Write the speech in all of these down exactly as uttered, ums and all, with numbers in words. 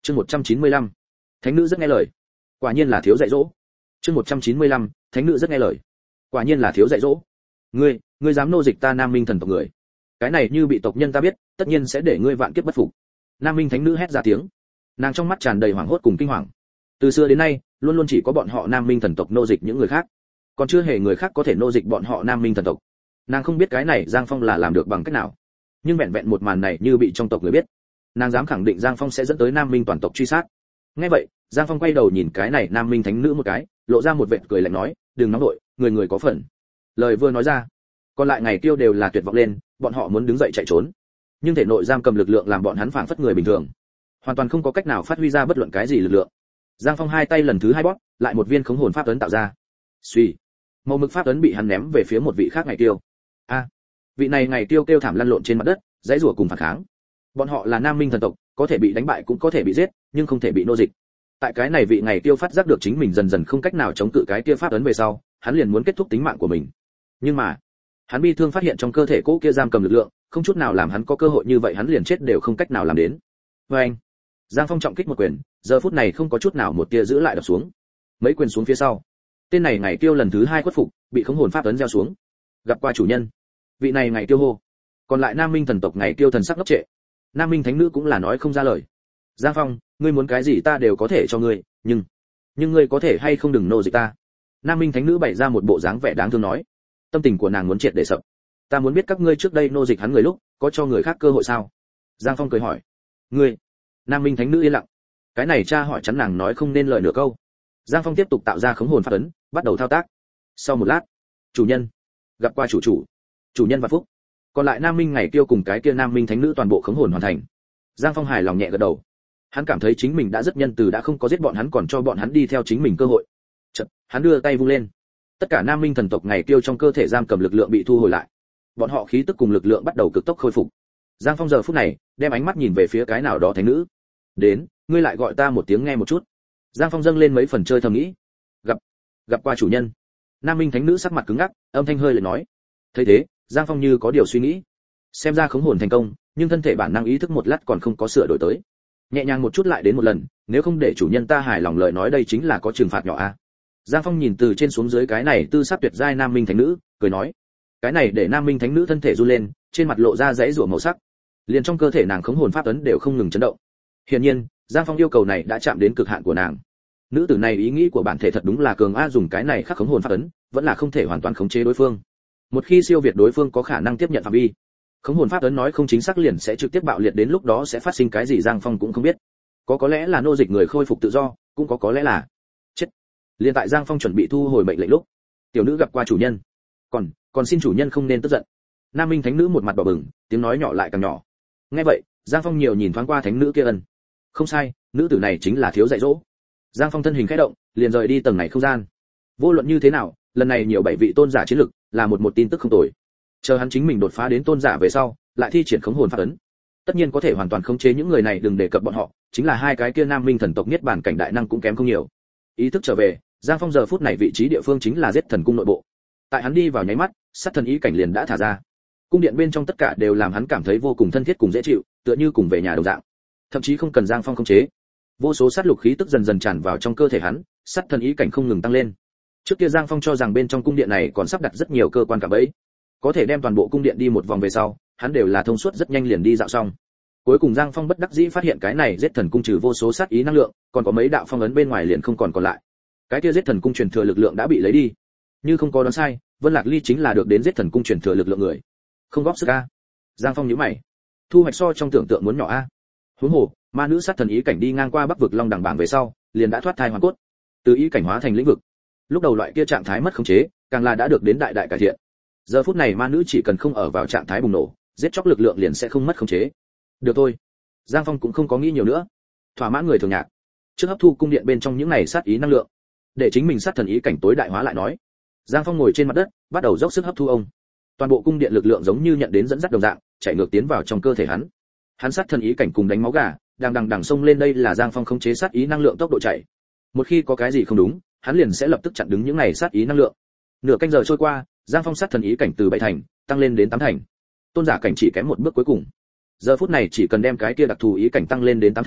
Chương một trăm chín mươi lăm. Thánh nữ rất nghe lời. Quả nhiên là thiếu dạy dỗ. Chương một trăm chín mươi lăm. Thánh nữ rất nghe lời. Quả nhiên là thiếu dạy dỗ. Ngươi, ngươi dám nô dịch ta Nam Minh thần tộc người. Cái này như bị tộc nhân ta biết, tất nhiên sẽ để ngươi vạn kiếp bất phục. Nam Minh thánh nữ hét ra tiếng. Nàng trong mắt tràn đầy hoảng hốt cùng kinh hoàng. Từ xưa đến nay, luôn luôn chỉ có bọn họ Nam Minh thần tộc nô dịch những người khác, còn chưa hề người khác có thể nô dịch bọn họ Nam Minh thần tộc. Nàng không biết cái này Giang Phong là làm được bằng cách nào, nhưng vẹn vẹn một màn này như bị trong tộc người biết, nàng dám khẳng định Giang Phong sẽ dẫn tới Nam Minh toàn tộc truy sát. Nghe vậy, Giang Phong quay đầu nhìn cái này Nam Minh thánh nữ một cái, lộ ra một vệt cười lạnh nói, đừng nóng nội, người người có phần. Lời vừa nói ra, còn lại ngày tiêu đều là tuyệt vọng lên, bọn họ muốn đứng dậy chạy trốn, nhưng thể nội giam cầm lực lượng làm bọn hắn phảng phất người bình thường, hoàn toàn không có cách nào phát huy ra bất luận cái gì lực lượng. Giang Phong hai tay lần thứ hai bóp, lại một viên khống hồn pháp ấn tạo ra. Suy, màu mực pháp ấn bị hắn ném về phía một vị khác ngày tiêu. A, vị này ngày tiêu kêu thảm lăn lộn trên mặt đất, dãy rủa cùng phản kháng. Bọn họ là Nam Minh thần tộc, có thể bị đánh bại cũng có thể bị giết, nhưng không thể bị nô dịch. Tại cái này vị ngày tiêu phát giác được chính mình dần dần không cách nào chống cự cái kia pháp ấn về sau, hắn liền muốn kết thúc tính mạng của mình. Nhưng mà, hắn bi thương phát hiện trong cơ thể cỗ kia giam cầm lực lượng, không chút nào làm hắn có cơ hội như vậy, hắn liền chết đều không cách nào làm đến. Và anh, Giang Phong trọng kích một quyền, giờ phút này không có chút nào một tia giữ lại đập xuống. Mấy quyền xuống phía sau, tên này ngày tiêu lần thứ hai khuất phục, bị khống hồn pháp ấn gieo xuống. Gặp qua chủ nhân. Vị này ngày tiêu hô. Còn lại Nam Minh thần tộc ngày tiêu thần sắc ngốc trệ. Nam Minh thánh nữ cũng là nói không ra lời. Giang Phong, ngươi muốn cái gì ta đều có thể cho ngươi, nhưng nhưng ngươi có thể hay không đừng nô dịch ta. Nam Minh thánh nữ bày ra một bộ dáng vẻ đáng thương nói. Tâm tình của nàng muốn triệt để sập. Ta muốn biết các ngươi trước đây nô dịch hắn người lúc, có cho người khác cơ hội sao? Giang Phong cười hỏi. Ngươi? Nam Minh thánh nữ yên lặng. Cái này cha hỏi chắn nàng nói không nên lời nửa câu. Giang Phong tiếp tục tạo ra khống hồn pháp ấn, bắt đầu thao tác. Sau một lát, chủ nhân, gặp qua chủ chủ, chủ nhân và phúc. Còn lại Nam Minh ngày tiêu cùng cái kia Nam Minh thánh nữ toàn bộ khống hồn hoàn thành. Giang Phong hài lòng nhẹ gật đầu. Hắn cảm thấy chính mình đã rất nhân từ, đã không có giết bọn hắn còn cho bọn hắn đi theo chính mình cơ hội. Chợt, hắn đưa tay vung lên. Tất cả Nam Minh thần tộc ngày tiêu trong cơ thể giam cầm lực lượng bị thu hồi lại. Bọn họ khí tức cùng lực lượng bắt đầu cực tốc khôi phục. Giang Phong giờ phút này, đem ánh mắt nhìn về phía cái nào đó thánh nữ. Đến, ngươi lại gọi ta một tiếng nghe một chút. Giang Phong dâng lên mấy phần chơi thầm nghĩ. Gặp, gặp qua chủ nhân. Nam Minh thánh nữ sắc mặt cứng ngắc, âm thanh hơi lại nói. Thấy thế, Giang Phong như có điều suy nghĩ. Xem ra khống hồn thành công, nhưng thân thể bản năng ý thức một lát còn không có sửa đổi tới. Nhẹ nhàng một chút lại đến một lần, nếu không để chủ nhân ta hài lòng lời nói đây chính là có trừng phạt nhỏ a. Giang Phong nhìn từ trên xuống dưới cái này tư sắc tuyệt giai Nam Minh thánh nữ, cười nói. Cái này để Nam Minh thánh nữ thân thể run lên, trên mặt lộ ra dãy rủa màu sắc. Liền trong cơ thể nàng khống hồn pháp ấn đều không ngừng chấn động. Hiển nhiên, Giang Phong yêu cầu này đã chạm đến cực hạn của nàng. Nữ tử này ý nghĩ của bản thể thật đúng là cường a, dùng cái này khắc khống hồn pháp ấn, vẫn là không thể hoàn toàn khống chế đối phương. Một khi siêu việt đối phương có khả năng tiếp nhận phạm vi, khống hồn pháp ấn nói không chính xác liền sẽ trực tiếp bạo liệt, đến lúc đó sẽ phát sinh cái gì Giang Phong cũng không biết. Có có lẽ là nô dịch người khôi phục tự do, cũng có có lẽ là chết. Liên tại Giang Phong chuẩn bị thu hồi mệnh lệnh lúc, tiểu nữ gặp qua chủ nhân. Còn, còn xin chủ nhân không nên tức giận. Nam Minh thánh nữ một mặt đỏ bừng, tiếng nói nhỏ lại càng nhỏ. Nghe vậy, Giang Phong nhiều nhìn thoáng qua thánh nữ kia ân. Không sai, nữ tử này chính là thiếu dạy dỗ. Giang Phong thân hình khẽ động, liền rời đi tầng này không gian. Vô luận như thế nào, lần này nhiều bảy vị tôn giả chiến lực, là một một tin tức không tồi. Chờ hắn chính mình đột phá đến tôn giả về sau, lại thi triển khống hồn pháp ấn, tất nhiên có thể hoàn toàn khống chế những người này, đừng đề cập bọn họ, chính là hai cái kia Nam Minh thần tộc niết bàn cảnh đại năng cũng kém không nhiều. Ý thức trở về, Giang Phong giờ phút này vị trí địa phương chính là giết thần cung nội bộ. Tại hắn đi vào nháy mắt, sát thần ý cảnh liền đã thả ra. Cung điện bên trong tất cả đều làm hắn cảm thấy vô cùng thân thiết cùng dễ chịu, tựa như cùng về nhà đồng dạng. Thậm chí không cần Giang Phong khống chế, vô số sát lục khí tức dần dần tràn vào trong cơ thể hắn, sát thần ý cảnh không ngừng tăng lên. Trước kia Giang Phong cho rằng bên trong cung điện này còn sắp đặt rất nhiều cơ quan cả bẫy, có thể đem toàn bộ cung điện đi một vòng về sau, hắn đều là thông suốt rất nhanh liền đi dạo xong. Cuối cùng Giang Phong bất đắc dĩ phát hiện cái này giết thần cung trừ vô số sát ý năng lượng, còn có mấy đạo phong ấn bên ngoài liền không còn còn lại. Cái kia giết thần cung truyền thừa lực lượng đã bị lấy đi. Như không có đoán sai, Vân Lạc Ly chính là được đến giết thần cung truyền thừa lực lượng người. Không góp sức a. Giang Phong nhíu mày. Thu hoạch so trong tưởng tượng muốn nhỏ a. Huống hồ, ma nữ sát thần ý cảnh đi ngang qua Bắc vực Long Đằng bảng về sau, liền đã thoát thai hoàn cốt, từ ý cảnh hóa thành lĩnh vực. Lúc đầu loại kia trạng thái mất khống chế, càng là đã được đến đại đại cải thiện. Giờ phút này ma nữ chỉ cần không ở vào trạng thái bùng nổ, giết chóc lực lượng liền sẽ không mất khống chế. Được thôi. Giang Phong cũng không có nghĩ nhiều nữa. Thỏa mãn người thường nhạc. Trước hấp thu cung điện bên trong những này sát ý năng lượng, để chính mình sát thần ý cảnh tối đại hóa lại nói. Giang Phong ngồi trên mặt đất, bắt đầu dốc sức hấp thu ông. Toàn bộ cung điện lực lượng giống như nhận đến dẫn dắt đồng dạng, chạy ngược tiến vào trong cơ thể hắn. Hắn sát thần ý cảnh cùng đánh máu gà, đang đằng đằng xông lên, đây là Giang Phong khống chế sát ý năng lượng tốc độ chạy. Một khi có cái gì không đúng, hắn liền sẽ lập tức chặn đứng những này sát ý năng lượng. Nửa canh giờ trôi qua, Giang Phong sát thần ý cảnh từ bảy thành tăng lên đến tám thành. Tôn giả cảnh chỉ kém một bước cuối cùng. Giờ phút này chỉ cần đem cái kia đặc thù ý cảnh tăng lên đến tám thành,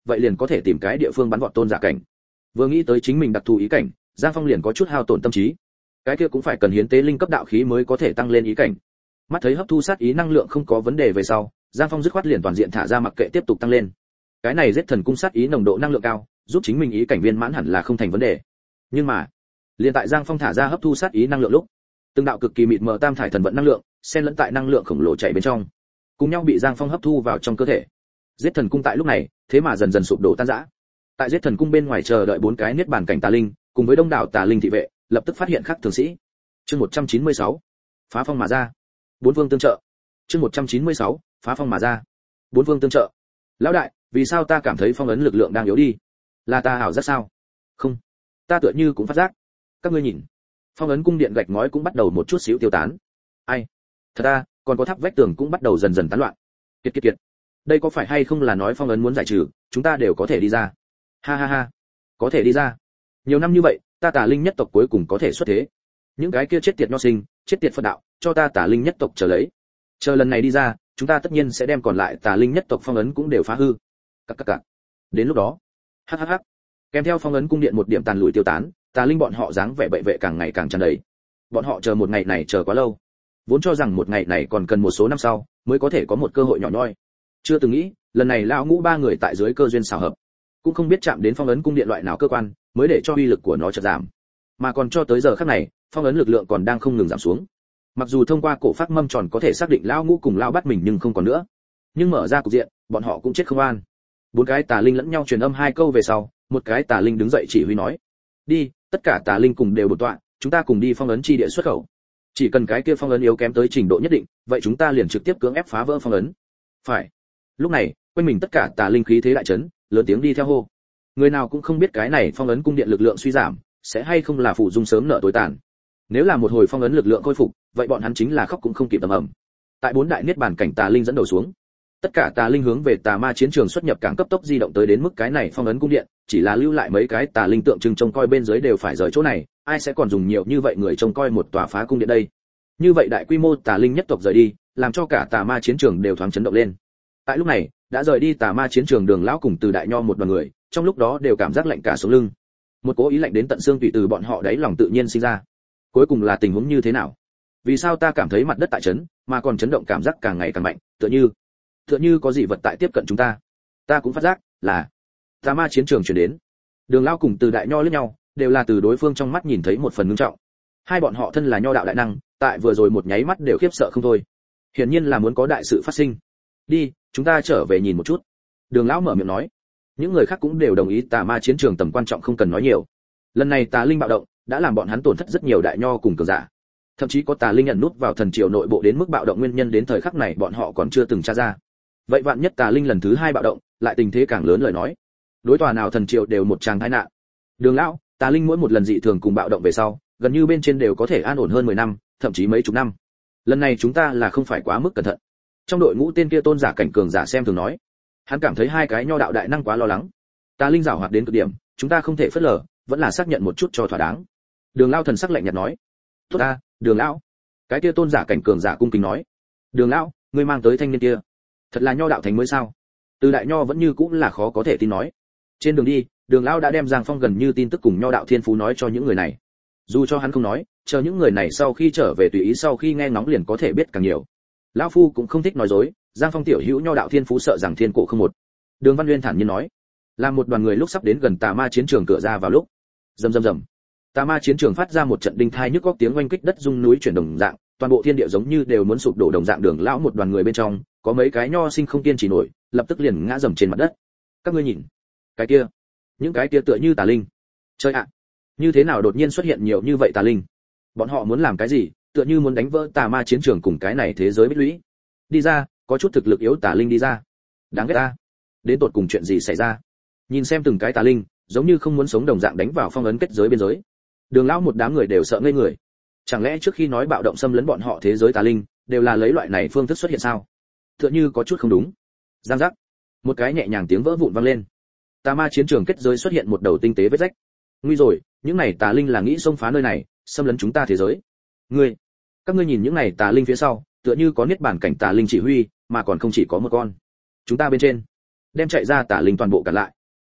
vậy liền có thể tìm cái địa phương bắn vọt tôn giả cảnh. Vừa nghĩ tới chính mình đặc thù ý cảnh, Giang Phong liền có chút hao tổn tâm trí. Cái kia cũng phải cần hiến tế linh cấp đạo khí mới có thể tăng lên ý cảnh. Mắt thấy hấp thu sát ý năng lượng không có vấn đề về sau, Giang Phong dứt khoát liền toàn diện thả ra mặc kệ tiếp tục tăng lên. Cái này giết thần cung sát ý nồng độ năng lượng cao, giúp chính mình ý cảnh viên mãn hẳn là không thành vấn đề. Nhưng mà, liền tại Giang Phong thả ra hấp thu sát ý năng lượng lúc, từng đạo cực kỳ mịt mờ tam thải thần vận năng lượng, xen lẫn tại năng lượng khổng lồ chảy bên trong, cùng nhau bị Giang Phong hấp thu vào trong cơ thể. Giết thần cung tại lúc này, thế mà dần dần sụp đổ tan rã. Tại giết thần cung bên ngoài chờ đợi bốn cái niết bàn cảnh tà linh, cùng với đông đảo tà linh thị vệ, lập tức phát hiện khác thường sĩ. Chương một trăm chín mươi sáu, phá phong mà ra. Bốn phương tương trợ. Chương một trăm chín mươi sáu, phá phong mà ra. Bốn phương tương trợ. Lão đại, vì sao ta cảm thấy phong ấn lực lượng đang yếu đi? Là ta ảo giác sao? Không, ta tựa như cũng phát giác. Các ngươi nhìn, phong ấn cung điện gạch ngói cũng bắt đầu một chút xíu tiêu tán. Ai? Thật ta, còn có tháp vách tường cũng bắt đầu dần dần tán loạn. Kiệt kiệt kiệt. Đây có phải hay không là nói phong ấn muốn giải trừ, chúng ta đều có thể đi ra? Ha ha ha, có thể đi ra. Nhiều năm như vậy, ta Tà Linh nhất tộc cuối cùng có thể xuất thế. Những cái kia chết tiệt nho sinh, chết tiệt Phật đạo, cho ta Tà Linh nhất tộc chờ lấy. Chờ lần này đi ra, chúng ta tất nhiên sẽ đem còn lại Tà Linh nhất tộc phong ấn cũng đều phá hư. Các các các. Đến lúc đó, hắc hắc hắc. Kèm theo phong ấn cung điện một điểm tàn lùi tiêu tán, Tà Linh bọn họ dáng vẻ bệ vệ càng ngày càng tràn đầy. Bọn họ chờ một ngày này chờ quá lâu, vốn cho rằng một ngày này còn cần một số năm sau mới có thể có một cơ hội nhỏ nhoi. Chưa từng nghĩ, lần này lão ngũ ba người tại dưới cơ duyên xảo hợp, cũng không biết chạm đến phong ấn cung điện loại nào cơ quan, mới để cho uy lực của nó chợt giảm. Mà còn cho tới giờ khắc này, phong ấn lực lượng còn đang không ngừng giảm xuống. Mặc dù thông qua cổ phát mâm tròn có thể xác định lão ngũ cùng lão bắt mình nhưng không còn nữa. Nhưng mở ra cục diện, bọn họ cũng chết không an. Bốn cái tà linh lẫn nhau truyền âm hai câu về sau, một cái tà linh đứng dậy chỉ huy nói: "Đi, tất cả tà linh cùng đều bổn tọa, chúng ta cùng đi phong ấn chi địa xuất khẩu. Chỉ cần cái kia phong ấn yếu kém tới trình độ nhất định, vậy chúng ta liền trực tiếp cưỡng ép phá vỡ phong ấn." Phải. Lúc này, quanh mình tất cả tà linh khí thế đại chấn, lớn tiếng đi theo hô. Người nào cũng không biết cái này phong ấn cung điện lực lượng suy giảm, sẽ hay không là phụ dung sớm nợ tối tàn. Nếu là một hồi phong ấn lực lượng khôi phục, vậy bọn hắn chính là khóc cũng không kịp tầm ầm. Tại bốn đại niết bàn cảnh tà linh dẫn đầu xuống, tất cả tà linh hướng về tà ma chiến trường xuất nhập cảng cấp tốc di động tới đến mức cái này phong ấn cung điện, chỉ là lưu lại mấy cái tà linh tượng trưng trông coi bên dưới đều phải rời chỗ này, ai sẽ còn dùng nhiều như vậy người trông coi một tòa phá cung điện đây. Như vậy đại quy mô tà linh nhất tộc rời đi, làm cho cả tà ma chiến trường đều thoáng chấn động lên. Tại lúc này, đã rời đi tà ma chiến trường Đường lão cùng Từ Đại Nho một đoàn người, trong lúc đó đều cảm giác lạnh cả sống lưng. Một cố ý lạnh đến tận xương tùy từ bọn họ đáy lòng tự nhiên sinh ra. Cuối cùng là tình huống như thế nào? Vì sao ta cảm thấy mặt đất tại chấn, mà còn chấn động cảm giác càng ngày càng mạnh, tựa như tựa như có gì vật tại tiếp cận chúng ta. Ta cũng phát giác là tà ma chiến trường chuyển đến. Đường lão cùng Từ Đại Nho liếc nhau, đều là từ đối phương trong mắt nhìn thấy một phần ngưng trọng. Hai bọn họ thân là nho đạo đại năng, tại vừa rồi một nháy mắt đều khiếp sợ không thôi. Hiển nhiên là muốn có đại sự phát sinh. Đi, chúng ta trở về nhìn một chút. Đường lão mở miệng nói. Những người khác cũng đều đồng ý tà ma chiến trường tầm quan trọng không cần nói nhiều. Lần này tà linh bạo động đã làm bọn hắn tổn thất rất nhiều đại nho cùng cường giả. Thậm chí có tà linh nhận nút vào thần triều nội bộ đến mức bạo động nguyên nhân đến thời khắc này bọn họ còn chưa từng tra ra. Vậy vạn nhất tà linh lần thứ hai bạo động, lại tình thế càng lớn lời nói. Đối tòa nào thần triều đều một tràng tai nạn. Đường lão, tà linh mỗi một lần dị thường cùng bạo động về sau, gần như bên trên đều có thể an ổn hơn mười năm, thậm chí mấy chục năm. Lần này chúng ta là không phải quá mức cẩn thận. Trong đội ngũ tên kia tôn giả cảnh cường giả xem thường nói, hắn cảm thấy hai cái nho đạo đại năng quá lo lắng. Tà linh giảo hoạt đến cực điểm, chúng ta không thể phớt lờ, vẫn là xác nhận một chút cho thỏa đáng. Đường lão thần sắc lạnh nhạt nói. Tốt ta, Đường lão. Cái kia tôn giả cảnh cường giả cung kính nói. Đường lão, ngươi mang tới thanh niên kia, thật là nho đạo thánh mới sao? Từ Đại Nho vẫn như cũng là khó có thể tin nói. Trên đường đi, Đường lão đã đem Giang Phong gần như tin tức cùng nho đạo thiên phú nói cho những người này. Dù cho hắn không nói, chờ những người này sau khi trở về tùy ý sau khi nghe ngóng liền có thể biết càng nhiều. Lão phu cũng không thích nói dối, Giang Phong tiểu hữu nho đạo thiên phú sợ rằng thiên cổ không một. Đường Văn Nguyên thản nhiên nói. Làm một đoàn người lúc sắp đến gần tà ma chiến trường cửa ra vào lúc, rầm rầm rầm, tà ma chiến trường phát ra một trận đinh thai nhức góc tiếng oanh kích đất rung núi chuyển đồng dạng, toàn bộ thiên địa giống như đều muốn sụp đổ đồng dạng. Đường lão một đoàn người bên trong, có mấy cái nho sinh không kiên trì nổi, lập tức liền ngã rầm trên mặt đất. Các ngươi nhìn, cái kia, những cái kia tựa như tà linh. Trời ạ, như thế nào đột nhiên xuất hiện nhiều như vậy tà linh? Bọn họ muốn làm cái gì? Tựa như muốn đánh vỡ tà ma chiến trường cùng cái này thế giới bích lũy. Đi ra, có chút thực lực yếu tà linh đi ra. Đáng ghét ta. Đến tột cùng chuyện gì xảy ra? Nhìn xem từng cái tà linh, giống như không muốn sống đồng dạng đánh vào phong ấn kết giới biên giới. Đường lão một đám người đều sợ ngây người. Chẳng lẽ trước khi nói bạo động xâm lấn bọn họ thế giới tà linh, đều là lấy loại này phương thức xuất hiện sao? Tựa như có chút không đúng. Giang giác. Một cái nhẹ nhàng tiếng vỡ vụn vang lên. Tà ma chiến trường kết giới xuất hiện một đầu tinh tế vết rách. Nguy rồi, những này tà linh là nghĩ xông phá nơi này, xâm lấn chúng ta thế giới. Ngươi, các ngươi nhìn những này tà linh phía sau, tựa như có niết bàn cảnh tà linh chỉ huy, mà còn không chỉ có một con. Chúng ta bên trên, đem chạy ra tà linh toàn bộ cản lại.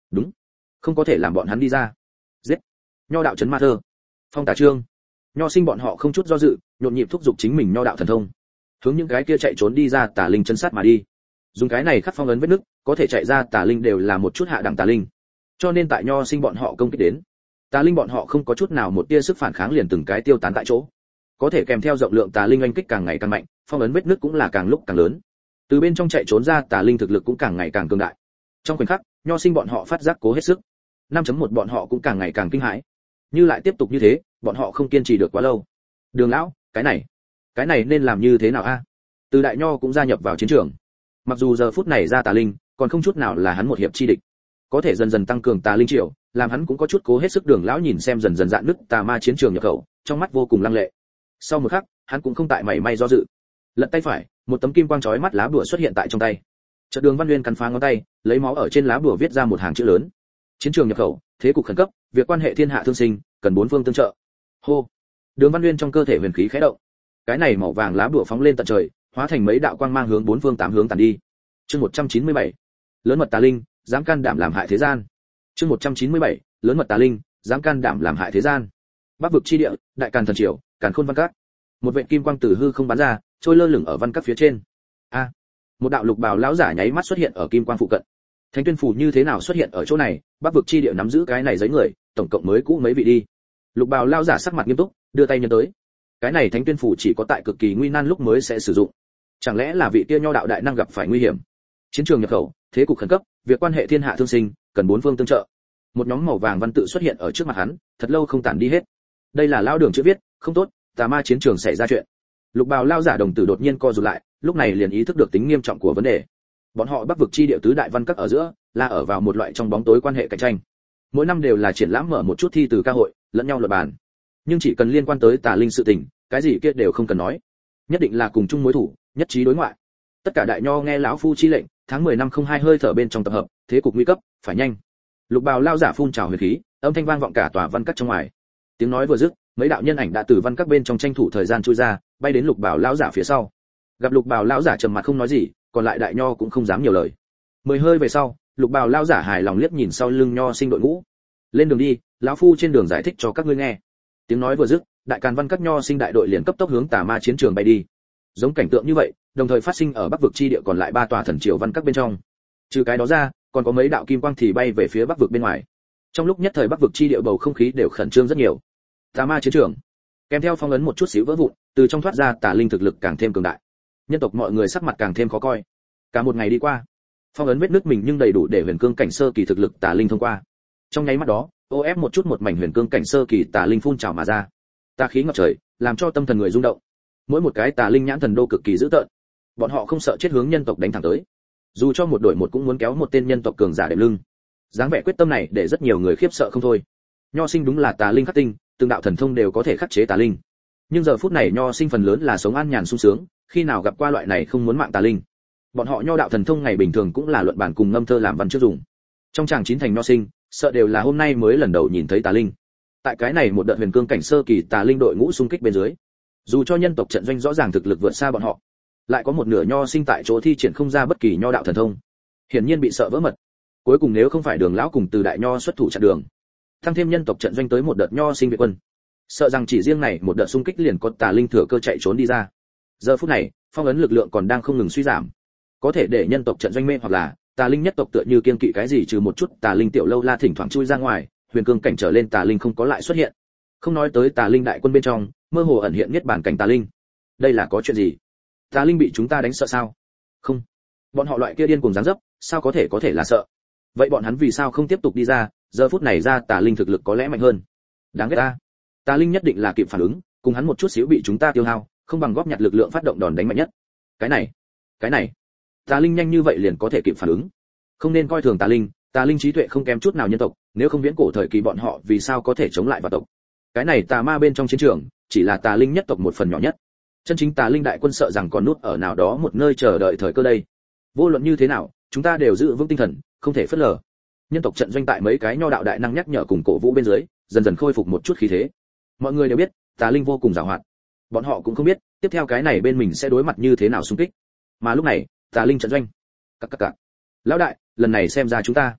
Đúng, không có thể làm bọn hắn đi ra. Giết. Nho đạo trấn ma thơ. Phong tả trương. Nho sinh bọn họ không chút do dự, nhộn nhịp thúc giục chính mình nho đạo thần thông, hướng những cái kia chạy trốn đi ra tà linh chân sát mà đi. Dùng cái này khắc phong ấn vết nứt, có thể chạy ra tà linh đều là một chút hạ đẳng tà linh. Cho nên tại nho sinh bọn họ công kích đến, tà linh bọn họ không có chút nào một tia sức phản kháng, liền từng cái tiêu tán tại chỗ. Có thể kèm theo rộng lượng tà linh oanh kích càng ngày càng mạnh, phong ấn vết nứt cũng là càng lúc càng lớn. Từ bên trong chạy trốn ra tà linh thực lực cũng càng ngày càng cường đại. Trong khoảnh khắc, nho sinh bọn họ phát giác cố hết sức. năm chấm một bọn họ cũng càng ngày càng kinh hãi. Như lại tiếp tục như thế, bọn họ không kiên trì được quá lâu. Đường lão, cái này, cái này nên làm như thế nào a? Từ đại nho cũng gia nhập vào chiến trường. Mặc dù giờ phút này ra tà linh, còn không chút nào là hắn một hiệp chi địch. Có thể dần dần tăng cường tà linh triệu, làm hắn cũng có chút cố hết sức. Đường lão nhìn xem dần dần dạn nứt tà ma chiến trường nhập khẩu, trong mắt vô cùng lăng lệ. Sau một khắc, hắn cũng không tại mảy may do dự. Lật tay phải, một tấm kim quang chói mắt lá bùa xuất hiện tại trong tay. Chợt Đường Văn Nguyên cắn phá ngón tay, lấy máu ở trên lá bùa viết ra một hàng chữ lớn. Chiến trường nhập khẩu, thế cục khẩn cấp, việc quan hệ thiên hạ thương sinh, cần bốn phương tương trợ. Hô. Đường Văn Nguyên trong cơ thể huyền khí khẽ động. Cái này màu vàng lá bùa phóng lên tận trời, hóa thành mấy đạo quang mang hướng bốn phương tám hướng tàn đi. Chương một trăm chín mươi bảy. Lớn mật tà linh, dám can đảm làm hại thế gian. Chương một trăm chín mươi bảy. Lớn mật tà linh, dám can đảm làm hại thế gian. Bắc vực chi địa, đại càn thần triều, Càn Khôn Văn Các. Một vệt kim quang từ hư không bắn ra, trôi lơ lửng ở văn các phía trên. A. Một đạo lục bào lão giả nháy mắt xuất hiện ở kim quang phụ cận. Thánh tuyên phủ như thế nào xuất hiện ở chỗ này? Bắc vực chi địa nắm giữ cái này giấy người, tổng cộng mới cũ mấy vị đi. Lục bào lão giả sắc mặt nghiêm túc, đưa tay nhân tới. Cái này thánh tuyên phủ chỉ có tại cực kỳ nguy nan lúc mới sẽ sử dụng. Chẳng lẽ là vị kia nho đạo đại năng gặp phải nguy hiểm? Chiến trường nhập khẩu, thế cục khẩn cấp, việc quan hệ thiên hạ thương sinh, cần bốn phương tương trợ. Một nhóm màu vàng văn tự xuất hiện ở trước mặt hắn, thật lâu không tản đi hết. Đây là lão đường chữ viết, không tốt, tà ma chiến trường xảy ra chuyện. Lục bào lão giả đồng tử đột nhiên co rụt lại, lúc này liền ý thức được tính nghiêm trọng của vấn đề. Bọn họ Bắc vực chi địa tứ đại văn các ở giữa, là ở vào một loại trong bóng tối quan hệ cạnh tranh. Mỗi năm đều là triển lãm mở một chút thi từ ca hội, lẫn nhau luận bàn. Nhưng chỉ cần liên quan tới tà linh sự tình, cái gì kia đều không cần nói, nhất định là cùng chung mối thủ, nhất trí đối ngoại. Tất cả đại nho nghe lão phu chi lệnh, tháng mười năm không hai hơi thở bên trong tập hợp, thế cục nguy cấp, phải nhanh. Lục bào lão giả phun trào huyền khí, âm thanh vang vọng cả tòa văn các trong ngoài. Tiếng nói vừa dứt, mấy đạo nhân ảnh đã từ văn các bên trong tranh thủ thời gian chui ra, bay đến lục bào lão giả phía sau. Gặp lục bào lão giả trầm mặt không nói gì, còn lại đại nho cũng không dám nhiều lời. Mười hơi về sau, lục bào lão giả hài lòng liếc nhìn sau lưng nho sinh đội ngũ. Lên đường đi, lão phu trên đường giải thích cho các ngươi nghe. Tiếng nói vừa dứt, đại càn văn các nho sinh đại đội liền cấp tốc hướng tà ma chiến trường bay đi. Giống cảnh tượng như vậy, đồng thời phát sinh ở Bắc vực chi địa còn lại ba tòa thần triều văn các bên trong. Trừ cái đó ra, còn có mấy đạo kim quang thì bay về phía Bắc vực bên ngoài. Trong lúc nhất thời Bắc vực chi địa bầu không khí đều khẩn trương rất nhiều. Tà ma chiến trường, kèm theo phong ấn một chút xíu vỡ vụn, từ trong thoát ra tà linh thực lực càng thêm cường đại. Nhân tộc mọi người sắc mặt càng thêm khó coi. Cả một ngày đi qua, phong ấn vết nứt mình nhưng đầy đủ để huyền cương cảnh sơ kỳ thực lực tà linh thông qua. Trong nháy mắt đó, ô ép một chút một mảnh huyền cương cảnh sơ kỳ tà linh phun trào mà ra. Tà khí ngập trời, làm cho tâm thần người rung động. Mỗi một cái tà linh nhãn thần đô cực kỳ dữ tợn. Bọn họ không sợ chết hướng nhân tộc đánh thẳng tới. Dù cho một đội một cũng muốn kéo một tên nhân tộc cường giả đệm lưng. Dáng vẻ quyết tâm này để rất nhiều người khiếp sợ không thôi. Nho sinh đúng là tà linh khắc tinh, từng đạo thần thông đều có thể khắc chế tà linh. Nhưng giờ phút này nho sinh phần lớn là sống an nhàn sung sướng, khi nào gặp qua loại này không muốn mạng tà linh. Bọn họ nho đạo thần thông ngày bình thường cũng là luận bản cùng ngâm thơ làm văn trước dùng. Trong tràng chín thành nho sinh, sợ đều là hôm nay mới lần đầu nhìn thấy tà linh. Tại cái này một đợt huyền cương cảnh sơ kỳ tà linh đội ngũ xung kích bên dưới, dù cho nhân tộc trận doanh rõ ràng thực lực vượt xa bọn họ, lại có một nửa nho sinh tại chỗ thi triển không ra bất kỳ nho đạo thần thông, hiển nhiên bị sợ vỡ mật. Cuối cùng nếu không phải Đường lão cùng Từ đại nho xuất thủ chặn đường, tăng thêm nhân tộc trận doanh tới một đợt nho sinh viện quân, sợ rằng chỉ riêng này một đợt xung kích liền có tà linh thừa cơ chạy trốn đi ra. Giờ phút này, phong ấn lực lượng còn đang không ngừng suy giảm, có thể để nhân tộc trận doanh mê hoặc là tà linh nhất tộc tựa như kiên kỵ cái gì, trừ một chút tà linh tiểu lâu la thỉnh thoảng chui ra ngoài, huyền cương cảnh trở lên tà linh không có lại xuất hiện. Không nói tới tà linh đại quân bên trong, mơ hồ ẩn hiện niết bản cảnh tà linh. Đây là có chuyện gì? Tà linh bị chúng ta đánh sợ sao? Không, bọn họ loại kia điên cuồng dáng dấp, sao có thể có thể là sợ? Vậy bọn hắn vì sao không tiếp tục đi ra? Giờ phút này ra tà linh thực lực có lẽ mạnh hơn. Đáng ghét ta. Tà linh nhất định là kịp phản ứng, cùng hắn một chút xíu bị chúng ta tiêu hao, không bằng góp nhặt lực lượng phát động đòn đánh mạnh nhất. Cái này, cái này, tà linh nhanh như vậy liền có thể kịp phản ứng. Không nên coi thường tà linh, tà linh trí tuệ không kém chút nào nhân tộc, nếu không viễn cổ thời kỳ bọn họ vì sao có thể chống lại vào tộc. Cái này tà ma bên trong chiến trường, chỉ là tà linh nhất tộc một phần nhỏ nhất. Chân chính tà linh đại quân sợ rằng còn nút ở nào đó một nơi chờ đợi thời cơ đây. Vô luận như thế nào, chúng ta đều giữ vững tinh thần, không thể phớt lờ. Nhân tộc trận doanh tại mấy cái nho đạo đại năng nhắc nhở cùng cổ vũ bên dưới, dần dần khôi phục một chút khí thế. Mọi người đều biết, tà linh vô cùng giàu hoạt. Bọn họ cũng không biết, tiếp theo cái này bên mình sẽ đối mặt như thế nào xung kích. Mà lúc này, tà linh trận doanh, cặc cặc cặc. Lão đại, lần này xem ra chúng ta.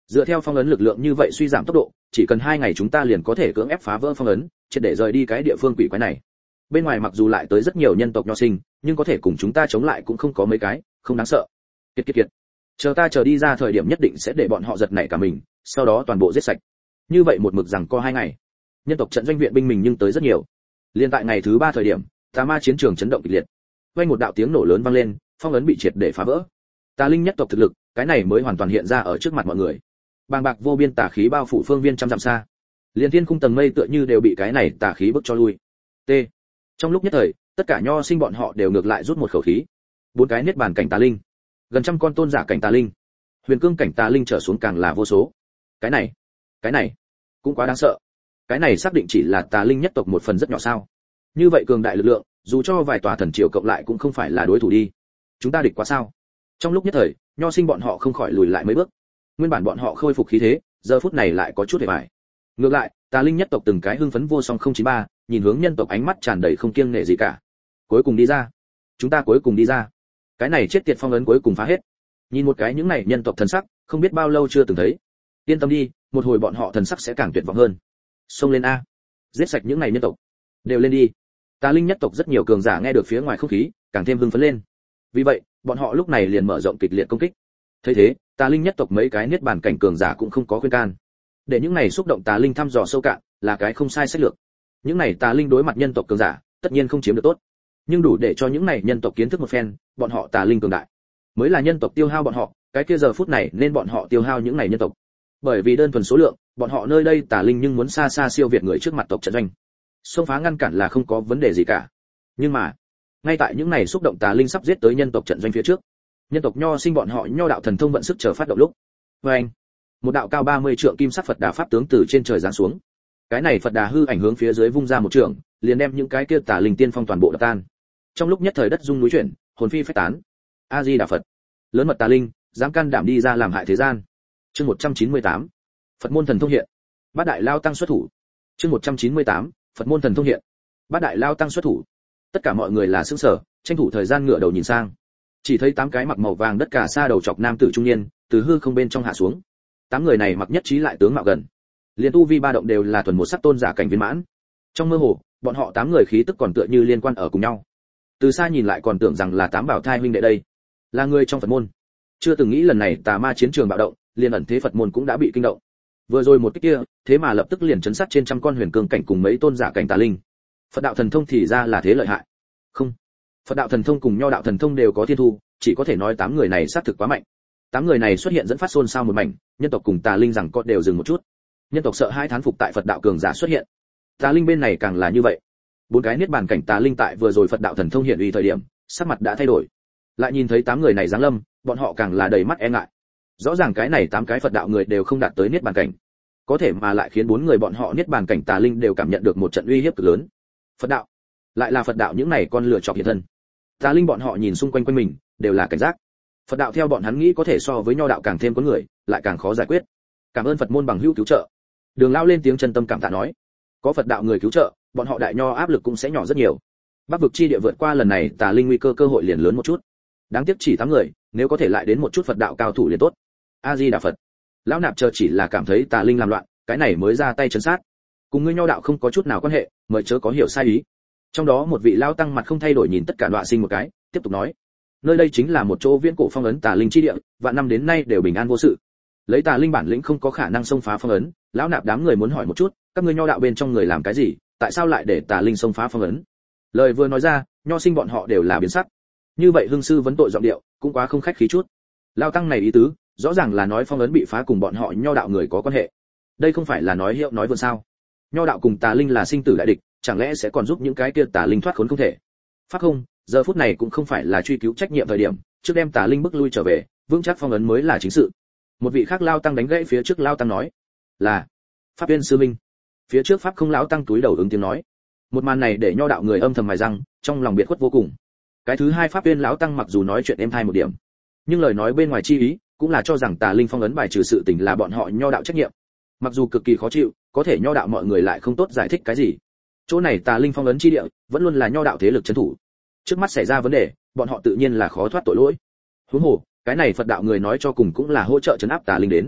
Dựa theo phong ấn lực lượng như vậy suy giảm tốc độ, chỉ cần hai ngày chúng ta liền có thể cưỡng ép phá vỡ phong ấn, triệt để rời đi cái địa phương quỷ quái này. Bên ngoài mặc dù lại tới rất nhiều nhân tộc nho sinh, nhưng có thể cùng chúng ta chống lại cũng không có mấy cái, không đáng sợ. Kiệt kiệt kiệt. Chờ ta chờ đi ra thời điểm nhất định sẽ để bọn họ giật nảy cả mình, sau đó toàn bộ giết sạch. Như vậy một mực rằng co hai ngày. Nhân tộc trận doanh viện binh mình nhưng tới rất nhiều. Liên tại ngày thứ ba thời điểm, Tà Ma chiến trường chấn động kịch liệt. Vang một đạo tiếng nổ lớn vang lên, phong ấn bị triệt để phá vỡ. Tà Linh nhất tộc thực lực, cái này mới hoàn toàn hiện ra ở trước mặt mọi người. Bàng bạc vô biên tà khí bao phủ phương viên trăm dặm xa. Liên thiên khung tầng mây tựa như đều bị cái này tà khí bức cho lui. T. Trong lúc nhất thời, tất cả nho sinh bọn họ đều ngược lại rút một khẩu khí. Bốn cái niết bàn cảnh tà linh, gần trăm con tôn giả cảnh tà linh, huyền cương cảnh tà linh trở xuống càng là vô số. Cái này, cái này cũng quá đáng sợ. Cái này xác định chỉ là tà linh nhất tộc một phần rất nhỏ sao? Như vậy cường đại lực lượng, dù cho vài tòa thần triều cộng lại cũng không phải là đối thủ đi. Chúng ta địch quá sao? Trong lúc nhất thời, nho sinh bọn họ không khỏi lùi lại mấy bước. Nguyên bản bọn họ khôi phục khí thế, giờ phút này lại có chút hề bại. Ngược lại, tà linh nhất tộc từng cái hưng phấn vô song không chín ba, nhìn hướng nhân tộc ánh mắt tràn đầy không kiêng nể gì cả. Cuối cùng đi ra, chúng ta cuối cùng đi ra. Cái này chết tiệt phong ấn cuối cùng phá hết. Nhìn một cái những này nhân tộc thần sắc, không biết bao lâu chưa từng thấy. Yên tâm đi, một hồi bọn họ thần sắc sẽ càng tuyệt vọng hơn. Xông lên a, giết sạch những này nhân tộc. Đều lên đi. Tà linh nhất tộc rất nhiều cường giả nghe được phía ngoài không khí, càng thêm hưng phấn lên. Vì vậy, bọn họ lúc này liền mở rộng kịch liệt công kích. Thấy thế, tà linh nhất tộc mấy cái niết bàn cảnh cường giả cũng không có khuyên can. Để những này xúc động tà linh thăm dò sâu cạn, là cái không sai sách lược. Những này tà linh đối mặt nhân tộc cường giả, tất nhiên không chiếm được tốt, nhưng đủ để cho những này nhân tộc kiến thức một phen, bọn họ tà linh cường đại, mới là nhân tộc tiêu hao bọn họ, cái kia giờ phút này nên bọn họ tiêu hao những này nhân tộc. Bởi vì đơn thuần số lượng, bọn họ nơi đây tà linh nhưng muốn xa xa siêu việt người trước mặt tộc trận doanh. Xông phá ngăn cản là không có vấn đề gì cả. Nhưng mà, ngay tại những này xúc động tà linh sắp giết tới nhân tộc trận doanh phía trước, nhân tộc nho sinh bọn họ nho đạo thần thông vận sức chờ phát động lúc. Và anh, một đạo cao ba mươi trượng kim sắc Phật Đà pháp tướng từ trên trời giáng xuống. Cái này Phật Đà hư ảnh hướng phía dưới vung ra một trường, liền đem những cái kia tà linh tiên phong toàn bộ đập tan. Trong lúc nhất thời đất rung núi chuyển, hồn phi phách tán. A Di Đà Phật. Lớn mật tà linh, dám can đảm đi ra làm hại thế gian. Chương một trăm chín mươi tám. Phật môn thần thông hiện. Bát đại lao tăng xuất thủ. Chương một trăm chín mươi tám. Phật môn thần thông hiện. Bát đại lao tăng xuất thủ. Tất cả mọi người là sững sờ, tranh thủ thời gian ngửa đầu nhìn sang. Chỉ thấy tám cái mặc màu vàng đất cả sa đầu chọc nam tử trung niên, từ hư không bên trong hạ xuống. Tám người này mặc nhất trí lại tướng mạo gần, liên tu vi ba động đều là thuần một sắc tôn giả cảnh viên mãn. Trong mơ hồ, bọn họ tám người khí tức còn tựa như liên quan ở cùng nhau. Từ xa nhìn lại còn tưởng rằng là tám bảo thai huynh đệ đây, là người trong Phật môn. Chưa từng nghĩ lần này tà ma chiến trường bạo động, liên ẩn thế Phật môn cũng đã bị kinh động. Vừa rồi một cái kia, thế mà lập tức liền chấn sát trên trăm con huyền cương cảnh cùng mấy tôn giả cảnh tà linh. Phật đạo thần thông thì ra là thế lợi hại. Không, Phật đạo thần thông cùng nho đạo thần thông đều có thiên thu, chỉ có thể nói tám người này xác thực quá mạnh. Tám người này xuất hiện dẫn phát xôn xao một mảnh, nhân tộc cùng tà linh rằng có đều dừng một chút. Nhân tộc sợ hai thán phục tại Phật đạo cường giả xuất hiện. Tà linh bên này càng là như vậy. Bốn cái niết bàn cảnh tà linh tại vừa rồi Phật đạo thần thông hiện uy thời điểm, sắc mặt đã thay đổi. Lại nhìn thấy tám người này giáng lâm, bọn họ càng là đầy mắt e ngại. Rõ ràng cái này tám cái Phật đạo người đều không đạt tới niết bàn cảnh, có thể mà lại khiến bốn người bọn họ niết bàn cảnh tà linh đều cảm nhận được một trận uy hiếp cực lớn. Phật đạo, lại là Phật đạo những này con lừa chọc hiện thân. Tà linh bọn họ nhìn xung quanh quanh mình, đều là cảnh giác. Phật đạo theo bọn hắn nghĩ có thể so với nho đạo càng thêm có người, lại càng khó giải quyết. Cảm ơn Phật môn bằng hữu cứu trợ. Đường Lão lên tiếng chân tâm cảm tạ nói, có Phật đạo người cứu trợ, bọn họ đại nho áp lực cũng sẽ nhỏ rất nhiều. Bắc vực chi địa vượt qua lần này tà linh nguy cơ cơ hội liền lớn một chút. Đáng tiếc chỉ tám người, nếu có thể lại đến một chút Phật đạo cao thủ liền tốt. A Di Đà Phật. Lão nạp chờ chỉ là cảm thấy tà linh làm loạn, cái này mới ra tay trấn sát. Cùng ngươi nho đạo không có chút nào quan hệ, mời chớ có hiểu sai ý. Trong đó một vị lão tăng mặt không thay đổi nhìn tất cả đọa sinh một cái, tiếp tục nói, nơi đây chính là một chỗ viễn cổ phong ấn tà linh chi địa, vạn năm đến nay đều bình an vô sự. Lấy tà linh bản lĩnh không có khả năng xông phá phong ấn, lão nạp đám người muốn hỏi một chút, các ngươi nho đạo bên trong người làm cái gì, tại sao lại để tà linh xông phá phong ấn? Lời vừa nói ra, nho sinh bọn họ đều là biến sắc. Như vậy hương sư vấn tội giọng điệu, cũng quá không khách khí chút. Lão tăng này ý tứ, rõ ràng là nói phong ấn bị phá cùng bọn họ nho đạo người có quan hệ. Đây không phải là nói hiệu nói vượn sao? Nho đạo cùng tà linh là sinh tử đại địch, chẳng lẽ sẽ còn giúp những cái kia tà linh thoát khốn không thể? Pháp không, giờ phút này cũng không phải là truy cứu trách nhiệm thời điểm, trước đem tà linh bức lui trở về, vững chắc phong ấn mới là chính sự. Một vị khác lao tăng đánh gãy phía trước lao tăng nói, là pháp viên sư minh. Phía trước pháp không lão tăng túi đầu ứng tiếng nói. Một màn này để nho đạo người âm thầm mài răng, trong lòng biệt khuất vô cùng. Cái thứ hai pháp viên lão tăng mặc dù nói chuyện êm thai một điểm, nhưng lời nói bên ngoài chi ý cũng là cho rằng tà linh phong ấn bài trừ sự tình là bọn họ nho đạo trách nhiệm. Mặc dù cực kỳ khó chịu, có thể nho đạo mọi người lại không tốt giải thích cái gì. Chỗ này tà linh phong ấn chi địa vẫn luôn là nho đạo thế lực trấn thủ. Trước mắt xảy ra vấn đề, bọn họ tự nhiên là khó thoát tội lỗi. Huống hồ, cái này Phật đạo người nói cho cùng cũng là hỗ trợ trấn áp tà linh đến.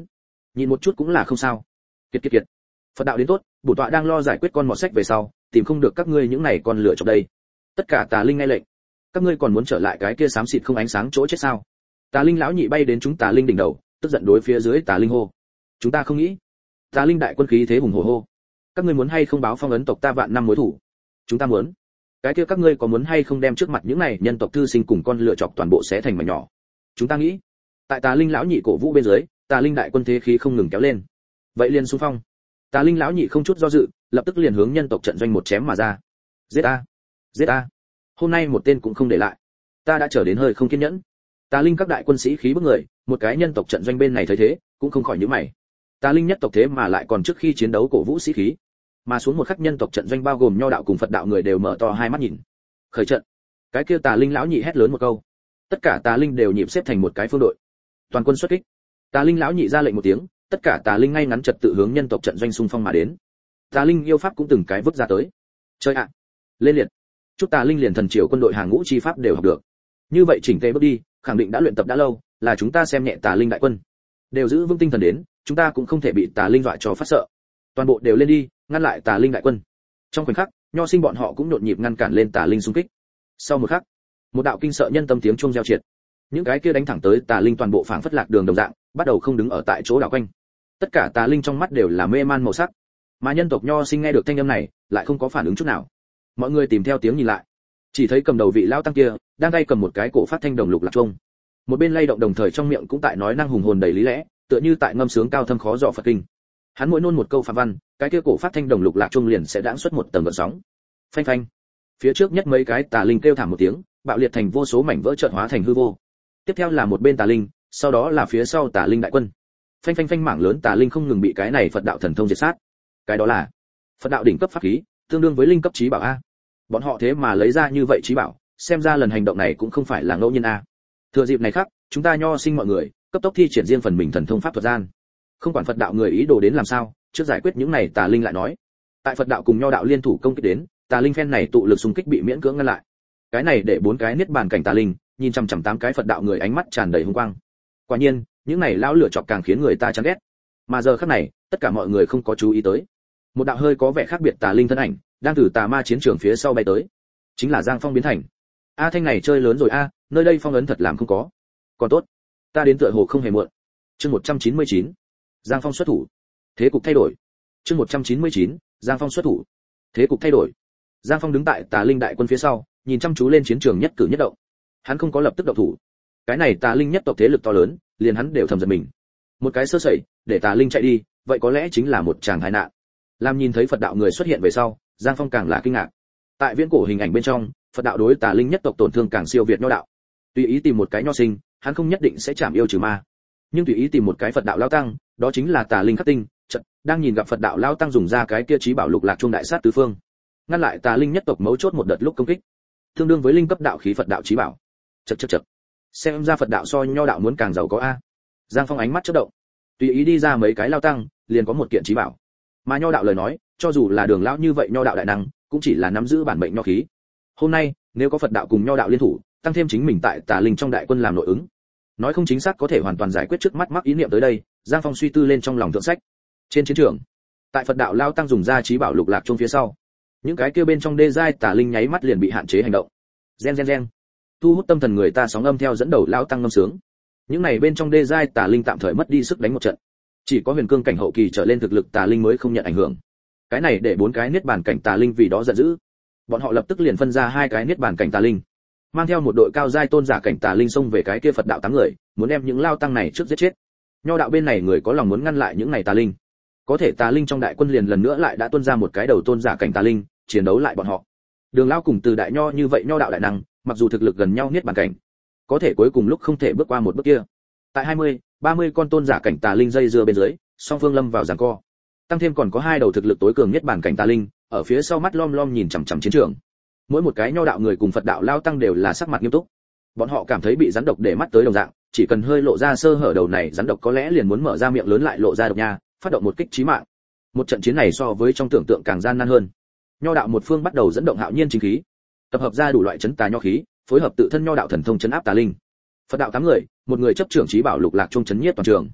nhìn một chút cũng là không sao. Kiệt kiệt kiệt, Phật đạo đến tốt, bổn tọa đang lo giải quyết con mọt sách về sau, tìm không được các ngươi những này con lửa chọc đây. Tất cả tà linh nghe lệnh, các ngươi còn muốn trở lại cái kia xám xịt không ánh sáng chỗ chết sao? Tà linh lão nhị bay đến chúng tà linh đỉnh đầu, tức giận đối phía dưới tà linh hô. Chúng ta không nghĩ. Tà linh đại quân khí thế hùng hổ hô. Các ngươi muốn hay không báo phong ấn tộc ta vạn năm mối thủ? Chúng ta muốn. Cái kia các ngươi có muốn hay không đem trước mặt những này nhân tộc thư sinh cùng con lựa chọc toàn bộ xé thành mảnh nhỏ? Chúng ta nghĩ. Tại tà linh lão nhị cổ vũ bên dưới, tà linh đại quân thế khí không ngừng kéo lên. Vậy liền xung phong. Tà linh lão nhị không chút do dự, lập tức liền hướng nhân tộc trận doanh một chém mà ra. Giết a, giết a. Hôm nay một tên cũng không để lại. Ta đã trở đến hơi không kiên nhẫn. Tà linh các đại quân sĩ khí bức người, một cái nhân tộc trận doanh bên này thấy thế, cũng không khỏi nhíu mày. Tà linh nhất tộc thế mà lại còn trước khi chiến đấu cổ vũ sĩ khí, mà xuống một khắc nhân tộc trận doanh bao gồm nho đạo cùng Phật đạo người đều mở to hai mắt nhìn. Khởi trận. Cái kia tà linh lão nhị hét lớn một câu. Tất cả tà linh đều nhịp xếp thành một cái phương đội. Toàn quân xuất kích. Tà linh lão nhị ra lệnh một tiếng, tất cả tà linh ngay ngắn trật tự hướng nhân tộc trận doanh xung phong mà đến. Tà linh yêu pháp cũng từng cái vứt ra tới. Chơi ạ. Lên liệt. Chút tà linh liền thần triều quân đội hàng ngũ chi pháp đều học được. Như vậy chỉnh tề bước đi, khẳng định đã luyện tập đã lâu, là chúng ta xem nhẹ tà linh đại quân. Đều giữ vững tinh thần đến, chúng ta cũng không thể bị tà linh dọa cho phát sợ. Toàn bộ đều lên đi, ngăn lại tà linh đại quân. Trong khoảnh khắc, nho sinh bọn họ cũng nhộn nhịp ngăn cản lên tà linh xung kích. Sau một khắc, một đạo kinh sợ nhân tâm tiếng chuông reo triệt. Những cái kia đánh thẳng tới tà linh toàn bộ phảng phất lạc đường đồng dạng, bắt đầu không đứng ở tại chỗ đảo quanh. Tất cả tà linh trong mắt đều là mê man màu sắc, mà nhân tộc nho sinh nghe được thanh âm này, lại không có phản ứng chút nào. Mọi người tìm theo tiếng nhìn lại, chỉ thấy cầm đầu vị lão tăng kia đang tay cầm một cái cổ phát thanh đồng lục lạc chuông, một bên lay động đồng thời trong miệng cũng tại nói năng hùng hồn đầy lý lẽ, tựa như tại ngâm sướng cao thâm khó dò Phật kinh. Hắn mỗi nôn một câu phạm văn, cái kia cổ phát thanh đồng lục lạc chuông liền sẽ đãng xuất một tầng gợn sóng. Phanh phanh. Phía trước nhất mấy cái tà linh kêu thảm một tiếng, bạo liệt thành vô số mảnh vỡ chợt hóa thành hư vô. Tiếp theo là một bên tà linh, sau đó là phía sau tà linh đại quân. Phanh phanh phanh, mảng lớn tà linh không ngừng bị cái này Phật đạo thần thông diệt sát. Cái đó là Phật đạo đỉnh cấp pháp khí, tương đương với linh cấp trí bảo a. Bọn họ thế mà lấy ra như vậy trí bảo, xem ra lần hành động này cũng không phải là ngẫu nhiên a. Thừa dịp này khác, chúng ta nho sinh mọi người, cấp tốc thi triển riêng phần mình thần thông pháp thuật gian. Không quản Phật đạo người ý đồ đến làm sao, trước giải quyết những này tà linh lại nói. Tại Phật đạo cùng nho đạo liên thủ công kích đến, tà linh phen này tụ lực xung kích bị miễn cưỡng ngăn lại. Cái này để bốn cái niết bàn cảnh tà linh, nhìn chằm chằm tám cái Phật đạo người ánh mắt tràn đầy hung quang. Quả nhiên, những này lão lửa chọc càng khiến người ta chán ghét. Mà giờ khắc này, tất cả mọi người không có chú ý tới. Một đạo hơi có vẻ khác biệt tà linh thân ảnh, đang từ tà ma chiến trường phía sau bay tới. Chính là Giang Phong biến thành. A thanh này chơi lớn rồi a, nơi đây phong ấn thật làm không có. Còn tốt, ta đến tựa hồ không hề muộn. Chương một trăm chín mươi chín, Giang Phong xuất thủ. Thế cục thay đổi. Chương một trăm chín mươi chín, Giang Phong xuất thủ. Thế cục thay đổi. Giang Phong đứng tại tà linh đại quân phía sau, nhìn chăm chú lên chiến trường nhất cử nhất động. Hắn không có lập tức động thủ. Cái này tà linh nhất tộc thế lực to lớn, liền hắn đều thầm giật mình. Một cái sơ sẩy, để tà linh chạy đi, vậy có lẽ chính là một tràng tai nạn. Làm nhìn thấy Phật đạo người xuất hiện về sau, Giang Phong càng là kinh ngạc. Tại viễn cổ hình ảnh bên trong, Phật đạo đối tà linh nhất tộc tổn thương càng siêu việt nho đạo. Tùy ý tìm một cái nho sinh, hắn không nhất định sẽ chạm yêu trừ ma. Nhưng tùy ý tìm một cái Phật đạo lão tăng, đó chính là tà linh khắc tinh, chợt đang nhìn gặp Phật đạo lão tăng dùng ra cái kia trí bảo lục lạc chuông đại sát tứ phương, ngăn lại tà linh nhất tộc mấu chốt một đợt lúc công kích, tương đương với linh cấp đạo khí Phật đạo trí bảo. Chậc chậc chậc. Xem ra Phật đạo so nho đạo muốn càng giàu có a. Giang Phong ánh mắt chớp động, tùy ý đi ra mấy cái lao tăng, liền có một kiện trí bảo. Mà nho đạo lời nói, cho dù là đường lão như vậy nho đạo đại năng, cũng chỉ là nắm giữ bản mệnh nho khí. Hôm nay, nếu có Phật đạo cùng nho đạo liên thủ, tăng thêm chính mình tại tà linh trong đại quân làm nội ứng, nói không chính xác có thể hoàn toàn giải quyết trước mắt mắc ý niệm tới đây. Giang Phong suy tư lên trong lòng thượng sách. Trên chiến trường, tại Phật đạo lao tăng dùng ra trí bảo lục lạc chuông phía sau, những cái kia bên trong đê giai tà linh nháy mắt liền bị hạn chế hành động. Gen gen gen, thu hút tâm thần người ta sóng âm theo dẫn đầu lao tăng ngâm sướng. Những này bên trong đê giai tà linh tạm thời mất đi sức đánh một trận, chỉ có huyền cương cảnh hậu kỳ trở lên thực lực tà linh mới không nhận ảnh hưởng. Cái này để bốn cái niết bàn cảnh tà linh vì đó giận dữ. Bọn họ lập tức liền phân ra hai cái niết bàn cảnh tà linh, mang theo một đội cao giai tôn giả cảnh tà linh xông về cái kia Phật đạo tám người, muốn đem những lao tăng này trước giết chết. Nho đạo bên này người có lòng muốn ngăn lại những này tà linh, có thể tà linh trong đại quân liền lần nữa lại đã tuôn ra một cái đầu tôn giả cảnh tà linh, chiến đấu lại bọn họ. Đường Lão cùng Từ đại nho như vậy nho đạo đại năng, mặc dù thực lực gần nhau niết bàn cảnh, có thể cuối cùng lúc không thể bước qua một bước kia. Tại hai mươi, ba mươi con tôn giả cảnh tà linh dây dưa bên dưới, song phương lâm vào giằng co. Tăng thêm còn có hai đầu thực lực tối cường niết bàn cảnh tà linh, ở phía sau mắt lom lom nhìn chằm chằm chiến trường. Mỗi một cái nho đạo người cùng Phật đạo lao tăng đều là sắc mặt nghiêm túc. Bọn họ cảm thấy bị rắn độc để mắt tới đồng dạng, chỉ cần hơi lộ ra sơ hở đầu này rắn độc có lẽ liền muốn mở ra miệng lớn lại lộ ra độc nha, phát động một kích chí mạng. Một trận chiến này so với trong tưởng tượng càng gian nan hơn. Nho đạo một phương bắt đầu dẫn động hạo nhiên chính khí, tập hợp ra đủ loại chấn tà nho khí, phối hợp tự thân nho đạo thần thông chấn áp tà linh. Phật đạo tám người, một người chấp trưởng chí bảo lục lạc trung chấn nhiếp toàn trường.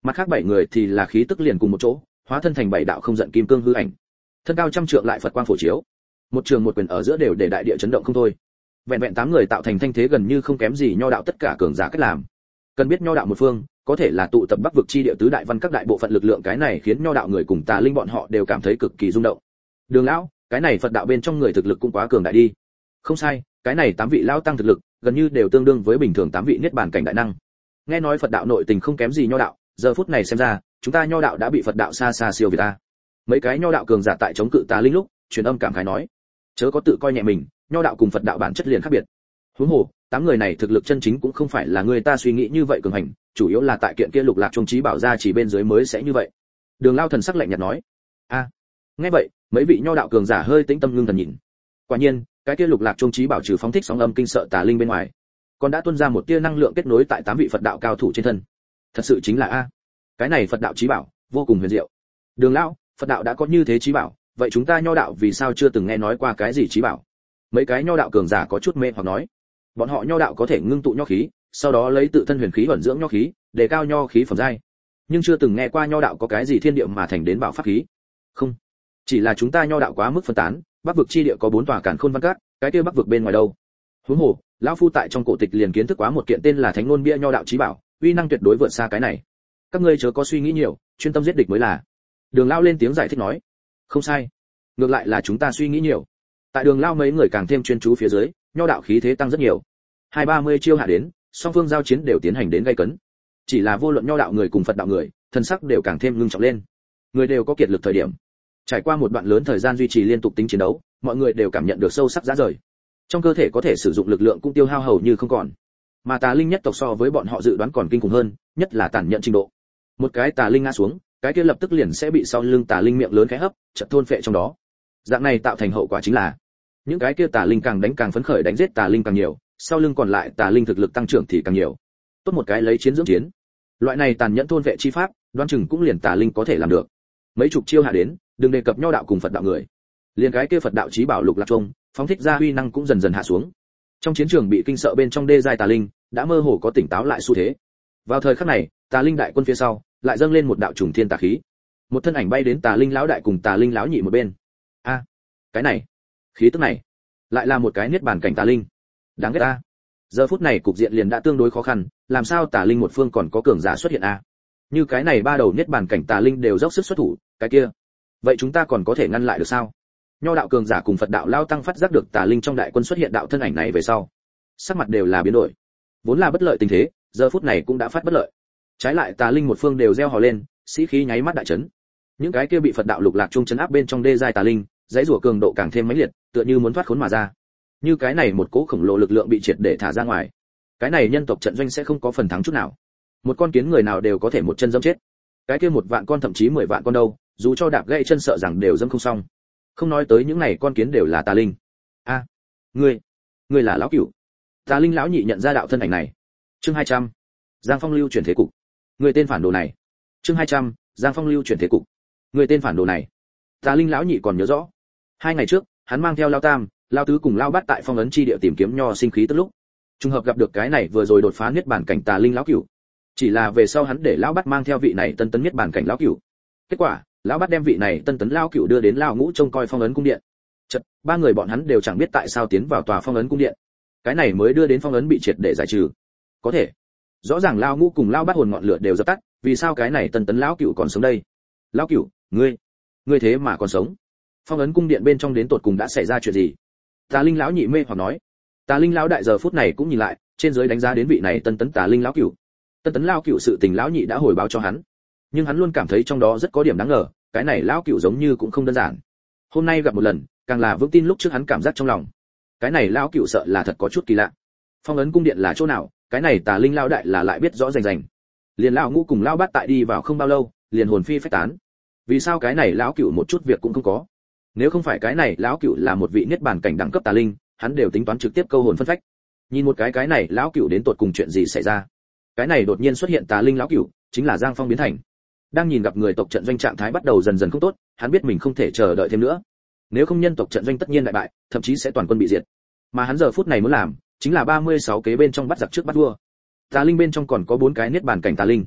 Mặt khác bảy người thì là khí tức liền cùng một chỗ, hóa thân thành bảy đạo không giận kim cương hư ảnh. Thân cao trăm trượng lại Phật quang phổ chiếu. Một trường một quyền ở giữa đều để đại địa chấn động không thôi. Vẹn vẹn tám người tạo thành thanh thế gần như không kém gì nho đạo tất cả cường giả cách làm. Cần biết nho đạo một phương, có thể là tụ tập Bắc vực chi địa tứ đại văn các đại bộ phận lực lượng, cái này khiến nho đạo người cùng tà linh bọn họ đều cảm thấy cực kỳ rung động. Đường lão, cái này Phật đạo bên trong người thực lực cũng quá cường đại đi. Không sai, cái này tám vị lão tăng thực lực, gần như đều tương đương với bình thường tám vị niết bàn cảnh đại năng. Nghe nói Phật đạo nội tình không kém gì nho đạo, giờ phút này xem ra, chúng ta nho đạo đã bị Phật đạo xa xa siêu việt ta. Mấy cái nho đạo cường giả tại chống cự tà linh lúc, truyền âm cảm khái nói, chớ có tự coi nhẹ mình, nho đạo cùng Phật đạo bản chất liền khác biệt. Huống hồ, tám người này thực lực chân chính cũng không phải là người ta suy nghĩ như vậy cường hành, chủ yếu là tại kiện kia lục lạc trung trí bảo ra chỉ bên dưới mới sẽ như vậy. Đường Lao thần sắc lạnh nhạt nói, a, nghe vậy, mấy vị nho đạo cường giả hơi tĩnh tâm ngưng thần nhìn. Quả nhiên, cái kia lục lạc trung trí bảo trừ phóng thích sóng âm kinh sợ tà linh bên ngoài, còn đã tuôn ra một tia năng lượng kết nối tại tám vị Phật đạo cao thủ trên thân. Thật sự chính là a, cái này Phật đạo trí bảo vô cùng huyền diệu. Đường Lão, Phật đạo đã có như thế trí bảo, vậy chúng ta nho đạo vì sao chưa từng nghe nói qua cái gì trí bảo? Mấy cái nho đạo cường giả có chút mê hoặc nói, bọn họ nho đạo có thể ngưng tụ nho khí, sau đó lấy tự thân huyền khí ẩn dưỡng nho khí, đề cao nho khí phẩm giai, nhưng chưa từng nghe qua nho đạo có cái gì thiên địa mà thành đến bảo pháp khí. Không, chỉ là chúng ta nho đạo quá mức phân tán, Bắc vực chi địa có bốn tòa càn khôn văn các, cái kia Bắc vực bên ngoài đâu? Huống hồ, lão phu tại trong cổ tịch liền kiến thức quá một kiện tên là Thánh Ngôn Bia nho đạo trí bảo, uy năng tuyệt đối vượt xa cái này. Các ngươi chớ có suy nghĩ nhiều, chuyên tâm giết địch mới là. Đường Lao lên tiếng giải thích nói, không sai, ngược lại là chúng ta suy nghĩ nhiều. Tại Đường Lao mấy người càng thêm chuyên chú phía dưới, nho đạo khí thế tăng rất nhiều. Hai ba mươi chiêu hạ đến, song phương giao chiến đều tiến hành đến gay cấn. Chỉ là vô luận nho đạo người cùng Phật đạo người, thân sắc đều càng thêm ngưng trọng lên. Người đều có kiệt lực thời điểm. Trải qua một đoạn lớn thời gian duy trì liên tục tính chiến đấu, mọi người đều cảm nhận được sâu sắc rã rời. Trong cơ thể có thể sử dụng lực lượng cũng tiêu hao hầu như không còn. Mà tà linh nhất tộc so với bọn họ dự đoán còn kinh khủng hơn, nhất là tàn nhẫn trình độ. Một cái tà linh ngã xuống, cái kia lập tức liền sẽ bị sau lưng tà linh miệng lớn khẽ hấp, chợt thôn phệ trong đó. Dạng này tạo thành hậu quả chính là những cái kia tà linh càng đánh càng phấn khởi, đánh giết tà linh càng nhiều, sau lưng còn lại tà linh thực lực tăng trưởng thì càng nhiều. Tốt một cái lấy chiến dưỡng chiến. Loại này tàn nhẫn thôn vệ chi pháp, đoán chừng cũng liền tà linh có thể làm được. Mấy chục chiêu hạ đến, đừng đề cập nho đạo cùng Phật đạo người. Liền cái kia Phật đạo chí bảo lục lạc trung, phóng thích ra uy năng cũng dần dần hạ xuống. Trong chiến trường bị kinh sợ bên trong đê giai tà linh, đã mơ hồ có tỉnh táo lại xu thế. Vào thời khắc này, tà linh đại quân phía sau, lại dâng lên một đạo trùng thiên tà khí. Một thân ảnh bay đến tà linh lão đại cùng tà linh lão nhị một bên. A, cái này, khí tức này, lại là một cái niết bàn cảnh tà linh. Đáng ghét a. Giờ phút này cục diện liền đã tương đối khó khăn, làm sao tà linh một phương còn có cường giả xuất hiện a? Như cái này ba đầu niết bàn cảnh tà linh đều dốc sức xuất thủ, cái kia, vậy chúng ta còn có thể ngăn lại được sao? Nho đạo cường giả cùng Phật đạo lao tăng phát giác được tà linh trong đại quân xuất hiện đạo thân ảnh này về sau, sắc mặt đều là biến đổi. Vốn là bất lợi tình thế, giờ phút này cũng đã phát bất lợi. Trái lại tà linh một phương đều reo hò lên, sĩ khí nháy mắt đại chấn. Những cái kia bị Phật đạo lục lạc trung chấn áp bên trong đê giai tà linh, dãy rủa cường độ càng thêm mãnh liệt, tựa như muốn thoát khốn mà ra. Như cái này một cỗ khổng lồ lực lượng bị triệt để thả ra ngoài, cái này nhân tộc trận doanh sẽ không có phần thắng chút nào. Một con kiến người nào đều có thể một chân dẫm chết. Cái kia một vạn con thậm chí mười vạn con đâu, dù cho đạp gãy chân sợ rằng đều dẫm không xong. Không nói tới những này con kiến đều là tà linh. A, ngươi, ngươi là lão cửu. Tà linh lão nhị nhận ra đạo thân ảnh này. Chương hai trăm, Giang Phong lưu chuyển thế cục. Người tên phản đồ này. Chương hai trăm, Giang Phong lưu chuyển thế cục. Người tên phản đồ này. Tà linh lão nhị còn nhớ rõ. Hai ngày trước, hắn mang theo Lao Tam, Lao Tứ cùng Lao Bát tại phong ấn chi địa tìm kiếm nho sinh khí tức lúc, trùng hợp gặp được cái này vừa rồi đột phá niết bàn cảnh tà linh lão cửu. Chỉ là về sau hắn để Lão Bát mang theo vị này tân tấn niết bàn cảnh lão cửu. Kết quả, Lão Bát đem vị này tân tấn lão cửu đưa đến Lão Ngũ trông coi phong ấn cung điện. Chật, ba người bọn hắn đều chẳng biết tại sao tiến vào tòa phong ấn cung điện. Cái này mới đưa đến phong ấn bị triệt để giải trừ. Có thể, rõ ràng Lão Ngũ cùng Lão Bát hồn ngọn lửa đều dập tắt, vì sao cái này tân tấn lão cửu còn sống đây? Lão cửu, ngươi, ngươi thế mà còn sống? Phong ấn cung điện bên trong đến tột cùng đã xảy ra chuyện gì? Tà linh lão nhị mê hoặc nói. Tà linh lão đại giờ phút này cũng nhìn lại, trên dưới đánh giá đến vị này tân tấn tà linh lão cửu. Tân tấn lão cửu sự tình lão nhị đã hồi báo cho hắn, nhưng hắn luôn cảm thấy trong đó rất có điểm đáng ngờ, cái này lão cửu giống như cũng không đơn giản. Hôm nay gặp một lần, càng là vững tin lúc trước hắn cảm giác trong lòng. Cái này lão cửu sợ là thật có chút kỳ lạ. Phong ấn cung điện là chỗ nào? Cái này tà linh lão đại là lại biết rõ rành rành. Liền lão Ngũ cùng lão Bát tại đi vào không bao lâu, liền hồn phi phách tán. Vì sao cái này lão cửu một chút việc cũng không có? Nếu không phải cái này lão cửu là một vị niết bàn cảnh đẳng cấp tà linh, hắn đều tính toán trực tiếp câu hồn phân phách. Nhìn một cái cái này lão cửu đến tột cùng chuyện gì xảy ra? Cái này đột nhiên xuất hiện tà linh lão cửu, chính là Giang Phong biến thành. Đang nhìn gặp người tộc trận doanh trạng thái bắt đầu dần dần không tốt, hắn biết mình không thể chờ đợi thêm nữa. Nếu không nhân tộc trận doanh tất nhiên đại bại, thậm chí sẽ toàn quân bị diệt. Mà hắn giờ phút này muốn làm, chính là ba mươi sáu kế bên trong bắt giặc trước bắt vua. Tà linh bên trong còn có bốn cái niết bàn cảnh tà linh.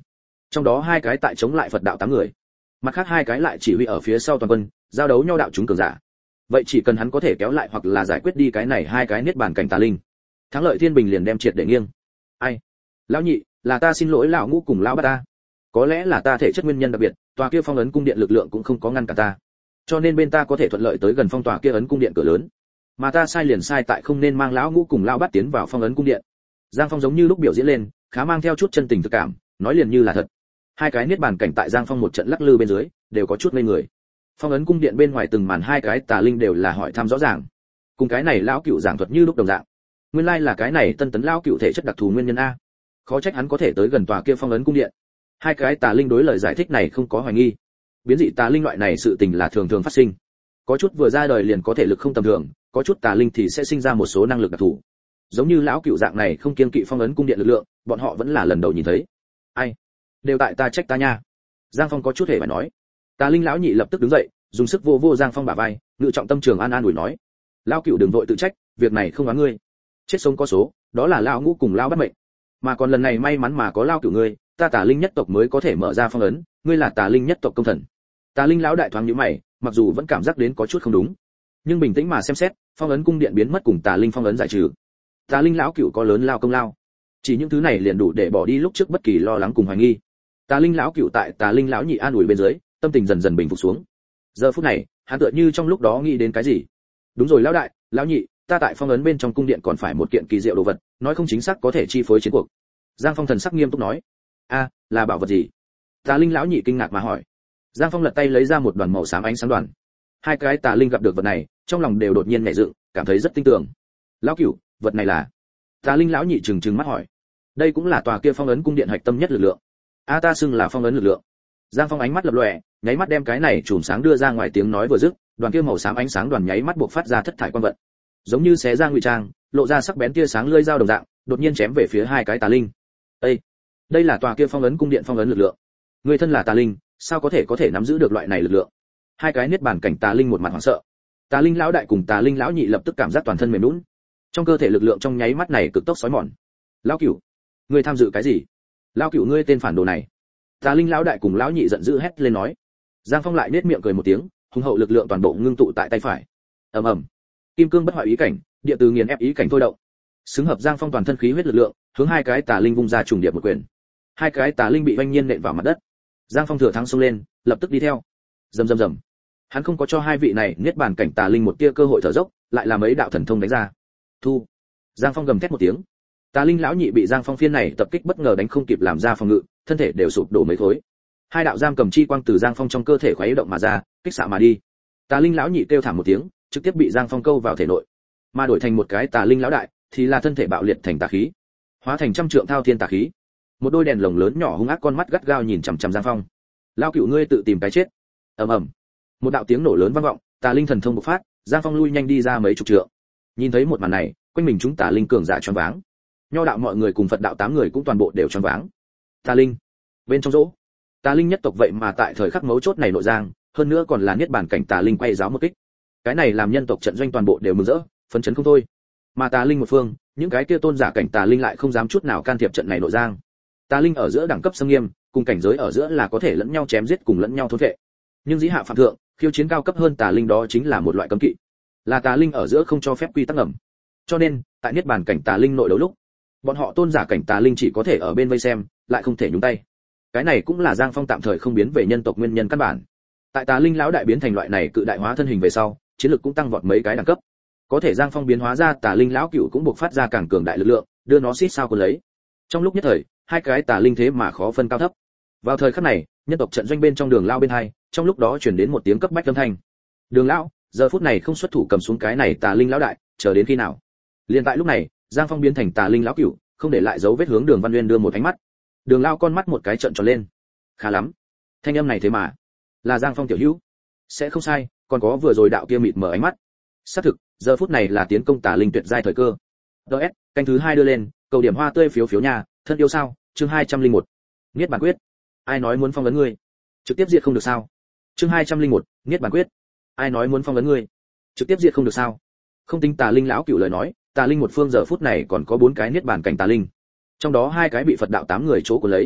trong đó hai cái tại chống lại Phật đạo tám người, mặt khác hai cái lại chỉ huy ở phía sau toàn quân, giao đấu nhau đạo chúng cường giả. Vậy chỉ cần hắn có thể kéo lại hoặc là giải quyết đi cái này hai cái niết bàn cảnh tà linh, thắng lợi thiên bình liền đem triệt để nghiêng. Ai? Lão nhị, là ta xin lỗi lão ngũ cùng lão bát ta. Có lẽ là ta thể chất nguyên nhân đặc biệt, tòa kia phong ấn cung điện lực lượng cũng không có ngăn cả ta, cho nên bên ta có thể thuận lợi tới gần phong tòa kia ấn cung điện cửa lớn. Mà ta sai liền sai tại không nên mang lão ngũ cùng lão bát tiến vào phong ấn cung điện. Giang Phong giống như lúc biểu diễn lên, khá mang theo chút chân tình thực cảm, nói liền như là thật. Hai cái niết bàn cảnh tại Giang Phong một trận lắc lư bên dưới, đều có chút ngây người. Phong ấn cung điện bên ngoài từng màn hai cái tà linh đều là hỏi thăm rõ ràng. Cùng cái này lão cựu giảng thuật như lúc đồng dạng. Nguyên lai là cái này tân tấn lão cựu thể chất đặc thù nguyên nhân a. Khó trách hắn có thể tới gần tòa kia phong ấn cung điện. Hai cái tà linh đối lời giải thích này không có hoài nghi. Biến dị tà linh loại này sự tình là thường thường phát sinh. Có chút vừa ra đời liền có thể lực không tầm thường, có chút tà linh thì sẽ sinh ra một số năng lực đặc thù. Giống như lão cựu dạng này không kiêng kỵ phong ấn cung điện lực lượng, bọn họ vẫn là lần đầu nhìn thấy. Ai? Đều tại ta trách ta nha. Giang Phong có chút hề phải nói. Tà linh lão nhị lập tức đứng dậy, dùng sức vô vô Giang Phong bả vai, ngự trọng tâm trường an an ủi nói: "Lão cửu đừng vội tự trách, việc này không oán ngươi. Chết sống có số, đó là lão ngũ cùng lão bắt mệnh. Mà còn lần này may mắn mà có lão cửu ngươi, ta Tà linh nhất tộc mới có thể mở ra phong ấn, ngươi là Tà linh nhất tộc công thần." Tà linh lão đại thoáng nhíu mày, mặc dù vẫn cảm giác đến có chút không đúng, nhưng bình tĩnh mà xem xét, phong ấn cung điện biến mất cùng Tà linh phong ấn giải trừ. Tà linh lão cửu có lớn lao công lao. Chỉ những thứ này liền đủ để bỏ đi lúc trước bất kỳ lo lắng cùng hoài nghi. Tà linh lão cửu tại Tà linh lão nhị an ủi bên dưới, tâm tình dần dần bình phục xuống. Giờ phút này, hắn tựa như trong lúc đó nghĩ đến cái gì. Đúng rồi lão đại, lão nhị, ta tại phong ấn bên trong cung điện còn phải một kiện kỳ diệu đồ vật, nói không chính xác có thể chi phối chiến cuộc. Giang Phong thần sắc nghiêm túc nói. A, là bảo vật gì? Tà linh lão nhị kinh ngạc mà hỏi. Giang Phong lật tay lấy ra một đoàn màu xám ánh sáng đoàn. Hai cái tà linh gặp được vật này, trong lòng đều đột nhiên nhảy dựng, cảm thấy rất tin tưởng. Lão cửu, vật này là? Tà linh lão nhị trừng trừng mắt hỏi. Đây cũng là tòa kia phong ấn cung điện hạch tâm nhất lực lượng. A ta xưng là phong ấn lực lượng. Giang Phong ánh mắt lập lòe, nháy mắt đem cái này chùm sáng đưa ra ngoài, tiếng nói vừa dứt, đoàn kia màu xám ánh sáng đoàn nháy mắt bộc phát ra thất thải quang vận, giống như xé ra ngụy trang, lộ ra sắc bén tia sáng lưỡi dao đồng dạng, đột nhiên chém về phía hai cái tà linh. Ê, đây là tòa kia phong ấn cung điện phong ấn lực lượng. Người thân là tà linh, sao có thể có thể nắm giữ được loại này lực lượng? Hai cái niết bàn cảnh tà linh một mặt hoảng sợ. Tà linh lão đại cùng tà linh lão nhị lập tức cảm giác toàn thân mềm nhũn, trong cơ thể lực lượng trong nháy mắt này cực tốc xói mòn. Lão cửu, ngươi tham dự cái gì? Lão cửu ngươi tên phản đồ này! Tà linh lão đại cùng lão nhị giận dữ hét lên nói. Giang Phong lại nết miệng cười một tiếng, hùng hậu lực lượng toàn bộ ngưng tụ tại tay phải. Ầm ầm, kim cương bất hoại ý cảnh, địa từ nghiền ép ý cảnh thôi động. Xứng hợp Giang Phong toàn thân khí huyết lực lượng, hướng hai cái tà linh vung ra trùng điệp một quyền. Hai cái tà linh bị oanh nhiên nện vào mặt đất. Giang Phong thừa thắng xông lên, lập tức đi theo. Rầm rầm rầm. Hắn không có cho hai vị này niết bàn cảnh tà linh một tia cơ hội thở dốc, lại làm mấy đạo thần thông đánh ra. Thu. Giang Phong gầm thét một tiếng. Tà linh lão nhị bị Giang Phong phiên này tập kích bất ngờ đánh không kịp làm ra phòng ngự, thân thể đều sụp đổ mấy khối. Hai đạo giam cầm chi quang từ Giang Phong trong cơ thể khuấy động mà ra, kích xạ mà đi. Tà linh lão nhị kêu thảm một tiếng, trực tiếp bị Giang Phong câu vào thể nội. Mà đổi thành một cái tà linh lão đại, thì là thân thể bạo liệt thành tà khí, hóa thành trăm trượng thao thiên tà khí. Một đôi đèn lồng lớn nhỏ hung ác con mắt gắt gao nhìn chằm chằm Giang Phong. Lão cửu ngươi tự tìm cái chết. Ầm ầm. Một đạo tiếng nổ lớn vang vọng, tà linh thần thông bộc phát, Giang Phong lui nhanh đi ra mấy chục trượng. Nhìn thấy một màn này, quanh mình chúng tà linh cường giả choáng váng. Nho đạo mọi người cùng Phật đạo tám người cũng toàn bộ đều choáng váng. Tà linh, bên trong rỗ, tà linh nhất tộc vậy mà tại thời khắc mấu chốt này nội giang, hơn nữa còn là niết bàn cảnh tà linh quay giáo một kích. Cái này làm nhân tộc trận doanh toàn bộ đều mừng rỡ, phấn chấn không thôi. Mà tà linh một phương, những cái kia tôn giả cảnh tà linh lại không dám chút nào can thiệp trận này nội giang. Tà linh ở giữa đẳng cấp xâm nghiêm, cùng cảnh giới ở giữa là có thể lẫn nhau chém giết cùng lẫn nhau thôn vệ. Nhưng dĩ hạ phạm thượng, khiêu chiến cao cấp hơn tà linh đó chính là một loại cấm kỵ. Là tà linh ở giữa không cho phép quy tắc ngầm. Cho nên, tại niết bàn cảnh tà linh nội đấu lúc, bọn họ tôn giả cảnh tà linh chỉ có thể ở bên vây xem, lại không thể nhúng tay. Cái này cũng là Giang Phong tạm thời không biến về nhân tộc nguyên nhân căn bản. Tại tà linh lão đại biến thành loại này cự đại hóa thân hình về sau, chiến lực cũng tăng vọt mấy cái đẳng cấp. Có thể Giang Phong biến hóa ra tà linh lão cửu cũng buộc phát ra càng cường đại lực lượng, đưa nó xít sao cuốn lấy. Trong lúc nhất thời, hai cái tà linh thế mà khó phân cao thấp. Vào thời khắc này, nhân tộc trận doanh bên trong đường lao bên hai, trong lúc đó truyền đến một tiếng cấp bách âm thanh. Đường lão, giờ phút này không xuất thủ cầm xuống cái này tà linh lão đại, chờ đến khi nào? Liên tại lúc này, Giang Phong biến thành tà linh lão cửu, không để lại dấu vết hướng Đường Văn Nguyên đưa một ánh mắt. Đường lao con mắt một cái trợn tròn lên. Khá lắm, thanh âm này thế mà là Giang Phong tiểu hữu. Sẽ không sai, còn có vừa rồi đạo kia mịt mở ánh mắt. Xác thực, giờ phút này là tiến công tà linh tuyệt giai thời cơ. ds canh thứ hai đưa lên, cầu điểm hoa tươi phiếu phiếu nhà, thân yêu sao, chương hai trăm linh một. Niết bàn quyết. Ai nói muốn phong ấn ngươi? Trực tiếp diệt không được sao? Chương hai trăm linh một, Niết bàn quyết. Ai nói muốn phong ấn ngươi? Trực tiếp diệt không được sao? Không tính tà linh lão cửu lời nói, tà linh một phương giờ phút này còn có bốn cái niết bàn cảnh tà linh. Trong đó hai cái bị Phật đạo tám người chỗ của lấy.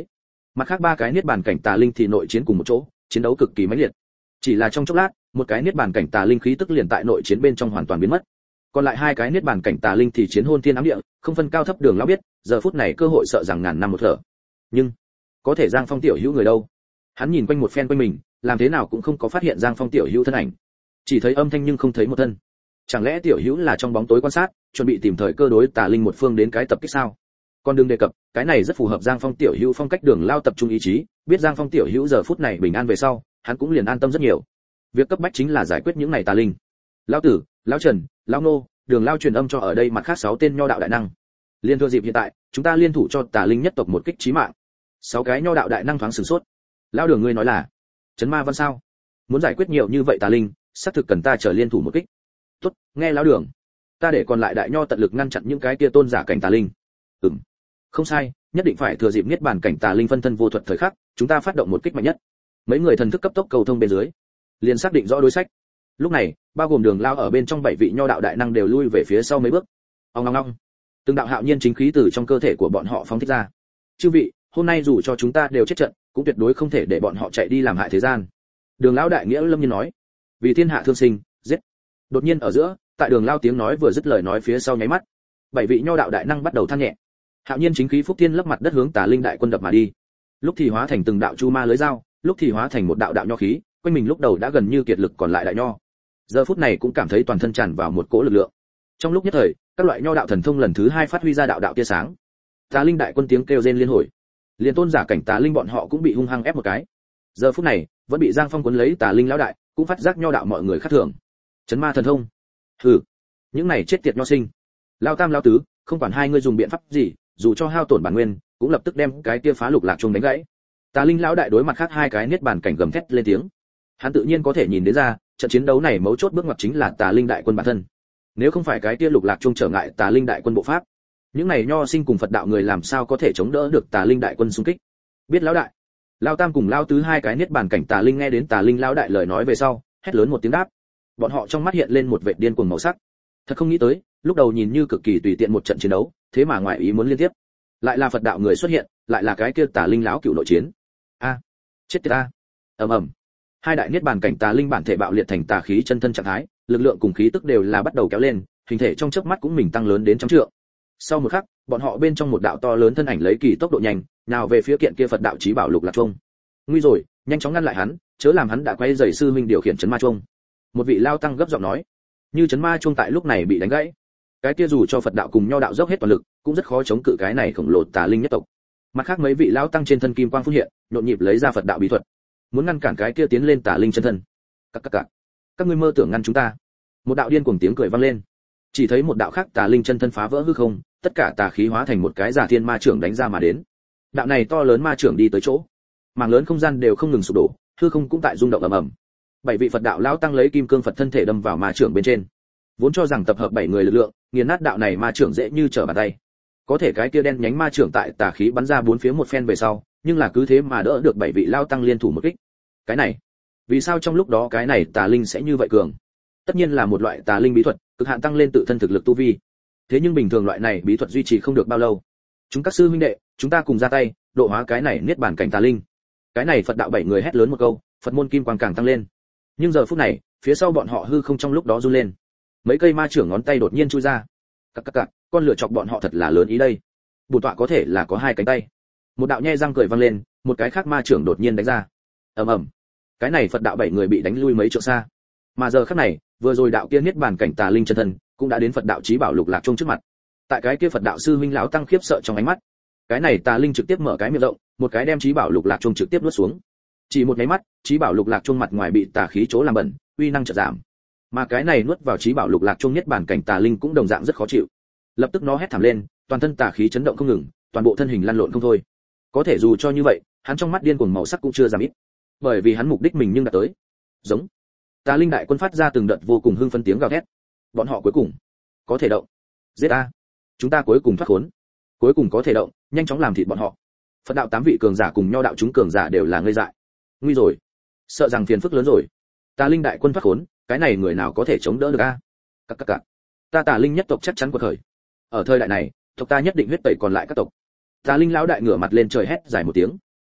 Mặt khác ba cái niết bàn cảnh tà linh thì nội chiến cùng một chỗ, chiến đấu cực kỳ mãnh liệt. Chỉ là trong chốc lát, một cái niết bàn cảnh tà linh khí tức liền tại nội chiến bên trong hoàn toàn biến mất. Còn lại hai cái niết bàn cảnh tà linh thì chiến hôn thiên ám địa, không phân cao thấp đường lão biết, giờ phút này cơ hội sợ rằng ngàn năm một thở. Nhưng, có thể Giang Phong tiểu hữu người đâu? Hắn nhìn quanh một phen quanh mình, làm thế nào cũng không có phát hiện Giang Phong tiểu hữu thân ảnh. Chỉ thấy âm thanh nhưng không thấy một thân. Chẳng lẽ tiểu hữu là trong bóng tối quan sát, chuẩn bị tìm thời cơ đối tà linh một phương đến cái tập kích sao? Còn đừng đề cập, cái này rất phù hợp Giang Phong tiểu hữu phong cách đường lao tập trung ý chí, biết Giang Phong tiểu hữu giờ phút này bình an về sau, hắn cũng liền an tâm rất nhiều. Việc cấp bách chính là giải quyết những này tà linh. Lão tử, lão Trần, lão Nô, đường lao truyền âm cho ở đây mặt khác sáu tên nho đạo đại năng. Liên thừa dịp hiện tại, chúng ta liên thủ cho tà linh nhất tộc một kích chí mạng. Sáu cái nho đạo đại năng thoáng sửng sốt. Lão đường ngươi nói là Trấn Ma Văn sao? Muốn giải quyết nhiều như vậy tà linh, xác thực cần ta trở liên thủ một kích. Tốt, nghe lão đường, ta để còn lại đại nho tận lực ngăn chặn những cái kia tôn giả cảnh tà linh. Ừm, không sai, nhất định phải thừa dịp niết bàn cảnh tà linh phân thân vô thuật thời khắc, chúng ta phát động một kích mạnh nhất. Mấy người thần thức cấp tốc cầu thông bên dưới, liền xác định rõ đối sách. Lúc này, bao gồm đường lao ở bên trong bảy vị nho đạo đại năng đều lui về phía sau mấy bước. Ong ong ong, từng đạo hạo nhiên chính khí từ trong cơ thể của bọn họ phóng thích ra. Chư vị, hôm nay dù cho chúng ta đều chết trận, cũng tuyệt đối không thể để bọn họ chạy đi làm hại thế gian. Đường lão đại nghĩa lâm nhiên nói, vì thiên hạ thương sinh, giết. Đột nhiên ở giữa, tại đường lao tiếng nói vừa dứt lời nói phía sau nháy mắt, bảy vị nho đạo đại năng bắt đầu than nhẹ. Hạo nhiên chính khí phúc thiên lấp mặt đất hướng tà linh đại quân đập mà đi. Lúc thì hóa thành từng đạo chu ma lưới dao, lúc thì hóa thành một đạo đạo nho khí, quanh mình lúc đầu đã gần như kiệt lực còn lại đại nho. Giờ phút này cũng cảm thấy toàn thân tràn vào một cỗ lực lượng. Trong lúc nhất thời, các loại nho đạo thần thông lần thứ hai phát huy ra đạo đạo tia sáng. Tà linh đại quân tiếng kêu rên liên hồi. Liên tôn giả cảnh tà linh bọn họ cũng bị hung hăng ép một cái. Giờ phút này, vẫn bị Giang Phong cuốn lấy tà linh lão đại, cũng phát giác nho đạo mọi người khác thường. Chấn ma thần thông. Hừ, những này chết tiệt nho sinh. Lao tam lao tứ, không quản hai ngươi dùng biện pháp gì, dù cho hao tổn bản nguyên, cũng lập tức đem cái kia phá lục lạc trung đánh gãy. Tà linh lão đại đối mặt khác hai cái niết bàn cảnh gầm thét lên tiếng. Hắn tự nhiên có thể nhìn đến ra, trận chiến đấu này mấu chốt bước ngoặt chính là tà linh đại quân bản thân. Nếu không phải cái kia lục lạc trung trở ngại tà linh đại quân bộ pháp, những này nho sinh cùng Phật đạo người làm sao có thể chống đỡ được tà linh đại quân xung kích. Biết lão đại, lao tam cùng lao tứ hai cái niết bàn cảnh tà linh nghe đến tà linh lão đại lời nói về sau, hét lớn một tiếng đáp. Bọn họ trong mắt hiện lên một vẻ điên cuồng màu sắc. Thật không nghĩ tới, lúc đầu nhìn như cực kỳ tùy tiện một trận chiến đấu, thế mà ngoại ý muốn liên tiếp. Lại là Phật đạo người xuất hiện, lại là cái kia tà linh lão cựu nội chiến. A, chết tiệt a. Ầm ầm. Hai đại niết bàn cảnh tà linh bản thể bạo liệt thành tà khí chân thân trạng thái, lực lượng cùng khí tức đều là bắt đầu kéo lên, hình thể trong chớp mắt cũng mình tăng lớn đến trăm trượng. Sau một khắc, bọn họ bên trong một đạo to lớn thân ảnh lấy kỳ tốc độ nhanh, nào về phía kiện kia Phật đạo chí bảo lục lạc trung. Nguy rồi, nhanh chóng ngăn lại hắn, chớ làm hắn đã quay giày sư huynh điều khiển chấn ma trung. Một vị lao tăng gấp giọng nói. Như chấn ma trung tại lúc này bị đánh gãy, cái kia dù cho Phật đạo cùng nho đạo dốc hết toàn lực, cũng rất khó chống cự cái này khổng lồ tà linh nhất tộc. Mặt khác mấy vị lao tăng trên thân kim quang phun hiện, nhộn nhịp lấy ra Phật đạo bí thuật, muốn ngăn cản cái kia tiến lên tà linh chân thân. Các các các, các ngươi mơ tưởng ngăn chúng ta? Một đạo điên cuồng tiếng cười vang lên. Chỉ thấy một đạo khác tà linh chân thân phá vỡ hư không, tất cả tà khí hóa thành một cái giả thiên ma trưởng đánh ra mà đến. Đạo này to lớn ma trưởng đi tới chỗ, mảng lớn không gian đều không ngừng sụp đổ, hư không cũng tại rung động ầm ầm. Bảy vị Phật đạo lão tăng lấy kim cương Phật thân thể đâm vào ma trưởng bên trên. Vốn cho rằng tập hợp bảy người lực lượng, nghiền nát đạo này ma trưởng dễ như trở bàn tay. Có thể cái kia đen nhánh ma trưởng tại tà khí bắn ra bốn phía một phen về sau, nhưng là cứ thế mà đỡ được bảy vị lao tăng liên thủ một kích. Cái này, vì sao trong lúc đó cái này tà linh sẽ như vậy cường? Tất nhiên là một loại tà linh bí thuật, cực hạn tăng lên tự thân thực lực tu vi. Thế nhưng bình thường loại này bí thuật duy trì không được bao lâu. Chúng các sư huynh đệ, chúng ta cùng ra tay, độ hóa cái này niết bàn cảnh tà linh. Cái này Phật đạo bảy người hét lớn một câu, Phật môn kim quang càng tăng lên. Nhưng giờ phút này, phía sau bọn họ hư không trong lúc đó run lên. Mấy cây ma trưởng ngón tay đột nhiên chui ra. Cặc cặc cặc, con lửa chọc bọn họ thật là lớn ý đây. Bổn tọa có thể là có hai cánh tay. Một đạo nhe răng cười vang lên, một cái khác ma trưởng đột nhiên đánh ra. Ầm ầm. Cái này Phật đạo bảy người bị đánh lui mấy trượng xa. Mà giờ khắc này, vừa rồi đạo kia niết bàn cảnh tà linh chân thân, cũng đã đến Phật đạo chí bảo lục lạc trung trước mặt. Tại cái kia Phật đạo sư huynh lão tăng khiếp sợ trong ánh mắt, cái này tà linh trực tiếp mở cái miệng rộng, một cái đem chí bảo lục lạc trung trực tiếp nuốt xuống. Chỉ một cái mắt, chí bảo lục lạc trung mặt ngoài bị tà khí chỗ làm bẩn, uy năng chợt giảm. Mà cái này nuốt vào chí bảo lục lạc trung niết bàn cảnh tà linh cũng đồng dạng rất khó chịu. Lập tức nó hét thảm lên, toàn thân tà khí chấn động không ngừng, toàn bộ thân hình lăn lộn không thôi. Có thể dù cho như vậy, hắn trong mắt điên cuồng màu sắc cũng chưa giảm ít, bởi vì hắn mục đích mình nhưng đã tới. Giống. Tà linh đại quân phát ra từng đợt vô cùng hưng phấn tiếng gào thét. Bọn họ cuối cùng có thể động. Giết a! Chúng ta cuối cùng thoát khốn. Cuối cùng có thể động, nhanh chóng làm thịt bọn họ. Phật đạo tám vị cường giả cùng nho đạo chúng cường giả đều là ngây dại. Nguy rồi, sợ rằng phiền phức lớn rồi. Tà linh đại quân thoát khốn, cái này người nào có thể chống đỡ được a? Các các các. Ta Tà linh nhất tộc chắc chắn quật khởi. Ở thời đại này, tộc ta nhất định huyết tẩy còn lại các tộc. Tà linh lão đại ngửa mặt lên trời hét dài một tiếng.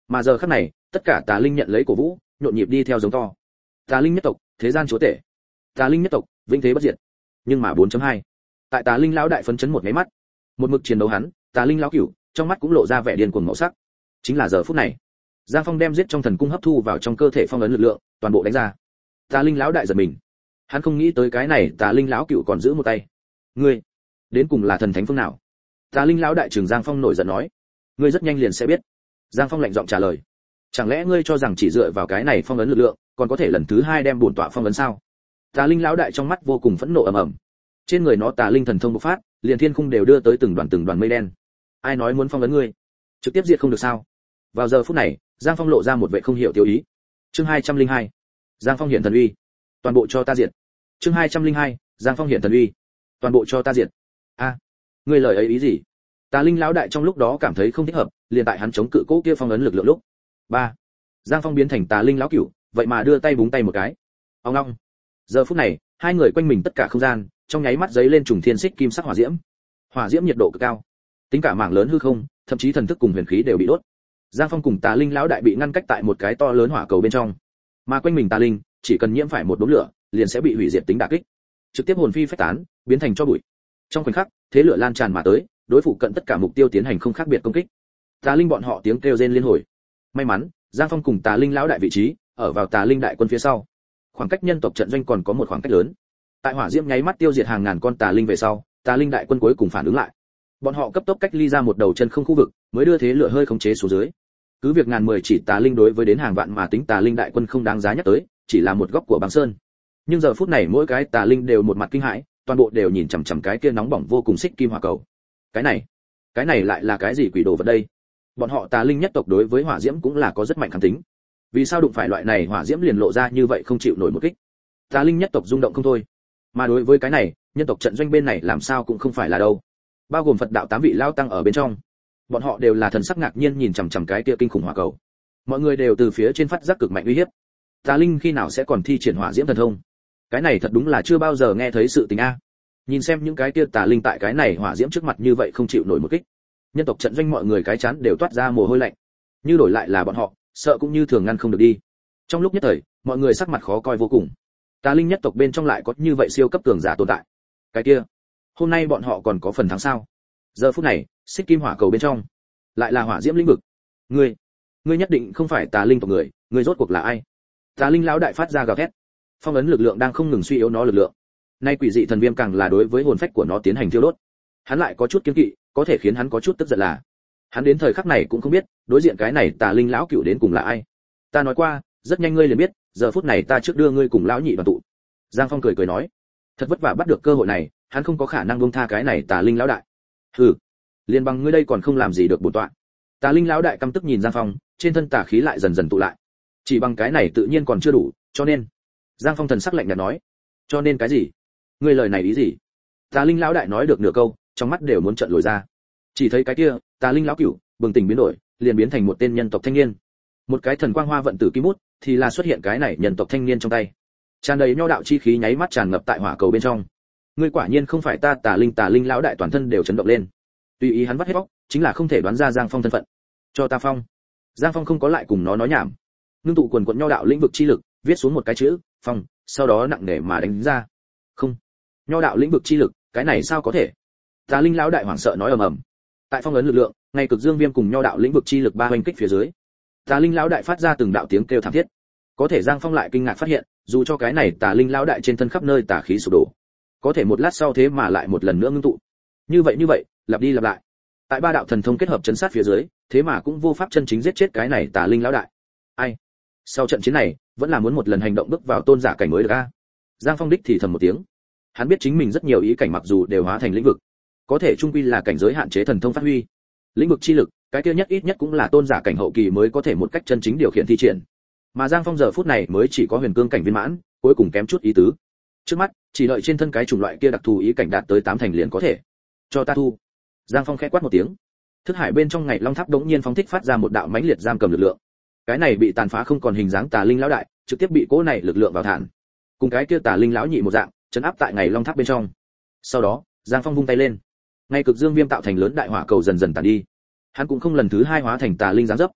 Mà giờ khắc này, tất cả tà linh nhận lấy cổ vũ, nhộn nhịp đi theo giống to. Tà linh nhất tộc, thế gian chúa tể. Tà linh nhất tộc, vĩnh thế bất diệt. Nhưng mà bốn chấm hai, tại tà linh lão đại phấn chấn một cái mắt, một mực chiến đấu hắn, tà linh lão cửu, trong mắt cũng lộ ra vẻ điên cuồng màu sắc. Chính là giờ phút này, Giang Phong đem giết trong thần cung hấp thu vào trong cơ thể phong ấn lực lượng, toàn bộ đánh ra. Tà linh lão đại giật mình. Hắn không nghĩ tới cái này tà linh lão cửu còn giữ một tay. Ngươi, đến cùng là thần thánh phương nào? Tà linh lão đại trưởng Giang Phong nổi giận nói. Ngươi rất nhanh liền sẽ biết. Giang Phong lạnh giọng trả lời. Chẳng lẽ ngươi cho rằng chỉ dựa vào cái này phong ấn lực lượng, còn có thể lần thứ hai đem bổn tọa phong ấn sao? Tà linh lão đại trong mắt vô cùng phẫn nộ ầm ầm. Trên người nó tà linh thần thông bộc phát, liền thiên khung đều đưa tới từng đoàn từng đoàn mây đen. Ai nói muốn phong ấn ngươi? Trực tiếp diệt không được sao? Vào giờ phút này, Giang Phong lộ ra một vẻ không hiểu tiêu ý. Chương hai trăm linh hai, Giang Phong hiện thần uy. Toàn bộ cho ta diệt. Chương hai trăm linh hai, Giang Phong hiện thần uy. Toàn bộ cho ta diệt. A, ngươi lời ấy ý gì? Tà linh lão đại trong lúc đó cảm thấy không thích hợp, liền tại hắn chống cự cố kia phong ấn lực lượng lúc. Ba, Giang Phong biến thành tà linh lão cửu, vậy mà đưa tay búng tay một cái. Ông long. Giờ phút này, hai người quanh mình tất cả không gian, trong nháy mắt giấy lên trùng thiên xích kim sắc hỏa diễm. Hỏa diễm nhiệt độ cực cao, tính cả mảng lớn hư không, thậm chí thần thức cùng huyền khí đều bị đốt. Giang Phong cùng tà linh lão đại bị ngăn cách tại một cái to lớn hỏa cầu bên trong, mà quanh mình tà linh chỉ cần nhiễm phải một đốm lửa, liền sẽ bị hủy diệt tính đả kích, trực tiếp hồn phi phách tán, biến thành tro bụi. Trong khoảnh khắc, thế lửa lan tràn mà tới, đối phụ cận tất cả mục tiêu tiến hành không khác biệt công kích. Tà linh bọn họ tiếng kêu rên liên hồi. May mắn, Giang Phong cùng tà linh lão đại vị trí ở vào tà linh đại quân phía sau, khoảng cách nhân tộc trận doanh còn có một khoảng cách lớn. Tại hỏa diễm nháy mắt tiêu diệt hàng ngàn con tà linh về sau, tà linh đại quân cuối cùng phản ứng lại. Bọn họ cấp tốc cách ly ra một đầu chân không khu vực, mới đưa thế lửa hơi khống chế xuống dưới. Cứ việc ngàn mười chỉ tà linh đối với đến hàng vạn mà tính tà linh đại quân không đáng giá nhắc tới, chỉ là một góc của băng sơn. Nhưng giờ phút này mỗi cái tà linh đều một mặt kinh hãi, toàn bộ đều nhìn chằm chằm cái kia nóng bỏng vô cùng xích kim hỏa cầu. Cái này, cái này lại là cái gì quỷ đồ vật đây? Bọn họ tà linh nhất tộc đối với hỏa diễm cũng là có rất mạnh kháng tính. Vì sao đụng phải loại này hỏa diễm liền lộ ra như vậy không chịu nổi một kích? Tà linh nhất tộc rung động không thôi. Mà đối với cái này, nhân tộc trận doanh bên này làm sao cũng không phải là đâu. Bao gồm Phật đạo tám vị lao tăng ở bên trong. Bọn họ đều là thần sắc ngạc nhiên nhìn chằm chằm cái kia kinh khủng hỏa cầu. Mọi người đều từ phía trên phát giác cực mạnh uy hiếp. Tà linh khi nào sẽ còn thi triển hỏa diễm thần thông? Cái này thật đúng là chưa bao giờ nghe thấy sự tình a. Nhìn xem những cái kia tà linh tại cái này hỏa diễm trước mặt như vậy không chịu nổi một kích. Nhân tộc trận doanh mọi người cái chán đều toát ra mồ hôi lạnh. Như đổi lại là bọn họ, sợ cũng như thường ngăn không được đi. Trong lúc nhất thời, mọi người sắc mặt khó coi vô cùng. Tà linh nhất tộc bên trong lại có như vậy siêu cấp cường giả tồn tại. Cái kia, hôm nay bọn họ còn có phần thắng sao? Giờ phút này, xích kim hỏa cầu bên trong, lại là hỏa diễm lĩnh vực. Ngươi, ngươi nhất định không phải tà linh tộc người, ngươi rốt cuộc là ai? Tà linh lão đại phát ra gào thét. Phong ấn lực lượng đang không ngừng suy yếu nó lực lượng. Nay quỷ dị thần viêm càng là đối với hồn phách của nó tiến hành thiêu đốt. Hắn lại có chút kiêng kỵ, có thể khiến hắn có chút tức giận là, hắn đến thời khắc này cũng không biết, đối diện cái này tà linh lão cựu đến cùng là ai. Ta nói qua, rất nhanh ngươi liền biết, giờ phút này ta trước đưa ngươi cùng lão nhị đoàn tụ. Giang Phong cười cười nói, thật vất vả bắt được cơ hội này, hắn không có khả năng buông tha cái này tà linh lão đại. Hừ, liền bằng ngươi đây còn không làm gì được bổn tọa. Tà linh lão đại căm tức nhìn Giang Phong, trên thân tà khí lại dần dần tụ lại. Chỉ bằng cái này tự nhiên còn chưa đủ, cho nên, Giang Phong thần sắc lạnh nhạt nói, cho nên cái gì? Ngươi lời này ý gì? Tà linh lão đại nói được nửa câu, trong mắt đều muốn trợn lồi ra. Chỉ thấy cái kia, tà linh lão cửu, bừng tỉnh biến đổi, liền biến thành một tên nhân tộc thanh niên. Một cái thần quang hoa vận tử kim bút, thì là xuất hiện cái này nhân tộc thanh niên trong tay. Tràn đầy nho đạo chi khí nháy mắt tràn ngập tại hỏa cầu bên trong. Ngươi quả nhiên không phải ta, tà linh tà linh lão đại toàn thân đều chấn động lên. Tùy ý hắn vắt hết bóc, chính là không thể đoán ra Giang Phong thân phận. Cho ta phong. Giang Phong không có lại cùng nó nói nhảm. Ngưng tụ quần quần nho đạo lĩnh vực chi lực, viết xuống một cái chữ, phong, sau đó nặng nề mà đánh ra. Không. Nho đạo lĩnh vực chi lực, cái này sao có thể? Tà linh lão đại hoảng sợ nói ầm ầm. Tại phong ấn lực lượng, ngay cực dương viêm cùng nho đạo lĩnh vực chi lực ba hoành kích phía dưới, tà linh lão đại phát ra từng đạo tiếng kêu thảm thiết. Có thể Giang Phong lại kinh ngạc phát hiện, dù cho cái này tà linh lão đại trên thân khắp nơi tà khí sụp đổ, có thể một lát sau thế mà lại một lần nữa ngưng tụ. Như vậy như vậy, lặp đi lặp lại. Tại ba đạo thần thông kết hợp chấn sát phía dưới, thế mà cũng vô pháp chân chính giết chết cái này tà linh lão đại. Ai? Sau trận chiến này, vẫn là muốn một lần hành động bước vào tôn giả cảnh mới được a. Giang Phong đích thì thầm một tiếng. Hắn biết chính mình rất nhiều ý cảnh mặc dù đều hóa thành lĩnh vực, có thể trung quy là cảnh giới hạn chế thần thông phát huy. Lĩnh vực chi lực, cái kia nhất ít nhất cũng là tôn giả cảnh hậu kỳ mới có thể một cách chân chính điều khiển thi triển. Mà Giang Phong giờ phút này mới chỉ có huyền cương cảnh viên mãn, cuối cùng kém chút ý tứ. Trước mắt, chỉ đợi trên thân cái chủng loại kia đặc thù ý cảnh đạt tới tám thành liền có thể. Cho ta thu. Giang Phong khẽ quát một tiếng. Thức hải bên trong ngày long tháp đống nhiên phóng thích phát ra một đạo mãnh liệt giam cầm lực lượng. Cái này bị tàn phá không còn hình dáng tà linh lão đại, trực tiếp bị cỗ này lực lượng vào thản. Cùng cái kia tà linh lão nhị một dạng, chấn áp tại ngày long tháp bên trong. Sau đó, Giang Phong vung tay lên, ngay cực dương viêm tạo thành lớn đại hỏa cầu dần dần tàn đi. Hắn cũng không lần thứ hai hóa thành tà linh giáng dấp,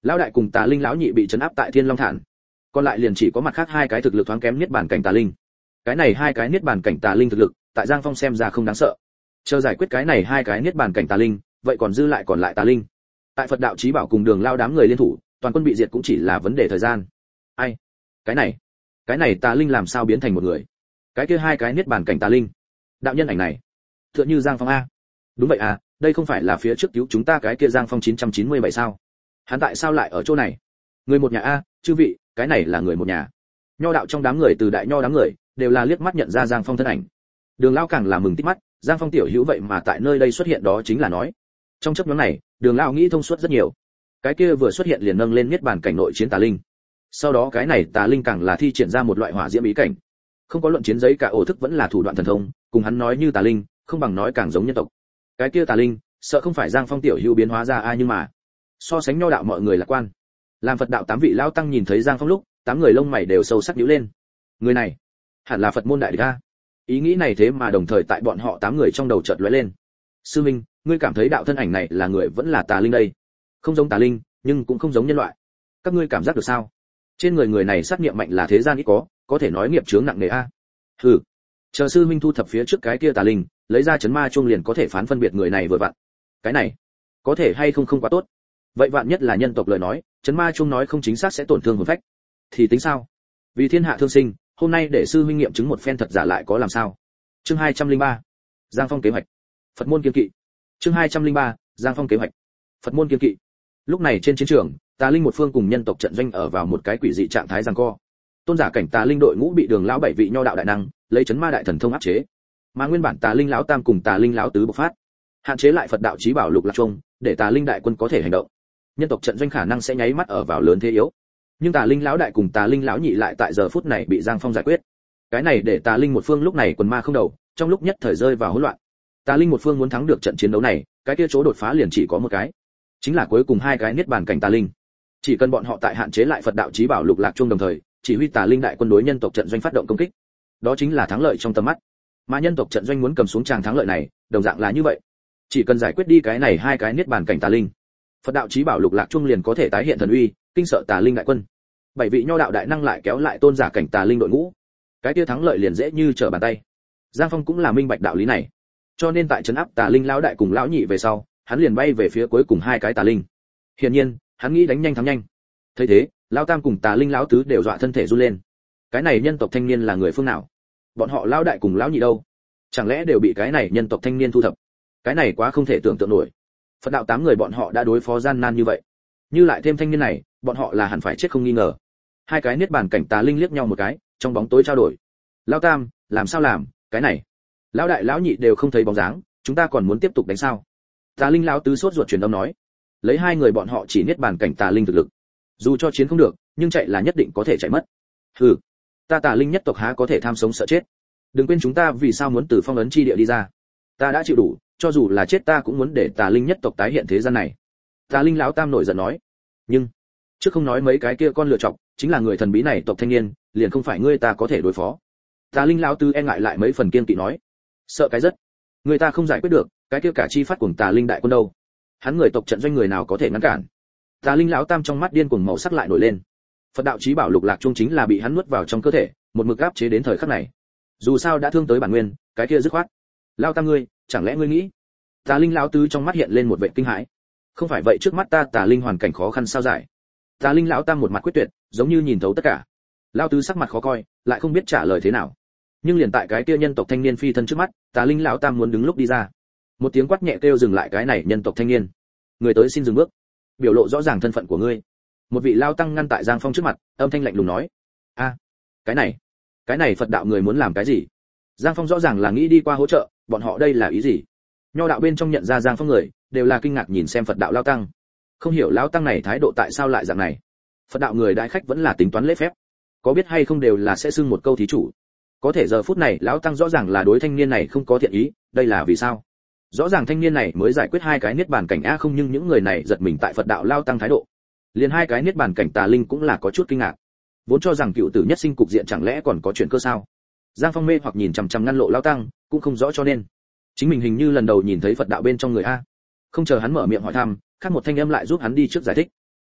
lão đại cùng tà linh lão nhị bị trấn áp tại thiên long thản, còn lại liền chỉ có mặt khác hai cái thực lực thoáng kém niết bàn cảnh tà linh. Cái này hai cái niết bàn cảnh tà linh thực lực tại Giang Phong xem ra không đáng sợ, chờ giải quyết cái này hai cái niết bàn cảnh tà linh, vậy còn dư lại còn lại tà linh. Tại Phật đạo chí bảo cùng Đường Lao đám người liên thủ, toàn quân bị diệt cũng chỉ là vấn đề thời gian. Ai? Cái này, cái này tà linh làm sao biến thành một người? Cái kia hai cái niết bàn cảnh tà linh, đạo nhân ảnh này, tựa như Giang Phong a. Đúng vậy à, đây không phải là phía trước cứu chúng ta cái kia Giang Phong chín trăm chín mươi bảy sao? Hắn tại sao lại ở chỗ này? Người một nhà a, chư vị, cái này là người một nhà. Nho đạo trong đám người từ đại nho đám người, đều là liếc mắt nhận ra Giang Phong thân ảnh. Đường Lao càng là mừng tít mắt, Giang Phong tiểu hữu vậy mà tại nơi đây xuất hiện, đó chính là nói. Trong chốc ngắn này, Đường Lao nghĩ thông suốt rất nhiều. Cái kia vừa xuất hiện liền nâng lên niết bàn cảnh nội chiến tà linh. Sau đó cái này tà linh càng là thi triển ra một loại hỏa diễm ý cảnh. Không có luận chiến giấy cả ổ thức vẫn là thủ đoạn thần thông, cùng hắn nói như tà linh, không bằng nói càng giống nhân tộc. Cái kia tà linh, sợ không phải Giang Phong tiểu hữu biến hóa ra ai, nhưng mà so sánh nho đạo mọi người lạc quan. Làm Phật đạo tám vị lão tăng nhìn thấy Giang Phong lúc, tám người lông mày đều sâu sắc nhíu lên. Người này, hẳn là Phật môn đại địch a. Ý nghĩ này thế mà đồng thời tại bọn họ tám người trong đầu chợt lóe lên. Sư Minh, ngươi cảm thấy đạo thân ảnh này là người vẫn là tà linh đây? Không giống tà linh, nhưng cũng không giống nhân loại. Các ngươi cảm giác được sao? Trên người người này sát nghiệm mạnh là thế gian ít có, có thể nói nghiệp chướng nặng nề a. Hừ. Chờ sư Minh thu thập phía trước cái kia tà linh, lấy ra chấn ma chuông liền có thể phán phân biệt người này vừa vặn. Cái này, có thể hay không không quá tốt. Vậy vạn nhất là nhân tộc lời nói, chấn ma chuông nói không chính xác sẽ tổn thương hồn phách. Thì tính sao? Vì thiên hạ thương sinh, hôm nay để sư huynh nghiệm chứng một phen thật giả lại có làm sao? Chương hai trăm lẻ ba. Giang Phong kế hoạch. Phật môn kiên kỵ. Chương hai trăm lẻ ba. Giang Phong kế hoạch. Phật môn kiên kỵ. Lúc này trên chiến trường, tà linh một phương cùng nhân tộc trận doanh ở vào một cái quỷ dị trạng thái giằng co. Tôn giả cảnh tà linh đội ngũ bị Đường lão bảy vị nho đạo đại năng lấy chấn ma đại thần thông áp chế, mà nguyên bản tà linh lão tam cùng tà linh lão tứ bộc phát, hạn chế lại Phật đạo chí bảo lục lạc trung, để tà linh đại quân có thể hành động. Nhân tộc trận doanh khả năng sẽ nháy mắt ở vào lớn thế yếu, nhưng tà linh lão đại cùng tà linh lão nhị lại tại giờ phút này bị Giang Phong giải quyết. Cái này để tà linh một phương lúc này quần ma không đầu, trong lúc nhất thời rơi vào hỗn loạn. Tà linh một phương muốn thắng được trận chiến đấu này, cái kia chỗ đột phá liền chỉ có một cái, chính là cuối cùng hai cái niết bàn cảnh tà linh. Chỉ cần bọn họ tại hạn chế lại Phật đạo chí bảo lục lạc trung đồng thời, chỉ huy tà linh đại quân đối nhân tộc trận doanh phát động công kích, đó chính là thắng lợi trong tầm mắt. Mà nhân tộc trận doanh muốn cầm xuống tràng thắng lợi này, đồng dạng là như vậy. Chỉ cần giải quyết đi cái này hai cái niết bàn cảnh tà linh, Phật đạo chí bảo lục lạc trung liền có thể tái hiện thần uy, kinh sợ tà linh đại quân. Bảy vị nho đạo đại năng lại kéo lại tôn giả cảnh tà linh đội ngũ, cái kia thắng lợi liền dễ như trở bàn tay. Giang Phong cũng là minh bạch đạo lý này, cho nên tại trấn áp tà linh lão đại cùng lão nhị về sau, hắn liền bay về phía cuối cùng hai cái tà linh. Hiển nhiên, hắn nghĩ đánh nhanh thắng nhanh. Thấy thế, lão tam cùng tà linh lão tứ đều dọa thân thể run lên. Cái này nhân tộc thanh niên là người phương nào? Bọn họ lão đại cùng lão nhị đâu? Chẳng lẽ đều bị cái này nhân tộc thanh niên thu thập? Cái này quá không thể tưởng tượng nổi. Phật đạo tám người bọn họ đã đối phó gian nan như vậy, như lại thêm thanh niên này, bọn họ là hẳn phải chết không nghi ngờ. Hai cái niết bàn cảnh tà linh liếc nhau một cái, trong bóng tối trao đổi. Lão tam, làm sao làm? Cái này, lão đại lão nhị đều không thấy bóng dáng, chúng ta còn muốn tiếp tục đánh sao? Tà linh lão tứ sốt ruột truyền âm nói, lấy hai người bọn họ chỉ niết bàn cảnh tà linh thực lực, dù cho chiến không được, nhưng chạy là nhất định có thể chạy mất. Hừ, ta tà linh nhất tộc há có thể tham sống sợ chết? Đừng quên chúng ta vì sao muốn từ phong ấn chi địa đi ra. Ta đã chịu đủ, cho dù là chết ta cũng muốn để tà linh nhất tộc tái hiện thế gian này. Tà linh lão tam nổi giận nói, nhưng trước không nói mấy cái kia con lựa chọc, chính là người thần bí này tộc thanh niên, liền không phải ngươi ta có thể đối phó. Tà linh lão tứ e ngại lại mấy phần kiên kỵ nói, sợ cái rất, người ta không giải quyết được, cái kia cả chi phát cuồng tà linh đại quân đâu? Hắn người tộc trận doanh người nào có thể ngăn cản? Tà linh lão tam trong mắt điên cuồng màu sắc lại nổi lên. Phật đạo chí bảo lục lạc trung chính là bị hắn nuốt vào trong cơ thể, một mực áp chế đến thời khắc này. Dù sao đã thương tới bản nguyên, cái kia dứt khoát. Lão tam ngươi, chẳng lẽ ngươi nghĩ? Tà linh lão tứ trong mắt hiện lên một vẻ kinh hãi. Không phải vậy trước mắt ta tà linh hoàn cảnh khó khăn sao giải? Tà linh lão tam một mặt quyết tuyệt, giống như nhìn thấu tất cả. Lão tứ sắc mặt khó coi, lại không biết trả lời thế nào. Nhưng liền tại cái kia nhân tộc thanh niên phi thân trước mắt, tà linh lão tam muốn đứng lúc đi ra. Một tiếng quát nhẹ kêu dừng lại cái này nhân tộc thanh niên. Người tới xin dừng bước, biểu lộ rõ ràng thân phận của ngươi. Một vị lao tăng ngăn tại Giang Phong trước mặt, âm thanh lạnh lùng nói, a, cái này, cái này Phật đạo người muốn làm cái gì? Giang Phong rõ ràng là nghĩ đi qua hỗ trợ, bọn họ đây là ý gì? Nho đạo bên trong nhận ra Giang Phong người, đều là kinh ngạc nhìn xem Phật đạo lao tăng. Không hiểu lão tăng này thái độ tại sao lại dạng này. Phật đạo người đại khách vẫn là tính toán lễ phép, có biết hay không đều là sẽ xưng một câu thí chủ. Có thể giờ phút này lão tăng rõ ràng là đối thanh niên này không có thiện ý, đây là vì sao? Rõ ràng thanh niên này mới giải quyết hai cái niết bàn cảnh a không, nhưng những người này giật mình tại Phật đạo lao tăng thái độ. Liền hai cái niết bàn cảnh tà linh cũng là có chút kinh ngạc, vốn cho rằng cựu tử nhất sinh cục diện chẳng lẽ còn có chuyện cơ sao? Giang Phong mê hoặc nhìn chằm chằm ngăn lộ lao tăng, cũng không rõ cho nên chính mình hình như lần đầu nhìn thấy Phật đạo bên trong người a. Không chờ hắn mở miệng hỏi thăm, khác một thanh âm lại giúp hắn đi trước giải thích.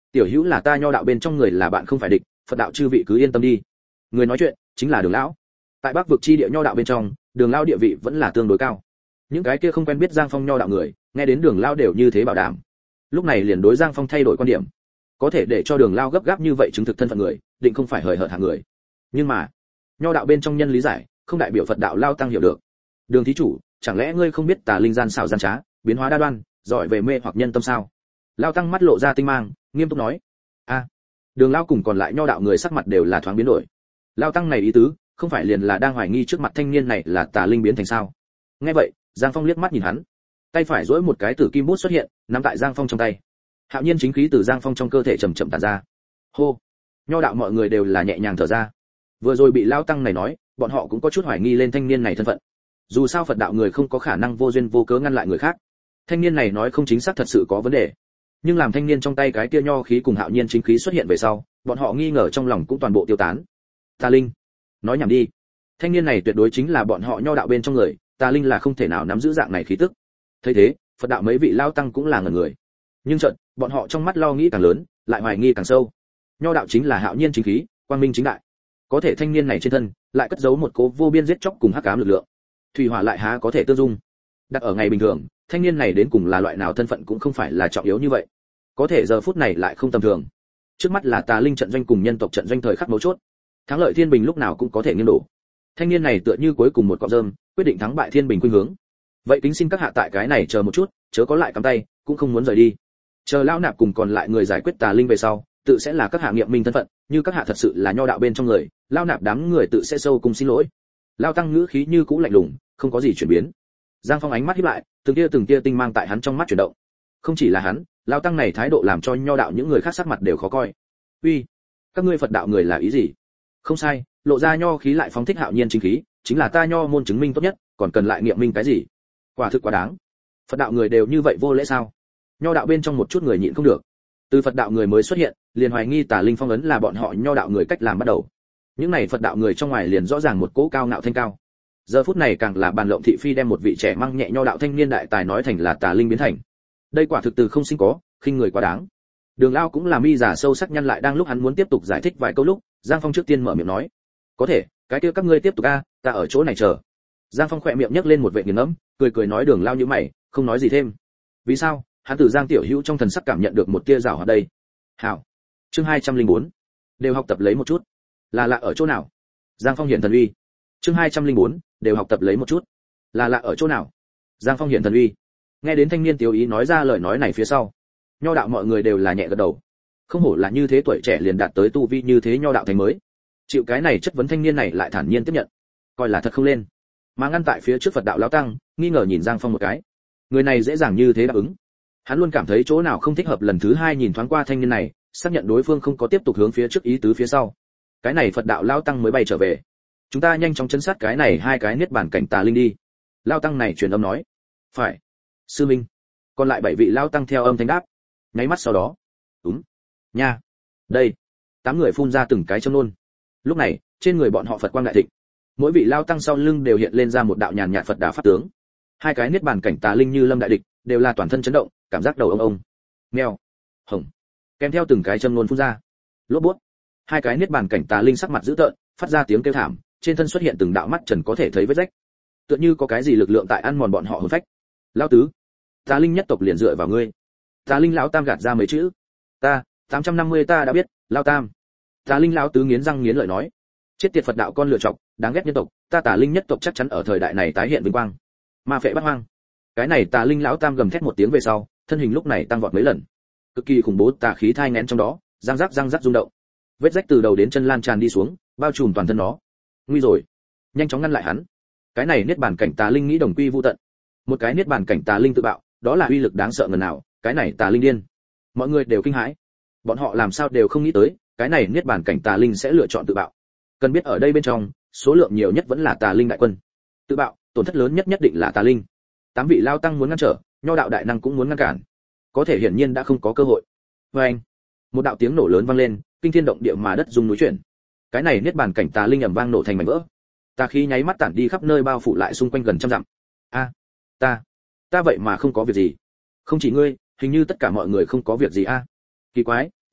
tiểu hữu là ta nho đạo bên trong người, là bạn không phải địch, Phật đạo chư vị cứ yên tâm đi. Người nói chuyện chính là Đường lão. Tại Bắc vực chi địa nho đạo bên trong, Đường lão địa vị vẫn là tương đối cao. Những cái kia không quen biết Giang Phong nho đạo người, nghe đến Đường lão đều như thế bảo đảm. Lúc này liền đối Giang Phong thay đổi quan điểm. Có thể để cho Đường lão gấp gáp như vậy chứng thực thân phận người, định không phải hời hợt hạng người. Nhưng mà, nho đạo bên trong nhân lý giải, không đại biểu Phật đạo lao tăng hiểu được. Đường thí chủ, chẳng lẽ ngươi không biết tà linh gian xảo gian trá, biến hóa đa đoan, giỏi về mê hoặc nhân tâm sao? Lao tăng mắt lộ ra tinh mang, nghiêm túc nói. A. À, Đường lão cùng còn lại nho đạo người sắc mặt đều là thoáng biến đổi. Lao tăng này ý tứ, không phải liền là đang hoài nghi trước mặt thanh niên này là tà linh biến thành sao? Nghe vậy, Giang Phong liếc mắt nhìn hắn, tay phải duỗi một cái tử kim bút xuất hiện, nắm tại Giang Phong trong tay. Hạo nhiên chính khí từ Giang Phong trong cơ thể chậm chậm tản ra. Hô. Nho đạo mọi người đều là nhẹ nhàng thở ra. Vừa rồi bị Lao tăng này nói, bọn họ cũng có chút hoài nghi lên thanh niên này thân phận. Dù sao Phật đạo người không có khả năng vô duyên vô cớ ngăn lại người khác. Thanh niên này nói không chính xác thật sự có vấn đề. Nhưng làm thanh niên trong tay cái kia nho khí cùng hạo nhiên chính khí xuất hiện về sau, bọn họ nghi ngờ trong lòng cũng toàn bộ tiêu tán. Tà linh, nói nhảm đi. Thanh niên này tuyệt đối chính là bọn họ nho đạo bên trong người, tà linh là không thể nào nắm giữ dạng này khí tức. Thấy thế, Phật đạo mấy vị lao tăng cũng là ngẩn người. Nhưng chợt, bọn họ trong mắt lo nghĩ càng lớn, lại hoài nghi càng sâu. Nho đạo chính là hạo nhiên chính khí, quang minh chính đại. Có thể thanh niên này trên thân lại cất giấu một cố vô biên giết chóc cùng hắc ám lực lượng. Thủy hỏa lại há có thể tương dung. Đặt ở ngày bình thường, thanh niên này đến cùng là loại nào thân phận cũng không phải là trọng yếu như vậy. Có thể giờ phút này lại không tầm thường. Trước mắt là tà linh trận doanh cùng nhân tộc trận doanh thời khắc mấu chốt. Thắng lợi thiên bình lúc nào cũng có thể nghiêng đổ. Thanh niên này tựa như cuối cùng một cọng rơm, quyết định thắng bại thiên bình khuynh hướng. Vậy kính xin các hạ tại cái này chờ một chút, chớ có lại cắm tay, cũng không muốn rời đi. Chờ lão nạp cùng còn lại người giải quyết tà linh về sau, tự sẽ là các hạ nghiệm minh thân phận, như các hạ thật sự là nho đạo bên trong người, lão nạp đám người tự sẽ sâu cùng xin lỗi. Lão tăng ngữ khí như cũ lạnh lùng, không có gì chuyển biến. Giang Phong ánh mắt híp lại, từng tia từng tia tinh mang tại hắn trong mắt chuyển động. Không chỉ là hắn, lão tăng này thái độ làm cho nho đạo những người khác sắc mặt đều khó coi. Uy, các ngươi Phật đạo người là ý gì? Không sai, lộ ra nho khí lại phóng thích hạo nhiên chính khí, chính là ta nho môn chứng minh tốt nhất, còn cần lại nghiệm minh cái gì? Quả thực quá đáng. Phật đạo người đều như vậy vô lễ sao? Nho đạo bên trong một chút người nhịn không được. Từ Phật đạo người mới xuất hiện, liền hoài nghi tà linh phong ấn là bọn họ nho đạo người cách làm bắt đầu. Những này Phật đạo người trong ngoài liền rõ ràng một cỗ cao ngạo thanh cao. Giờ phút này càng là bàn lộng thị phi đem một vị trẻ măng nhẹ nho đạo thanh niên đại tài nói thành là tà linh biến thành. Đây quả thực từ không sinh có, khinh người quá đáng. Đường Lao cũng là mi giả sâu sắc nhăn lại, đang lúc hắn muốn tiếp tục giải thích vài câu lúc, Giang Phong trước tiên mở miệng nói: "Có thể, cái kia các ngươi tiếp tục a, ta ở chỗ này chờ." Giang Phong khẽ miệng nhếch lên một vệt nghiền ngẫm, cười cười nói: "Đường Lao như mày, không nói gì thêm." Vì sao? Hắn từ Giang Tiểu Hữu trong thần sắc cảm nhận được một tia rào hoạt đây. Hảo. Chương hai trăm lẻ bốn. Đều học tập lấy một chút. Là lạ ở chỗ nào? Giang Phong hiện thần uy. Chương hai trăm lẻ bốn. Đều học tập lấy một chút. Là lạ ở chỗ nào? Giang Phong hiện thần uy. Nghe đến thanh niên tiểu ý nói ra lời nói này phía sau, nho đạo mọi người đều là nhẹ gật đầu. Không hổ là như thế tuổi trẻ liền đạt tới tu vi như thế nho đạo thành mới. Chịu cái này chất vấn thanh niên này lại thản nhiên tiếp nhận, coi là thật không lên. Mà ngăn tại phía trước Phật đạo lão tăng, nghi ngờ nhìn Giang Phong một cái. Người này dễ dàng như thế đáp ứng. Hắn luôn cảm thấy chỗ nào không thích hợp, lần thứ hai nhìn thoáng qua thanh niên này, xác nhận đối phương không có tiếp tục hướng phía trước ý tứ phía sau. Cái này Phật đạo lão tăng mới bay trở về. Chúng ta nhanh chóng chấn sát cái này hai cái niết bàn cảnh tà linh đi. Lão tăng này truyền âm nói. Phải. Sư minh. Còn lại bảy vị lão tăng theo âm thanh đáp. Nháy mắt sau đó. Đúng. Nha. Đây. Tám người phun ra từng cái châm nôn. Lúc này, trên người bọn họ Phật quang đại thịnh. Mỗi vị lão tăng sau lưng đều hiện lên ra một đạo nhàn nhạt Phật đà pháp tướng. Hai cái niết bàn cảnh tà linh như lâm đại địch, đều là toàn thân chấn động, cảm giác đầu ông ông. Mèo. Hồng. Kèm theo từng cái châm nôn phun ra. Lốp bút. Hai cái niết bàn cảnh tà linh sắc mặt dữ tợn, phát ra tiếng kêu thảm, trên thân xuất hiện từng đạo mắt trần có thể thấy vết rách. Tựa như có cái gì lực lượng tại ăn mòn bọn họ hồn phách. Lão tứ, tà linh nhất tộc liền dựa vào ngươi. Tà linh lão tam gạt ra mấy chữ. Ta, tám trăm năm mươi ta đã biết, lão tam. Tà linh lão tứ nghiến răng nghiến lợi nói. Chết tiệt Phật đạo con lựa chọc, đáng ghét nhân tộc, ta tà linh nhất tộc chắc chắn ở thời đại này tái hiện vinh quang. Ma phệ bắt hoang. Cái này tà linh lão tam gầm thét một tiếng về sau, thân hình lúc này tăng vọt mấy lần. Cực kỳ khủng bố tà khí thai nghén trong đó, răng rắc răng rắc rung động. Vết rách từ đầu đến chân lan tràn đi xuống, bao trùm toàn thân nó. Nguy rồi, nhanh chóng ngăn lại hắn. Cái này niết bàn cảnh tà linh nghĩ đồng quy vu tận. Một cái niết bàn cảnh tà linh tự bạo, đó là uy lực đáng sợ ngần nào, cái này tà linh điên. Mọi người đều kinh hãi. Bọn họ làm sao đều không nghĩ tới, cái này niết bàn cảnh tà linh sẽ lựa chọn tự bạo. Cần biết ở đây bên trong, số lượng nhiều nhất vẫn là tà linh đại quân. Tự bạo, tổn thất lớn nhất nhất định là tà linh. Tám vị lao tăng muốn ngăn trở, nho đạo đại năng cũng muốn ngăn cản. Có thể hiển nhiên đã không có cơ hội. Và anh, một đạo tiếng nổ lớn vang lên, kinh thiên động địa mà đất rung núi chuyển. Cái này niết bàn cảnh tà linh ầm vang nổ thành mảnh vỡ. Tà khí nháy mắt tản đi khắp nơi, bao phủ lại xung quanh gần trăm dặm. A, ta, ta vậy mà không có việc gì. Không chỉ ngươi, hình như tất cả mọi người không có việc gì a. Kỳ quái,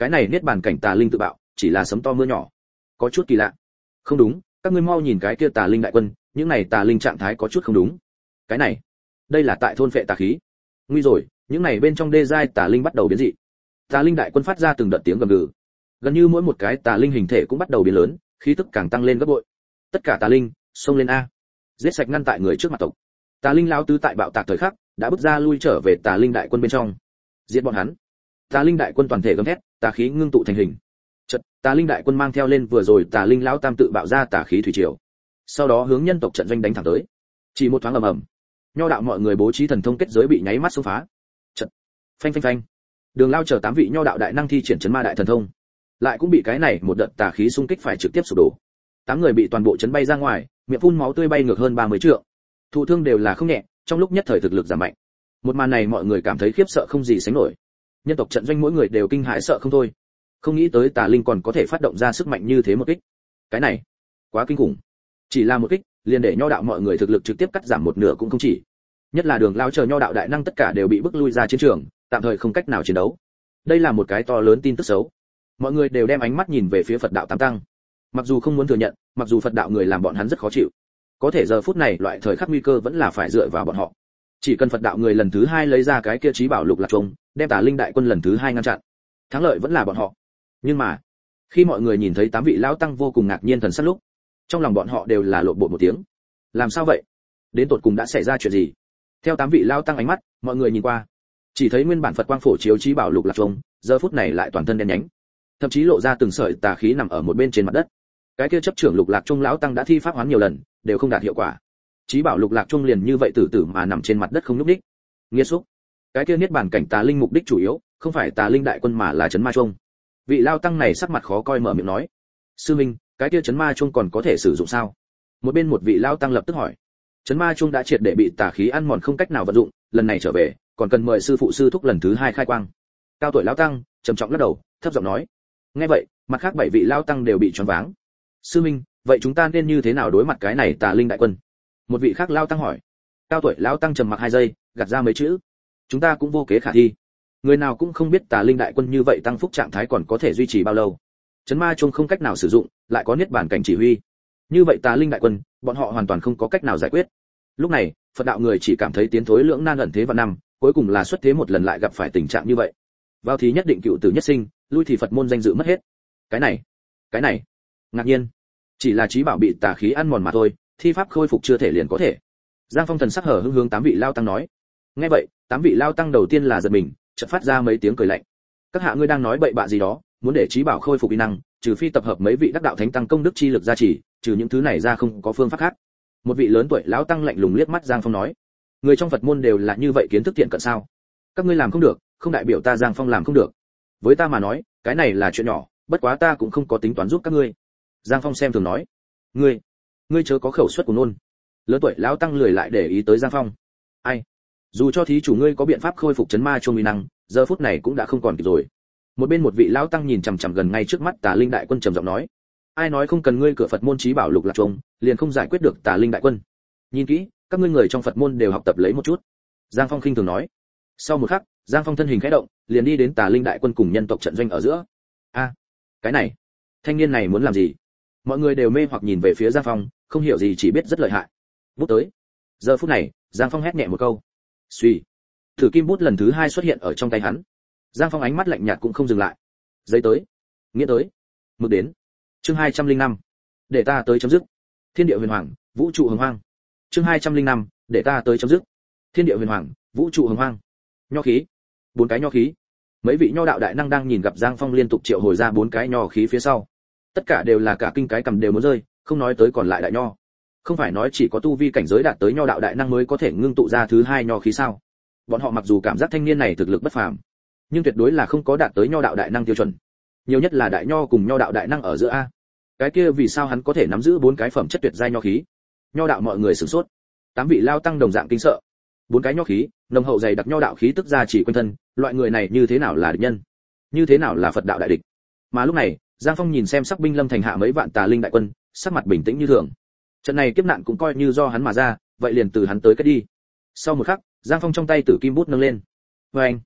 cái này niết bàn cảnh tà linh tự bạo chỉ là sấm to mưa nhỏ, có chút kỳ lạ. Không đúng, các ngươi mau nhìn cái kia tà linh đại quân, những này tà linh trạng thái có chút không đúng. Cái này, đây là tại thôn phệ tà khí. Nguy rồi, những này bên trong đê giai tà linh bắt đầu biến dị. Tà linh đại quân phát ra từng đợt tiếng gầm gừ. Gần như mỗi một cái tà linh hình thể cũng bắt đầu biến lớn, khí tức càng tăng lên gấp bội. Tất cả tà linh, xông lên a. Giết sạch ngăn tại người trước mặt tộc. Tà linh lão tứ tại bạo tạc thời khắc, đã bước ra lui trở về tà linh đại quân bên trong. Giết bọn hắn. Tà linh đại quân toàn thể gầm thét, tà khí ngưng tụ thành hình. Chợt, tà linh đại quân mang theo lên vừa rồi tà linh lão tam tự bạo ra tà khí thủy triều. Sau đó hướng nhân tộc trận doanh đánh thẳng tới. Chỉ một thoáng ầm ầm, nho đạo mọi người bố trí thần thông kết giới bị nháy mắt xông phá. Chợt, phanh phanh phanh. Đường Lao chờ tám vị nho đạo đại năng thi triển chấn ma đại thần thông, lại cũng bị cái này một đợt tà khí xung kích phải trực tiếp sụp đổ. Tám người bị toàn bộ chấn bay ra ngoài, miệng phun máu tươi bay ngược hơn ba mươi trượng. Thụ thương đều là không nhẹ, trong lúc nhất thời thực lực giảm mạnh. Một màn này mọi người cảm thấy khiếp sợ không gì sánh nổi. Nhân tộc trận doanh mỗi người đều kinh hãi sợ không thôi. Không nghĩ tới tà linh còn có thể phát động ra sức mạnh như thế một kích. Cái này, quá kinh khủng. Chỉ là một kích, liền để nho đạo mọi người thực lực trực tiếp cắt giảm một nửa cũng không chỉ. Nhất là Đường Lao chờ nho đạo đại năng tất cả đều bị bức lui ra chiến trường, tạm thời không cách nào chiến đấu. Đây là một cái to lớn tin tức xấu. Mọi người đều đem ánh mắt nhìn về phía Phật đạo tám tăng. Mặc dù không muốn thừa nhận, mặc dù Phật đạo người làm bọn hắn rất khó chịu, có thể giờ phút này loại thời khắc nguy cơ vẫn là phải dựa vào bọn họ. Chỉ cần Phật đạo người lần thứ hai lấy ra cái kia trí bảo lục lạc trùng, đem tà linh đại quân lần thứ hai ngăn chặn, thắng lợi vẫn là bọn họ. Nhưng mà, khi mọi người nhìn thấy tám vị lão tăng vô cùng ngạc nhiên thần sắc lúc, trong lòng bọn họ đều là lộn bột một tiếng. Làm sao vậy? Đến tột cùng đã xảy ra chuyện gì? Theo tám vị lão tăng ánh mắt, mọi người nhìn qua, chỉ thấy nguyên bản Phật quang phổ chiếu trí bảo lục lạc trùng, giờ phút này lại toàn thân đen nhánh, thậm chí lộ ra từng sợi tà khí nằm ở một bên trên mặt đất. Cái kia chấp trưởng lục lạc trung lão tăng đã thi pháp hoán nhiều lần, đều không đạt hiệu quả. Chí bảo lục lạc trung liền như vậy tử tử mà nằm trên mặt đất không nhúc nhích. Nghiệt xúc. Cái kia niết bàn cảnh tà linh mục đích chủ yếu, không phải tà linh đại quân mà là chấn ma trung. Vị lao tăng này sắc mặt khó coi mở miệng nói: "Sư minh, cái kia chấn ma trung còn có thể sử dụng sao?" Một bên một vị lao tăng lập tức hỏi. Chấn ma trung đã triệt để bị tà khí ăn mòn không cách nào vận dụng, lần này trở về, còn cần mời sư phụ sư thúc lần thứ hai khai quang. Cao tuổi lao tăng trầm trọng lắc đầu, thấp giọng nói. Nghe vậy, mặt khác bảy vị lao tăng đều bị choáng váng. Sư minh, vậy chúng ta nên như thế nào đối mặt cái này tà linh đại quân? Một vị khác lao tăng hỏi. Cao tuổi lao tăng trầm mặc hai giây, gạt ra mấy chữ. Chúng ta cũng vô kế khả thi. Người nào cũng không biết tà linh đại quân như vậy tăng phúc trạng thái còn có thể duy trì bao lâu. Chấn ma chung không cách nào sử dụng, lại có niết bàn cảnh chỉ huy. Như vậy tà linh đại quân, bọn họ hoàn toàn không có cách nào giải quyết. Lúc này, Phật đạo người chỉ cảm thấy tiến thối lưỡng nan ẩn thế và năm, cuối cùng là xuất thế một lần lại gặp phải tình trạng như vậy. Vào thì nhất định cựu tử nhất sinh, lui thì Phật môn danh dự mất hết. Cái này, cái này, ngạc nhiên, chỉ là trí bảo bị tà khí ăn mòn mà thôi, thi pháp khôi phục chưa thể liền có thể. Giang Phong thần sắc hở hững hướng tám vị lao tăng nói. Nghe vậy, tám vị lao tăng đầu tiên là giật mình, chợt phát ra mấy tiếng cười lạnh. Các hạ ngươi đang nói bậy bạ gì đó, muốn để trí bảo khôi phục uy năng, trừ phi tập hợp mấy vị đắc đạo thánh tăng công đức chi lực gia trì, trừ những thứ này ra không có phương pháp khác. Một vị lớn tuổi lão tăng lạnh lùng liếc mắt Giang Phong nói. Người trong Phật môn đều là như vậy kiến thức thiện cận sao? Các ngươi làm không được, không đại biểu ta Giang Phong làm không được. Với ta mà nói, cái này là chuyện nhỏ, bất quá ta cũng không có tính toán giúp các ngươi. Giang Phong xem thường nói. Ngươi, ngươi chớ có khẩu suất của nôn. Lớn tuổi lão tăng lười lại để ý tới Giang Phong. Ai? Dù cho thí chủ ngươi có biện pháp khôi phục chấn ma chuông uy năng, giờ phút này cũng đã không còn kịp rồi. Một bên một vị lão tăng nhìn chằm chằm gần ngay trước mắt Tà Linh đại quân trầm giọng nói. Ai nói không cần ngươi cửa Phật môn trí bảo lục lạc chuông, liền không giải quyết được Tà Linh đại quân. Nhìn kỹ, các ngươi người trong Phật môn đều học tập lấy một chút. Giang Phong khinh thường nói. Sau một khắc, Giang Phong thân hình khẽ động, liền đi đến Tà Linh đại quân cùng nhân tộc trận doanh ở giữa. A, cái này, thanh niên này muốn làm gì? Mọi người đều mê hoặc nhìn về phía Giang Phong, không hiểu gì chỉ biết rất lợi hại. Bút tới. Giờ phút này, Giang Phong hét nhẹ một câu. Suy. Thử kim bút lần thứ hai xuất hiện ở trong tay hắn. Giang Phong ánh mắt lạnh nhạt cũng không dừng lại. Giấy tới. Nghĩa tới. Mực đến. Chương hai trăm linh năm. Để ta tới chấm dứt. Thiên địa huyền hoàng, vũ trụ hồng hoang. Chương hai trăm linh năm. Để ta tới chấm dứt. Thiên địa huyền hoàng, vũ trụ hồng hoang. Nho khí. Bốn cái nho khí. Mấy vị nho đạo đại năng đang nhìn gặp Giang Phong liên tục triệu hồi ra bốn cái nho khí phía sau. Tất cả đều là cả kinh cái cầm đều muốn rơi, không nói tới còn lại đại nho. Không phải nói chỉ có tu vi cảnh giới đạt tới nho đạo đại năng mới có thể ngưng tụ ra thứ hai nho khí sao? Bọn họ mặc dù cảm giác thanh niên này thực lực bất phàm, nhưng tuyệt đối là không có đạt tới nho đạo đại năng tiêu chuẩn. Nhiều nhất là đại nho cùng nho đạo đại năng ở giữa a. Cái kia vì sao hắn có thể nắm giữ bốn cái phẩm chất tuyệt giai nho khí? Nho đạo mọi người sửng sốt. Tám vị lao tăng đồng dạng kinh sợ. Bốn cái nho khí, nồng hậu dày đặc nho đạo khí tức ra chỉ quanh thân, loại người này như thế nào là địch nhân? Như thế nào là Phật đạo đại địch? Mà lúc này, Giang Phong nhìn xem sắc binh lâm thành hạ mấy vạn Tà Linh đại quân, sắc mặt bình tĩnh như thường. Trận này kiếp nạn cũng coi như do hắn mà ra, vậy liền từ hắn tới kết đi. Sau một khắc, Giang Phong trong tay tử kim bút nâng lên. Oeng!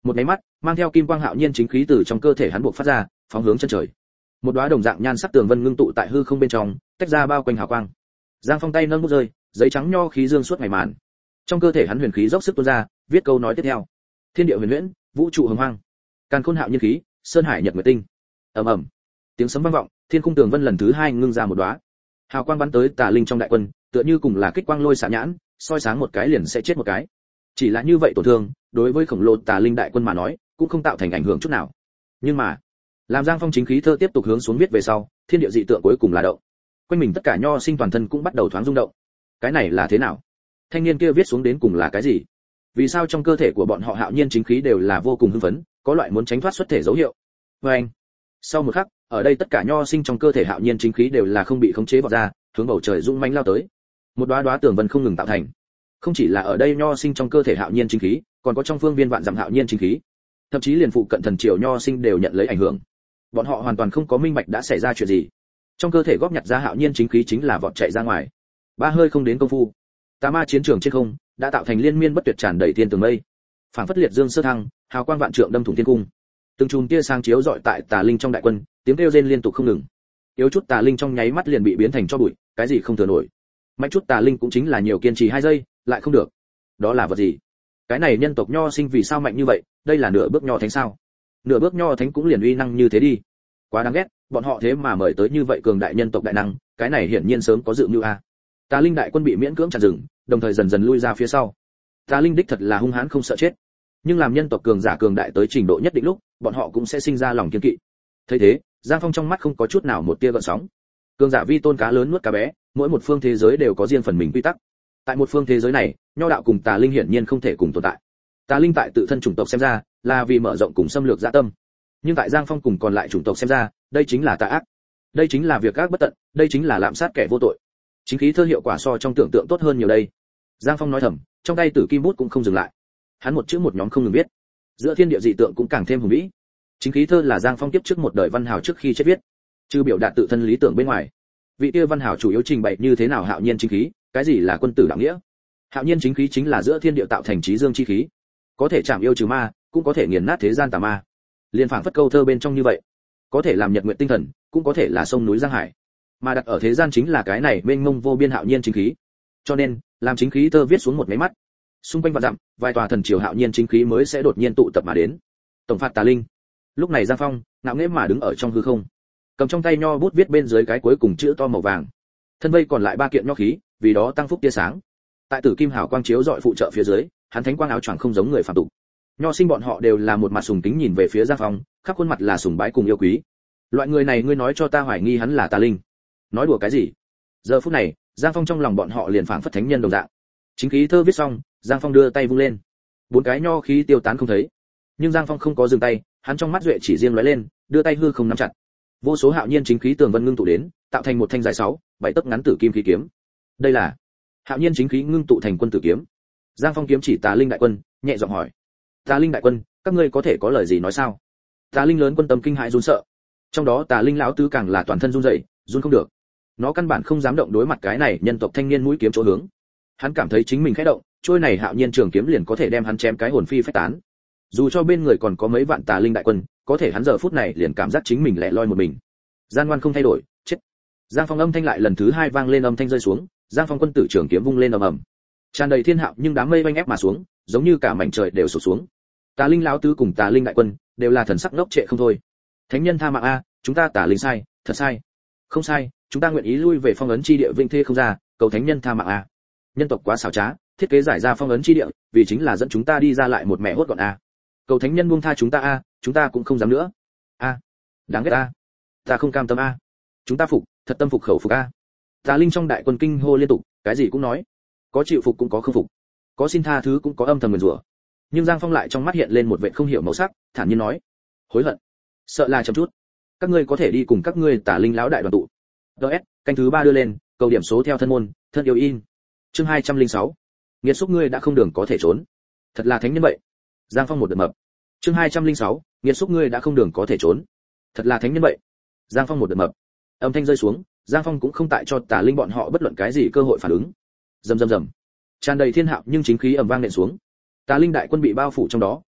Một cái mắt, mang theo kim quang hạo nhiên chính khí từ trong cơ thể hắn buộc phát ra, phóng hướng chân trời. Một đóa đồng dạng nhan sắc tường vân ngưng tụ tại hư không bên trong, tách ra bao quanh hào quang. Giang Phong tay nâng bút rơi, giấy trắng nho khí dương suốt ngày màn. Trong cơ thể hắn huyền khí dốc sức tuôn ra, viết câu nói tiếp theo: Thiên địa huyền huyễn, vũ trụ hồng hoang, càn khôn hạo nhiên khí, sơn hải nhật nguyệt tinh. Ầm ầm, tiếng sấm vang vọng, thiên khung tường vân lần thứ hai ngưng ra một đóa. Hào quang bắn tới Tà Linh trong đại quân, tựa như cùng là kích quang lôi xạ nhãn, soi sáng một cái liền sẽ chết một cái. Chỉ là như vậy tổn thương, đối với khổng lồ Tà Linh đại quân mà nói, cũng không tạo thành ảnh hưởng chút nào. Nhưng mà, làm Giang Phong chính khí thơ tiếp tục hướng xuống viết về sau, thiên địa dị tượng cuối cùng là động. Quanh mình tất cả nho sinh toàn thân cũng bắt đầu thoáng rung động. Cái này là thế nào? Thanh niên kia viết xuống đến cùng là cái gì? Vì sao trong cơ thể của bọn họ hạo nhiên chính khí đều là vô cùng hưng phấn, có loại muốn tránh thoát xuất thể dấu hiệu? Và anh, sau một khắc, ở đây tất cả nho sinh trong cơ thể hạo nhiên chính khí đều là không bị khống chế vọt ra, hướng bầu trời dũng mãnh lao tới. Một đóa đóa tường vân không ngừng tạo thành. Không chỉ là ở đây nho sinh trong cơ thể hạo nhiên chính khí, còn có trong phương viên vạn dặm hạo nhiên chính khí. Thậm chí liền phụ cận thần triều nho sinh đều nhận lấy ảnh hưởng. Bọn họ hoàn toàn không có minh bạch đã xảy ra chuyện gì. Trong cơ thể góp nhặt ra hạo nhiên chính khí chính là vọt chạy ra ngoài. Ba hơi không đến công phu, tà ma chiến trường trên không đã tạo thành liên miên bất tuyệt tràn đầy thiên tường mây. Phảng phất liệt dương sơ thăng, hào quang vạn trượng đâm thủng thiên cung. Từng chùm tia sáng chiếu rọi tại Tà Linh trong đại quân, tiếng kêu rên liên tục không ngừng. Yếu chút Tà Linh trong nháy mắt liền bị biến thành tro bụi, cái gì không thừa nổi. Mạnh chút Tà Linh cũng chính là nhiều kiên trì hai giây, lại không được. Đó là vật gì? Cái này nhân tộc nho sinh vì sao mạnh như vậy, đây là nửa bước nho thánh sao? Nửa bước nho thánh cũng liền uy năng như thế đi. Quá đáng ghét, bọn họ thế mà mời tới như vậy cường đại nhân tộc đại năng, cái này hiển nhiên sớm có dự mưu a. Tà Linh đại quân bị miễn cưỡng chặn dừng, đồng thời dần dần lui ra phía sau. Tà Linh đích thật là hung hãn không sợ chết, nhưng làm nhân tộc cường giả cường đại tới trình độ nhất định lúc, bọn họ cũng sẽ sinh ra lòng kiêng kỵ. Thấy thế, Giang Phong trong mắt không có chút nào một tia gợn sóng. Cường giả vi tôn cá lớn nuốt cá bé, mỗi một phương thế giới đều có riêng phần mình quy tắc. Tại một phương thế giới này, nho đạo cùng Tà Linh hiển nhiên không thể cùng tồn tại. Tà Linh tại tự thân chủng tộc xem ra, là vì mở rộng cùng xâm lược dạ tâm. Nhưng tại Giang Phong cùng còn lại chủng tộc xem ra, đây chính là tà ác. Đây chính là việc ác bất tận, đây chính là lạm sát kẻ vô tội. Chính khí thơ hiệu quả so trong tưởng tượng tốt hơn nhiều đây. Giang Phong nói thầm, trong tay tử kim bút cũng không dừng lại. Hắn một chữ một nhóm không ngừng viết. Giữa thiên địa dị tượng cũng càng thêm hùng vĩ. Chính khí thơ là Giang Phong tiếp trước một đời văn hào trước khi chết viết, chứ biểu đạt tự thân lý tưởng bên ngoài. Vị kia văn hào chủ yếu trình bày như thế nào hạo nhiên chính khí, cái gì là quân tử đạo nghĩa. Hạo nhiên chính khí chính là giữa thiên địa tạo thành trí dương chi khí, có thể chạm yêu trừ ma, cũng có thể nghiền nát thế gian tà ma. Liên phảng phất câu thơ bên trong như vậy, có thể làm nhật nguyện tinh thần, cũng có thể là sông núi giang hải, mà đặt ở thế gian chính là cái này mênh mông vô biên hạo nhiên chính khí. Cho nên, làm chính khí thơ viết xuống một máy mắt, xung quanh vạn dặm, vài tòa thần triều hạo nhiên chính khí mới sẽ đột nhiên tụ tập mà đến. Tổng phạt Tà Linh. Lúc này Giang Phong ngạo nghễ mà đứng ở trong hư không, cầm trong tay nho bút viết bên dưới cái cuối cùng chữ to màu vàng. Thân vây còn lại ba kiện nho khí, vì đó tăng phúc tia sáng. Tại tử kim hào quang chiếu dọi phụ trợ phía dưới, hắn thánh quang áo choàng không giống người phàm tục. Nho sinh bọn họ đều là một mặt sùng kính nhìn về phía Giang Phong, khắp khuôn mặt là sùng bái cùng yêu quý. Loại người này ngươi nói cho ta hoài nghi hắn là Tà Linh. Nói đùa cái gì? Giờ phút này, Giang Phong trong lòng bọn họ liền phảng phất thánh nhân đồng dạng. Chính khí thơ viết xong, Giang Phong đưa tay vung lên. Bốn cái nho khí tiêu tán không thấy. Nhưng Giang Phong không có dừng tay, hắn trong mắt duệ chỉ riêng lóe lên, đưa tay hư không nắm chặt. Vô số hạo nhiên chính khí tường vân ngưng tụ đến, tạo thành một thanh dài sáu, bảy tấc ngắn tử kim khí kiếm. Đây là hạo nhiên chính khí ngưng tụ thành quân tử kiếm. Giang Phong kiếm chỉ Tà Linh đại quân, nhẹ giọng hỏi: Tà Linh đại quân, các ngươi có thể có lời gì nói sao? Tà Linh lớn quân tâm kinh hãi run sợ. Trong đó Tà Linh lão tứ càng là toàn thân run rẩy, run không được. Nó căn bản không dám động đối mặt cái này nhân tộc thanh niên mũi kiếm chỗ hướng. Hắn cảm thấy chính mình khẽ động, trôi này hạo nhiên trường kiếm liền có thể đem hắn chém cái hồn phi phách tán. Dù cho bên người còn có mấy vạn Tà Linh đại quân, có thể hắn giờ phút này liền cảm giác chính mình lẻ loi một mình. Gian ngoan không thay đổi, chết. Giang Phong âm thanh lại lần thứ hai vang lên, âm thanh rơi xuống, Giang Phong quân tử trường kiếm vung lên ầm ầm. Tràn đầy thiên hạo nhưng đám mây vênh ép mà xuống, giống như cả mảnh trời đều sụp xuống. Tà Linh lão tứ cùng Tà Linh đại quân đều là thần sắc ngốc trệ không thôi. Thánh nhân tha mạng a, chúng ta Tà Linh sai, thật sai. Không sai, chúng ta nguyện ý lui về phong ấn chi địa vinh thế không ra, cầu thánh nhân tha mạng a. Nhân tộc quá xảo trá, thiết kế giải ra phong ấn chi địa, vì chính là dẫn chúng ta đi ra lại một mẹ hốt gọn a. Cầu thánh nhân buông tha chúng ta a, chúng ta cũng không dám nữa. A, đáng ghét a. Ta không cam tâm a. Chúng ta phục, thật tâm phục khẩu phục a. Tà Linh trong đại quân kinh hô liên tục, cái gì cũng nói. Có chịu phục cũng có không phục, có xin tha thứ cũng có âm thầm nguyền rủa. Nhưng Giang Phong lại trong mắt hiện lên một vẻ không hiểu màu sắc, thản nhiên nói: hối hận, sợ là chậm chút. Các ngươi có thể đi cùng các ngươi Tà Linh lão đại đoàn tụ. ds canh thứ ba đưa lên, cầu điểm số theo thân môn, thân yêu in. Chương hai trăm lẻ sáu. Nghiệt xúc ngươi đã không đường có thể trốn. Thật là thánh nhân vậy. Giang Phong một đợt mập. Chương hai trăm lẻ sáu. Nghiệt xúc ngươi đã không đường có thể trốn. Thật là thánh nhân vậy. Giang Phong một đợt mập. Âm thanh rơi xuống, Giang Phong cũng không tại cho Tà Linh bọn họ bất luận cái gì cơ hội phản ứng. Rầm rầm rầm. Tràn đầy thiên hạo nhưng chính khí ầm vang nện xuống. Tà Linh đại quân bị bao phủ trong đó,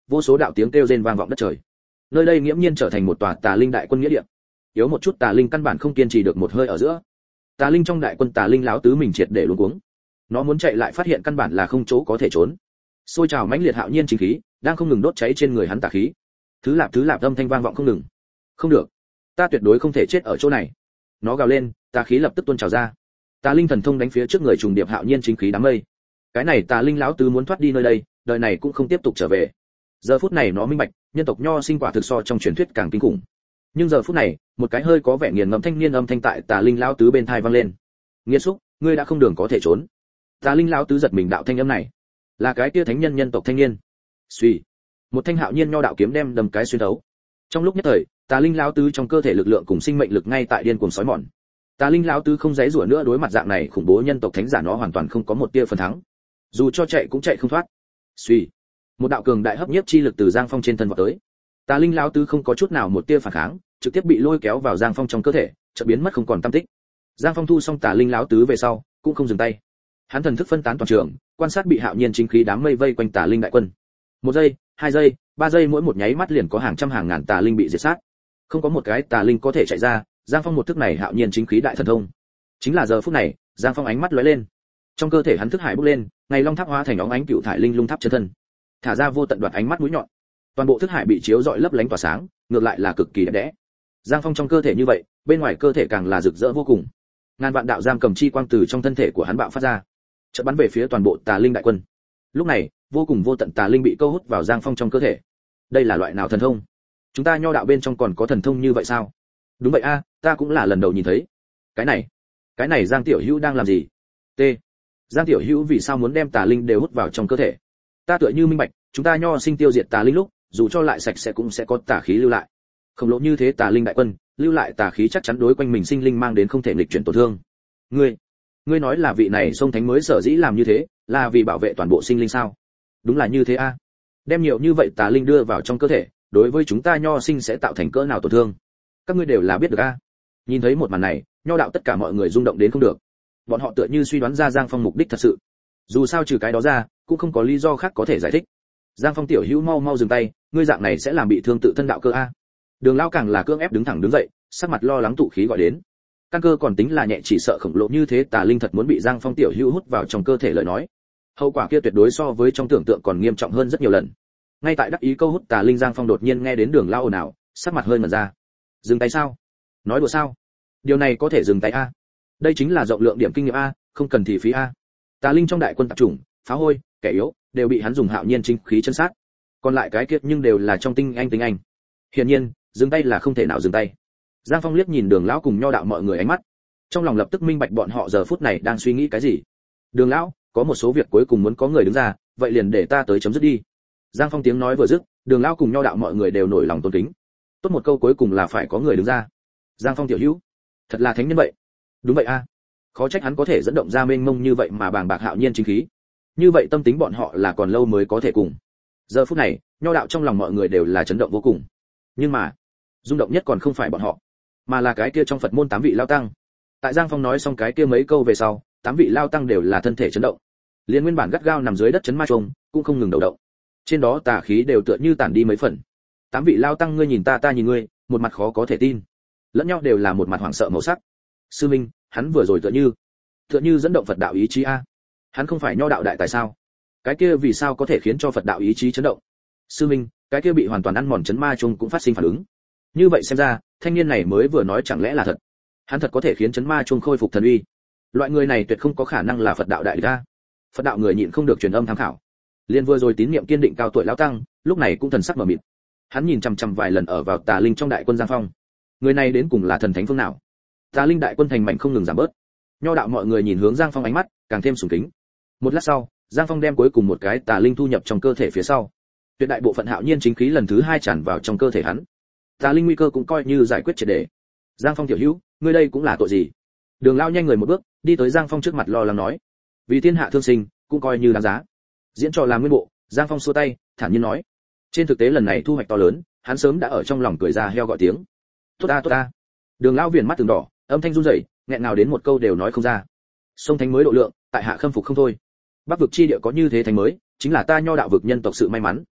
vô số đạo tiếng kêu rên vang vọng đất trời. Nơi đây nghiễm nhiên trở thành một tòa tà linh đại quân nghĩa địa. Yếu một chút tà linh căn bản không kiên trì được một hơi ở giữa. Tà linh trong đại quân tà linh lão tứ mình triệt để luống cuống. Nó muốn chạy lại phát hiện căn bản là không chỗ có thể trốn. Sôi trào mãnh liệt hạo nhiên chính khí, đang không ngừng đốt cháy trên người hắn tà khí. Thứ lạp thứ lạp âm thanh vang vọng không ngừng. Không được, ta tuyệt đối không thể chết ở chỗ này. Nó gào lên, tà khí lập tức tuôn trào ra. Tà linh thần thông đánh phía trước người trùng điệp hạo nhiên chính khí đám mây. Cái này tà linh lão tứ muốn thoát đi nơi đây, đời này cũng không tiếp tục trở về. Giờ phút này nó minh bạch, nhân tộc nho sinh quả thực so trong truyền thuyết càng kinh khủng. Nhưng giờ phút này, một cái hơi có vẻ nghiền ngẫm thanh niên âm thanh tại tà linh lão tứ bên tai vang lên. Nghiệt xúc, ngươi đã không đường có thể trốn. Tà linh lão tứ giật mình, đạo thanh âm này là cái kia thánh nhân nhân tộc thanh niên. Suy, một thanh hạo nhiên nho đạo kiếm đem đâm cái xuyên thấu. Trong lúc nhất thời, tà linh lão tứ trong cơ thể lực lượng cùng sinh mệnh lực ngay tại điên cuồng sói mòn. Tà linh lão tứ không dãy rủa nữa, đối mặt dạng này khủng bố nhân tộc thánh giả nó hoàn toàn không có một tia phần thắng. Dù cho chạy cũng chạy không thoát. Suy, một đạo cường đại hấp nhiếp chi lực từ Giang Phong trên thân vọt tới. Tà linh lão tứ không có chút nào một tia phản kháng, trực tiếp bị lôi kéo vào Giang Phong trong cơ thể, chợt biến mất không còn tăm tích. Giang Phong thu xong tà linh lão tứ về sau, cũng không dừng tay. Hắn thần thức phân tán toàn trường, quan sát bị hạo nhiên chính khí đám mây vây quanh tà linh đại quân. Một giây, hai giây, ba giây, mỗi một nháy mắt liền có hàng trăm hàng ngàn tà linh bị diệt sát. Không có một cái tà linh có thể chạy ra. Giang Phong một thức này hạo nhiên chính khí đại thần thông. Chính là giờ phút này, Giang Phong ánh mắt lóe lên. Trong cơ thể hắn thức hải bốc lên, ngày long tháp hóa thành óng ánh cựu thải linh lung tháp chân thân. Thả ra vô tận đoạt ánh mắt mũi nhọn. Toàn bộ thức hải bị chiếu rọi lấp lánh tỏa sáng, ngược lại là cực kỳ đẹp đẽ. Giang Phong trong cơ thể như vậy, bên ngoài cơ thể càng là rực rỡ vô cùng. Ngàn vạn đạo giam cầm chi quang từ trong thân thể của hắn bạo phát ra, chợt bắn về phía toàn bộ tà linh đại quân. Lúc này, vô cùng vô tận tà linh bị câu hút vào Giang Phong trong cơ thể. Đây là loại nào thần thông? Chúng ta nho đạo bên trong còn có thần thông như vậy sao? Đúng vậy a, ta cũng là lần đầu nhìn thấy. Cái này, cái này Giang Tiểu Hữu đang làm gì? T. Giang Tiểu Hữu vì sao muốn đem tà linh đều hút vào trong cơ thể? Ta tựa như minh bạch, chúng ta nho sinh tiêu diệt tà linh lúc, dù cho lại sạch sẽ cũng sẽ có tà khí lưu lại. Không lỗ như thế tà linh đại quân, lưu lại tà khí chắc chắn đối quanh mình sinh linh mang đến không thể nghịch chuyển tổn thương. Ngươi, ngươi nói là vị này sông thánh mới sở dĩ làm như thế, là vì bảo vệ toàn bộ sinh linh sao? Đúng là như thế a. Đem nhiều như vậy tà linh đưa vào trong cơ thể, đối với chúng ta nho sinh sẽ tạo thành cỡ nào tổn thương? Các ngươi đều là biết được a. Nhìn thấy một màn này, nho đạo tất cả mọi người rung động đến không được. Bọn họ tựa như suy đoán ra Giang Phong mục đích thật sự. Dù sao trừ cái đó ra, cũng không có lý do khác có thể giải thích. Giang Phong tiểu hữu mau mau dừng tay, ngươi dạng này sẽ làm bị thương tự thân đạo cơ a. Đường Lão càng là cưỡng ép đứng thẳng đứng dậy, sắc mặt lo lắng tụ khí gọi đến. Căn cơ còn tính là nhẹ, chỉ sợ khổng lồ như thế tà linh thật muốn bị Giang Phong tiểu hữu hút vào trong cơ thể lời nói, hậu quả kia tuyệt đối so với trong tưởng tượng còn nghiêm trọng hơn rất nhiều lần. Ngay tại đắc ý câu hút tà linh, Giang Phong đột nhiên nghe đến Đường Lão ồn ào, sắc mặt hơi mở ra. Dừng tay sao? Nói đùa sao? Điều này có thể dừng tay a? Đây chính là rộng lượng điểm kinh nghiệm a, không cần thì phí a. Tà linh trong đại quân tạp chủng, phá hôi, kẻ yếu, đều bị hắn dùng hạo nhiên chính khí chân sát. Còn lại cái kiệt nhưng đều là trong tinh anh tinh anh. Hiển nhiên, dừng tay là không thể nào dừng tay. Giang Phong liếc nhìn Đường Lão cùng nho đạo mọi người ánh mắt, trong lòng lập tức minh bạch bọn họ giờ phút này đang suy nghĩ cái gì. Đường Lão, có một số việc cuối cùng muốn có người đứng ra, vậy liền để ta tới chấm dứt đi. Giang Phong tiếng nói vừa dứt, Đường Lão cùng nho đạo mọi người đều nổi lòng tôn kính. Tốt một câu cuối cùng là phải có người đứng ra. Giang Phong tiểu hữu, thật là thánh nhân vậy. Đúng vậy a, khó trách hắn có thể dẫn động ra mênh mông như vậy mà bàng bạc hạo nhiên chính khí. Như vậy tâm tính bọn họ là còn lâu mới có thể cùng. Giờ phút này, nho đạo trong lòng mọi người đều là chấn động vô cùng. Nhưng mà, rung động nhất còn không phải bọn họ, mà là cái kia trong Phật môn tám vị lao tăng. Tại Giang Phong nói xong cái kia mấy câu về sau, tám vị lao tăng đều là thân thể chấn động. Liên nguyên bản gắt gao nằm dưới đất chấn ma trùng, cũng không ngừng đầu động. Trên đó tà khí đều tựa như tản đi mấy phần. Tám vị lao tăng ngươi nhìn ta ta nhìn ngươi, một mặt khó có thể tin. Lẫn nhau đều là một mặt hoảng sợ màu sắc. Sư Minh, hắn vừa rồi tựa như, tựa như dẫn động Phật đạo ý chí a. Hắn không phải nho đạo đại tài sao? Cái kia vì sao có thể khiến cho Phật đạo ý chí chấn động? Sư Minh, cái kia bị hoàn toàn ăn mòn chấn ma trùng cũng phát sinh phản ứng. Như vậy xem ra, thanh niên này mới vừa nói chẳng lẽ là thật? Hắn thật có thể khiến chấn ma trùng khôi phục thần uy. Loại người này tuyệt không có khả năng là Phật đạo đại ca. Phật đạo người nhịn không được truyền âm tham khảo. Liên vừa rồi tín niệm kiên định cao tuổi lão tăng, lúc này cũng thần sắc mở mịt. Hắn nhìn chằm chằm vài lần ở vào tà linh trong đại quân Giang Phong. Người này đến cùng là thần thánh phương nào? Tà linh đại quân thành mạnh không ngừng giảm bớt. Nho đạo mọi người nhìn hướng Giang Phong ánh mắt càng thêm sùng kính. Một lát sau, Giang Phong đem cuối cùng một cái tà linh thu nhập trong cơ thể phía sau. Tuyệt đại bộ phận hạo nhiên chính khí lần thứ hai tràn vào trong cơ thể hắn. Tà linh nguy cơ cũng coi như giải quyết triệt để. Giang Phong tiểu hữu, ngươi đây cũng là tội gì? Đường Lao nhanh người một bước, đi tới Giang Phong trước mặt lo lắng nói, vì thiên hạ thương sinh, cũng coi như đáng giá. Diễn trò làm nguyên bộ, Giang Phong xua tay, thản nhiên nói, trên thực tế lần này thu hoạch to lớn, hắn sớm đã ở trong lòng cười ra heo gọi tiếng. Tốt a tốt a. Đường Lao viền mắt từng đỏ, âm thanh run rẩy, nghẹn ngào đến một câu đều nói không ra. Sông thánh mới độ lượng, tại hạ khâm phục không thôi. Bắc vực chi địa có như thế thánh mới, chính là ta nho đạo vực nhân tộc sự may mắn.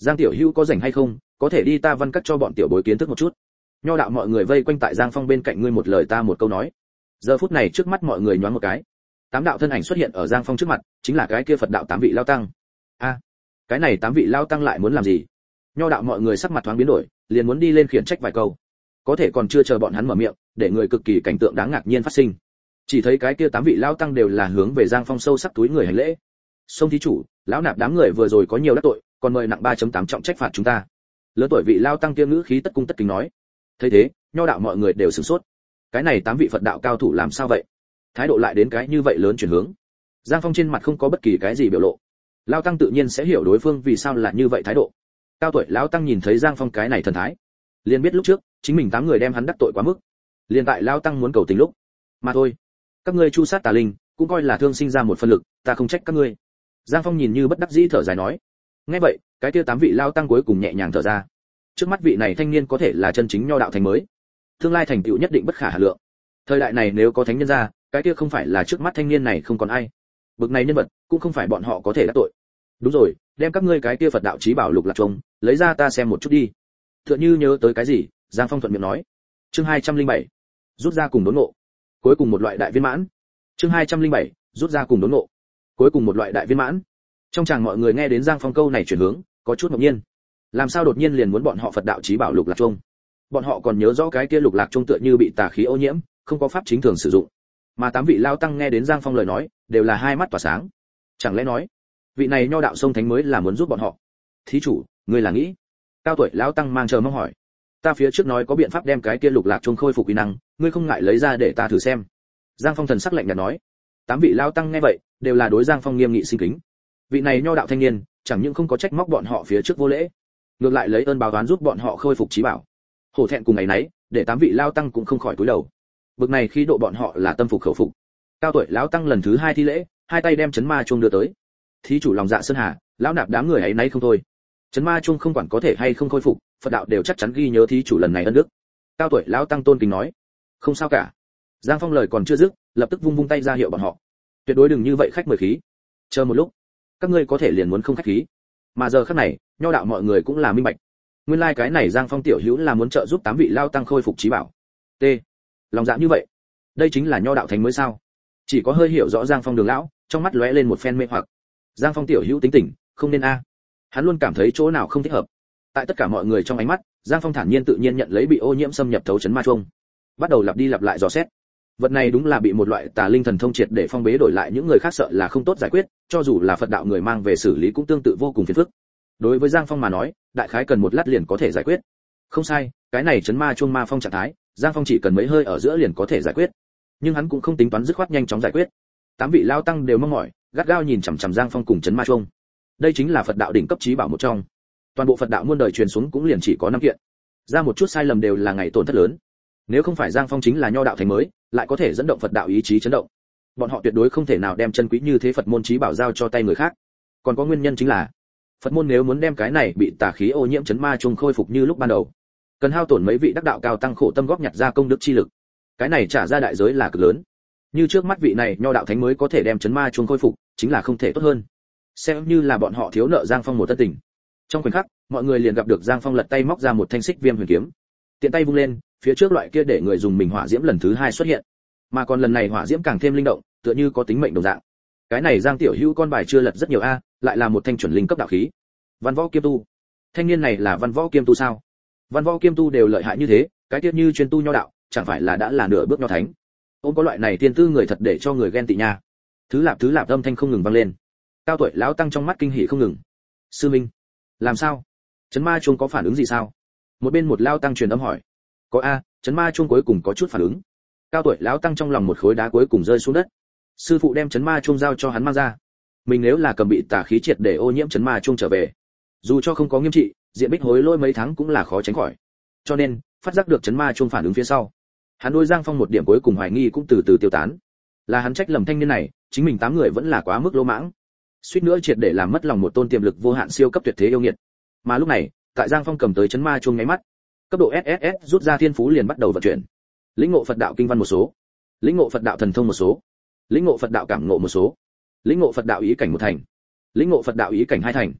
Giang tiểu hữu có rảnh hay không, có thể đi ta văn cắt cho bọn tiểu bối kiến thức một chút. Nho đạo mọi người vây quanh tại Giang Phong bên cạnh, ngươi một lời ta một câu nói. Giờ phút này trước mắt mọi người nhoáng một cái, tám đạo thân ảnh xuất hiện ở Giang Phong trước mặt, chính là cái kia Phật đạo tám vị lao tăng. A, cái này tám vị lao tăng lại muốn làm gì? Nho đạo mọi người sắc mặt thoáng biến đổi, liền muốn đi lên khiển trách vài câu. Có thể còn chưa chờ bọn hắn mở miệng, để người cực kỳ cảnh tượng đáng ngạc nhiên phát sinh. Chỉ thấy cái kia tám vị lao tăng đều là hướng về Giang Phong sâu sắc túi người hành lễ. Sông thí chủ, lão nạp đám người vừa rồi có nhiều đắc tội, còn mời nặng ba chấm tám trọng trách phạt chúng ta. Lớn tuổi vị lao tăng kia ngữ khí tất cung tất kính nói. Thấy thế, nho đạo mọi người đều sửng sốt. Cái này tám vị Phật đạo cao thủ làm sao vậy? Thái độ lại đến cái như vậy lớn chuyển hướng. Giang Phong trên mặt không có bất kỳ cái gì biểu lộ. Lao tăng tự nhiên sẽ hiểu đối phương vì sao là như vậy thái độ. Cao tuổi lão tăng nhìn thấy Giang Phong cái này thần thái, liền biết lúc trước chính mình tám người đem hắn đắc tội quá mức. Liền tại lao tăng muốn cầu tình lúc, mà thôi, các ngươi chu sát tà linh, cũng coi là thương sinh ra một phân lực, ta không trách các ngươi. Giang Phong nhìn như bất đắc dĩ thở dài nói. Nghe vậy, cái kia tám vị lao tăng cuối cùng nhẹ nhàng thở ra. Trước mắt vị này thanh niên có thể là chân chính nho đạo thành mới, tương lai thành tựu nhất định bất khả hà lượng. Thời đại này nếu có thánh nhân ra, cái kia không phải là trước mắt thanh niên này không còn ai. Bực này nhân vật, cũng không phải bọn họ có thể đắc tội. Đúng rồi, đem các ngươi cái kia Phật đạo chí bảo lục lạc trông, lấy ra ta xem một chút đi. Tựa như nhớ tới cái gì, Giang Phong thuận miệng nói. Chương hai trăm linh bảy, rút ra cùng đốn ngộ. Cuối cùng một loại đại viên mãn. Chương hai trăm linh bảy, rút ra cùng đốn ngộ. Cuối cùng một loại đại viên mãn. Trong chàng mọi người nghe đến Giang Phong câu này chuyển hướng, có chút ngạc nhiên. Làm sao đột nhiên liền muốn bọn họ Phật đạo chí bảo lục lạc trông? Bọn họ còn nhớ rõ cái kia lục lạc trông tựa như bị tà khí ô nhiễm, không có pháp chính thường sử dụng. Mà tám vị lao tăng nghe đến Giang Phong lời nói, đều là hai mắt tỏa sáng. Chẳng lẽ nói, vị này nho đạo sông thánh mới là muốn giúp bọn họ? Thí chủ, ngươi là nghĩ? Cao tuổi lão tăng mang chờ mong hỏi. Ta phía trước nói có biện pháp đem cái kia lục lạc trông khôi phục uy năng, ngươi không ngại lấy ra để ta thử xem. Giang Phong thần sắc lạnh nhạt nói. Tám vị lao tăng nghe vậy, đều là đối Giang Phong nghiêm nghị sinh kính. Vị này nho đạo thanh niên, chẳng những không có trách móc bọn họ phía trước vô lễ, ngược lại lấy ơn báo oán giúp bọn họ khôi phục trí bảo. Hổ thẹn cùng ngày nấy, để tám vị lao tăng cũng không khỏi cúi đầu. Bực này khi độ bọn họ là tâm phục khẩu phục. Cao tuổi lão tăng lần thứ hai thi lễ, hai tay đem chấn ma chuông đưa tới. Thí chủ lòng dạ sơn hà, lão nạp đám người ấy nấy không thôi. Chấn ma chuông không quản có thể hay không khôi phục, Phật đạo đều chắc chắn ghi nhớ thí chủ lần này ân đức. Cao tuổi lão tăng tôn kính nói. Không sao cả. Giang Phong lời còn chưa dứt, lập tức vung vung tay ra hiệu bọn họ. Tuyệt đối đừng như vậy khách mời khí. Chờ một lúc, các ngươi có thể liền muốn không khách khí. Mà giờ khắc này, nho đạo mọi người cũng là minh bạch. Nguyên lai like cái này Giang Phong tiểu hữu là muốn trợ giúp tám vị lao tăng khôi phục trí bảo. T. Lòng dạ như vậy, đây chính là nho đạo thánh mới sao? Chỉ có hơi hiểu rõ Giang Phong đường lão, trong mắt lóe lên một phen mê hoặc. Giang Phong tiểu hữu tính tình, không nên a. Hắn luôn cảm thấy chỗ nào không thích hợp. Tại tất cả mọi người trong ánh mắt, Giang Phong thản nhiên tự nhiên nhận lấy bị ô nhiễm xâm nhập thấu chấn ma chuông, bắt đầu lặp đi lặp lại dò xét. Vật này đúng là bị một loại tà linh thần thông triệt để phong bế, đổi lại những người khác sợ là không tốt giải quyết, cho dù là Phật đạo người mang về xử lý cũng tương tự vô cùng phiền phức. Đối với Giang Phong mà nói, đại khái cần một lát liền có thể giải quyết. Không sai, cái này chấn ma chuông ma phong trạng thái, Giang Phong chỉ cần mấy hơi ở giữa liền có thể giải quyết. Nhưng hắn cũng không tính toán dứt khoát nhanh chóng giải quyết. Tám vị lao tăng đều mong mỏi, gắt gao nhìn chằm chằm Giang Phong cùng chấn ma chuông. Đây chính là Phật đạo đỉnh cấp chí bảo một trong. Toàn bộ Phật đạo muôn đời truyền xuống cũng liền chỉ có năm kiện. Ra một chút sai lầm đều là ngày tổn thất lớn. Nếu không phải Giang Phong chính là nho đạo thành mới, lại có thể dẫn động Phật đạo ý chí chấn động, bọn họ tuyệt đối không thể nào đem chân quý như thế Phật môn chí bảo giao cho tay người khác. Còn có nguyên nhân chính là, Phật môn nếu muốn đem cái này bị tà khí ô nhiễm chấn ma chuông khôi phục như lúc ban đầu, cần hao tổn mấy vị đắc đạo cao tăng khổ tâm góp nhặt ra công đức chi lực. Cái này trả ra đại giới là cực lớn. Như trước mắt vị này nho đạo thánh mới có thể đem chấn ma chuông khôi phục, chính là không thể tốt hơn. Xem như là bọn họ thiếu nợ Giang Phong một tân tình. Trong khoảnh khắc, mọi người liền gặp được Giang Phong lật tay móc ra một thanh xích viêm huyền kiếm, tiện tay vung lên, phía trước loại kia để người dùng mình hỏa diễm lần thứ hai xuất hiện, mà còn lần này hỏa diễm càng thêm linh động, tựa như có tính mệnh đồng dạng. Cái này Giang tiểu hữu con bài chưa lật rất nhiều a, lại là một thanh chuẩn linh cấp đạo khí. Văn võ kiêm tu, thanh niên này là văn võ kiêm tu sao? Văn võ kiêm tu đều lợi hại như thế, cái tiết như chuyên tu nho đạo, chẳng phải là đã là nửa bước nho thánh? Ôm có loại này tiên tư người thật để cho người ghen tị nha. Thứ lạp thứ lạp âm thanh không ngừng vang lên. Cao tuổi lão tăng trong mắt kinh hỉ không ngừng. Sư minh, làm sao? Chấn ma chuông có phản ứng gì sao? Một bên một lao tăng truyền âm hỏi. Có a, chấn ma chuông cuối cùng có chút phản ứng. Cao tuổi lão tăng trong lòng một khối đá cuối cùng rơi xuống đất. Sư phụ đem chấn ma chuông giao cho hắn mang ra. Mình nếu là cầm bị tà khí triệt để ô nhiễm chấn ma chuông trở về, dù cho không có nghiêm trị, diện bích hối lôi mấy tháng cũng là khó tránh khỏi. Cho nên, phát giác được chấn ma chuông phản ứng phía sau, hắn đối Giang Phong một điểm cuối cùng hoài nghi cũng từ từ tiêu tán. Là hắn trách lầm thanh niên này, chính mình tám người vẫn là quá mức lỗ mãng, suýt nữa triệt để làm mất lòng một tôn tiềm lực vô hạn siêu cấp tuyệt thế yêu nghiệt. Mà lúc này, tại Giang Phong cầm tới chấn ma chuông nháy mắt, cấp độ ét ét ét rút ra thiên phú liền bắt đầu vận chuyển. Lĩnh ngộ Phật đạo kinh văn một số, lĩnh ngộ Phật đạo thần thông một số, lĩnh ngộ Phật đạo cảm ngộ một số, lĩnh ngộ Phật đạo ý cảnh một thành, lĩnh ngộ Phật đạo ý cảnh hai thành,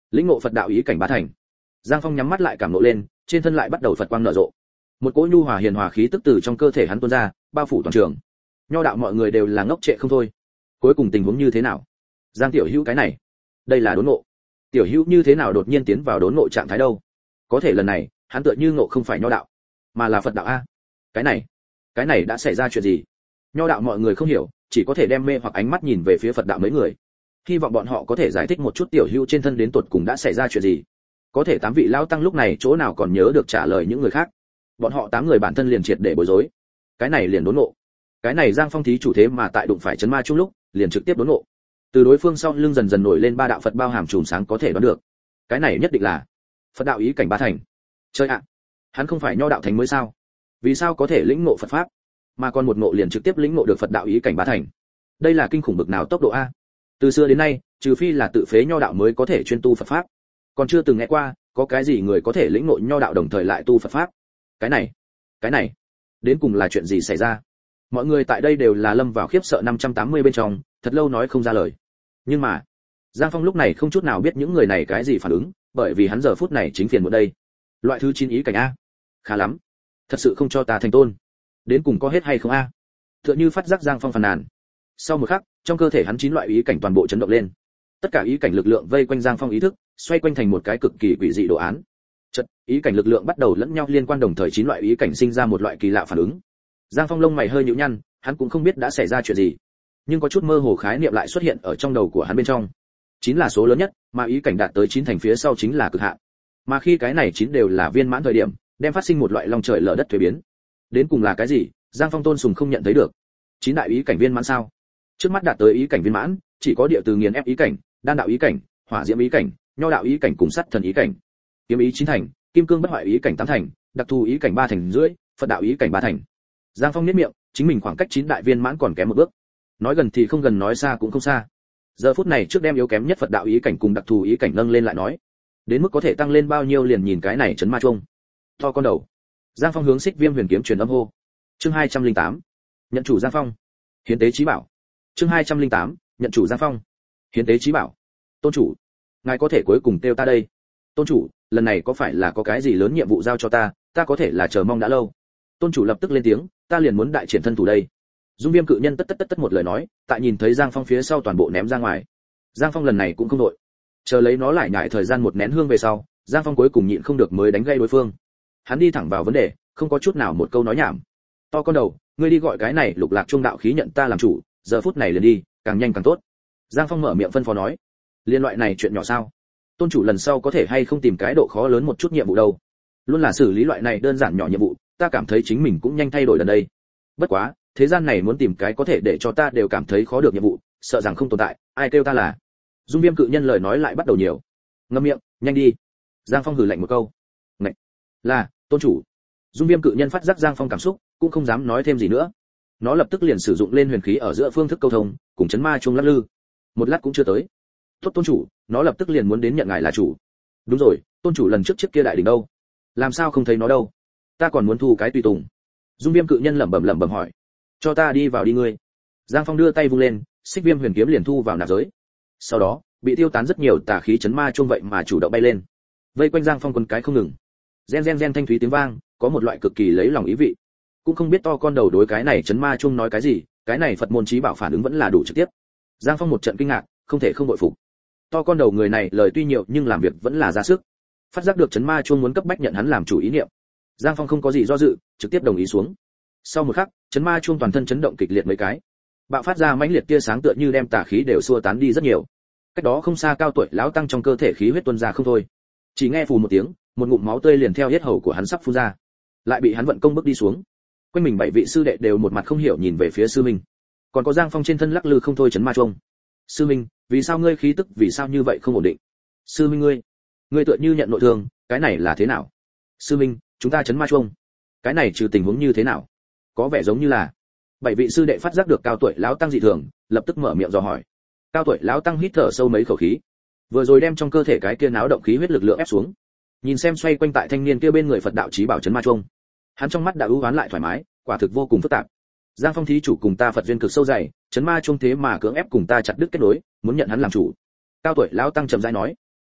lĩnh ngộ Phật đạo ý cảnh bá thành. Giang Phong nhắm mắt lại cảm ngộ lên, trên thân lại bắt đầu Phật quang nở rộ. Một cỗ nhu hòa hiền hòa khí tức từ trong cơ thể hắn tuôn ra, bao phủ toàn trường. Nho đạo mọi người đều là ngốc trệ không thôi. Cuối cùng tình huống như thế nào? Giang tiểu hữu cái này, đây là đốn ngộ. Tiểu hữu như thế nào đột nhiên tiến vào đốn ngộ trạng thái đâu? Có thể lần này, hắn tựa như ngộ không phải nho đạo, mà là Phật đạo a. Cái này, cái này đã xảy ra chuyện gì? Nho đạo mọi người không hiểu, chỉ có thể đem mê hoặc ánh mắt nhìn về phía Phật đạo mấy người. Hy vọng bọn họ có thể giải thích một chút tiểu hữu trên thân đến tột cùng đã xảy ra chuyện gì. Có thể tám vị lão tăng lúc này chỗ nào còn nhớ được trả lời những người khác. Bọn họ tám người bản thân liền triệt để bối rối. Cái này liền đốn ngộ. Cái này Giang Phong thí chủ thế mà tại đụng phải chấn ma chung lúc, liền trực tiếp đốn ngộ. Từ đối phương sau lưng dần dần nổi lên ba đạo Phật bao hàm chùm sáng có thể đoán được. Cái này nhất định là Phật đạo ý cảnh bá thành. Chơi ạ, hắn không phải nho đạo thánh mới sao? Vì sao có thể lĩnh ngộ Phật pháp, mà còn một ngộ liền trực tiếp lĩnh ngộ được Phật đạo ý cảnh bá thành? Đây là kinh khủng bực nào tốc độ a? Từ xưa đến nay, trừ phi là tự phế nho đạo mới có thể chuyên tu Phật pháp, còn chưa từng nghe qua có cái gì người có thể lĩnh ngộ nho đạo đồng thời lại tu Phật pháp. Cái này, cái này, đến cùng là chuyện gì xảy ra? Mọi người tại đây đều là lâm vào khiếp sợ năm trăm tám mươi bên trong, thật lâu nói không ra lời. Nhưng mà, Giang Phong lúc này không chút nào biết những người này cái gì phản ứng, bởi vì hắn giờ phút này chính phiền một đây. Loại thứ chín ý cảnh a, khá lắm, thật sự không cho ta thành tôn. Đến cùng có hết hay không a? Tựa như phát giác Giang Phong phàn nàn. Sau một khắc, trong cơ thể hắn chín loại ý cảnh toàn bộ chấn động lên. Tất cả ý cảnh lực lượng vây quanh Giang Phong ý thức, xoay quanh thành một cái cực kỳ quỷ dị đồ án. Chợt, ý cảnh lực lượng bắt đầu lẫn nhau liên quan, đồng thời chín loại ý cảnh sinh ra một loại kỳ lạ phản ứng. Giang Phong lông mày hơi nhíu nhăn, hắn cũng không biết đã xảy ra chuyện gì, nhưng có chút mơ hồ khái niệm lại xuất hiện ở trong đầu của hắn bên trong. Chín là số lớn nhất, mà ý cảnh đạt tới chín thành phía sau chính là cực hạn. Mà khi cái này chín đều là viên mãn thời điểm, đem phát sinh một loại long trời lở đất thuế biến. Đến cùng là cái gì? Giang Phong tôn sùng không nhận thấy được. Chín đại ý cảnh viên mãn sao? Trước mắt đạt tới ý cảnh viên mãn, chỉ có địa từ nghiền ép ý cảnh, đan đạo ý cảnh, hỏa diễm ý cảnh, nho đạo ý cảnh cùng sắt thần ý cảnh. Kiếm ý chín thành, kim cương bất hoại ý cảnh tám thành, đặc thù ý cảnh ba thành rưỡi, Phật đạo ý cảnh ba thành. Giang Phong nhếch miệng, chính mình khoảng cách chín đại viên mãn còn kém một bước. Nói gần thì không gần, nói xa cũng không xa. Giờ phút này trước đem yếu kém nhất Phật đạo ý cảnh cùng đặc thù ý cảnh nâng lên lại nói. Đến mức có thể tăng lên bao nhiêu liền nhìn cái này chấn ma chuông. To con đầu. Giang Phong hướng Xích Viêm Huyền kiếm truyền âm hô. Chương hai trăm linh tám, nhận chủ Giang Phong. Hiến tế chí bảo. Chương hai trăm linh tám, nhận chủ Giang Phong. Hiến tế chí bảo. Tôn chủ, ngài có thể cuối cùng kêu ta đây. Tôn chủ, lần này có phải là có cái gì lớn nhiệm vụ giao cho ta, ta có thể là chờ mong đã lâu. Tôn chủ lập tức lên tiếng, ta liền muốn đại triển thân thủ đây. Dung Viêm cự nhân tất tất tất tất một lời nói, tại nhìn thấy Giang Phong phía sau toàn bộ ném ra ngoài. Giang Phong lần này cũng không đội, chờ lấy nó lại nhại thời gian một nén hương về sau, Giang Phong cuối cùng nhịn không được mới đánh gây đối phương. Hắn đi thẳng vào vấn đề, không có chút nào một câu nói nhảm. To con đầu, ngươi đi gọi cái này Lục Lạc Trung đạo khí nhận ta làm chủ, giờ phút này liền đi, càng nhanh càng tốt. Giang Phong mở miệng phân phó nói. Liên loại này chuyện nhỏ sao? Tôn chủ lần sau có thể hay không tìm cái độ khó lớn một chút nhiệm vụ đâu? Luôn là xử lý loại này đơn giản nhỏ nhiệm vụ, ta cảm thấy chính mình cũng nhanh thay đổi lần đây. Bất quá, thế gian này muốn tìm cái có thể để cho ta đều cảm thấy khó được nhiệm vụ, sợ rằng không tồn tại, ai kêu ta là. Dung Viêm cự nhân lời nói lại bắt đầu nhiều. Ngậm miệng, nhanh đi. Giang Phong hừ lạnh một câu. Ngậy. Là, tôn chủ. Dung Viêm cự nhân phát giác Giang Phong cảm xúc, cũng không dám nói thêm gì nữa. Nó lập tức liền sử dụng lên huyền khí ở giữa phương thức câu thông, cùng chấn ma chuông lắc lư. Một lát cũng chưa tới. Tốt tôn chủ, nó lập tức liền muốn đến nhận ngài là chủ. Đúng rồi, tôn chủ lần trước trước kia đại đỉnh đâu? Làm sao không thấy nó đâu? Ta còn muốn thu cái tùy tùng. Dung Viêm cự nhân lẩm bẩm lẩm bẩm hỏi. Cho ta đi vào đi ngươi. Giang Phong đưa tay vung lên, Xích Viêm huyền kiếm liền thu vào nạp giới. Sau đó, bị tiêu tán rất nhiều tà khí chấn ma chuông vậy mà chủ động bay lên. Vây quanh Giang Phong quần cái không ngừng. Gen gen gen thanh thúy tiếng vang, có một loại cực kỳ lấy lòng ý vị. Cũng không biết to con đầu đối cái này chấn ma chuông nói cái gì, cái này Phật môn chí bảo phản ứng vẫn là đủ trực tiếp. Giang Phong một trận kinh ngạc, không thể không bội phục. To con đầu người này lời tuy nhiều nhưng làm việc vẫn là ra sức. Phát giác được chấn ma chuông muốn cấp bách nhận hắn làm chủ ý niệm. Giang Phong không có gì do dự, trực tiếp đồng ý xuống. Sau một khắc, chấn ma chuông toàn thân chấn động kịch liệt mấy cái, bạo phát ra mãnh liệt tia sáng tựa như đem tà khí đều xua tán đi rất nhiều. Cách đó không xa cao tuổi lão tăng trong cơ thể khí huyết tuôn ra không thôi. Chỉ nghe phù một tiếng, một ngụm máu tươi liền theo huyết hầu của hắn sắp phun ra, lại bị hắn vận công bước đi xuống. Quanh mình bảy vị sư đệ đều một mặt không hiểu nhìn về phía sư minh. Còn có Giang Phong trên thân lắc lư không thôi chấn ma chuông. Sư minh, vì sao ngươi khí tức vì sao như vậy không ổn định? Sư minh ngươi, ngươi tựa như nhận nội thương, cái này là thế nào? Sư minh, chúng ta chấn ma chuông, cái này trừ tình huống như thế nào? Có vẻ giống như là. Bảy vị sư đệ phát giác được cao tuổi lão tăng dị thường, lập tức mở miệng dò hỏi. Cao tuổi lão tăng hít thở sâu mấy khẩu khí, vừa rồi đem trong cơ thể cái kia náo động khí huyết lực lượng ép xuống. Nhìn xem xoay quanh tại thanh niên kia bên người Phật đạo chí bảo chấn ma chuông, hắn trong mắt đã ưu ái lại thoải mái, quả thực vô cùng phức tạp. Giang Phong thí chủ cùng ta Phật duyên cực sâu dày, chấn ma chuông thế mà cưỡng ép cùng ta chặt đứt kết nối, muốn nhận hắn làm chủ. Cao tuổi lão tăng trầm rãi nói.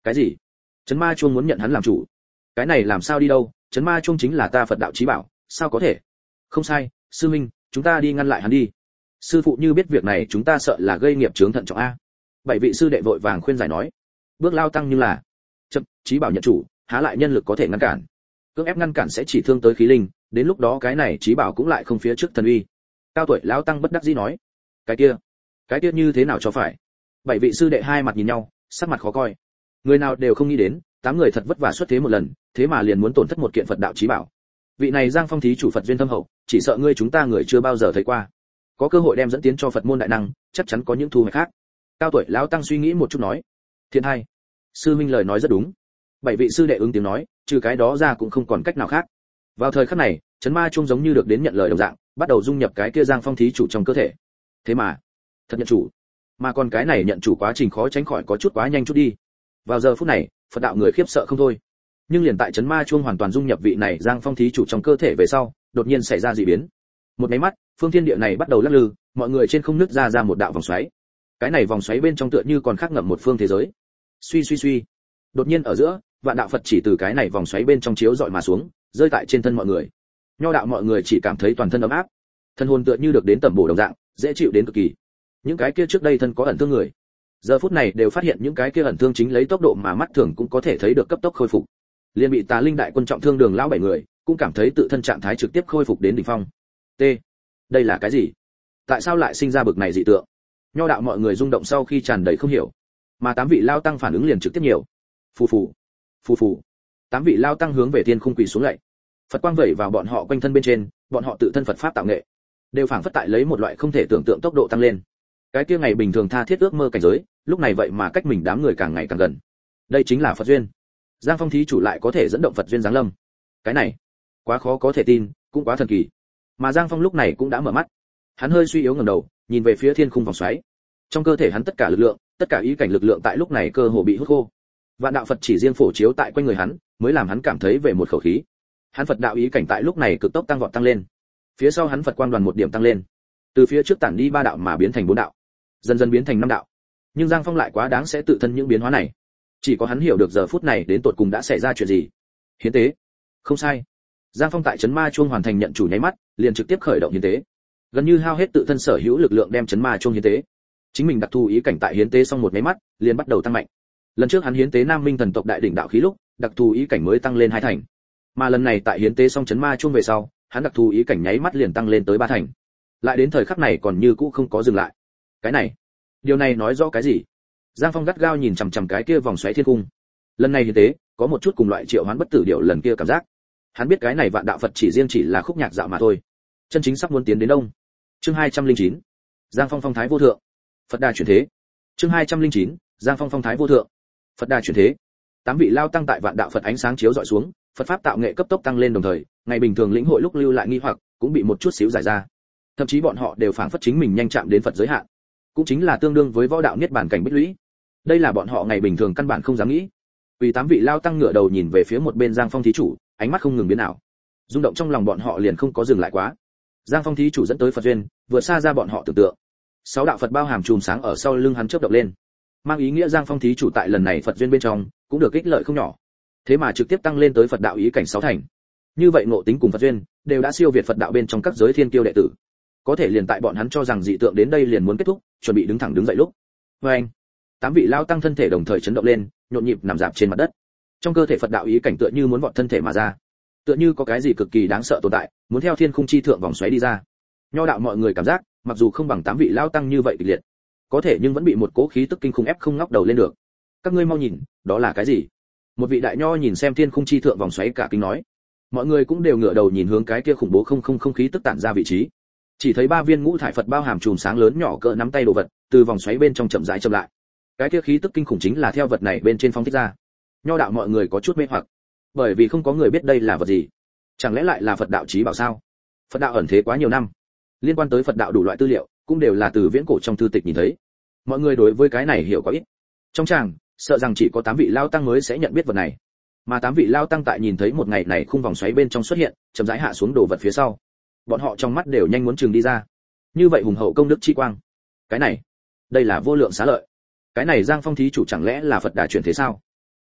Cái gì? Chấn Ma Chuông muốn nhận hắn làm chủ? Cái này làm sao đi đâu? Chấn Ma Chuông chính là ta Phật đạo chí bảo, sao có thể? Không sai, sư minh, chúng ta đi ngăn lại hắn đi. Sư phụ như biết việc này chúng ta sợ là gây nghiệp chướng thận trọng a. Bảy vị sư đệ vội vàng khuyên giải nói. Bước Lao tăng nhưng là, chậm, chí bảo nhận chủ, há lại nhân lực có thể ngăn cản. Cưỡng ép ngăn cản sẽ chỉ thương tới khí linh, đến lúc đó cái này chí bảo cũng lại không phía trước thần uy. Cao tuổi lão tăng bất đắc dĩ nói. Cái kia, cái kia như thế nào cho phải? Bảy vị sư đệ hai mặt nhìn nhau, sắc mặt khó coi. Người nào đều không nghĩ đến, tám người thật vất vả xuất thế một lần, thế mà liền muốn tổn thất một kiện Phật đạo chí bảo. Vị này Giang Phong thí chủ Phật duyên thâm hậu, chỉ sợ ngươi chúng ta người chưa bao giờ thấy qua. Có cơ hội đem dẫn tiến cho Phật môn đại năng, chắc chắn có những thu hoạch khác. Cao tuổi lão tăng suy nghĩ một chút nói. Thiện hai, sư minh lời nói rất đúng. Bảy vị sư đệ ứng tiếng nói, trừ cái đó ra cũng không còn cách nào khác. Vào thời khắc này, Chấn Ma Chuông giống như được đến nhận lời đồng dạng, bắt đầu dung nhập cái kia Giang Phong thí chủ trong cơ thể. Thế mà, thật nhận chủ. Mà còn cái này nhận chủ quá trình khó tránh khỏi có chút quá nhanh chút đi. Vào giờ phút này, Phật đạo người khiếp sợ không thôi. Nhưng liền tại Chấn Ma Chuông hoàn toàn dung nhập vị này Giang Phong thí chủ trong cơ thể về sau, đột nhiên xảy ra dị biến. Một cái mắt, phương thiên địa này bắt đầu lắc lư, mọi người trên không nứt ra ra một đạo vòng xoáy. Cái này vòng xoáy bên trong tựa như còn khác ngậm một phương thế giới. Suy suy suy. Đột nhiên ở giữa, vạn đạo Phật chỉ từ cái này vòng xoáy bên trong chiếu dọi mà xuống, rơi tại trên thân mọi người. Nho đạo mọi người chỉ cảm thấy toàn thân ấm áp, thân hồn tựa như được đến tẩm bổ đồng dạng, dễ chịu đến cực kỳ. Những cái kia trước đây thân có ẩn thương người, giờ phút này đều phát hiện những cái kia ẩn thương chính lấy tốc độ mà mắt thường cũng có thể thấy được cấp tốc khôi phục. Liên bị Tà Linh đại quân trọng thương Đường lão bảy người, cũng cảm thấy tự thân trạng thái trực tiếp khôi phục đến đỉnh phong. T. Đây là cái gì? Tại sao lại sinh ra bực này dị tượng? Nho đạo mọi người rung động sau khi tràn đầy không hiểu, mà tám vị lao tăng phản ứng liền trực tiếp nhiều. Phù phù, phù phù. Tám vị lao tăng hướng về thiên khung quỳ xuống lạy. Phật quang vẩy vào bọn họ quanh thân bên trên, bọn họ tự thân Phật pháp tạo nghệ, đều phảng phất tại lấy một loại không thể tưởng tượng tốc độ tăng lên. Cái kia ngày bình thường tha thiết ước mơ cảnh giới, lúc này vậy mà cách mình đám người càng ngày càng gần. Đây chính là Phật duyên. Giang Phong thí chủ lại có thể dẫn động Phật duyên giáng lâm. Cái này, quá khó có thể tin, cũng quá thần kỳ. Mà Giang Phong lúc này cũng đã mở mắt. Hắn hơi suy yếu ngẩng đầu, nhìn về phía thiên khung vòng xoáy. Trong cơ thể hắn tất cả lực lượng, tất cả ý cảnh lực lượng tại lúc này cơ hồ bị hút khô. Vạn đạo Phật chỉ riêng phổ chiếu tại quanh người hắn, mới làm hắn cảm thấy về một khẩu khí. Hắn Phật đạo ý cảnh tại lúc này cực tốc tăng vọt tăng lên. Phía sau hắn Phật quang đoàn một điểm tăng lên. Từ phía trước tản đi ba đạo mà biến thành bốn đạo, dần dần biến thành năm đạo. Nhưng Giang Phong lại quá đáng sẽ tự thân những biến hóa này. Chỉ có hắn hiểu được giờ phút này đến tột cùng đã xảy ra chuyện gì. Hiến tế. Không sai. Giang Phong tại Chấn Ma Chuông hoàn thành nhận chủ nháy mắt, liền trực tiếp khởi động hiến tế. Gần như hao hết tự thân sở hữu lực lượng đem Chấn Ma Chuông hiến tế. Chính mình đặc thù ý cảnh tại hiến tế xong một nháy mắt, liền bắt đầu tăng mạnh. Lần trước hắn hiến tế Nam Minh thần tộc đại đỉnh đạo khí lúc, đặc thù ý cảnh mới tăng lên hai thành. Mà lần này tại hiến tế xong Chấn Ma Chuông về sau, hắn đặc thù ý cảnh nháy mắt liền tăng lên tới ba thành. Lại đến thời khắc này còn như cũ không có dừng lại. Cái này, điều này nói rõ cái gì? Giang Phong gắt gao nhìn chằm chằm cái kia vòng xoáy thiên cung. Lần này hiến tế, có một chút cùng loại triệu hoán bất tử điệu lần kia cảm giác. Hắn biết cái này vạn đạo Phật chỉ riêng chỉ là khúc nhạc dạo mà thôi. Chân chính sắp muốn tiến đến đông. Chương hai trăm lẻ chín. Giang Phong phong thái vô thượng. Phật đà chuyển thế. Chương hai trăm lẻ chín. Giang Phong phong thái vô thượng. Phật đà chuyển thế. Tám vị lao tăng tại vạn đạo Phật ánh sáng chiếu dọi xuống, Phật pháp tạo nghệ cấp tốc tăng lên đồng thời, ngày bình thường lĩnh hội lúc lưu lại nghi hoặc, cũng bị một chút xíu giải ra. Thậm chí bọn họ đều phảng phất chính mình nhanh chạm đến Phật giới hạn, cũng chính là tương đương với võ đạo niết bàn cảnh bích lũy. Đây là bọn họ ngày bình thường căn bản không dám nghĩ. Vì tám vị lao tăng ngửa đầu nhìn về phía một bên Giang Phong thí chủ, ánh mắt không ngừng biến ảo. Rung động trong lòng bọn họ liền không có dừng lại quá. Giang Phong thí chủ dẫn tới Phật duyên, vượt xa ra bọn họ tưởng tượng. Sáu đạo Phật bao hàm chùm sáng ở sau lưng hắn chớp động lên, mang ý nghĩa Giang Phong thí chủ tại lần này Phật duyên bên trong cũng được ích lợi không nhỏ. Thế mà trực tiếp tăng lên tới Phật đạo ý cảnh sáu thành. Như vậy ngộ tính cùng Phật duyên đều đã siêu việt Phật đạo bên trong các giới thiên kiêu đệ tử. Có thể liền tại bọn hắn cho rằng dị tượng đến đây liền muốn kết thúc, chuẩn bị đứng thẳng đứng dậy lúc. Và anh, tám vị lao tăng thân thể đồng thời chấn động lên, nhộn nhịp nằm dạp trên mặt đất. Trong cơ thể Phật đạo ý cảnh tựa như muốn vọt thân thể mà ra. Tựa như có cái gì cực kỳ đáng sợ tồn tại, muốn theo thiên khung chi thượng vòng xoáy đi ra. Nho đạo mọi người cảm giác, mặc dù không bằng tám vị lao tăng như vậy kịch liệt, có thể nhưng vẫn bị một cố khí tức kinh khủng ép không ngóc đầu lên được. Các ngươi mau nhìn, đó là cái gì? Một vị đại nho nhìn xem thiên khung chi thượng vòng xoáy cả kinh nói. Mọi người cũng đều ngửa đầu nhìn hướng cái kia khủng bố không không không khí tức tản ra vị trí. Chỉ thấy ba viên ngũ thải Phật bao hàm chùm sáng lớn nhỏ cỡ nắm tay đồ vật, từ vòng xoáy bên trong chậm rãi chậm lại. Cái kia khí tức kinh khủng chính là theo vật này bên trên phong thích ra. Nho đạo mọi người có chút mê hoặc, bởi vì không có người biết đây là vật gì. Chẳng lẽ lại là Phật đạo chí bảo sao? Phật đạo ẩn thế quá nhiều năm, liên quan tới Phật đạo đủ loại tư liệu, cũng đều là từ viễn cổ trong thư tịch nhìn thấy. Mọi người đối với cái này hiểu có ít. Trong tràng, sợ rằng chỉ có tám vị lao tăng mới sẽ nhận biết vật này. Mà tám vị lao tăng tại nhìn thấy một ngày này khung vòng xoáy bên trong xuất hiện, chậm rãi hạ xuống đồ vật phía sau. Bọn họ trong mắt đều nhanh muốn trừng đi ra. Như vậy hùng hậu công đức chi quang. Cái này, đây là vô lượng xá lợi. Cái này Giang Phong thí chủ chẳng lẽ là Phật đà chuyển thế sao?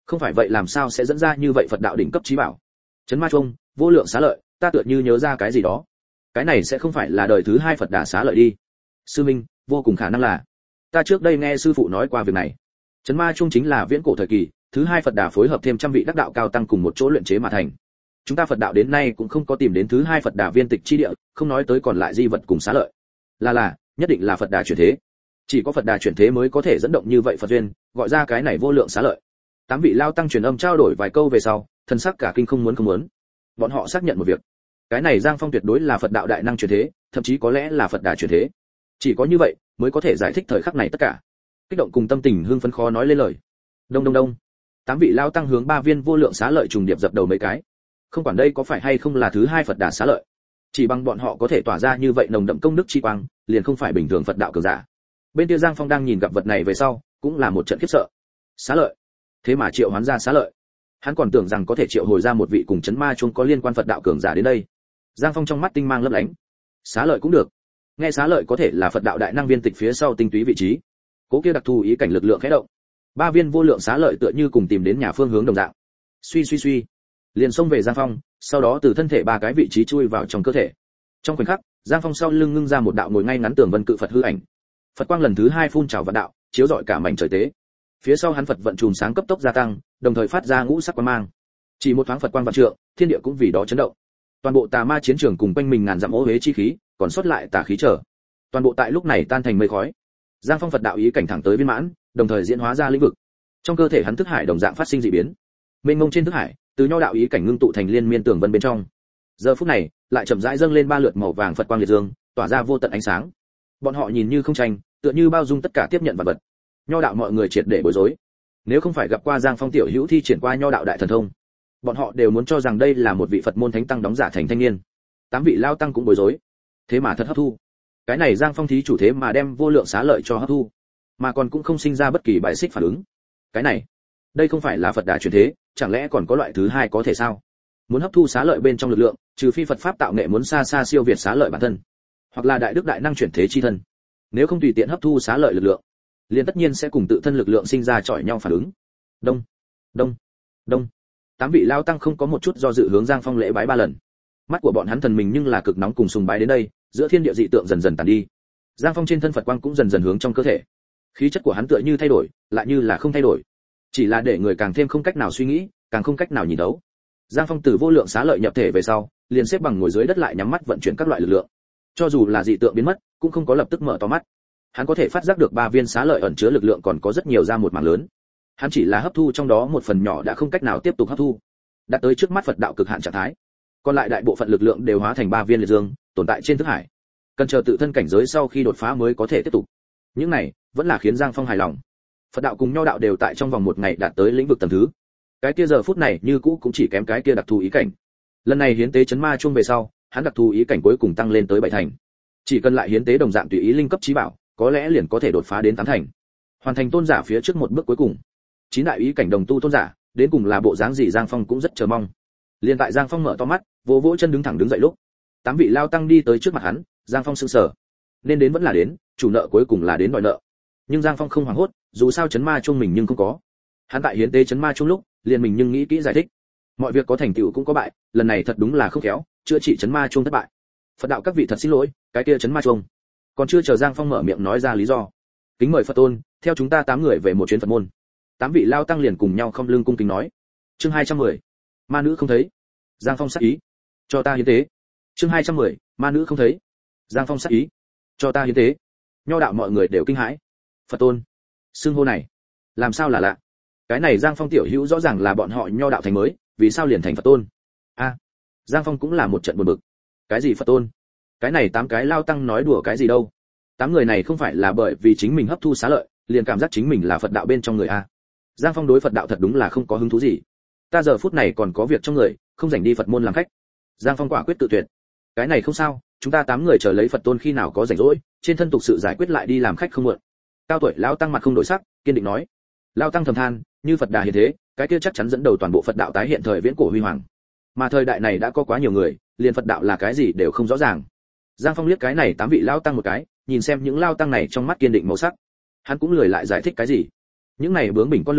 Không phải vậy làm sao sẽ dẫn ra như vậy Phật đạo đỉnh cấp chí bảo? Chấn ma chuông, vô lượng xá lợi, ta tựa như nhớ ra cái gì đó. Cái này sẽ không phải là đời thứ hai Phật Đà xá lợi đi. Sư Minh, vô cùng khả năng là. Ta trước đây nghe sư phụ nói qua việc này. Chấn ma chuông chính là viễn cổ thời kỳ, thứ hai Phật Đà phối hợp thêm trăm vị đắc đạo cao tăng cùng một chỗ luyện chế mà thành. Chúng ta Phật đạo đến nay cũng không có tìm đến thứ hai Phật Đà viên tịch chi địa, không nói tới còn lại di vật cùng xá lợi. Là là, nhất định là Phật Đà chuyển thế. Chỉ có Phật Đà chuyển thế mới có thể dẫn động như vậy Phật duyên, gọi ra cái này vô lượng xá lợi. Tám vị lao tăng truyền âm trao đổi vài câu về sau, thần sắc cả kinh không muốn không muốn. Bọn họ xác nhận một việc, cái này Giang Phong tuyệt đối là Phật đạo đại năng chuyển thế, thậm chí có lẽ là Phật Đà chuyển thế. Chỉ có như vậy mới có thể giải thích thời khắc này tất cả. Kích động cùng tâm tình hưng phấn khó nói lên lời. Đông đông đông. Tám vị lao tăng hướng ba viên vô lượng xá lợi trùng điệp dập đầu mấy cái. Không quản đây có phải hay không là thứ hai Phật Đà xá lợi, chỉ bằng bọn họ có thể tỏa ra như vậy nồng đậm công đức chi quang, liền không phải bình thường Phật đạo cường giả. Bên kia Giang Phong đang nhìn gặp vật này về sau, cũng là một trận khiếp sợ. Xá lợi, thế mà triệu hoán ra xá lợi. Hắn còn tưởng rằng có thể triệu hồi ra một vị cùng chấn ma chuông có liên quan Phật đạo cường giả đến đây. Giang Phong trong mắt tinh mang lấp lánh. Xá lợi cũng được. Nghe xá lợi có thể là Phật đạo đại năng viên tịch phía sau tinh túy vị trí. Cố kia đặc thù ý cảnh lực lượng khẽ động. Ba viên vô lượng xá lợi tựa như cùng tìm đến nhà phương hướng đồng dạng. Suy suy suy, liền xông về Giang Phong, sau đó từ thân thể ba cái vị trí chui vào trong cơ thể. Trong khoảnh khắc, Giang Phong sau lưng ngưng ra một đạo ngồi ngay ngắn tường vân cự Phật hư ảnh. Phật quang lần thứ hai phun trào vạn đạo, chiếu rọi cả mảnh trời tế. Phía sau hắn Phật vận chùm sáng cấp tốc gia tăng, đồng thời phát ra ngũ sắc quang mang. Chỉ một thoáng Phật quang vạn trượng, thiên địa cũng vì đó chấn động. Toàn bộ tà ma chiến trường cùng quanh mình ngàn dặm ô uế chi khí, còn sót lại tà khí trở. Toàn bộ tại lúc này tan thành mây khói. Giang Phong Phật đạo ý cảnh thẳng tới viên mãn, đồng thời diễn hóa ra lĩnh vực. Trong cơ thể hắn thức hải đồng dạng phát sinh dị biến. Mênh mông trên thức hải, từ nho đạo ý cảnh ngưng tụ thành liên miên tường vân bên trong. Giờ phút này, lại chậm rãi dâng lên ba lượt màu vàng Phật quang liệt dương, tỏa ra vô tận ánh sáng. Bọn họ nhìn như không tranh, tựa như bao dung tất cả tiếp nhận vật vật. Nho đạo mọi người triệt để bối rối. Nếu không phải gặp qua Giang Phong tiểu hữu thi triển qua nho đạo đại thần thông, bọn họ đều muốn cho rằng đây là một vị Phật môn thánh tăng đóng giả thành thanh niên. Tám vị lao tăng cũng bối rối. Thế mà thật hấp thu. Cái này Giang Phong thí chủ thế mà đem vô lượng xá lợi cho hấp thu, mà còn cũng không sinh ra bất kỳ bài xích phản ứng. Cái này, đây không phải là Phật Đà chuyển thế, chẳng lẽ còn có loại thứ hai có thể sao? Muốn hấp thu xá lợi bên trong lực lượng, trừ phi Phật pháp tạo nghệ muốn xa xa siêu việt xá lợi bản thân, hoặc là đại đức đại năng chuyển thế chi thân. Nếu không tùy tiện hấp thu xá lợi lực lượng, liền tất nhiên sẽ cùng tự thân lực lượng sinh ra chọi nhau phản ứng. Đông, đông, đông. Tám vị lao tăng không có một chút do dự hướng Giang Phong lễ bái ba lần. Mắt của bọn hắn thần mình nhưng là cực nóng cùng sùng bái đến đây, giữa thiên địa dị tượng dần dần tàn đi. Giang Phong trên thân Phật quang cũng dần dần hướng trong cơ thể. Khí chất của hắn tựa như thay đổi, lại như là không thay đổi. Chỉ là để người càng thêm không cách nào suy nghĩ, càng không cách nào nhìn thấu. Giang Phong từ vô lượng xá lợi nhập thể về sau, liền xếp bằng ngồi dưới đất lại nhắm mắt vận chuyển các loại lực lượng. Cho dù là dị tượng biến mất, cũng không có lập tức mở to mắt. Hắn có thể phát giác được ba viên xá lợi ẩn chứa lực lượng còn có rất nhiều ra một mảng lớn. Hắn chỉ là hấp thu trong đó một phần nhỏ đã không cách nào tiếp tục hấp thu, đạt tới trước mắt Phật đạo cực hạn trạng thái. Còn lại đại bộ phận lực lượng đều hóa thành ba viên liệt dương, tồn tại trên thức hải. Cần chờ tự thân cảnh giới sau khi đột phá mới có thể tiếp tục. Những này vẫn là khiến Giang Phong hài lòng. Phật đạo cùng nho đạo đều tại trong vòng một ngày đạt tới lĩnh vực tầng thứ. Cái kia giờ phút này như cũ cũng chỉ kém cái kia đặc thù ý cảnh. Lần này hiến tế chấn ma chuông về sau, hắn đặc thù ý cảnh cuối cùng tăng lên tới bảy thành. Chỉ cần lại hiến tế đồng dạng tùy ý linh cấp chí bảo, có lẽ liền có thể đột phá đến tám thành. Hoàn thành tôn giả phía trước một bước cuối cùng. Chín đại ý cảnh đồng tu tôn giả, đến cùng là bộ dáng gì Giang Phong cũng rất chờ mong. Liên tại Giang Phong mở to mắt, vỗ vỗ chân đứng thẳng đứng dậy lúc, tám vị lao tăng đi tới trước mặt hắn, Giang Phong sững sờ. Nên đến vẫn là đến, chủ nợ cuối cùng là đến đòi nợ. Nhưng Giang Phong không hoảng hốt, dù sao chấn ma chuông mình nhưng không có. Hắn tại hiến tế chấn ma chuông lúc, liền mình nhưng nghĩ kỹ giải thích. Mọi việc có thành tựu cũng có bại, lần này thật đúng là không khéo, chữa trị chấn ma chuông thất bại. Phật đạo các vị thật xin lỗi, cái kia chấn ma chuông. Còn chưa chờ Giang Phong mở miệng nói ra lý do, kính mời Phật tôn, theo chúng ta tám người về một chuyến Phật môn. Tám vị lao tăng liền cùng nhau không lưng cung kính nói. Chương hai trăm mười, ma nữ không thấy. Giang Phong sắc ý, cho ta hiến tế. Chương hai trăm mười, ma nữ không thấy. Giang Phong sắc ý, cho ta hiến tế. Nho đạo mọi người đều kinh hãi. Phật tôn, xưng hô này, làm sao là lạ? Cái này Giang Phong tiểu hữu rõ ràng là bọn họ nho đạo thành mới, vì sao liền thành Phật tôn? A, à, Giang Phong cũng là một trận buồn bực. Cái gì Phật tôn? Cái này tám cái lao tăng nói đùa cái gì đâu? Tám người này không phải là bởi vì chính mình hấp thu xá lợi, liền cảm giác chính mình là Phật đạo bên trong người a. Giang Phong đối Phật đạo thật đúng là không có hứng thú gì. Ta giờ phút này còn có việc trong người, không rảnh đi Phật môn làm khách. Giang Phong quả quyết tự tuyệt. Cái này không sao, chúng ta tám người chờ lấy Phật tôn khi nào có rảnh rỗi, trên thân tục sự giải quyết lại đi làm khách không muộn. Cao tuổi lão tăng mặt không đổi sắc, kiên định nói. Lão tăng thầm than, như Phật Đà hiện thế, cái kia chắc chắn dẫn đầu toàn bộ Phật đạo tái hiện thời viễn cổ huy hoàng. Mà thời đại này đã có quá nhiều người, liền Phật đạo là cái gì đều không rõ ràng. Giang Phong liếc cái này tám vị lão tăng một cái, nhìn xem những lão tăng này trong mắt kiên định màu sắc. Hắn cũng lười lại giải thích cái gì. Những này bướng bỉnh con lửa,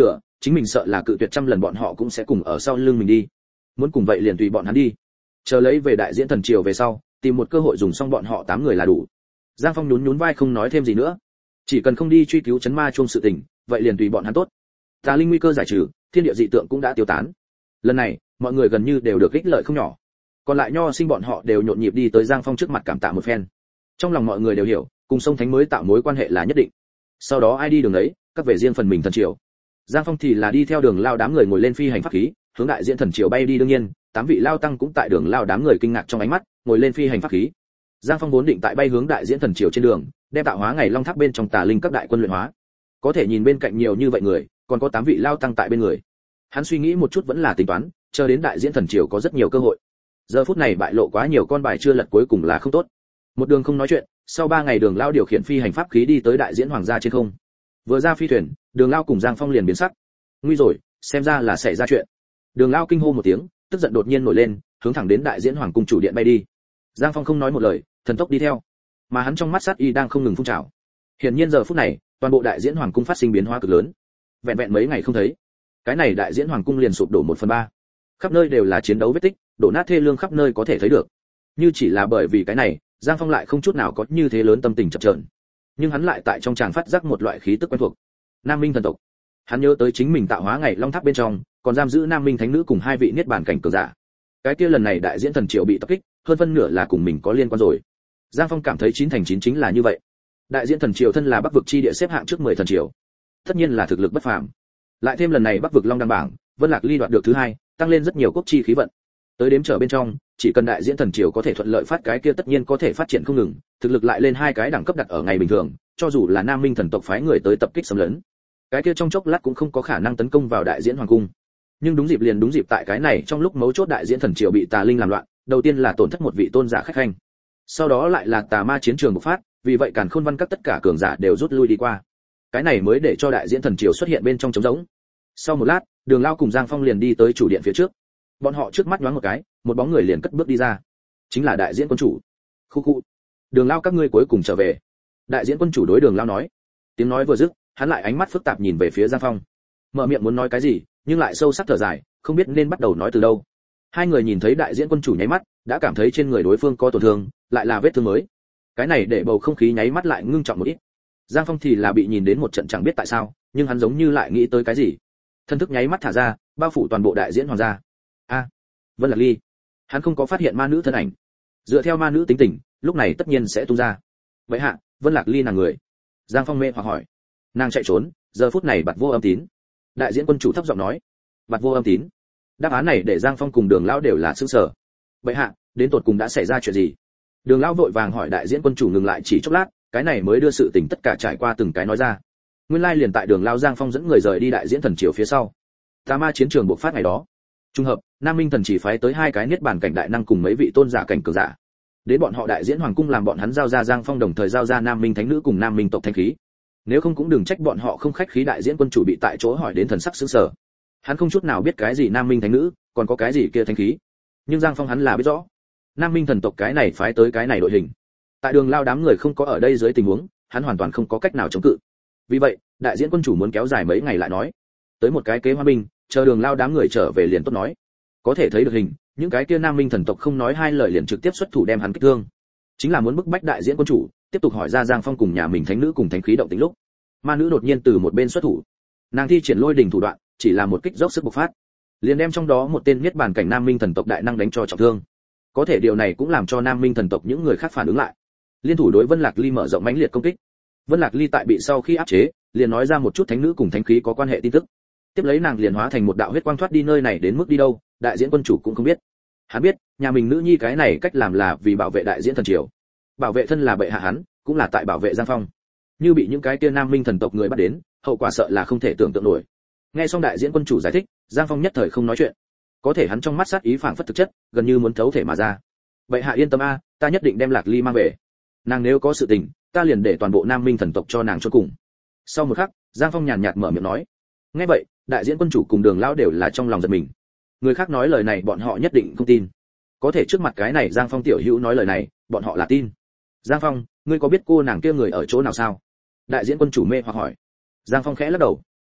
chính mình sợ là cự tuyệt trăm lần bọn họ cũng sẽ cùng ở sau lưng mình đi. Muốn cùng vậy liền tùy bọn hắn đi. Chờ lấy về đại diễn thần triều về sau, tìm một cơ hội dùng xong bọn họ tám người là đủ. Giang Phong nhún nhún vai không nói thêm gì nữa. Chỉ cần không đi truy cứu chấn ma chuông sự tình, vậy liền tùy bọn hắn tốt. Tà linh nguy cơ giải trừ, thiên địa dị tượng cũng đã tiêu tán. Lần này, mọi người gần như đều được ích lợi không nhỏ. Còn lại nho sinh bọn họ đều nhộn nhịp đi tới Giang Phong trước mặt cảm tạ một phen. Trong lòng mọi người đều hiểu, cùng sông thánh mới tạo mối quan hệ là nhất định. Sau đó ai đi đường ấy, các về riêng phần mình thần triều. Giang Phong thì là đi theo đường lao đám người ngồi lên phi hành pháp khí, hướng đại diễn thần triều bay đi. Đương nhiên, tám vị lao tăng cũng tại đường lao đám người kinh ngạc trong ánh mắt, ngồi lên phi hành pháp khí. Giang Phong vốn định tại bay hướng đại diễn thần triều trên đường, đem tạo hóa ngày long tháp bên trong tà linh các đại quân luyện hóa. Có thể nhìn bên cạnh nhiều như vậy người, còn có tám vị lao tăng tại bên người. Hắn suy nghĩ một chút vẫn là tính toán, chờ đến đại diễn thần triều có rất nhiều cơ hội. Giờ phút này bại lộ quá nhiều con bài chưa lật cuối cùng là không tốt. Một đường không nói chuyện, sau ba ngày đường lao điều khiển phi hành pháp khí đi tới đại diễn hoàng gia trên không. Vừa ra phi thuyền, đường lao cùng Giang Phong liền biến sắc. Nguy rồi, xem ra là xảy ra chuyện. Đường lao kinh hô một tiếng, tức giận đột nhiên nổi lên, hướng thẳng đến đại diễn hoàng cung chủ điện bay đi. Giang Phong không nói một lời, thần tốc đi theo, mà hắn trong mắt sát y đang không ngừng phun trào. Hiển nhiên giờ phút này, toàn bộ đại diễn hoàng cung phát sinh biến hóa cực lớn. Vẹn vẹn mấy ngày không thấy, cái này đại diễn hoàng cung liền sụp đổ một phần ba, khắp nơi đều là chiến đấu vết tích, đổ nát thê lương khắp nơi có thể thấy được. Như chỉ là bởi vì cái này, Giang Phong lại không chút nào có như thế lớn tâm tình chập chờn, nhưng hắn lại tại trong tràng phát giác một loại khí tức quen thuộc. Nam Minh thần tộc. Hắn nhớ tới chính mình tạo hóa ngày long tháp bên trong, còn giam giữ Nam Minh thánh nữ cùng hai vị niết bàn cảnh cường giả. Cái kia lần này đại diễn thần triều bị tập kích, hơn phân nửa là cùng mình có liên quan rồi. Giang Phong cảm thấy chín thành chín chính là như vậy. Đại diễn thần triều thân là Bắc vực chi địa xếp hạng trước mười thần triều, tất nhiên là thực lực bất phàm. Lại thêm lần này Bắc vực long đăng bảng, Vân Lạc Ly đoạt được thứ hai, tăng lên rất nhiều quốc chi khí vận. Tới đếm trở bên trong, chỉ cần đại diễn thần triều có thể thuận lợi phát cái kia tất nhiên có thể phát triển không ngừng, thực lực lại lên hai cái đẳng cấp đặt ở ngày bình thường, cho dù là Nam Minh thần tộc phái người tới tập kích xâm lấn, cái kia trong chốc lát cũng không có khả năng tấn công vào đại diễn hoàng cung. Nhưng đúng dịp liền đúng dịp tại cái này trong lúc mấu chốt đại diễn thần triều bị tà linh làm loạn, đầu tiên là tổn thất một vị tôn giả khách khanh, sau đó lại là tà ma chiến trường bộc phát, vì vậy Càn Khôn Văn các tất cả cường giả đều rút lui đi qua. Cái này mới để cho đại diễn thần triều xuất hiện bên trong trống rỗng. Sau một lát, Đường Lao cùng Giang Phong liền đi tới chủ điện phía trước. Bọn họ trước mắt nhoáng một cái, một bóng người liền cất bước đi ra, chính là đại diễn quân chủ. Khu khu. Đường Lao các ngươi cuối cùng trở về. Đại diễn quân chủ đối Đường Lao nói. Tiếng nói vừa dứt, hắn lại ánh mắt phức tạp nhìn về phía Giang Phong, mở miệng muốn nói cái gì, nhưng lại sâu sắc thở dài, không biết nên bắt đầu nói từ đâu. Hai người nhìn thấy đại diễn quân chủ nháy mắt, đã cảm thấy trên người đối phương có tổn thương, lại là vết thương mới. Cái này để bầu không khí nháy mắt lại ngưng trọng một ít. Giang Phong thì là bị nhìn đến một trận chẳng biết tại sao, nhưng hắn giống như lại nghĩ tới cái gì. Thân thức nháy mắt thả ra, bao phủ toàn bộ đại diễn hoàng gia. A, Vân Lạc Ly. Hắn không có phát hiện ma nữ thân ảnh. Dựa theo ma nữ tính tình, lúc này tất nhiên sẽ tung ra. Vậy hạ, Vân Lạc Ly là người? Giang Phong mê hoặc hỏi. Nàng chạy trốn, giờ phút này bặt vô âm tín. Đại diễn quân chủ thấp giọng nói. Bặt vô âm tín. Đáp án này để Giang Phong cùng Đường Lão đều là sửng sở. Vậy hạ, đến tột cùng đã xảy ra chuyện gì? Đường Lão vội vàng hỏi đại diễn quân chủ, ngừng lại chỉ chốc lát, cái này mới đưa sự tình tất cả trải qua từng cái nói ra. Nguyên lai liền tại Đường Lão Giang Phong dẫn người rời đi đại diễn thần triều phía sau, tà ma chiến trường bộc phát ngày đó. Trùng hợp, Nam Minh thần chỉ phái tới hai cái niết bàn cảnh đại năng cùng mấy vị tôn giả cảnh cường giả. Đến bọn họ đại diễn hoàng cung làm bọn hắn giao ra Giang Phong, đồng thời giao ra Nam Minh thánh nữ cùng Nam Minh tộc thanh khí. Nếu không cũng đừng trách bọn họ không khách khí. Đại diễn quân chủ bị tại chỗ hỏi đến thần sắc sững sờ. Hắn không chút nào biết cái gì Nam Minh thánh nữ, còn có cái gì kia thanh khí. Nhưng Giang Phong hắn là biết rõ, Nam Minh thần tộc cái này phái tới cái này đội hình. Tại Đường Lao đám người không có ở đây dưới tình huống, hắn hoàn toàn không có cách nào chống cự. Vì vậy, đại diễn quân chủ muốn kéo dài mấy ngày lại nói, tới một cái kế hòa bình, chờ Đường Lao đám người trở về liền tốt nói. Có thể thấy được hình, những cái kia Nam Minh thần tộc không nói hai lời liền trực tiếp xuất thủ đem hắn kích thương, chính là muốn bức bách đại diễn quân chủ tiếp tục hỏi ra Giang Phong cùng nhà mình thánh nữ cùng thánh khí động tĩnh lúc. Ma nữ đột nhiên từ một bên xuất thủ, nàng thi triển lôi đình thủ đoạn, chỉ là một kích dốc sức bộc phát, liền đem trong đó một tên niết bàn cảnh Nam Minh thần tộc đại năng đánh cho trọng thương. Có thể điều này cũng làm cho Nam Minh thần tộc những người khác phản ứng lại, liên thủ đối Vân Lạc Ly mở rộng mãnh liệt công kích. Vân Lạc Ly tại bị sau khi áp chế, liền nói ra một chút thánh nữ cùng thánh khí có quan hệ tin tức. Tiếp lấy nàng liền hóa thành một đạo huyết quang thoát đi. Nơi này đến mức đi đâu, đại diễn quân chủ cũng không biết. Hắn biết, nhà mình nữ nhi cái này cách làm là vì bảo vệ đại diễn thần triều, bảo vệ thân là bệ hạ hắn, cũng là tại bảo vệ Giang Phong. Như bị những cái kia Nam Minh thần tộc người bắt đến, hậu quả sợ là không thể tưởng tượng nổi. Nghe xong đại diễn quân chủ giải thích, Giang Phong nhất thời không nói chuyện. Có thể hắn trong mắt sát ý phảng phất thực chất, gần như muốn thấu thể mà ra. Bệ hạ yên tâm a, ta nhất định đem Lạc Ly mang về. Nàng nếu có sự tình, ta liền để toàn bộ Nam Minh thần tộc cho nàng chôn cùng. Sau một khắc, Giang Phong nhàn nhạt mở miệng nói. Nghe vậy, đại diễn quân chủ cùng Đường Lão đều là trong lòng giật mình. Người khác nói lời này bọn họ nhất định không tin, có thể trước mặt cái này Giang Phong tiểu hữu nói lời này, bọn họ là tin. Giang Phong, ngươi có biết cô nàng kia người ở chỗ nào sao? Đại diễn quân chủ mê hoặc hỏi. Giang Phong khẽ lắc đầu.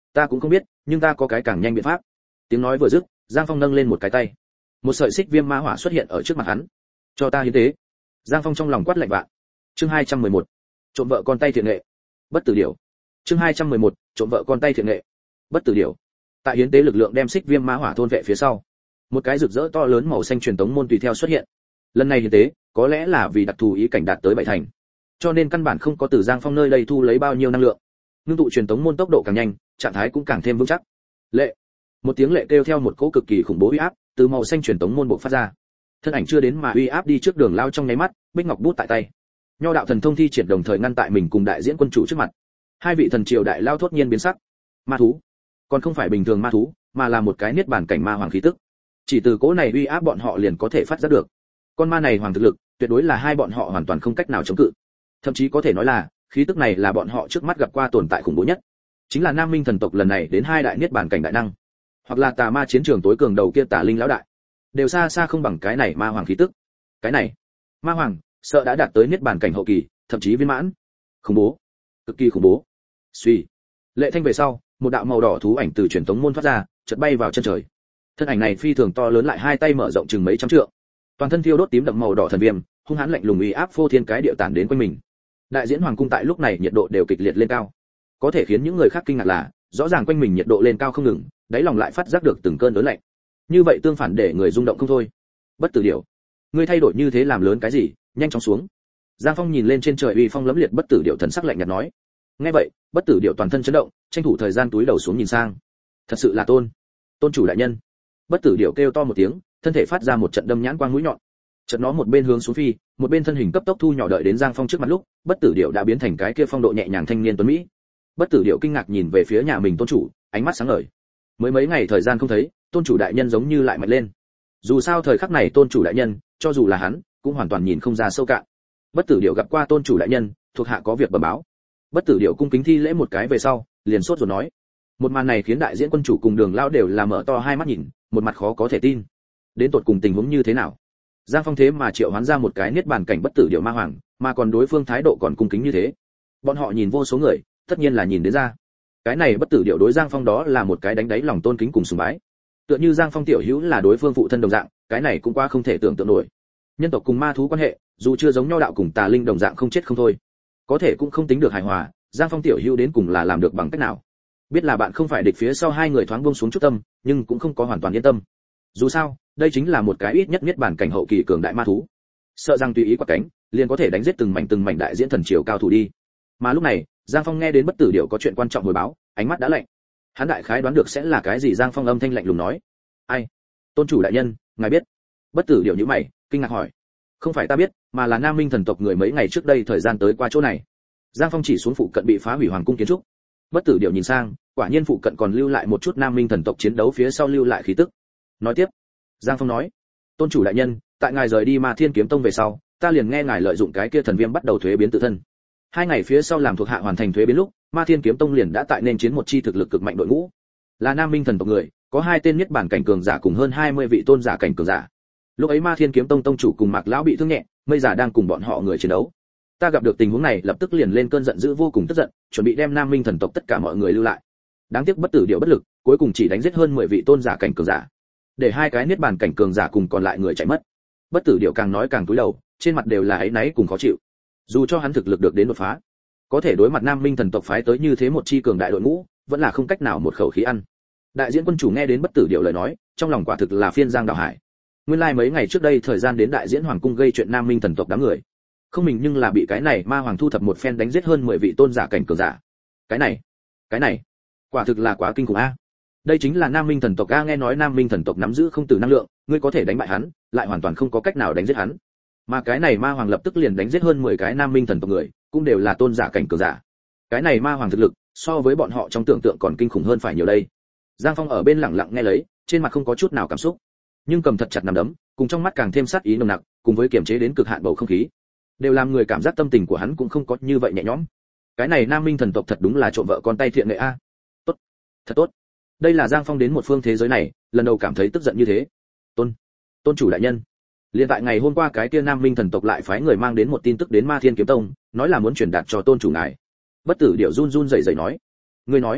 Ta cũng không biết, nhưng ta có cái càng nhanh biện pháp. Tiếng nói vừa dứt, Giang Phong nâng lên một cái tay. Một sợi xích viêm ma hỏa xuất hiện ở trước mặt hắn. Cho ta hiến tế. Giang Phong trong lòng quát lạnh vạn. Chương hai trăm mười một. Trộm vợ con tay thiện nghệ. Bất tử điểu. Chương hai trăm mười một. Trộm vợ con tay thiện nghệ. Bất tử điểu. Tại hiến tế lực lượng đem xích viêm ma hỏa thôn vệ phía sau, một cái rực rỡ to lớn màu xanh truyền tống môn tùy theo xuất hiện. Lần này hiến tế, có lẽ là vì đặc thù ý cảnh đạt tới bảy thành, cho nên căn bản không có từ Giang Phong nơi đây thu lấy bao nhiêu năng lượng. Ngưng tụ truyền tống môn tốc độ càng nhanh, trạng thái cũng càng thêm vững chắc. Lệ. Một tiếng lệ kêu theo một cỗ cực kỳ khủng bố uy áp từ màu xanh truyền tống môn bộc phát ra. Thân ảnh chưa đến mà uy áp đi trước đường lao trong nháy mắt, bích ngọc bút tại tay. Nho đạo thần thông thi triển đồng thời ngăn tại mình cùng đại diễn quân chủ trước mặt. Hai vị thần triều đại lao thốt nhiên biến sắc. Ma thú, còn không phải bình thường ma thú, mà là một cái niết bàn cảnh ma hoàng khí tức. Chỉ từ cỗ này uy áp bọn họ liền có thể phát giác được. Con ma này hoàng thực lực, tuyệt đối là hai bọn họ hoàn toàn không cách nào chống cự. Thậm chí có thể nói là, khí tức này là bọn họ trước mắt gặp qua tồn tại khủng bố nhất. Chính là Nam Minh thần tộc lần này đến hai đại niết bàn cảnh đại năng, hoặc là tà ma chiến trường tối cường đầu kia Tà Linh lão đại, đều xa xa không bằng cái này ma hoàng khí tức. Cái này, ma hoàng, sợ đã đạt tới niết bàn cảnh hậu kỳ, thậm chí viên mãn. Khủng bố, cực kỳ khủng bố. Suy, lệ thanh về sau, một đạo màu đỏ thú ảnh từ truyền tống môn thoát ra, chợt bay vào chân trời. Thân ảnh này phi thường to lớn lại hai tay mở rộng chừng mấy trăm trượng, toàn thân thiêu đốt tím đậm màu đỏ thần viêm, hung hãn lạnh lùng uy áp phô thiên cái địa tản đến quanh mình. Đại diễn hoàng cung tại lúc này nhiệt độ đều kịch liệt lên cao, có thể khiến những người khác kinh ngạc là, rõ ràng quanh mình nhiệt độ lên cao không ngừng, đáy lòng lại phát giác được từng cơn đớn lạnh. Như vậy tương phản để người rung động không thôi. Bất tử điểu, ngươi thay đổi như thế làm lớn cái gì, nhanh chóng xuống. Giang Phong nhìn lên trên trời uy phong lẫm liệt bất tử điểu, thần sắc lạnh nhạt nói. Nghe vậy, bất tử điểu toàn thân chấn động, tranh thủ thời gian túi đầu xuống nhìn sang. Thật sự là tôn, tôn chủ đại nhân. Bất tử điểu kêu to một tiếng, thân thể phát ra một trận đâm nhãn quang mũi nhọn. Chợt nó một bên hướng xuống phi, một bên thân hình cấp tốc thu nhỏ đợi đến Giang Phong trước mặt lúc, bất tử điểu đã biến thành cái kia phong độ nhẹ nhàng thanh niên tuấn mỹ. Bất tử điểu kinh ngạc nhìn về phía nhà mình tôn chủ, ánh mắt sáng ngời. Mới mấy ngày thời gian không thấy, tôn chủ đại nhân giống như lại mạnh lên. Dù sao thời khắc này tôn chủ đại nhân, cho dù là hắn, cũng hoàn toàn nhìn không ra sâu cạn. Bất tử điểu gặp qua tôn chủ đại nhân, thuộc hạ có việc bẩm báo. Bất tử điểu cung kính thi lễ một cái về sau, liền sốt rồi nói. Một màn này khiến đại diễn quân chủ cùng đường lao đều là mở to hai mắt nhìn, một mặt khó có thể tin. Đến tột cùng tình huống như thế nào? Giang Phong thế mà triệu hoán ra một cái niết bàn cảnh bất tử điểu ma hoàng, mà còn đối phương thái độ còn cung kính như thế. Bọn họ nhìn vô số người, tất nhiên là nhìn đến ra. Cái này bất tử điểu đối Giang Phong đó là một cái đánh đáy lòng tôn kính cùng sùng bái. Tựa như Giang Phong tiểu hữu là đối phương phụ thân đồng dạng, cái này cũng qua không thể tưởng tượng nổi. Nhân tộc cùng ma thú quan hệ, dù chưa giống nhau đạo cùng tà linh đồng dạng không chết không thôi, có thể cũng không tính được hài hòa. Giang Phong tiểu hữu đến cùng là làm được bằng cách nào? Biết là bạn không phải địch phía sau hai người thoáng buông xuống chút tâm, nhưng cũng không có hoàn toàn yên tâm. Dù sao, đây chính là một cái ít nhất niết bàn cảnh hậu kỳ cường đại ma thú, sợ rằng tùy ý quạt cánh liền có thể đánh giết từng mảnh từng mảnh đại diễn thần triều cao thủ đi. Mà lúc này, Giang Phong nghe đến bất tử điểu có chuyện quan trọng hồi báo, ánh mắt đã lạnh. Hắn đại khái đoán được sẽ là cái gì. Giang Phong âm thanh lạnh lùng nói. Ai? Tôn chủ đại nhân, ngài biết? Bất tử điểu nhíu mày, kinh ngạc hỏi. Không phải ta biết, mà là Nam Minh thần tộc người mấy ngày trước đây thời gian tới qua chỗ này. Giang Phong chỉ xuống phụ cận bị phá hủy hoàng cung kiến trúc. Bất tử điểu nhìn sang, quả nhiên phụ cận còn lưu lại một chút Nam Minh thần tộc chiến đấu phía sau lưu lại khí tức. Nói tiếp, Giang Phong nói, tôn chủ đại nhân, tại ngài rời đi Ma Thiên Kiếm Tông về sau, ta liền nghe ngài lợi dụng cái kia thần viêm bắt đầu thuế biến tự thân. Hai ngày phía sau làm thuộc hạ hoàn thành thuế biến lúc, Ma Thiên Kiếm Tông liền đã tại nên chiến một chi thực lực cực mạnh đội ngũ. Là Nam Minh thần tộc người, có hai tên niết bản cảnh cường giả cùng hơn hai mươi vị tôn giả cảnh cường giả. Lúc ấy Ma Thiên Kiếm Tông tông chủ cùng Mạc lão bị thương nhẹ, Mây Giả đang cùng bọn họ người chiến đấu. Ta gặp được tình huống này, lập tức liền lên cơn giận dữ vô cùng tức giận, chuẩn bị đem Nam Minh thần tộc tất cả mọi người lưu lại. Đáng tiếc bất tử điểu bất lực, cuối cùng chỉ đánh giết hơn mười vị tôn giả cảnh cường giả, để hai cái niết bàn cảnh cường giả cùng còn lại người chạy mất. Bất tử điểu càng nói càng cúi đầu, trên mặt đều là áy náy cùng khó chịu. Dù cho hắn thực lực được đến đột phá, có thể đối mặt Nam Minh thần tộc phái tới như thế một chi cường đại đội ngũ, vẫn là không cách nào một khẩu khí ăn. Đại diễn quân chủ nghe đến bất tử điểu lời nói, trong lòng quả thực là phiên giang đảo hải. Nguyên lai like mấy ngày trước đây thời gian đến đại diễn hoàng cung gây chuyện Nam Minh thần tộc đám người, không mình nhưng là bị cái này ma hoàng thu thập một phen đánh giết hơn mười vị tôn giả cảnh cường giả. Cái này, cái này, quả thực là quá kinh khủng a. Đây chính là Nam Minh thần tộc a. Nghe nói Nam Minh thần tộc nắm giữ không tử năng lượng, ngươi có thể đánh bại hắn, lại hoàn toàn không có cách nào đánh giết hắn. Mà cái này ma hoàng lập tức liền đánh giết hơn mười cái Nam Minh thần tộc người, cũng đều là tôn giả cảnh cường giả. Cái này ma hoàng thực lực, so với bọn họ trong tưởng tượng còn kinh khủng hơn phải nhiều đây. Giang Phong ở bên lặng lặng nghe lấy, trên mặt không có chút nào cảm xúc, nhưng cầm thật chặt nắm đấm, cùng trong mắt càng thêm sát ý nồng nặc, cùng với kiềm chế đến cực hạn bầu không khí, đều làm người cảm giác tâm tình của hắn cũng không có như vậy nhẹ nhõm. Cái này Nam Minh thần tộc thật đúng là trộm vợ con tay thiện nghệ a. Tốt, thật tốt. Đây là Giang Phong đến một phương thế giới này, lần đầu cảm thấy tức giận như thế. Tôn, tôn chủ đại nhân. Liên tại ngày hôm qua cái kia Nam Minh thần tộc lại phái người mang đến một tin tức đến Ma Thiên Kiếm Tông, nói là muốn truyền đạt cho tôn chủ ngài. Bất tử điểu run run rẩy rẩy nói. Ngươi nói,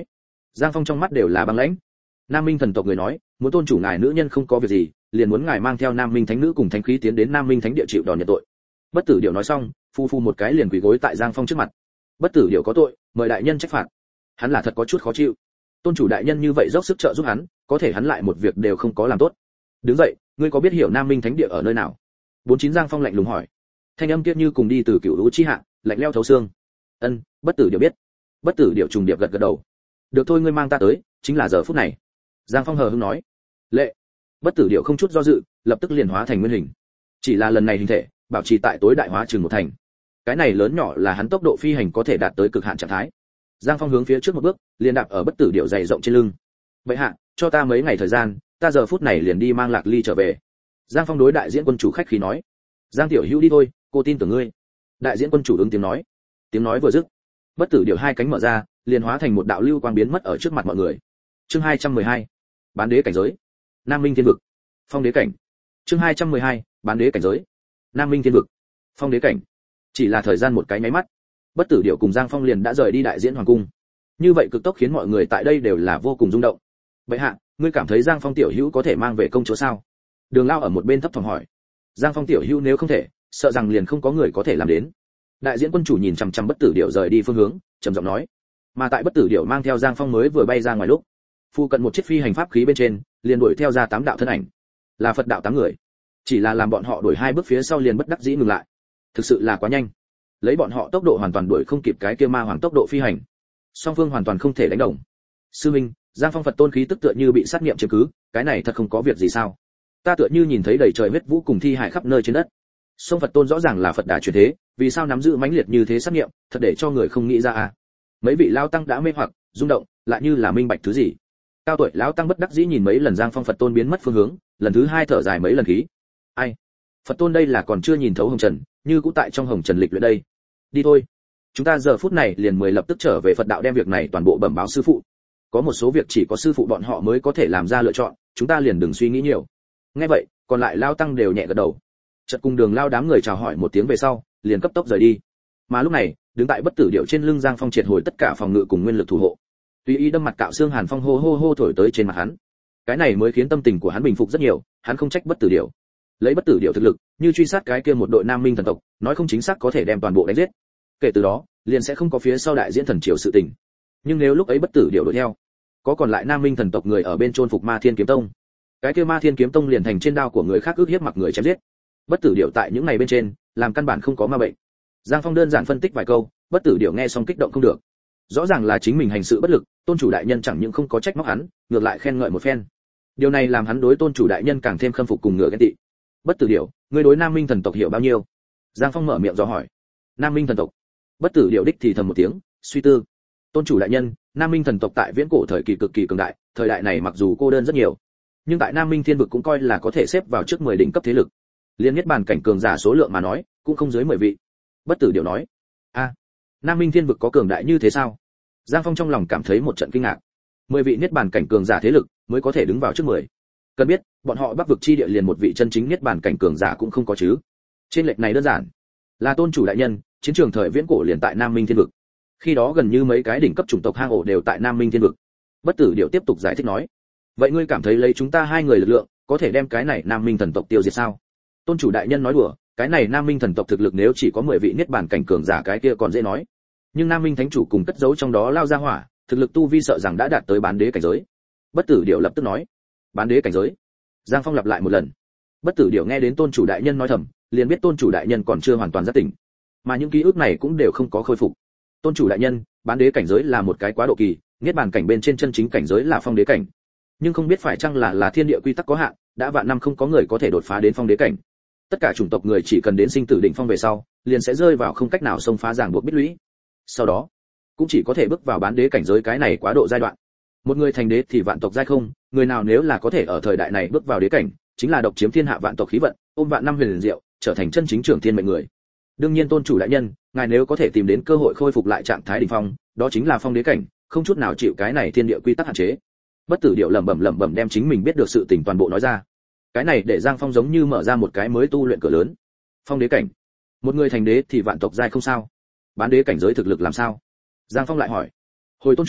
Giang Phong trong mắt đều là băng lãnh. Nam Minh thần tộc người nói, muốn tôn chủ ngài nữ nhân không có việc gì, liền muốn ngài mang theo Nam Minh thánh nữ cùng thánh khí tiến đến Nam Minh thánh địa chịu đòn nhận tội. Bất Tử Điểu nói xong, phu phu một cái liền quỳ gối tại Giang Phong trước mặt. Bất Tử Điểu có tội, mời đại nhân trách phạt. Hắn là thật có chút khó chịu. Tôn chủ đại nhân như vậy dốc sức trợ giúp hắn, có thể hắn lại một việc đều không có làm tốt. Đứng dậy, ngươi có biết hiểu Nam Minh thánh địa ở nơi nào? bốn chín Giang Phong lạnh lùng hỏi. Thanh âm kiết như cùng đi từ cựu lũ chi hạ, lạnh lẽo thấu xương. Ân, Bất Tử Điểu biết. Bất Tử Điểu trùng điệp gật gật đầu. Được thôi, ngươi mang ta tới, chính là giờ phút này. Giang Phong hờ hững nói. Lệ. Bất Tử Điểu không chút do dự, lập tức liền hóa thành nguyên hình. Chỉ là lần này hình thể, bảo trì tại tối đại hóa chừng một thành. Cái này lớn nhỏ là hắn tốc độ phi hành có thể đạt tới cực hạn trạng thái. Giang Phong hướng phía trước một bước, liền đạp ở Bất Tử Điểu dày rộng trên lưng. Vậy hạ, cho ta mấy ngày thời gian, ta giờ phút này liền đi mang Lạc Ly trở về. Giang Phong đối đại diễn quân chủ khách khí nói. Giang tiểu hữu đi thôi, cô tin tưởng ngươi. Đại diễn quân chủ ứng tiếng nói. Tiếng nói vừa dứt, Bất Tử Điểu hai cánh mở ra, liền hóa thành một đạo lưu quang biến mất ở trước mặt mọi người. Chương hai trăm mười hai, bán đế cảnh giới. Nam Minh thiên vực. Phong đế cảnh. Chương hai trăm mười hai, bán đế cảnh giới. Nam Minh thiên vực. Phong đế cảnh. Chỉ là thời gian một cái nháy mắt, Bất Tử Điểu cùng Giang Phong liền đã rời đi đại diễn hoàng cung. Như vậy cực tốc khiến mọi người tại đây đều là vô cùng rung động. Bệ hạ, ngươi cảm thấy Giang Phong tiểu hữu có thể mang về công chúa sao? Đường Lao ở một bên thấp thỏm hỏi. Giang Phong tiểu hữu nếu không thể, sợ rằng liền không có người có thể làm đến. Đại diễn quân chủ nhìn chằm chằm Bất Tử Điểu rời đi phương hướng, trầm giọng nói. Mà tại Bất Tử Điểu mang theo Giang Phong mới vừa bay ra ngoài lúc, phu cận một chiếc phi hành pháp khí bên trên, liền đuổi theo ra tám đạo thân ảnh, là Phật đạo tám người. Chỉ là làm bọn họ đuổi hai bước phía sau liền bất đắc dĩ ngừng lại. Thực sự là quá nhanh, lấy bọn họ tốc độ hoàn toàn đuổi không kịp cái kia ma hoàng tốc độ phi hành. Song phương hoàn toàn không thể đánh đồng. Sư minh, Giang Phong Phật tôn khí tức tựa như bị sát nghiệm chiếm cứ, cái này thật không có việc gì sao? Ta tựa như nhìn thấy đầy trời huyết vũ cùng thi hài khắp nơi trên đất. Song Phật tôn rõ ràng là Phật đà truyền thế, vì sao nắm giữ mãnh liệt như thế sát nghiệm, thật để cho người không nghĩ ra à? Mấy vị lão tăng đã mê hoặc, rung động, lại như là minh bạch thứ gì. Cao tuổi lão tăng bất đắc dĩ nhìn mấy lần Giang Phong Phật tôn biến mất phương hướng, lần thứ hai thở dài mấy lần khí. Ai? Phật tôn đây là còn chưa nhìn thấu hồng trần, như cũ tại trong hồng trần lịch luyện đây. Đi thôi, chúng ta giờ phút này liền mời lập tức trở về Phật đạo đem việc này toàn bộ bẩm báo sư phụ. Có một số việc chỉ có sư phụ bọn họ mới có thể làm ra lựa chọn, chúng ta liền đừng suy nghĩ nhiều. Nghe vậy, còn lại lao tăng đều nhẹ gật đầu. Chợt cùng Đường Lao đám người chào hỏi một tiếng về sau, liền cấp tốc rời đi. Mà lúc này, đứng tại Bất Tử Điểu trên lưng Giang Phong triệt hồi tất cả phòng ngự cùng nguyên lực thủ hộ. Tùy ý đâm mặt cạo xương hàn phong hô hô hô thổi tới trên mặt hắn. Cái này mới khiến tâm tình của hắn bình phục rất nhiều, hắn không trách Bất Tử Điểu. Lấy Bất Tử Điểu thực lực, như truy sát cái kia một đội Nam Minh thần tộc, nói không chính xác có thể đem toàn bộ đánh giết. Kể từ đó, liền sẽ không có phía sau đại diễn thần triều sự tình. Nhưng nếu lúc ấy Bất Tử Điểu đuổi theo, có còn lại Nam Minh thần tộc người ở bên chôn phục Ma Thiên kiếm tông, cái kia Ma Thiên kiếm tông liền thành trên đao của người khác ước hiếp mặc người chém giết. Bất Tử Điểu tại những ngày bên trên, làm căn bản không có ma bệnh. Giang Phong đơn giản phân tích vài câu, Bất Tử Điểu nghe xong kích động không được. Rõ ràng là chính mình hành sự bất lực, tôn chủ đại nhân chẳng những không có trách móc hắn, ngược lại khen ngợi một phen. Điều này làm hắn đối tôn chủ đại nhân càng thêm khâm phục cùng ngựa ghen tị. Bất Tử Điểu, ngươi đối Nam Minh thần tộc hiểu bao nhiêu? Giang Phong mở miệng dò hỏi. Nam Minh thần tộc? Bất Tử Điểu đích thì thầm một tiếng, suy tư. Tôn chủ đại nhân, Nam Minh thần tộc tại viễn cổ thời kỳ cực kỳ cường đại, thời đại này mặc dù cô đơn rất nhiều, nhưng tại Nam Minh thiên vực cũng coi là có thể xếp vào trước mười đỉnh cấp thế lực. Liên nhất bản cảnh cường giả số lượng mà nói, cũng không dưới mười vị. Bất Tử Điểu nói. A, à, Nam Minh thiên vực có cường đại như thế sao? Giang Phong trong lòng cảm thấy một trận kinh ngạc. mười vị niết bàn cảnh cường giả thế lực mới có thể đứng vào trước mười. Cần biết, bọn họ Bắc vực chi địa liền một vị chân chính niết bàn cảnh cường giả cũng không có chứ. Trên lệch này đơn giản, là tôn chủ đại nhân, chiến trường thời viễn cổ liền tại Nam Minh thiên vực. Khi đó gần như mấy cái đỉnh cấp chủng tộc hang ổ đều tại Nam Minh thiên vực. Bất Tử Điểu tiếp tục giải thích nói. Vậy ngươi cảm thấy lấy chúng ta hai người lực lượng, có thể đem cái này Nam Minh thần tộc tiêu diệt sao? Tôn chủ đại nhân nói đùa, cái này Nam Minh thần tộc thực lực nếu chỉ có mười vị niết bàn cảnh cường giả cái kia còn dễ nói. Nhưng Nam Minh thánh chủ cùng cất giấu trong đó lao ra hỏa, thực lực tu vi sợ rằng đã đạt tới bán đế cảnh giới. Bất Tử Điểu lập tức nói. Bán đế cảnh giới? Giang Phong lặp lại một lần. Bất Tử Điểu nghe đến tôn chủ đại nhân nói thầm, liền biết tôn chủ đại nhân còn chưa hoàn toàn giác tỉnh, mà những ký ức này cũng đều không có khôi phục. Tôn chủ đại nhân, bán đế cảnh giới là một cái quá độ kỳ, niết bàn cảnh bên trên chân chính cảnh giới là phong đế cảnh. Nhưng không biết phải chăng là là thiên địa quy tắc có hạn, đã vạn năm không có người có thể đột phá đến phong đế cảnh. Tất cả chủng tộc người chỉ cần đến sinh tử đỉnh phong về sau, liền sẽ rơi vào không cách nào xông phá ràng buộc bích lũy. Sau đó, cũng chỉ có thể bước vào bán đế cảnh giới cái này quá độ giai đoạn. Một người thành đế thì vạn tộc giai không, người nào nếu là có thể ở thời đại này bước vào đế cảnh, chính là độc chiếm thiên hạ vạn tộc khí vận, ôm vạn năm huyền diệu, trở thành chân chính trưởng thiên mệnh người. Đương nhiên tôn chủ đại nhân, ngài nếu có thể tìm đến cơ hội khôi phục lại trạng thái đỉnh phong, đó chính là phong đế cảnh, không chút nào chịu cái này thiên địa quy tắc hạn chế. Bất Tử Điểu lẩm bẩm lẩm bẩm đem chính mình biết được sự tình toàn bộ nói ra. Cái này để Giang Phong giống như mở ra một cái mới tu luyện cửa lớn. Phong đế cảnh, một người thành đế thì vạn tộc giai không sao. Bán đế cảnh giới thực lực làm sao? Giang Phong lại hỏi. Hồi tôn chủ,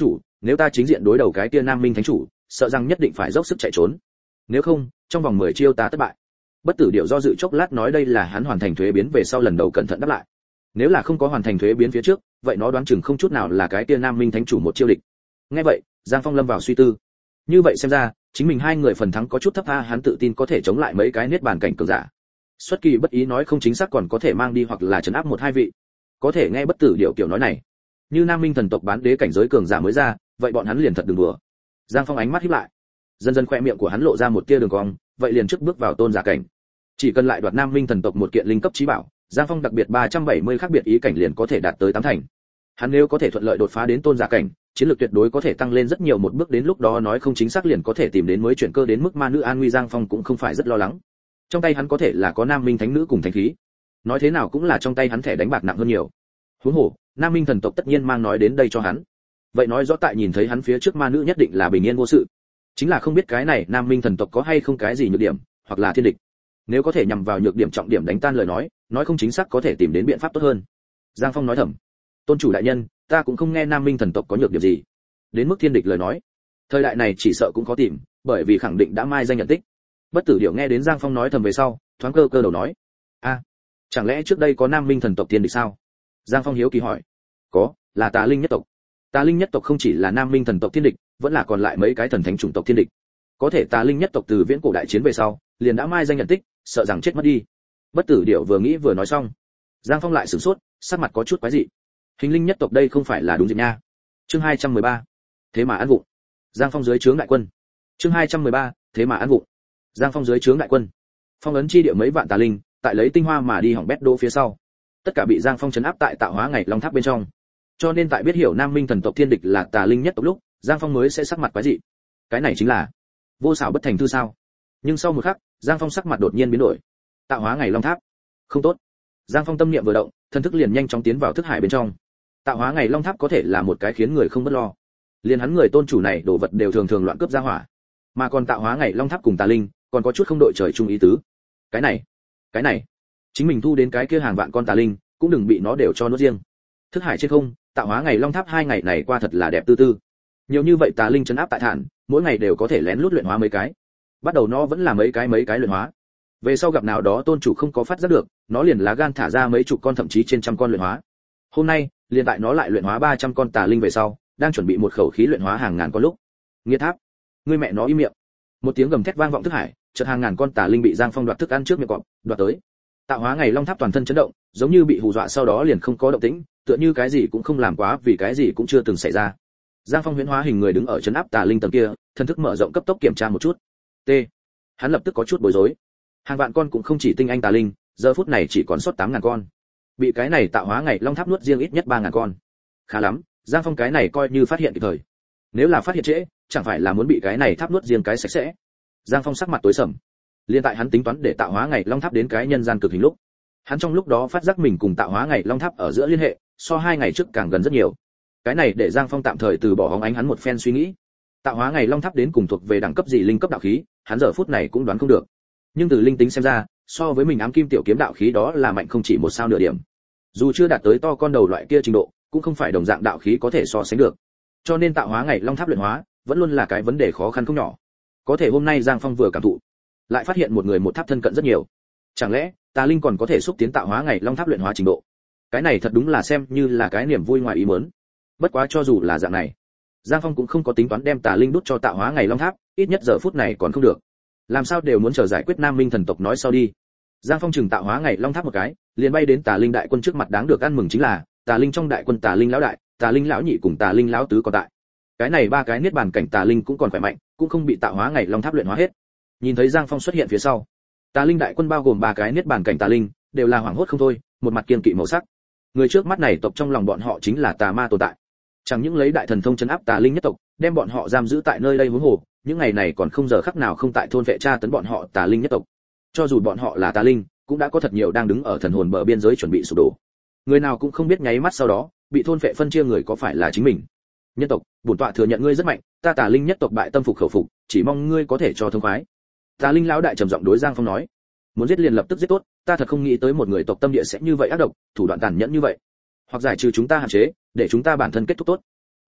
nếu ta chính diện đối đầu cái kia Nam Minh thánh chủ, sợ rằng nhất định phải dốc sức chạy trốn. Nếu không, trong vòng mười chiêu ta thất bại. Bất Tử Điểu do dự chốc lát nói đây là hắn hoàn thành thuế biến về sau lần đầu cẩn thận đáp lại. Nếu là không có hoàn thành thuế biến phía trước, vậy nó đoán chừng không chút nào là cái kia Nam Minh thánh chủ một chiêu địch. Nghe vậy, Giang Phong lâm vào suy tư. Như vậy xem ra, chính mình hai người phần thắng có chút thấp a, hắn tự tin có thể chống lại mấy cái niết bàn cảnh cường giả. Xuất kỳ bất ý nói không chính xác còn có thể mang đi hoặc là trấn áp một hai vị. Có thể nghe Bất Tử Điểu kiểu nói này, như Nam Minh thần tộc bán đế cảnh giới cường giả mới ra, vậy bọn hắn liền thật đừng đùa. Giang Phong ánh mắt híp lại, dần dần khóe miệng của hắn lộ ra một tia đường cong, vậy liền trước bước vào tôn giả cảnh. Chỉ cần lại đoạt Nam Minh thần tộc một kiện linh cấp chí bảo, Giang Phong đặc biệt ba trăm bảy mươi khác biệt ý cảnh liền có thể đạt tới tám thành. Hắn nếu có thể thuận lợi đột phá đến tôn giả cảnh, chiến lược tuyệt đối có thể tăng lên rất nhiều một bước, đến lúc đó nói không chính xác liền có thể tìm đến mới chuyển cơ đến mức ma nữ an nguy. Giang Phong cũng không phải rất lo lắng. Trong tay hắn có thể là có Nam Minh thánh nữ cùng thánh khí. Nói thế nào cũng là trong tay hắn thẻ đánh bạc nặng hơn nhiều. Huống hồ, Nam Minh thần tộc tất nhiên mang nói đến đây cho hắn. Vậy nói rõ tại nhìn thấy hắn phía trước ma nữ nhất định là bình yên vô sự. Chính là không biết cái này Nam Minh thần tộc có hay không cái gì nhược điểm, hoặc là thiên địch. Nếu có thể nhằm vào nhược điểm trọng điểm đánh tan lời nói, nói không chính xác có thể tìm đến biện pháp tốt hơn. Giang Phong nói thầm, tôn chủ đại nhân, ta cũng không nghe Nam Minh thần tộc có nhược điểm gì. Đến mức thiên địch lời nói, thời đại này chỉ sợ cũng khó tìm, bởi vì khẳng định đã mai danh nhận tích. Bất Tử Điểu nghe đến Giang Phong nói thầm về sau, thoáng cơ cơ đầu nói, a, chẳng lẽ trước đây có Nam Minh thần tộc thiên địch sao? Giang Phong hiếu kỳ hỏi, có, là Tà Linh nhất tộc. Tà Linh nhất tộc không chỉ là Nam Minh thần tộc thiên địch, vẫn là còn lại mấy cái thần thánh chủng tộc thiên địch. Có thể Tà Linh nhất tộc từ viễn cổ đại chiến về sau, liền đã mai danh nhận tích, sợ rằng chết mất đi. Bất Tử Điểu vừa nghĩ vừa nói xong, Giang Phong lại sửng sốt, sắc mặt có chút quái dị. Hình linh nhất tộc đây không phải là đúng dịp nha. Chương hai trăm mười ba, thế mà ăn vụng. Giang Phong dưới trướng đại quân. Chương hai trăm mười ba, thế mà ăn vụng. Giang Phong dưới trướng đại quân. Phong ấn chi địa mấy vạn tà linh, tại lấy tinh hoa mà đi hỏng bét đô phía sau. Tất cả bị Giang Phong trấn áp tại tạo hóa ngày long tháp bên trong. Cho nên tại biết hiểu Nam Minh thần tộc thiên địch là tà linh nhất tộc lúc, Giang Phong mới sẽ sắc mặt quái dị. Cái này chính là vô xảo bất thành thư sao? Nhưng sau một khắc, Giang Phong sắc mặt đột nhiên biến đổi. Tạo hóa ngày long tháp, không tốt. Giang Phong tâm niệm vừa động, thân thức liền nhanh chóng tiến vào thức hải bên trong. Tạo hóa ngày long tháp có thể là một cái khiến người không bất lo. Liên hắn người tôn chủ này đồ vật đều thường thường loạn cướp ra hỏa, mà còn tạo hóa ngày long tháp cùng tà linh, còn có chút không đội trời chung ý tứ. Cái này, cái này, chính mình thu đến cái kia hàng vạn con tà linh, cũng đừng bị nó đều cho nuốt riêng. Thức hải trên không, tạo hóa ngày long tháp hai ngày này qua thật là đẹp tư tư. Nhiều như vậy tà linh trấn áp tại thản, mỗi ngày đều có thể lén lút luyện hóa mấy cái. Bắt đầu nó vẫn là mấy cái mấy cái luyện hóa. Về sau gặp nào đó tôn chủ không có phát giác được, nó liền lá gan thả ra mấy chục con thậm chí trên trăm con luyện hóa. Hôm nay, liền tại nó lại luyện hóa ba trăm con tà linh về sau, đang chuẩn bị một khẩu khí luyện hóa hàng ngàn con lúc. Nghiệt tháp, ngươi mẹ nó im miệng. Một tiếng gầm thét vang vọng thức hải, chợt hàng ngàn con tà linh bị Giang Phong đoạt thức ăn trước miệng cọp, đoạt tới. Tạo hóa ngày long tháp toàn thân chấn động, giống như bị hù dọa sau đó liền không có động tĩnh, tựa như cái gì cũng không làm quá vì cái gì cũng chưa từng xảy ra. Giang Phong huyễn hóa hình người đứng ở trấn áp tà linh tầng kia, thân thức mở rộng cấp tốc kiểm tra một chút. T. Hắn lập tức có chút bối rối. Hàng vạn con cũng không chỉ tinh anh tà linh, giờ phút này chỉ còn sót tám ngàn con. Bị cái này tạo hóa ngày long tháp nuốt riêng ít nhất ba ngàn con. Khá lắm, Giang Phong cái này coi như phát hiện kịp thời. Nếu là phát hiện trễ, chẳng phải là muốn bị cái này tháp nuốt riêng cái sạch sẽ. Giang Phong sắc mặt tối sầm. Liên tại hắn tính toán để tạo hóa ngày long tháp đến cái nhân gian cực hình lúc, hắn trong lúc đó phát giác mình cùng tạo hóa ngày long tháp ở giữa liên hệ, so hai ngày trước càng gần rất nhiều. Cái này để Giang Phong tạm thời từ bỏ hóng ánh hắn một phen suy nghĩ. Tạo hóa ngày long tháp đến cùng thuộc về đẳng cấp gì linh cấp đạo khí, hắn giờ phút này cũng đoán không được. Nhưng từ linh tính xem ra, so với mình ám kim tiểu kiếm đạo khí đó là mạnh không chỉ một sao nửa điểm. Dù chưa đạt tới to con đầu loại kia trình độ, cũng không phải đồng dạng đạo khí có thể so sánh được. Cho nên tạo hóa ngày long tháp luyện hóa, vẫn luôn là cái vấn đề khó khăn không nhỏ. Có thể hôm nay Giang Phong vừa cảm thụ, lại phát hiện một người một tháp thân cận rất nhiều. Chẳng lẽ tà linh còn có thể xúc tiến tạo hóa ngày long tháp luyện hóa trình độ? Cái này thật đúng là xem như là cái niềm vui ngoài ý muốn. Bất quá cho dù là dạng này, Giang Phong cũng không có tính toán đem tà linh đút cho tạo hóa ngày long tháp, ít nhất giờ phút này còn không được. Làm sao đều muốn chờ giải quyết Nam Minh thần tộc nói sau đi. Giang Phong chừng tạo hóa ngày long tháp một cái, liền bay đến tà linh đại quân trước mặt. Đáng được ăn mừng chính là, tà linh trong đại quân tà linh lão đại, tà linh lão nhị cùng tà linh lão tứ còn tại. Cái này ba cái niết bàn cảnh tà linh cũng còn khỏe mạnh, cũng không bị tạo hóa ngày long tháp luyện hóa hết. Nhìn thấy Giang Phong xuất hiện phía sau, tà linh đại quân bao gồm ba cái niết bàn cảnh tà linh, đều là hoảng hốt không thôi, một mặt kiên kỵ màu sắc. Người trước mắt này tộc trong lòng bọn họ chính là tà ma tồn tại. Chẳng những lấy đại thần thông trấn áp tà linh nhất tộc, đem bọn họ giam giữ tại nơi đây huống hồ, những ngày này còn không giờ khắc nào không tại thôn vệ tra tấn bọn họ tà linh nhất tộc. Cho dù bọn họ là tà linh, cũng đã có thật nhiều đang đứng ở thần hồn bờ biên giới chuẩn bị sụp đổ. Người nào cũng không biết nháy mắt sau đó, bị thôn vệ phân chia người có phải là chính mình. Nhân tộc, bổn tọa thừa nhận ngươi rất mạnh, ta tà linh nhất tộc bại tâm phục khẩu phục, chỉ mong ngươi có thể cho thông khoái. Tà linh lão đại trầm giọng đối Giang Phong nói, muốn giết liền lập tức giết tốt, ta thật không nghĩ tới một người tộc tâm địa sẽ như vậy ác độc, thủ đoạn tàn nhẫn như vậy. Hoặc giải trừ chúng ta hạn chế, để chúng ta bản thân kết thúc tốt.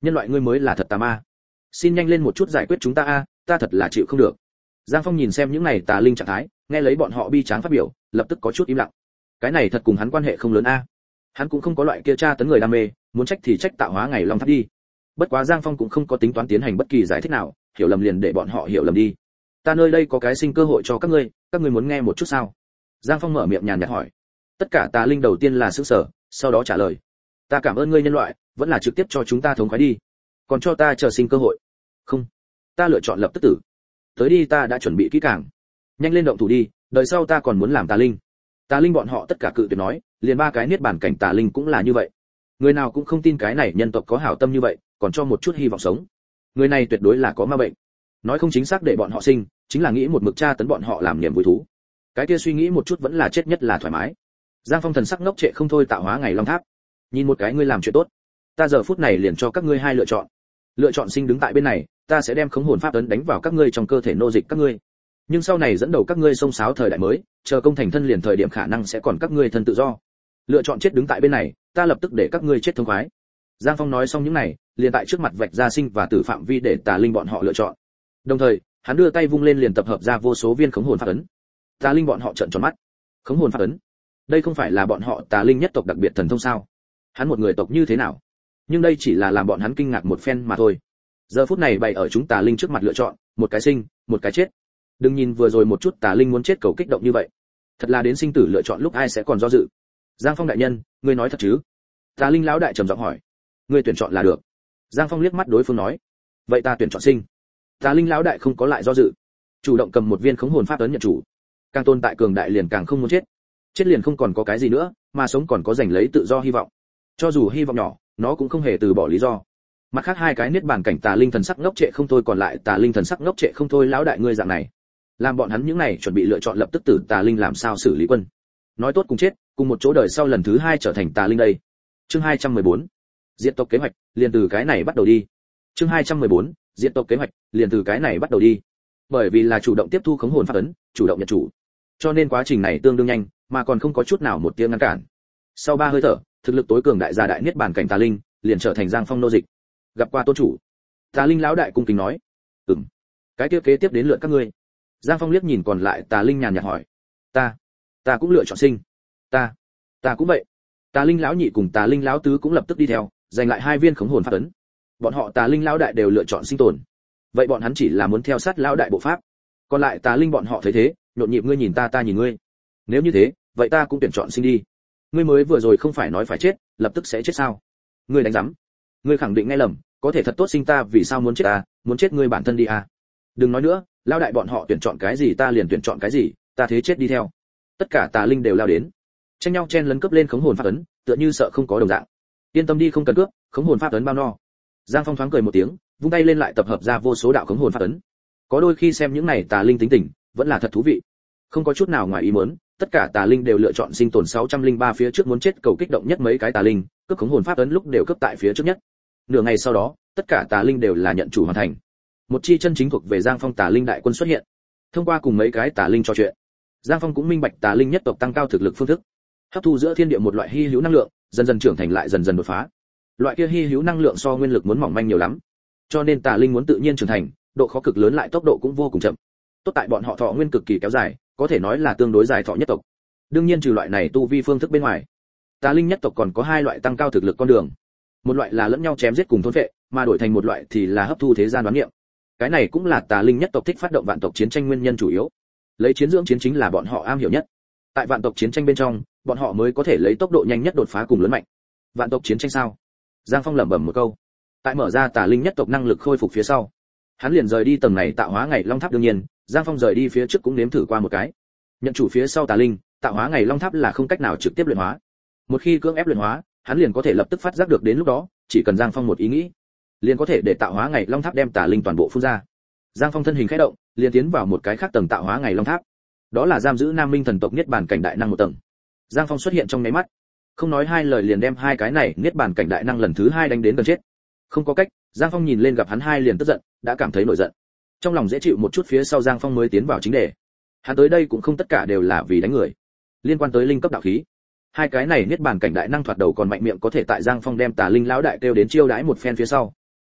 nhân loại ngươi mới là thật tà ma, xin nhanh lên một chút giải quyết chúng ta a, ta thật là chịu không được. Giang Phong nhìn xem những này tà linh trạng thái, nghe lấy bọn họ bi tráng phát biểu, lập tức có chút im lặng. Cái này thật cùng hắn quan hệ không lớn a. Hắn cũng không có loại kia tra tấn người đam mê, muốn trách thì trách tạo hóa ngày long tháp đi. Bất quá Giang Phong cũng không có tính toán tiến hành bất kỳ giải thích nào, hiểu lầm liền để bọn họ hiểu lầm đi. Ta nơi đây có cái sinh cơ hội cho các ngươi, các ngươi muốn nghe một chút sao? Giang Phong mở miệng nhàn nhạt hỏi. Tất cả tà linh đầu tiên là sửng sở, sau đó trả lời. Ta cảm ơn ngươi nhân loại, vẫn là trực tiếp cho chúng ta thống khoái đi. Còn cho ta chờ sinh cơ hội. Không, ta lựa chọn lập tức tử. Tới đi, ta đã chuẩn bị kỹ càng. Nhanh lên động thủ đi, đời sau ta còn muốn làm tà linh. Tà linh bọn họ tất cả cự tuyệt nói, liền ba cái niết bàn cảnh tà linh cũng là như vậy. Người nào cũng không tin cái này nhân tộc có hảo tâm như vậy, còn cho một chút hy vọng sống. Người này tuyệt đối là có ma bệnh. Nói không chính xác để bọn họ sinh, chính là nghĩ một mực tra tấn bọn họ làm niềm vui thú. Cái kia suy nghĩ một chút vẫn là chết nhất là thoải mái. Giang Phong thần sắc ngốc trệ không thôi, tạo hóa ngày long tháp. Nhìn một cái ngươi làm chuyện tốt, ta giờ phút này liền cho các ngươi hai lựa chọn. Lựa chọn sinh đứng tại bên này, ta sẽ đem khống hồn pháp ấn đánh vào các ngươi trong cơ thể nô dịch các ngươi. Nhưng sau này dẫn đầu các ngươi xông xáo thời đại mới, chờ công thành thân liền thời điểm khả năng sẽ còn các ngươi thân tự do. Lựa chọn chết đứng tại bên này, ta lập tức để các ngươi chết thống khoái. Giang Phong nói xong những này, liền tại trước mặt vạch ra sinh và tử phạm vi để tà linh bọn họ lựa chọn. Đồng thời, hắn đưa tay vung lên liền tập hợp ra vô số viên khống hồn pháp ấn. Tà linh bọn họ trợn tròn mắt. Khống hồn pháp ấn? Đây không phải là bọn họ tà linh nhất tộc đặc biệt thần thông sao? Hắn một người tộc như thế nào? Nhưng đây chỉ là làm bọn hắn kinh ngạc một phen mà thôi. Giờ phút này bày ở chúng tà linh trước mặt lựa chọn, một cái sinh, một cái chết. Đừng nhìn vừa rồi một chút tà linh muốn chết cầu kích động như vậy. Thật là đến sinh tử lựa chọn lúc ai sẽ còn do dự. Giang Phong đại nhân, ngươi nói thật chứ? Tà linh lão đại trầm giọng hỏi. Ngươi tuyển chọn là được. Giang Phong liếc mắt đối phương nói. Vậy ta tuyển chọn sinh. Tà linh lão đại không có lại do dự, chủ động cầm một viên khống hồn pháp ấn nhận chủ. Càng tồn tại cường đại liền càng không muốn chết, chết liền không còn có cái gì nữa, mà sống còn có giành lấy tự do hy vọng. Cho dù hy vọng nhỏ, nó cũng không hề từ bỏ lý do. Mặt khác hai cái niết bàn cảnh tà linh thần sắc ngốc trệ không thôi, còn lại tà linh thần sắc ngốc trệ không thôi. Lão đại ngươi dạng này, làm bọn hắn những này chuẩn bị lựa chọn lập tức tử tà linh làm sao xử lý quân? Nói tốt cùng chết, cùng một chỗ đời sau lần thứ hai trở thành tà linh đây. Chương hai trăm mười bốn, diện tộc kế hoạch, liền từ cái này bắt đầu đi. Chương hai trăm mười bốn, diện tộc kế hoạch, liền từ cái này bắt đầu đi. Bởi vì là chủ động tiếp thu khống hồn pháp ấn, chủ động nhận chủ, cho nên quá trình này tương đương nhanh, mà còn không có chút nào một tiếng ngăn cản. Sau ba hơi thở, thực lực tối cường đại gia đại niết bàn cảnh tà linh liền trở thành Giang Phong nô dịch. Gặp qua tôn chủ. Tà linh lão đại cung kính nói. Ừm. Cái tiếp kế tiếp đến lượt các ngươi. Giang Phong liếc nhìn còn lại tà linh nhàn nhạt hỏi. Ta, ta cũng lựa chọn sinh. Ta, ta cũng vậy. Tà linh lão nhị cùng tà linh lão tứ cũng lập tức đi theo, giành lại hai viên khống hồn pháp ấn. Bọn họ tà linh lão đại đều lựa chọn sinh tồn. Vậy bọn hắn chỉ là muốn theo sát lão đại bộ pháp. Còn lại tà linh bọn họ thấy thế, nhộn nhịp ngươi nhìn ta ta nhìn ngươi. Nếu như thế, vậy ta cũng tuyển chọn sinh đi. Ngươi mới vừa rồi không phải nói phải chết, lập tức sẽ chết sao? Ngươi đánh rắm. Ngươi khẳng định nghe lầm, có thể thật tốt sinh ta vì sao muốn chết ta, muốn chết ngươi bản thân đi à? Đừng nói nữa, lão đại bọn họ tuyển chọn cái gì ta liền tuyển chọn cái gì, ta thế chết đi theo. Tất cả tà linh đều lao đến, tranh nhau chen lấn cướp lên khống hồn pháp ấn, tựa như sợ không có đồng dạng. Yên tâm đi, không cần cướp, khống hồn pháp ấn bao no. Giang Phong thoáng cười một tiếng, vung tay lên lại tập hợp ra vô số đạo khống hồn pháp ấn. Có đôi khi xem những này tà linh tính tình, vẫn là thật thú vị. Không có chút nào ngoài ý muốn, tất cả tà linh đều lựa chọn sinh tồn sáu trăm lẻ ba phía trước muốn chết cầu kích động nhất mấy cái tà linh, cướp khống hồn pháp ấn lúc đều cướp tại phía trước nhất. Nửa ngày sau đó, tất cả tà linh đều là nhận chủ hoàn thành. Một chi chân chính thuộc về Giang Phong tà linh đại quân xuất hiện. Thông qua cùng mấy cái tà linh trò chuyện, Giang Phong cũng minh bạch tà linh nhất tộc tăng cao thực lực phương thức. Hấp thu giữa thiên địa một loại hy hữu năng lượng, dần dần trưởng thành lại dần dần đột phá. Loại kia hy hữu năng lượng so nguyên lực muốn mỏng manh nhiều lắm, cho nên tà linh muốn tự nhiên trưởng thành, độ khó cực lớn lại tốc độ cũng vô cùng chậm. Tốt tại bọn họ thọ nguyên cực kỳ kéo dài, có thể nói là tương đối dài thọ nhất tộc. Đương nhiên trừ loại này tu vi phương thức bên ngoài, tà linh nhất tộc còn có hai loại tăng cao thực lực con đường. Một loại là lẫn nhau chém giết cùng thôn phệ, mà đổi thành một loại thì là hấp thu thế gian đoán niệm. Cái này cũng là tà linh nhất tộc thích phát động vạn tộc chiến tranh nguyên nhân chủ yếu. Lấy chiến dưỡng chiến chính là bọn họ am hiểu nhất. Tại vạn tộc chiến tranh bên trong, bọn họ mới có thể lấy tốc độ nhanh nhất đột phá cùng lớn mạnh. Vạn tộc chiến tranh sao? Giang Phong lẩm bẩm một câu. Tại mở ra tà linh nhất tộc năng lực khôi phục phía sau, hắn liền rời đi tầng này tạo hóa ngày long tháp. Đương nhiên, Giang Phong rời đi phía trước cũng nếm thử qua một cái. Nhận chủ phía sau tà linh, tạo hóa ngày long tháp là không cách nào trực tiếp luyện hóa. Một khi cưỡng ép luyện hóa, hắn liền có thể lập tức phát giác được, đến lúc đó, chỉ cần Giang Phong một ý nghĩ, liền có thể để tạo hóa ngày long tháp đem tà linh toàn bộ phun ra. Giang Phong thân hình khẽ động, liền tiến vào một cái khác tầng tạo hóa ngày long tháp. Đó là giam giữ Nam Minh thần tộc niết bàn cảnh đại năng một tầng. Giang Phong xuất hiện trong nháy mắt, không nói hai lời liền đem hai cái này niết bàn cảnh đại năng lần thứ hai đánh đến gần chết. Không có cách, Giang Phong nhìn lên gặp hắn hai liền tức giận, đã cảm thấy nổi giận. Trong lòng dễ chịu một chút phía sau Giang Phong mới tiến vào chính đề. Hắn tới đây cũng không tất cả đều là vì đánh người. Liên quan tới linh cấp đạo khí, hai cái này niết bàn cảnh đại năng thoạt đầu còn mạnh miệng có thể tại Giang Phong đem tà linh lão đại kêu đến chiêu đãi một phen phía sau,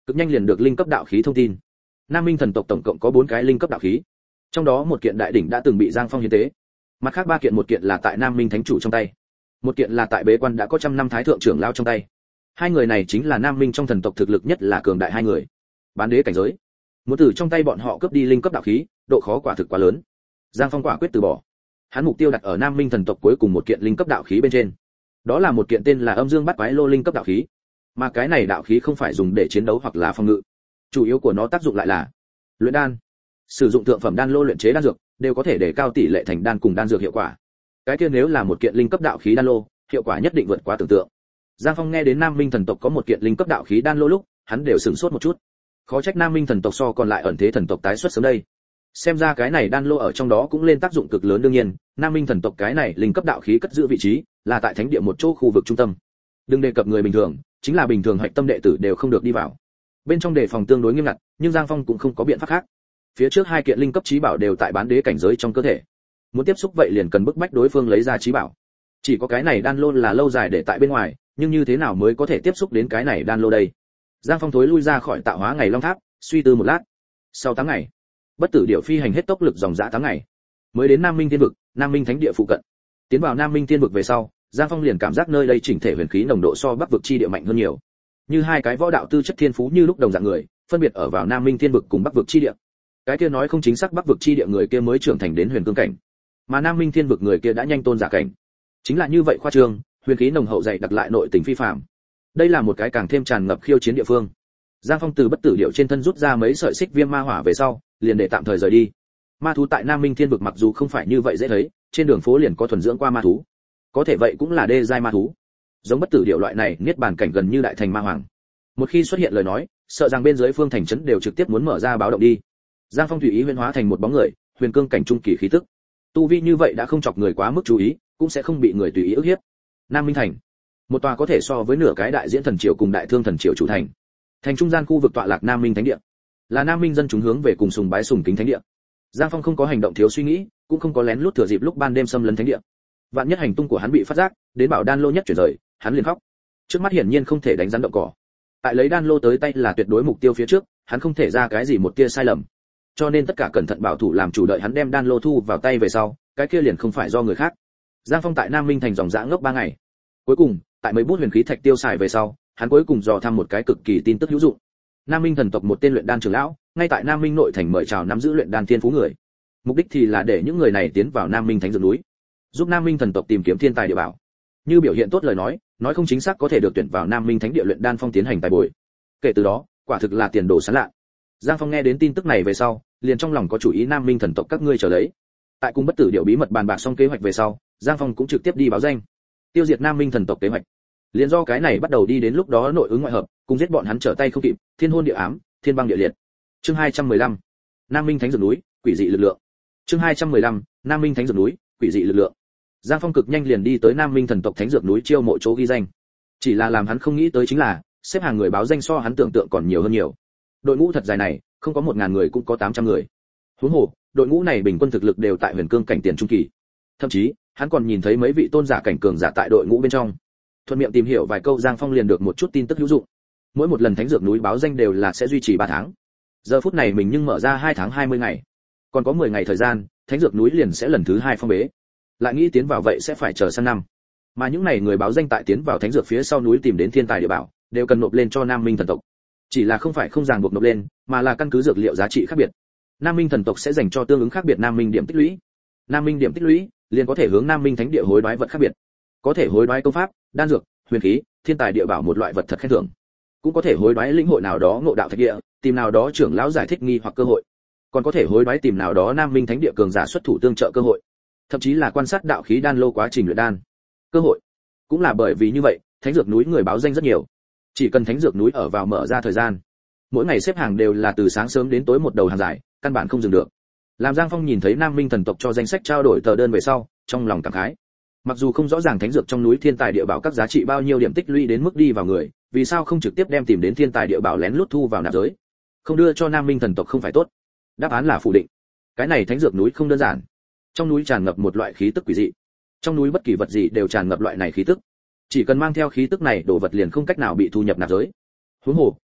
cực nhanh liền được linh cấp đạo khí thông tin. Nam Minh thần tộc tổng cộng có bốn cái linh cấp đạo khí, trong đó một kiện đại đỉnh đã từng bị Giang Phong hiến tế, mặt khác ba kiện, một kiện là tại Nam Minh thánh chủ trong tay, một kiện là tại bế quan đã có trăm năm thái thượng trưởng lão trong tay. Hai người này chính là Nam Minh trong thần tộc thực lực nhất là cường đại hai người, bán đế cảnh giới. Muốn từ trong tay bọn họ cướp đi linh cấp đạo khí, độ khó quả thực quá lớn. Giang Phong quả quyết từ bỏ. Hắn mục tiêu đặt ở Nam Minh thần tộc cuối cùng một kiện linh cấp đạo khí bên trên. Đó là một kiện tên là Âm Dương Bát Quái Lô linh cấp đạo khí. Mà cái này đạo khí không phải dùng để chiến đấu hoặc là phòng ngự, chủ yếu của nó tác dụng lại là luyện đan. Sử dụng thượng phẩm đan lô luyện chế đan dược, đều có thể để cao tỷ lệ thành đan cùng đan dược hiệu quả. Cái kia nếu là một kiện linh cấp đạo khí đan lô, hiệu quả nhất định vượt quá tưởng tượng. Giang Phong nghe đến Nam Minh thần tộc có một kiện linh cấp đạo khí đan lô lúc, hắn đều sửng sốt một chút. Khó trách Nam Minh thần tộc so còn lại ẩn thế thần tộc tái xuất sớm đây. Xem ra cái này đan lô ở trong đó cũng lên tác dụng cực lớn. Đương nhiên, Nam Minh thần tộc cái này linh cấp đạo khí cất giữ vị trí là tại thánh địa một chỗ khu vực trung tâm. Đừng đề cập người bình thường, chính là bình thường hạch tâm đệ tử đều không được đi vào. Bên trong đề phòng tương đối nghiêm ngặt, nhưng Giang Phong cũng không có biện pháp khác. Phía trước hai kiện linh cấp chí bảo đều tại bán đế cảnh giới trong cơ thể. Muốn tiếp xúc vậy liền cần bức bách đối phương lấy ra chí bảo. Chỉ có cái này đan lô là lâu dài để tại bên ngoài, nhưng như thế nào mới có thể tiếp xúc đến cái này đan lô đây? Giang Phong thối lui ra khỏi tạo hóa ngày long tháp, suy tư một lát. Sau tám ngày, bất tử điểu phi hành hết tốc lực dòng dã tám ngày, mới đến Nam Minh Thiên vực, Nam Minh Thánh địa phụ cận. Tiến vào Nam Minh Thiên vực về sau, Giang Phong liền cảm giác nơi đây chỉnh thể huyền khí nồng độ so Bắc vực chi địa mạnh hơn nhiều. Như hai cái võ đạo tư chất thiên phú như lúc đồng dạng người, phân biệt ở vào Nam Minh Thiên vực cùng Bắc vực chi địa. Cái kia nói không chính xác Bắc vực chi địa người kia mới trưởng thành đến huyền cương cảnh, mà Nam Minh Thiên vực người kia đã nhanh tôn giả cảnh. Chính là như vậy khoa trương, huyền khí nồng hậu dày đặc lại nội tình phi phàm. Đây là một cái càng thêm tràn ngập khiêu chiến địa phương. Giang Phong từ bất tử điệu trên thân rút ra mấy sợi xích viêm ma hỏa về sau, liền để tạm thời rời đi. Ma thú tại Nam Minh Thiên vực mặc dù không phải như vậy dễ thấy, trên đường phố liền có thuần dưỡng qua ma thú. Có thể vậy cũng là đê giai ma thú. Giống bất tử điệu loại này, niết bàn cảnh gần như đại thành ma hoàng. Một khi xuất hiện lời nói, sợ rằng bên dưới phương thành trấn đều trực tiếp muốn mở ra báo động đi. Giang Phong tùy ý huyễn hóa thành một bóng người, huyền cương cảnh trung kỳ khí tức. Tu vi như vậy đã không chọc người quá mức chú ý, cũng sẽ không bị người tùy ý ức hiếp. Nam Minh thành, một tòa có thể so với nửa cái đại diễn thần triều cùng đại thương thần triều chủ thành. Thành trung gian khu vực tọa lạc Nam Minh thánh địa, là Nam Minh dân chúng hướng về cùng sùng bái sùng kính thánh địa. Giang Phong không có hành động thiếu suy nghĩ, cũng không có lén lút thừa dịp lúc ban đêm xâm lấn thánh địa. Vạn nhất hành tung của hắn bị phát giác, đến bảo đan lô nhất chuyển rời, hắn liền khóc. Trước mắt hiển nhiên không thể đánh rắn động cỏ. Tại lấy đan lô tới tay là tuyệt đối mục tiêu phía trước, hắn không thể ra cái gì một tia sai lầm. Cho nên tất cả cẩn thận bảo thủ làm chủ, đợi hắn đem đan lô thu vào tay về sau, cái kia liền không phải do người khác. Giang Phong tại Nam Minh thành dòng dã ngốc ba ngày. Cuối cùng, tại mấy bút huyền khí thạch tiêu xài về sau, hắn cuối cùng dò thăm một cái cực kỳ tin tức hữu dụng. Nam Minh thần tộc một tên luyện đan trưởng lão, ngay tại Nam Minh nội thành mời chào nắm giữ luyện đan thiên phú người. Mục đích thì là để những người này tiến vào Nam Minh thánh dược núi, giúp Nam Minh thần tộc tìm kiếm thiên tài địa bảo. Như biểu hiện tốt lời nói, nói không chính xác có thể được tuyển vào Nam Minh thánh địa luyện đan phong tiến hành tài bồi. Kể từ đó, quả thực là tiền đồ sáng lạ. Giang Phong nghe đến tin tức này về sau, liền trong lòng có chủ ý Nam Minh thần tộc các ngươi chờ đấy. Tại cung bất tử điệu bí mật bàn bạc xong kế hoạch về sau, Giang Phong cũng trực tiếp đi báo danh, tiêu diệt Nam Minh thần tộc kế hoạch. Liên do cái này bắt đầu đi đến lúc đó nội ứng ngoại hợp, cùng giết bọn hắn trở tay không kịp, thiên hôn địa ám, thiên băng địa liệt. Chương hai trăm mười lăm, Nam Minh thánh dược núi, quỷ dị lực lượng. Chương hai trăm mười lăm, Nam Minh thánh dược núi, quỷ dị lực lượng. Giang Phong cực nhanh liền đi tới Nam Minh thần tộc thánh dược núi chiêu mộ chỗ ghi danh. Chỉ là làm hắn không nghĩ tới chính là, xếp hàng người báo danh so hắn tưởng tượng còn nhiều hơn nhiều. Đội ngũ thật dài này, không có một ngàn người cũng có tám trăm người. Huống hồ, đội ngũ này bình quân thực lực đều tại huyền cương cảnh tiền trung kỳ. Thậm chí, hắn còn nhìn thấy mấy vị tôn giả cảnh cường giả tại đội ngũ bên trong. Thuận miệng tìm hiểu vài câu, Giang Phong liền được một chút tin tức hữu dụng. Mỗi một lần thánh dược núi báo danh đều là sẽ duy trì ba tháng. Giờ phút này mình nhưng mở ra hai tháng hai mươi ngày. Còn có mười ngày thời gian, thánh dược núi liền sẽ lần thứ hai phong bế. Lại nghĩ tiến vào vậy sẽ phải chờ sang năm. Mà những này người báo danh tại tiến vào thánh dược phía sau núi tìm đến thiên tài địa bảo, đều cần nộp lên cho Nam Minh thần tộc. Chỉ là không phải không ràng buộc nộp lên, mà là căn cứ dược liệu giá trị khác biệt. Nam Minh thần tộc sẽ dành cho tương ứng khác biệt Nam Minh điểm tích lũy. Nam Minh điểm tích lũy liền có thể hướng Nam Minh thánh địa hối đoái vật khác biệt. Có thể hối đoái công pháp, đan dược, huyền khí, thiên tài địa bảo một loại vật thật khen thưởng. Cũng có thể hối đoái lĩnh hội nào đó ngộ đạo thạch địa, tìm nào đó trưởng lão giải thích nghi hoặc cơ hội. Còn có thể hối đoái tìm nào đó Nam Minh thánh địa cường giả xuất thủ tương trợ cơ hội. Thậm chí là quan sát đạo khí đan lô quá trình luyện đan. Cơ hội. Cũng là bởi vì như vậy, thánh dược núi người báo danh rất nhiều. Chỉ cần thánh dược núi ở vào mở ra thời gian, mỗi ngày xếp hàng đều là từ sáng sớm đến tối một đầu hàng dài, căn bản không dừng được. Làm Giang Phong nhìn thấy Nam Minh thần tộc cho danh sách trao đổi tờ đơn về sau, trong lòng cảm khái. Mặc dù không rõ ràng thánh dược trong núi thiên tài địa bảo các giá trị bao nhiêu điểm tích lũy đến mức đi vào người, vì sao không trực tiếp đem tìm đến thiên tài địa bảo lén lút thu vào nạp giới, không đưa cho Nam Minh thần tộc không phải tốt? Đáp án là phủ định. Cái này thánh dược núi không đơn giản. Trong núi tràn ngập một loại khí tức quỷ dị. Trong núi bất kỳ vật gì đều tràn ngập loại này khí tức. Chỉ cần mang theo khí tức này, đồ vật liền không cách nào bị thu nhập nạp giới. Huống hồ,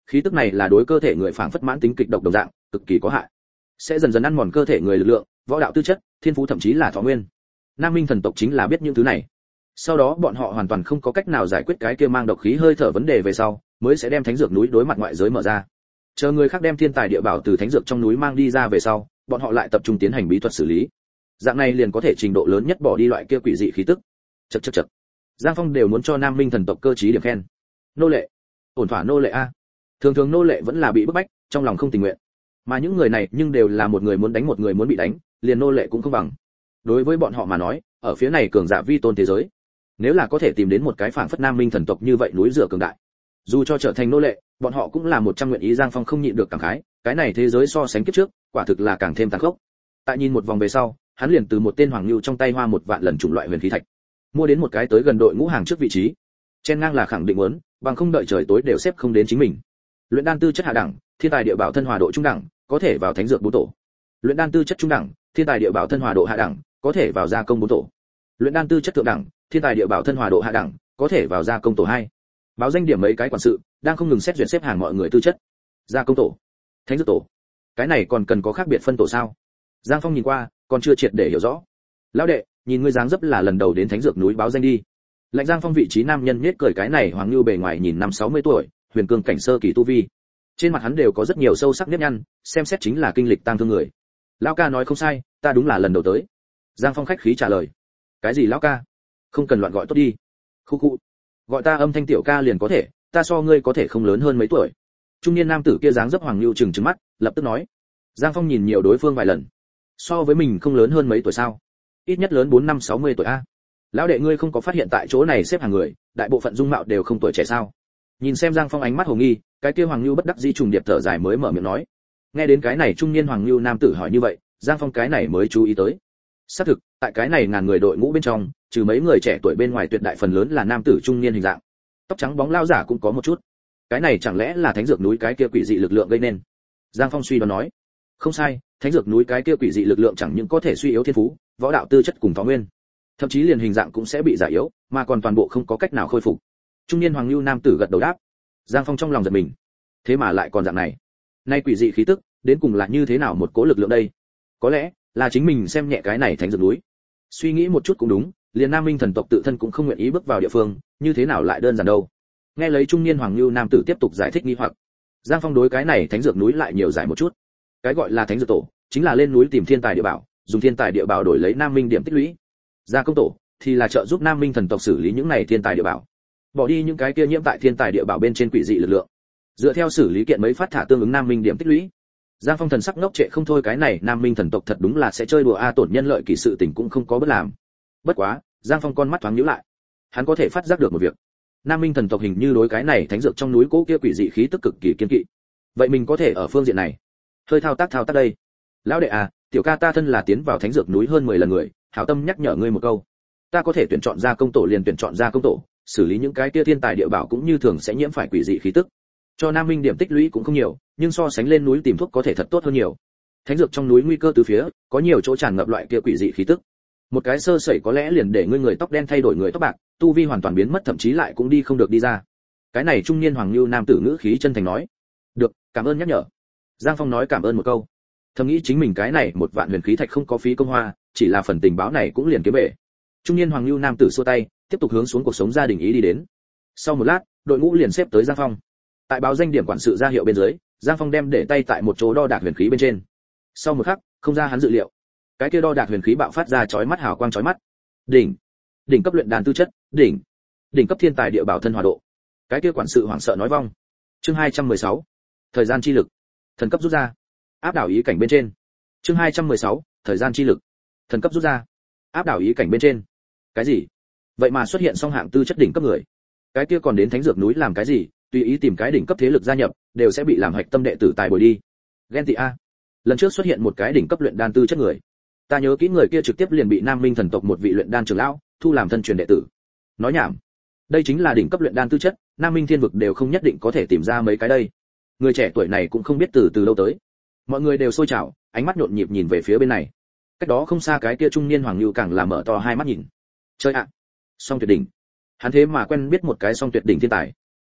khí tức này là đối cơ thể người phảng phất mãn tính kịch độc đồng dạng, cực kỳ có hại, sẽ dần dần ăn mòn cơ thể người lực lượng, võ đạo tư chất, thiên phú thậm chí là thọ nguyên. Nam Minh thần tộc chính là biết những thứ này. Sau đó bọn họ hoàn toàn không có cách nào giải quyết cái kia mang độc khí hơi thở vấn đề về sau, mới sẽ đem thánh dược núi đối mặt ngoại giới mở ra. Chờ người khác đem thiên tài địa bảo từ thánh dược trong núi mang đi ra về sau, bọn họ lại tập trung tiến hành bí thuật xử lý. Dạng này liền có thể trình độ lớn nhất bỏ đi loại kia quỷ dị khí tức. Chậc chậc chậc. Giang Phong đều muốn cho Nam Minh thần tộc cơ trí điểm khen. Nô lệ, ổn thỏa nô lệ a. Thường thường nô lệ vẫn là bị bức bách, trong lòng không tình nguyện. Mà những người này nhưng đều là một người muốn đánh một người muốn bị đánh, liền nô lệ cũng không bằng. Đối với bọn họ mà nói, ở phía này cường giả vi tôn thế giới, nếu là có thể tìm đến một cái phảng phất Nam Minh thần tộc như vậy núi rửa cường đại, dù cho trở thành nô lệ, bọn họ cũng là một trăm nguyện ý. Giang Phong không nhịn được cảm khái, cái này thế giới so sánh kiếp trước, quả thực là càng thêm tàn khốc. Tại nhìn một vòng về sau, hắn liền từ một tên hoàng lưu trong tay hoa một vạn lần chủng loại huyền khí thạch, mua đến một cái tới gần đội ngũ hàng trước vị trí. Chen ngang là khẳng định muốn, bằng không đợi trời tối đều xếp không đến chính mình. Luyện đan tư chất hạ đẳng, thiên tài địa bảo thân hòa độ trung đẳng, có thể vào thánh dược bốn tổ. Luyện đan tư chất trung đẳng, thiên tài địa bảo thân hòa độ hạ đẳng, có thể vào gia công bốn tổ. Luyện đan tư chất thượng đẳng, thiên tài địa bảo thân hòa độ hạ đẳng, có thể vào gia công tổ hai. Báo danh điểm mấy cái quản sự đang không ngừng xét duyệt xếp hàng mọi người tư chất. Gia công tổ, thánh dược tổ, cái này còn cần có khác biệt phân tổ sao? Giang Phong nhìn qua, còn chưa triệt để hiểu rõ. Lão đệ, nhìn ngươi dáng dấp là lần đầu đến thánh dược núi báo danh đi. Lạnh Giang Phong vị trí nam nhân nhếch cười, cái này hoàng lưu bề ngoài nhìn năm sáu mươi tuổi, huyền cương cảnh sơ kỳ tu vi. Trên mặt hắn đều có rất nhiều sâu sắc nếp nhăn, xem xét chính là kinh lịch tang thương người. Lão ca nói không sai, ta đúng là lần đầu tới. Giang Phong khách khí trả lời. Cái gì lão ca? Không cần loạn gọi tốt đi. Khu khu. Gọi ta âm thanh tiểu ca liền có thể, ta so ngươi có thể không lớn hơn mấy tuổi. Trung niên nam tử kia dáng dấp hoàng lưu trừng trừng mắt, lập tức nói. Giang Phong nhìn nhiều đối phương vài lần. So với mình không lớn hơn mấy tuổi sao? Ít nhất lớn bốn năm sáu mươi tuổi a. Lão đệ ngươi không có phát hiện tại chỗ này xếp hàng người, đại bộ phận dung mạo đều không tuổi trẻ sao? Nhìn xem Giang Phong ánh mắt hồ nghi, cái kia hoàng lưu bất đắc dĩ trùng điệp thở dài mới mở miệng nói. Nghe đến cái này trung niên hoàng lưu nam tử hỏi như vậy, Giang Phong cái này mới chú ý tới. Xác thực, tại cái này ngàn người đội ngũ bên trong, trừ mấy người trẻ tuổi bên ngoài tuyệt đại phần lớn là nam tử trung niên hình dạng. Tóc trắng bóng lao giả cũng có một chút. Cái này chẳng lẽ là thánh dược núi cái kia quỷ dị lực lượng gây nên? Giang Phong suy đoán nói. Không sai, thánh dược núi cái kia quỷ dị lực lượng chẳng những có thể suy yếu thiên phú, võ đạo tư chất cùng thọ nguyên, thậm chí liền hình dạng cũng sẽ bị giả yếu, mà còn toàn bộ không có cách nào khôi phục. Trung niên hoàng lưu nam tử gật đầu đáp. Giang Phong trong lòng giật mình, thế mà lại còn dạng này. Nay quỷ dị khí tức, đến cùng là như thế nào một cố lực lượng đây? Có lẽ là chính mình xem nhẹ cái này thánh dược núi. Suy nghĩ một chút cũng đúng, liền Nam Minh thần tộc tự thân cũng không nguyện ý bước vào địa phương, như thế nào lại đơn giản đâu? Nghe lấy trung niên hoàng lưu nam tử tiếp tục giải thích nghi hoặc, Giang Phong đối cái này thánh dược núi lại nhiều giải một chút. Cái gọi là thánh dược tổ, chính là lên núi tìm thiên tài địa bảo, dùng thiên tài địa bảo đổi lấy Nam Minh điểm tích lũy. Gia công tổ thì là trợ giúp Nam Minh thần tộc xử lý những này thiên tài địa bảo, bỏ đi những cái kia nhiễm tại thiên tài địa bảo bên trên quỷ dị lực lượng, dựa theo xử lý kiện mấy phát thả tương ứng Nam Minh điểm tích lũy. Giang Phong thần sắc ngốc trệ không thôi, cái này Nam Minh thần tộc thật đúng là sẽ chơi đùa a, tổn nhân lợi kỳ sự tình cũng không có bất làm. Bất quá, Giang Phong con mắt thoáng nhíu lại, hắn có thể phát giác được một việc. Nam Minh thần tộc hình như đối cái này thánh dược trong núi cố kia quỷ dị khí tức cực kỳ kiên kỵ. Vậy mình có thể ở phương diện này hơi thao tác thao tác đây. Lão đệ à, tiểu ca ta thân là tiến vào thánh dược núi hơn mười lần người, hảo tâm nhắc nhở ngươi một câu. Ta có thể tuyển chọn ra công tổ liền tuyển chọn ra công tổ, xử lý những cái kia thiên tài địa bảo cũng như thường sẽ nhiễm phải quỷ dị khí tức. Cho Nam Minh điểm tích lũy cũng không nhiều, nhưng so sánh lên núi tìm thuốc có thể thật tốt hơn nhiều. Thánh dược trong núi nguy cơ từ phía, có nhiều chỗ tràn ngập loại kia quỷ dị khí tức. Một cái sơ sẩy có lẽ liền để ngươi người tóc đen thay đổi người tóc bạc, tu vi hoàn toàn biến mất, thậm chí lại cũng đi không được đi ra. Cái này trung niên hoàng lưu nam tử ngữ khí chân thành nói. Được, cảm ơn nhắc nhở. Giang Phong nói cảm ơn một câu, thầm nghĩ chính mình cái này một vạn huyền khí thạch không có phí công hoa, chỉ là phần tình báo này cũng liền kiếm bể. Trung niên hoàng lưu nam tử xua tay, tiếp tục hướng xuống cuộc sống gia đình ý đi đến. Sau một lát, đội ngũ liền xếp tới Giang Phong. Tại báo danh điểm quản sự ra hiệu bên dưới, Giang Phong đem để tay tại một chỗ đo đạc huyền khí bên trên. Sau một khắc, không ra hắn dự liệu, cái kia đo đạc huyền khí bạo phát ra chói mắt hào quang chói mắt. Đỉnh, đỉnh cấp luyện đan tư chất, đỉnh, đỉnh cấp thiên tài địa bảo thân hòa độ. Cái kia quản sự hoảng sợ nói vong. Chương hai trăm mười sáu, thời gian chi lực, thần cấp rút ra. Áp đảo ý cảnh bên trên. Chương hai trăm mười sáu, thời gian chi lực, thần cấp rút ra. Áp đảo ý cảnh bên trên. Cái gì? Vậy mà xuất hiện song hạng tư chất đỉnh cấp người. Cái kia còn đến thánh dược núi làm cái gì? Tùy ý tìm cái đỉnh cấp thế lực gia nhập, đều sẽ bị làm hạch tâm đệ tử tài bồi đi. Ghen tị a. Lần trước xuất hiện một cái đỉnh cấp luyện đan tư chất người. Ta nhớ kỹ người kia trực tiếp liền bị Nam Minh thần tộc một vị luyện đan trưởng lão thu làm thân truyền đệ tử. Nói nhảm. Đây chính là đỉnh cấp luyện đan tư chất, Nam Minh thiên vực đều không nhất định có thể tìm ra mấy cái đây. Người trẻ tuổi này cũng không biết từ từ lâu tới. Mọi người đều sôi trào, ánh mắt nhộn nhịp nhìn về phía bên này. Cách đó không xa cái kia trung niên hoàng lưu càng là mở to hai mắt nhìn. Chơi ạ, song tuyệt đỉnh. Hắn thế mà quen biết một cái song tuyệt đỉnh thiên tài.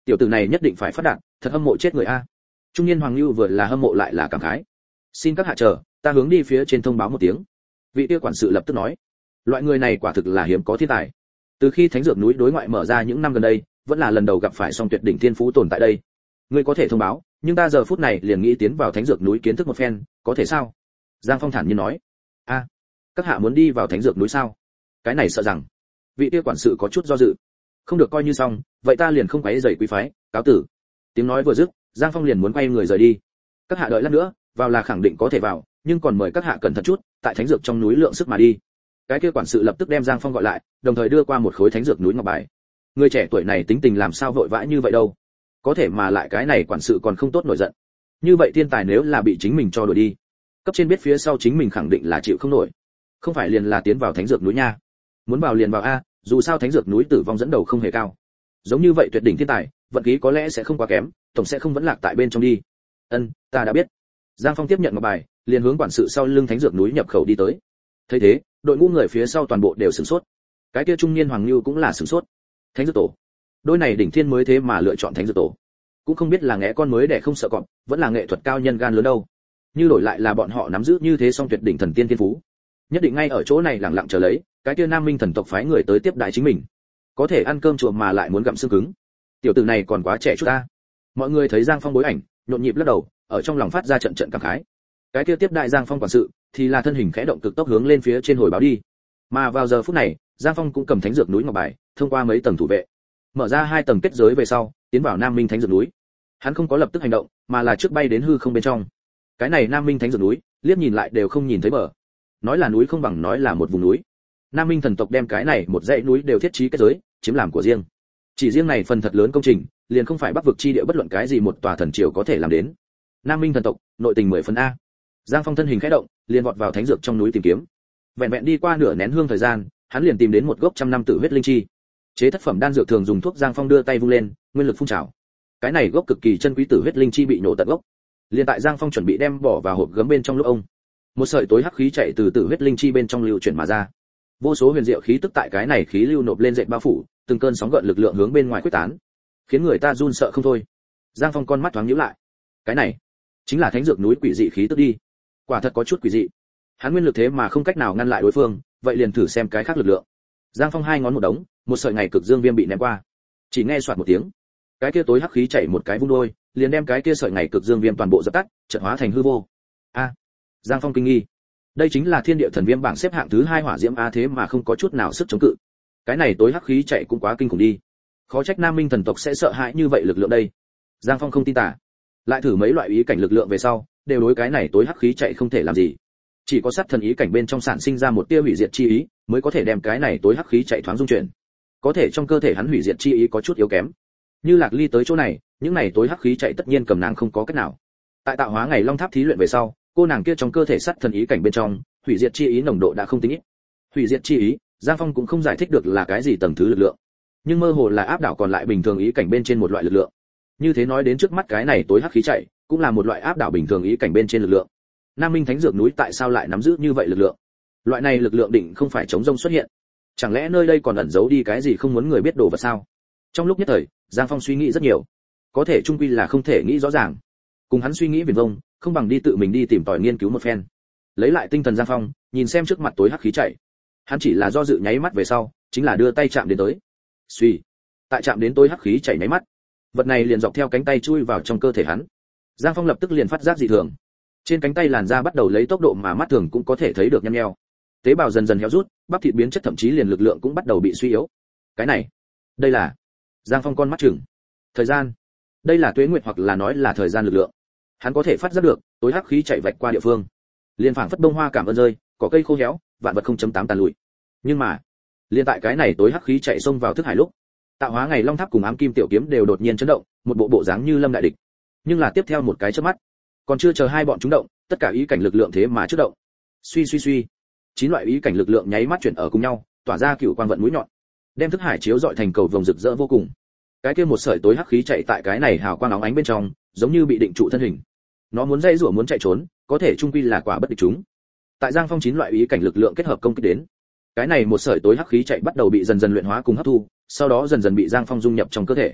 Tiểu tử này nhất định phải phát đạt, thật hâm mộ chết người a. Trung niên Hoàng Nưu vừa là hâm mộ lại là cảm khái. Xin các hạ chờ, ta hướng đi phía trên thông báo một tiếng. Vị kia quản sự lập tức nói, loại người này quả thực là hiếm có thiên tài. Từ khi Thánh Dược núi đối ngoại mở ra những năm gần đây, vẫn là lần đầu gặp phải song tuyệt đỉnh thiên phú tồn tại đây. Ngươi có thể thông báo, nhưng ta giờ phút này liền nghĩ tiến vào Thánh Dược núi kiến thức một phen, có thể sao? Giang Phong thản nhiên nói. A, các hạ muốn đi vào Thánh Dược núi sao? Cái này sợ rằng. Vị kia quản sự có chút do dự. Không được coi như xong, vậy ta liền không quấy rầy quý phái, cáo tử. Tiếng nói vừa dứt, Giang Phong liền muốn quay người rời đi. Các hạ đợi lát nữa, vào là khẳng định có thể vào, nhưng còn mời các hạ cẩn thận chút, tại Thánh Dược trong núi lượng sức mà đi. Cái kia quản sự lập tức đem Giang Phong gọi lại, đồng thời đưa qua một khối Thánh Dược núi ngọc bài. Người trẻ tuổi này tính tình làm sao vội vã như vậy đâu? Có thể mà lại cái này quản sự còn không tốt nổi giận. Như vậy thiên tài nếu là bị chính mình cho đuổi đi, cấp trên biết phía sau chính mình khẳng định là chịu không nổi. Không phải liền là tiến vào Thánh Dược núi nha. Muốn vào liền vào a, dù sao Thánh Dược núi tử vong dẫn đầu không hề cao. Giống như vậy tuyệt đỉnh thiên tài, vận khí có lẽ sẽ không quá kém, tổng sẽ không vẫn lạc tại bên trong đi. Ân, ta đã biết. Giang Phong tiếp nhận ngọc bài, liền hướng quản sự sau lưng Thánh Dược núi nhập khẩu đi tới. Thấy thế, đội ngũ người phía sau toàn bộ đều sửng sốt. Cái kia trung niên Hoàng Nưu cũng là sửng sốt. Thánh Dược tổ. Đôi này đỉnh thiên mới thế mà lựa chọn Thánh Dược tổ. Cũng không biết là ngẽ con mới để không sợ cọp, vẫn là nghệ thuật cao nhân gan lớn đâu. Như đổi lại là bọn họ nắm giữ như thế song tuyệt đỉnh thần tiên thiên phú, nhất định ngay ở chỗ này lặng lặng chờ lấy, cái kia Nam Minh thần tộc phái người tới tiếp đãi chính mình. Có thể ăn cơm chùa mà lại muốn gặm xương cứng. Tiểu tử này còn quá trẻ chút ta. Mọi người thấy Giang Phong bối ảnh, nhộn nhịp lắc đầu, ở trong lòng phát ra trận trận cảm khái. Cái kia tiếp đại Giang Phong quản sự, thì là thân hình khẽ động cực tốc hướng lên phía trên hồi báo đi. Mà vào giờ phút này, Giang Phong cũng cầm Thánh Dược núi ngọc bài, thông qua mấy tầng thủ vệ, mở ra hai tầng kết giới về sau, tiến vào Nam Minh Thánh Dược núi. Hắn không có lập tức hành động, mà là trước bay đến hư không bên trong. Cái này Nam Minh Thánh Dược núi, liếc nhìn lại đều không nhìn thấy bờ. Nói là núi không bằng nói là một vùng núi. Nam Minh thần tộc đem cái này một dãy núi đều thiết trí kết giới, chiếm làm của riêng. Chỉ riêng này phần thật lớn công trình, liền không phải Bắc vực chi địa bất luận cái gì một tòa thần triều có thể làm đến. Nam Minh thần tộc, nội tình mười phần a. Giang Phong thân hình khẽ động, liền vọt vào thánh dược trong núi tìm kiếm. Vẹn vẹn đi qua nửa nén hương thời gian, hắn liền tìm đến một gốc trăm năm tử huyết linh chi. Chế thất phẩm đan dược thường dùng thuốc, Giang Phong đưa tay vung lên, nguyên lực phun trào. Cái này gốc cực kỳ chân quý tử huyết linh chi bị nổ tận gốc. Liền tại Giang Phong chuẩn bị đem bỏ vào hộp gấm bên trong lúc ông, một sợi tối hắc khí chạy từ tử huyết linh chi bên trong lưu chuyển mà ra. Vô số huyền diệu khí tức tại cái này khí lưu nộp lên dệt bao phủ, từng cơn sóng gợn lực lượng hướng bên ngoài quyết tán, khiến người ta run sợ không thôi. Giang Phong con mắt thoáng nhíu lại. Cái này chính là thánh dược núi quỷ dị khí tức đi. Quả thật có chút quỷ dị. Hắn nguyên lực thế mà không cách nào ngăn lại đối phương, vậy liền thử xem cái khác lực lượng. Giang Phong hai ngón một đống, một sợi ngày cực dương viêm bị ném qua. Chỉ nghe xoạt một tiếng, cái kia tối hắc khí chảy một cái vung đôi, liền đem cái kia sợi ngày cực dương viêm toàn bộ dập tắt, chợt hóa thành hư vô. A, à, Giang Phong kinh nghi. Đây chính là thiên địa thần viêm bảng xếp hạng thứ hai hỏa diễm a, thế mà không có chút nào sức chống cự. Cái này tối hắc khí chạy cũng quá kinh khủng đi. Khó trách Nam Minh thần tộc sẽ sợ hãi như vậy lực lượng đây. Giang Phong không tin tả. Lại thử mấy loại ý cảnh lực lượng về sau, đều đối cái này tối hắc khí chạy không thể làm gì. Chỉ có sát thần ý cảnh bên trong sản sinh ra một tia hủy diệt chi ý, mới có thể đem cái này tối hắc khí chạy thoáng dung chuyển. Có thể trong cơ thể hắn hủy diệt chi ý có chút yếu kém. Như Lạc Ly tới chỗ này, những này tối hắc khí chạy tất nhiên cầm nàng không có cách nào. Tại tạo hóa ngày long tháp thí luyện về sau, cô nàng kia trong cơ thể sát thần ý cảnh bên trong, hủy diệt chi ý nồng độ đã không tính ít. Hủy diệt chi ý, Giang Phong cũng không giải thích được là cái gì tầng thứ lực lượng, nhưng mơ hồ là áp đảo còn lại bình thường ý cảnh bên trên một loại lực lượng. Như thế nói đến trước mắt cái này tối hắc khí chạy, cũng là một loại áp đảo bình thường ý cảnh bên trên lực lượng. Nam Minh Thánh Dược núi tại sao lại nắm giữ như vậy lực lượng? Loại này lực lượng định không phải chống rông xuất hiện. Chẳng lẽ nơi đây còn ẩn giấu đi cái gì không muốn người biết đồ vật sao? Trong lúc nhất thời, Giang Phong suy nghĩ rất nhiều, có thể chung quy là không thể nghĩ rõ ràng. Cùng hắn suy nghĩ viển vông, không bằng đi tự mình đi tìm tòi nghiên cứu một phen. Lấy lại tinh thần Giang Phong, nhìn xem trước mặt tối hắc khí chạy. Hắn chỉ là do dự nháy mắt về sau, chính là đưa tay chạm đến tới. Suy, tại chạm đến tối hắc khí chạy nháy mắt, vật này liền dọc theo cánh tay chui vào trong cơ thể hắn. Giang Phong lập tức liền phát giác dị thường. Trên cánh tay làn da bắt đầu lấy tốc độ mà mắt thường cũng có thể thấy được nhăn nheo. Tế bào dần dần héo rút, bắp thịt biến chất, thậm chí liền lực lượng cũng bắt đầu bị suy yếu. Cái này, đây là... Giang Phong con mắt chừng. Thời gian. Đây là tuế nguyệt hoặc là nói là thời gian lực lượng. Hắn có thể phát giác được, tối hắc khí chạy vạch qua địa phương, liền phảng phất bông hoa cảm ơn rơi, cỏ cây khô héo, vạn vật không chấm tám tàn lụi. Nhưng mà, liền tại cái này tối hắc khí chạy xông vào thức hải lúc, tạo hóa ngày long tháp cùng ám kim tiểu kiếm đều đột nhiên chấn động, một bộ bộ dáng như lâm đại địch. Nhưng là tiếp theo một cái chớp mắt, còn chưa chờ hai bọn chúng động, tất cả ý cảnh lực lượng thế mà chớp động. Suy suy suy, chín loại ý cảnh lực lượng nháy mắt chuyển ở cùng nhau, tỏa ra cựu quang vận mũi nhọn, đem thức hải chiếu rọi thành cầu vồng rực rỡ vô cùng. Cái kia một sợi tối hắc khí chạy tại cái này hào quang óng ánh bên trong, giống như bị định trụ thân hình. Nó muốn dây rủa muốn chạy trốn, có thể trung quy là quả bất địch chúng. Tại Giang Phong chín loại ý cảnh lực lượng kết hợp công kích đến, cái này một sợi tối hắc khí chạy bắt đầu bị dần dần luyện hóa cùng hấp thu, sau đó dần dần bị Giang Phong dung nhập trong cơ thể.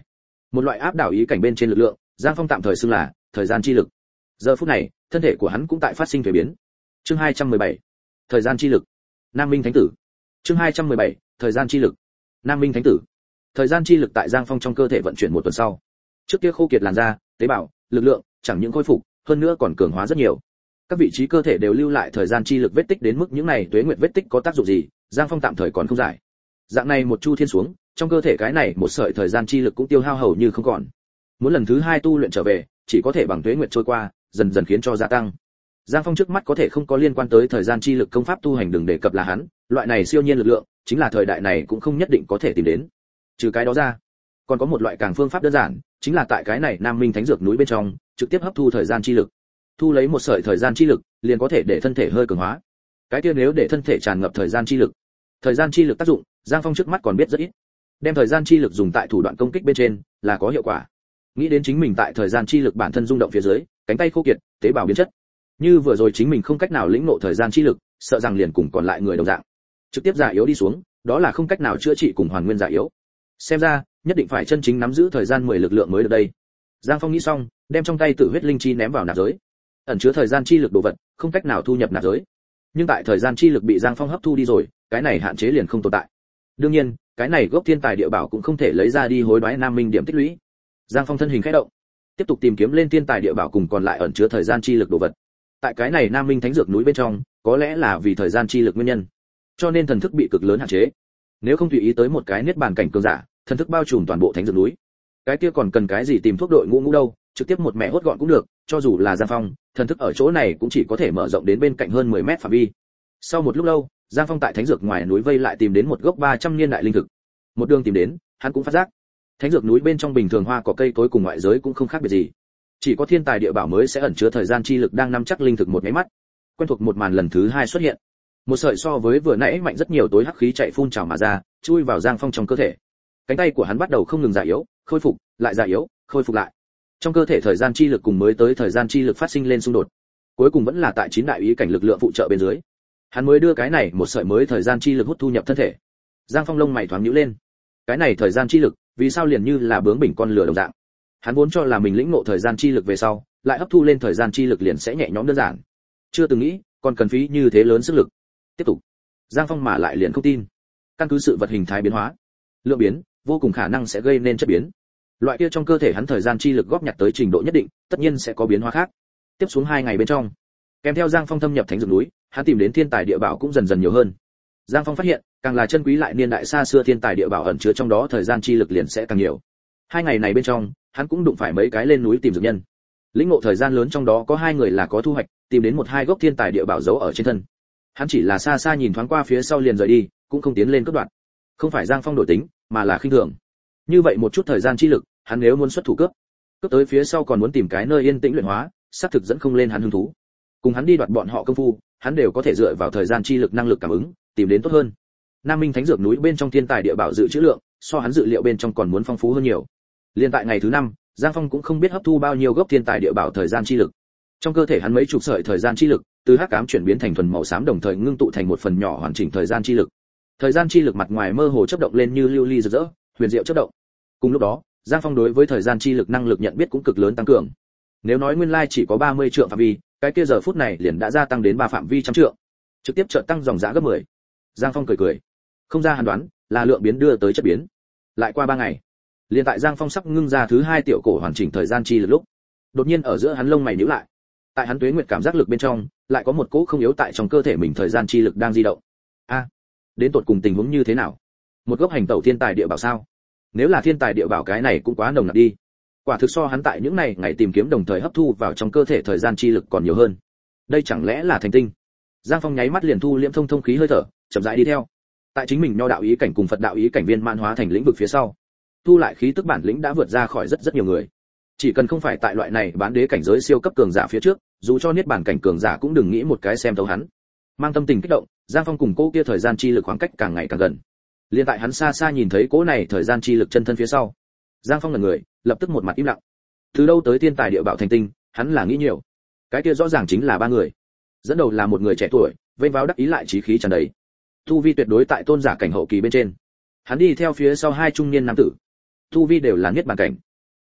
một loại áp đảo ý cảnh bên trên lực lượng, Giang Phong tạm thời xưng là thời gian chi lực. Giờ phút này, thân thể của hắn cũng tại phát sinh thay biến. Chương hai trăm mười bảy, thời gian chi lực. Nam Minh Thánh Tử. Chương hai trăm mười bảy, thời gian chi lực. Nam Minh Thánh Tử. Thời gian chi lực tại Giang Phong trong cơ thể vận chuyển một tuần sau. Trước kia khô kiệt làn da, tế bào, lực lượng, chẳng những khôi phục, hơn nữa còn cường hóa rất nhiều. Các vị trí cơ thể đều lưu lại thời gian chi lực vết tích, đến mức những này tuế nguyệt vết tích có tác dụng gì, Giang Phong tạm thời còn không giải. Dạng này một chu thiên xuống, trong cơ thể cái này một sợi thời gian chi lực cũng tiêu hao hầu như không còn. Muốn lần thứ hai tu luyện trở về, chỉ có thể bằng tuế nguyệt trôi qua, dần dần khiến cho gia tăng. Giang Phong trước mắt có thể không có liên quan tới thời gian chi lực công pháp tu hành, đừng đề cập là hắn, loại này siêu nhiên lực lượng, chính là thời đại này cũng không nhất định có thể tìm đến. Trừ cái đó ra, còn có một loại càng phương pháp đơn giản, chính là tại cái này Nam Minh Thánh Dược núi bên trong, trực tiếp hấp thu thời gian chi lực. Thu lấy một sợi thời gian chi lực, liền có thể để thân thể hơi cường hóa. Cái kia nếu để thân thể tràn ngập thời gian chi lực, thời gian chi lực tác dụng, Giang Phong trước mắt còn biết rất ít. Đem thời gian chi lực dùng tại thủ đoạn công kích bên trên, là có hiệu quả. Nghĩ đến chính mình tại thời gian chi lực bản thân rung động phía dưới, cánh tay khô kiệt, tế bào biến chất. Như vừa rồi chính mình không cách nào lĩnh ngộ thời gian chi lực, sợ rằng liền cùng còn lại người đồng dạng, trực tiếp già yếu đi xuống, đó là không cách nào chữa trị cùng hoàn nguyên già yếu. Xem ra, nhất định phải chân chính nắm giữ thời gian mười lực lượng mới được đây. Giang Phong nghĩ xong, đem trong tay tự huyết linh chi ném vào nạp giới. Ẩn chứa thời gian chi lực đồ vật, không cách nào thu nhập nạp giới. Nhưng tại thời gian chi lực bị Giang Phong hấp thu đi rồi, cái này hạn chế liền không tồn tại. Đương nhiên, cái này gốc thiên tài địa bảo cũng không thể lấy ra đi hối đoái Nam Minh điểm tích lũy. Giang Phong thân hình khẽ động, tiếp tục tìm kiếm lên thiên tài địa bảo cùng còn lại ẩn chứa thời gian chi lực đồ vật. Tại cái này Nam Minh Thánh Dược núi bên trong, có lẽ là vì thời gian chi lực nguyên nhân, cho nên thần thức bị cực lớn hạn chế. Nếu không tùy ý tới một cái niết bàn cảnh cường giả, thần thức bao trùm toàn bộ Thánh Dược núi, cái kia còn cần cái gì tìm thuốc đội ngũ ngũ đâu, trực tiếp một mẹ hốt gọn cũng được. Cho dù là Giang Phong, thần thức ở chỗ này cũng chỉ có thể mở rộng đến bên cạnh hơn mười mét phạm vi. Sau một lúc lâu, Giang Phong tại Thánh Dược ngoài núi vây lại tìm đến một gốc ba trăm niên đại linh thực. Một đường tìm đến, hắn cũng phát giác, Thánh Dược núi bên trong bình thường hoa cỏ cây cối cùng ngoại giới cũng không khác biệt gì. Chỉ có thiên tài địa bảo mới sẽ ẩn chứa thời gian chi lực đang nắm chắc linh thực một cái mắt. Quen thuộc một màn lần thứ hai xuất hiện. Một sợi so với vừa nãy mạnh rất nhiều tối hắc khí chạy phun trào mà ra, chui vào Giang Phong trong cơ thể. Cánh tay của hắn bắt đầu không ngừng già yếu, khôi phục, lại già yếu, khôi phục lại. Trong cơ thể thời gian chi lực cùng mới tới thời gian chi lực phát sinh lên xung đột. Cuối cùng vẫn là tại chín đại ý cảnh lực lượng phụ trợ bên dưới, hắn mới đưa cái này một sợi mới thời gian chi lực hút thu nhập thân thể. Giang Phong lông mày thoáng nhíu lên. Cái này thời gian chi lực, vì sao liền như là bướng bỉnh con lừa đồng dạng? Hắn vốn cho là mình lĩnh ngộ thời gian chi lực về sau, lại hấp thu lên thời gian chi lực liền sẽ nhẹ nhõm đơn giản. Chưa từng nghĩ, còn cần phí như thế lớn sức lực. Tiếp tục. Giang Phong mà lại liền không tin. Căn cứ sự vật hình thái biến hóa, lượng biến, vô cùng khả năng sẽ gây nên chất biến. Loại kia trong cơ thể hắn thời gian chi lực góp nhặt tới trình độ nhất định, tất nhiên sẽ có biến hóa khác. Tiếp xuống hai ngày bên trong, kèm theo Giang Phong thâm nhập Thánh Dược núi, hắn tìm đến thiên tài địa bảo cũng dần dần nhiều hơn. Giang Phong phát hiện, càng là chân quý lại niên đại xa xưa thiên tài địa bảo ẩn chứa trong đó thời gian chi lực liền sẽ càng nhiều. Hai ngày này bên trong, hắn cũng đụng phải mấy cái lên núi tìm dược nhân. Lĩnh ngộ thời gian lớn trong đó có hai người là có thu hoạch, tìm đến một hai gốc thiên tài địa bảo giấu ở trên thân. Hắn chỉ là xa xa nhìn thoáng qua phía sau liền rời đi, cũng không tiến lên cướp đoạt. Không phải Giang Phong đổi tính, mà là khinh thường. Như vậy một chút thời gian chi lực, hắn nếu muốn xuất thủ cướp, cướp tới phía sau còn muốn tìm cái nơi yên tĩnh luyện hóa, xác thực dẫn không lên hắn hứng thú. Cùng hắn đi đoạt bọn họ công phu, hắn đều có thể dựa vào thời gian chi lực năng lực cảm ứng, tìm đến tốt hơn. Nam Minh Thánh Dược núi bên trong thiên tài địa bảo dự trữ lượng, so hắn dự liệu bên trong còn muốn phong phú hơn nhiều. Liên tại ngày thứ năm, Giang Phong cũng không biết hấp thu bao nhiêu gốc thiên tài địa bảo thời gian chi lực. Trong cơ thể hắn mấy chục sợi thời gian chi lực, từ hắc ám chuyển biến thành thuần màu xám, đồng thời ngưng tụ thành một phần nhỏ hoàn chỉnh thời gian chi lực. Thời gian chi lực mặt ngoài mơ hồ chớp động lên như lưu ly rực rỡ, huyền diệu chớp động. Cùng lúc đó, Giang Phong đối với thời gian chi lực năng lực nhận biết cũng cực lớn tăng cường. Nếu nói nguyên lai chỉ có ba mươi trượng phạm vi, cái kia giờ phút này liền đã gia tăng đến ba phạm vi trăm trượng, trực tiếp chợt tăng dòng giá gấp mười. Giang Phong cười cười, không ra hắn đoán, là lượng biến đưa tới chất biến. Lại qua ba ngày, liền tại Giang Phong sắp ngưng ra thứ hai tiểu cổ hoàn chỉnh thời gian chi lực lúc, đột nhiên ở giữa hắn lông mày nhíu lại. Tại hắn tuế nguyệt cảm giác lực bên trong, lại có một cỗ không yếu tại trong cơ thể mình thời gian chi lực đang di động. A, đến tột cùng tình huống như thế nào? Một gốc hành tẩu thiên tài địa bảo sao? Nếu là thiên tài địa bảo cái này cũng quá nồng nặc đi. Quả thực so hắn tại những này ngày tìm kiếm đồng thời hấp thu vào trong cơ thể thời gian chi lực còn nhiều hơn. Đây chẳng lẽ là thành tinh? Giang Phong nháy mắt liền thu liễm thông thông khí hơi thở, chậm rãi đi theo. Tại chính mình nho đạo ý cảnh cùng Phật đạo ý cảnh viên mãn hóa thành lĩnh vực phía sau, thu lại khí tức bản lĩnh đã vượt ra khỏi rất rất nhiều người. Chỉ cần không phải tại loại này bán đế cảnh giới siêu cấp cường giả phía trước, dù cho niết bàn cảnh cường giả cũng đừng nghĩ một cái xem thấu hắn. Mang tâm tình kích động, Giang Phong cùng cô kia thời gian chi lực khoảng cách càng ngày càng gần. Liên tại hắn xa xa nhìn thấy cỗ này thời gian chi lực chân thân phía sau, Giang Phong là người, lập tức một mặt im lặng. Từ đâu tới thiên tài địa bảo thành tinh, hắn là nghĩ nhiều. Cái kia rõ ràng chính là ba người. Dẫn đầu là một người trẻ tuổi, vênh váo đắc ý lại chí khí tràn đầy. Tu vi tuyệt đối tại tôn giả cảnh hậu kỳ bên trên. Hắn đi theo phía sau hai trung niên nam tử. Tu vi đều là niết bàn cảnh.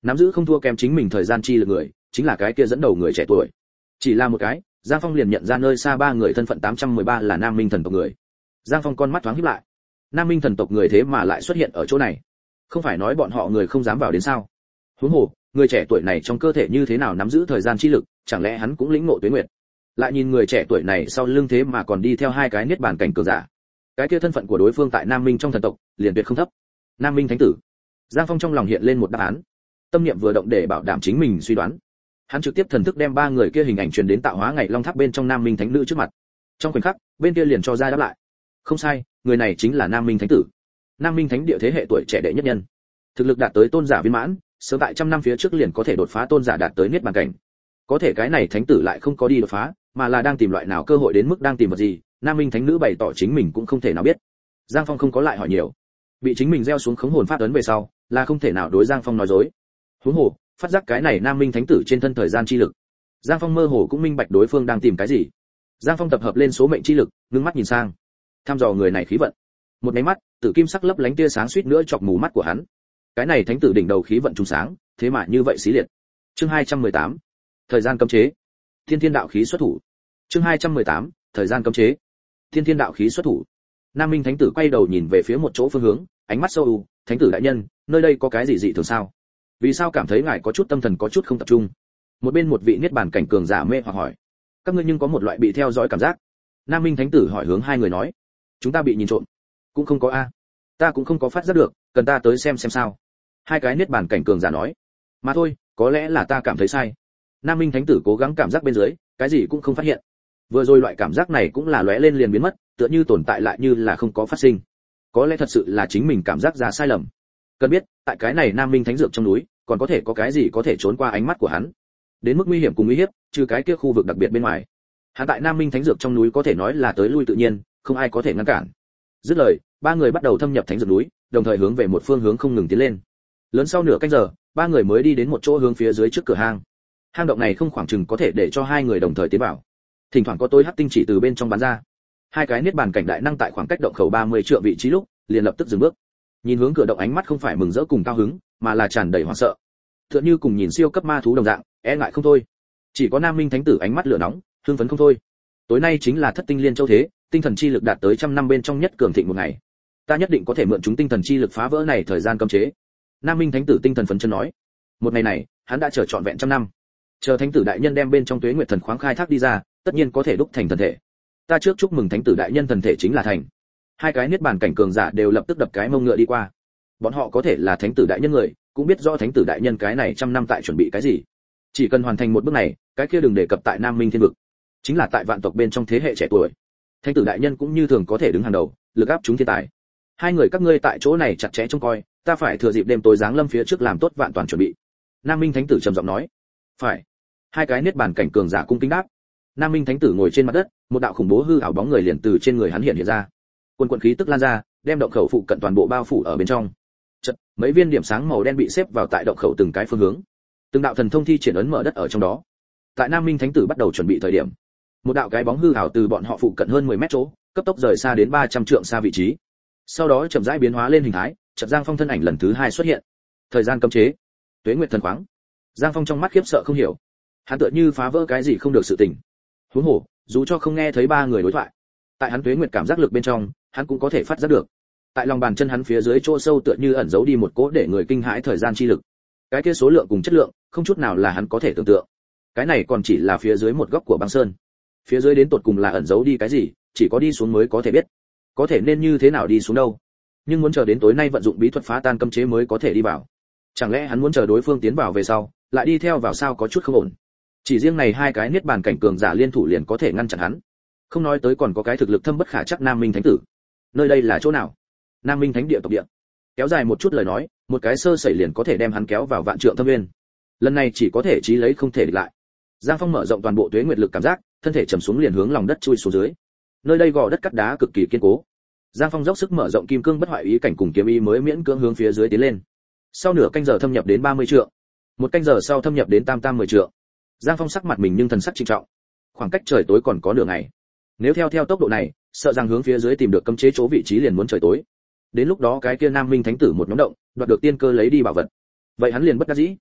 Nắm giữ không thua kém chính mình thời gian chi lực người, chính là cái kia dẫn đầu người trẻ tuổi. Chỉ là một cái, Giang Phong liền nhận ra nơi xa ba người thân phận tám trăm mười ba là Nam Minh thần tộc người. Giang Phong con mắt thoáng híp lại. Nam Minh thần tộc người thế mà lại xuất hiện ở chỗ này. Không phải nói bọn họ người không dám vào đến sao? Huống hồ, người trẻ tuổi này trong cơ thể như thế nào nắm giữ thời gian chi lực, chẳng lẽ hắn cũng lĩnh ngộ tuế nguyệt? Lại nhìn người trẻ tuổi này sau lưng thế mà còn đi theo hai cái niết bàn cảnh cường giả. Cái kia thân phận của đối phương tại Nam Minh trong thần tộc, liền tuyệt không thấp. Nam Minh thánh tử. Giang Phong trong lòng hiện lên một đáp án. Tâm niệm vừa động để bảo đảm chính mình suy đoán. Hắn trực tiếp thần thức đem ba người kia hình ảnh truyền đến tạo hóa ngày long tháp bên trong Nam Minh thánh nữ trước mặt. Trong khoảnh khắc, bên kia liền cho ra đáp lại. Không sai, người này chính là Nam Minh thánh tử. Nam Minh thánh địa thế hệ tuổi trẻ đệ nhất nhân. Thực lực đạt tới tôn giả viên mãn, sớm tại trăm năm phía trước liền có thể đột phá tôn giả đạt tới niết bàn cảnh. Có thể cái này thánh tử lại không có đi đột phá, mà là đang tìm loại nào cơ hội đến mức đang tìm vật gì, Nam Minh thánh nữ bày tỏ chính mình cũng không thể nào biết. Giang Phong không có lại hỏi nhiều. Bị chính mình gieo xuống khống hồn pháp ấn về sau, là không thể nào đối Giang Phong nói dối. Huống hồ, phát giác cái này Nam Minh thánh tử trên thân thời gian chi lực. Giang Phong mơ hồ cũng minh bạch đối phương đang tìm cái gì. Giang Phong tập hợp lên số mệnh chi lực, ngưng mắt nhìn sang, thăm dò người này khí vận. Một cái mắt, tử kim sắc lấp lánh tia sáng suýt nữa chọc mù mắt của hắn. Cái này thánh tử đỉnh đầu khí vận trùng sáng, thế mà như vậy xí liệt. Chương hai trăm mười tám, thời gian cấm chế. Thiên Thiên đạo khí xuất thủ. Chương hai trăm mười tám, thời gian cấm chế. Thiên Thiên đạo khí xuất thủ. Nam Minh thánh tử quay đầu nhìn về phía một chỗ phương hướng, ánh mắt sâu u, "Thánh tử đại nhân, nơi đây có cái gì dị thường sao? Vì sao cảm thấy ngài có chút tâm thần có chút không tập trung?" Một bên một vị niết bàn cảnh cường giả mê hoặc hỏi, "Các ngươi nhưng có một loại bị theo dõi cảm giác?" Nam Minh thánh tử hỏi hướng hai người nói, "Chúng ta bị nhìn trộm." "Cũng không có a, ta cũng không có phát giác được, cần ta tới xem xem sao." Hai cái niết bàn cảnh cường giả nói, "Mà thôi, có lẽ là ta cảm thấy sai." Nam Minh thánh tử cố gắng cảm giác bên dưới, cái gì cũng không phát hiện. Vừa rồi loại cảm giác này cũng là lóe lên liền biến mất, tựa như tồn tại lại như là không có phát sinh. Có lẽ thật sự là chính mình cảm giác ra sai lầm. Cần biết, tại cái này Nam Minh thánh dược trong núi, còn có thể có cái gì có thể trốn qua ánh mắt của hắn. Đến mức nguy hiểm cùng nguy hiếp, trừ cái kia khu vực đặc biệt bên ngoài. Hắn tại Nam Minh thánh dược trong núi có thể nói là tới lui tự nhiên, không ai có thể ngăn cản. Dứt lời, ba người bắt đầu thâm nhập thánh dược núi, đồng thời hướng về một phương hướng không ngừng tiến lên. Lớn sau nửa canh giờ, ba người mới đi đến một chỗ hướng phía dưới trước cửa hang. Hang động này không khoảng chừng có thể để cho hai người đồng thời tiến vào. Thỉnh thoảng có tối hắc tinh chỉ từ bên trong bắn ra. Hai cái niết bàn cảnh đại năng tại khoảng cách động khẩu ba mươi trượng vị trí lúc, liền lập tức dừng bước. Nhìn hướng cửa động ánh mắt không phải mừng rỡ cùng cao hứng, mà là tràn đầy hoảng sợ. Tựa như cùng nhìn siêu cấp ma thú đồng dạng, e ngại không thôi. Chỉ có Nam Minh thánh tử ánh mắt lửa nóng, hưng phấn không thôi. Tối nay chính là thất tinh liên châu thế, tinh thần chi lực đạt tới trăm năm bên trong nhất cường thịnh một ngày. Ta nhất định có thể mượn chúng tinh thần chi lực phá vỡ này thời gian cấm chế. Nam Minh thánh tử tinh thần phấn chấn nói. Một ngày này, hắn đã chờ trọn vẹn trăm năm. Chờ thánh tử đại nhân đem bên trong tuế nguyệt thần khoáng khai thác đi ra, tất nhiên có thể đúc thành thần thể. Ta trước chúc mừng thánh tử đại nhân thần thể chính là thành. Hai cái niết bàn cảnh cường giả đều lập tức đập cái mông ngựa đi qua. Bọn họ có thể là thánh tử đại nhân người, cũng biết rõ thánh tử đại nhân cái này trăm năm tại chuẩn bị cái gì. Chỉ cần hoàn thành một bước này, cái kia đừng đề cập tại Nam Minh thiên vực, chính là tại vạn tộc bên trong thế hệ trẻ tuổi. Thánh tử đại nhân cũng như thường có thể đứng hàng đầu, lực áp chúng thiên tài. Hai người các ngươi tại chỗ này chặt chẽ trông coi, ta phải thừa dịp đêm tối giáng lâm phía trước làm tốt vạn toàn chuẩn bị. Nam Minh thánh tử trầm giọng nói. Phải. Hai cái niết bàn cảnh cường giả cung kính đáp. Nam Minh thánh tử ngồi trên mặt đất, một đạo khủng bố hư ảo bóng người liền từ trên người hắn hiện hiện ra. Quần quần khí tức lan ra, đem động khẩu phụ cận toàn bộ bao phủ ở bên trong. Chợt, mấy viên điểm sáng màu đen bị xếp vào tại động khẩu từng cái phương hướng. Từng đạo thần thông thi triển ấn mở đất ở trong đó. Tại Nam Minh thánh tử bắt đầu chuẩn bị thời điểm, một đạo cái bóng hư ảo từ bọn họ phụ cận hơn mười mét chỗ, cấp tốc rời xa đến ba trăm trượng xa vị trí. Sau đó chậm rãi biến hóa lên hình thái, chợt Giang Phong thân ảnh lần thứ hai xuất hiện. Thời gian cấm chế, tuế nguyệt thần khoáng. Giang Phong trong mắt khiếp sợ không hiểu. Hắn tựa như phá vỡ cái gì không được sự tình. Huống hồ, dù cho không nghe thấy ba người đối thoại, tại hắn tuế nguyệt cảm giác lực bên trong, hắn cũng có thể phát giác được. Tại lòng bàn chân hắn phía dưới chỗ sâu tựa như ẩn giấu đi một cỗ để người kinh hãi thời gian chi lực. Cái kia số lượng cùng chất lượng, không chút nào là hắn có thể tưởng tượng. Cái này còn chỉ là phía dưới một góc của băng sơn. Phía dưới đến tột cùng là ẩn giấu đi cái gì, chỉ có đi xuống mới có thể biết. Có thể nên như thế nào đi xuống đâu? Nhưng muốn chờ đến tối nay vận dụng bí thuật phá tan cấm chế mới có thể đi vào. Chẳng lẽ hắn muốn chờ đối phương tiến vào về sau, lại đi theo vào sao có chút không ổn. Chỉ riêng này hai cái niết bàn cảnh cường giả liên thủ liền có thể ngăn chặn hắn. Không nói tới còn có cái thực lực thâm bất khả chắc Nam Minh thánh tử. Nơi đây là chỗ nào? Nam Minh thánh địa tộc địa. Kéo dài một chút lời nói, một cái sơ sẩy liền có thể đem hắn kéo vào vạn trượng thâm nguyên. Lần này chỉ có thể chí lấy không thể địch lại. Giang Phong mở rộng toàn bộ tuế nguyệt lực cảm giác, thân thể trầm xuống liền hướng lòng đất chui xuống dưới. Nơi đây gò đất cắt đá cực kỳ kiên cố. Giang Phong dốc sức mở rộng kim cương bất hoại ý cảnh cùng kiếm ý mới miễn cưỡng hướng phía dưới tiến lên. Sau nửa canh giờ thâm nhập đến ba mươi trượng, một canh giờ sau thâm nhập đến tam tam mười trượng. Giang Phong sắc mặt mình nhưng thần sắc trịnh trọng. Khoảng cách trời tối còn có nửa ngày. Nếu theo theo tốc độ này, sợ rằng hướng phía dưới tìm được cấm chế chỗ vị trí liền muốn trời tối. Đến lúc đó cái kia Nam Minh thánh tử một nhóm động, đoạt được tiên cơ lấy đi bảo vật. Vậy hắn liền bất đắc dĩ,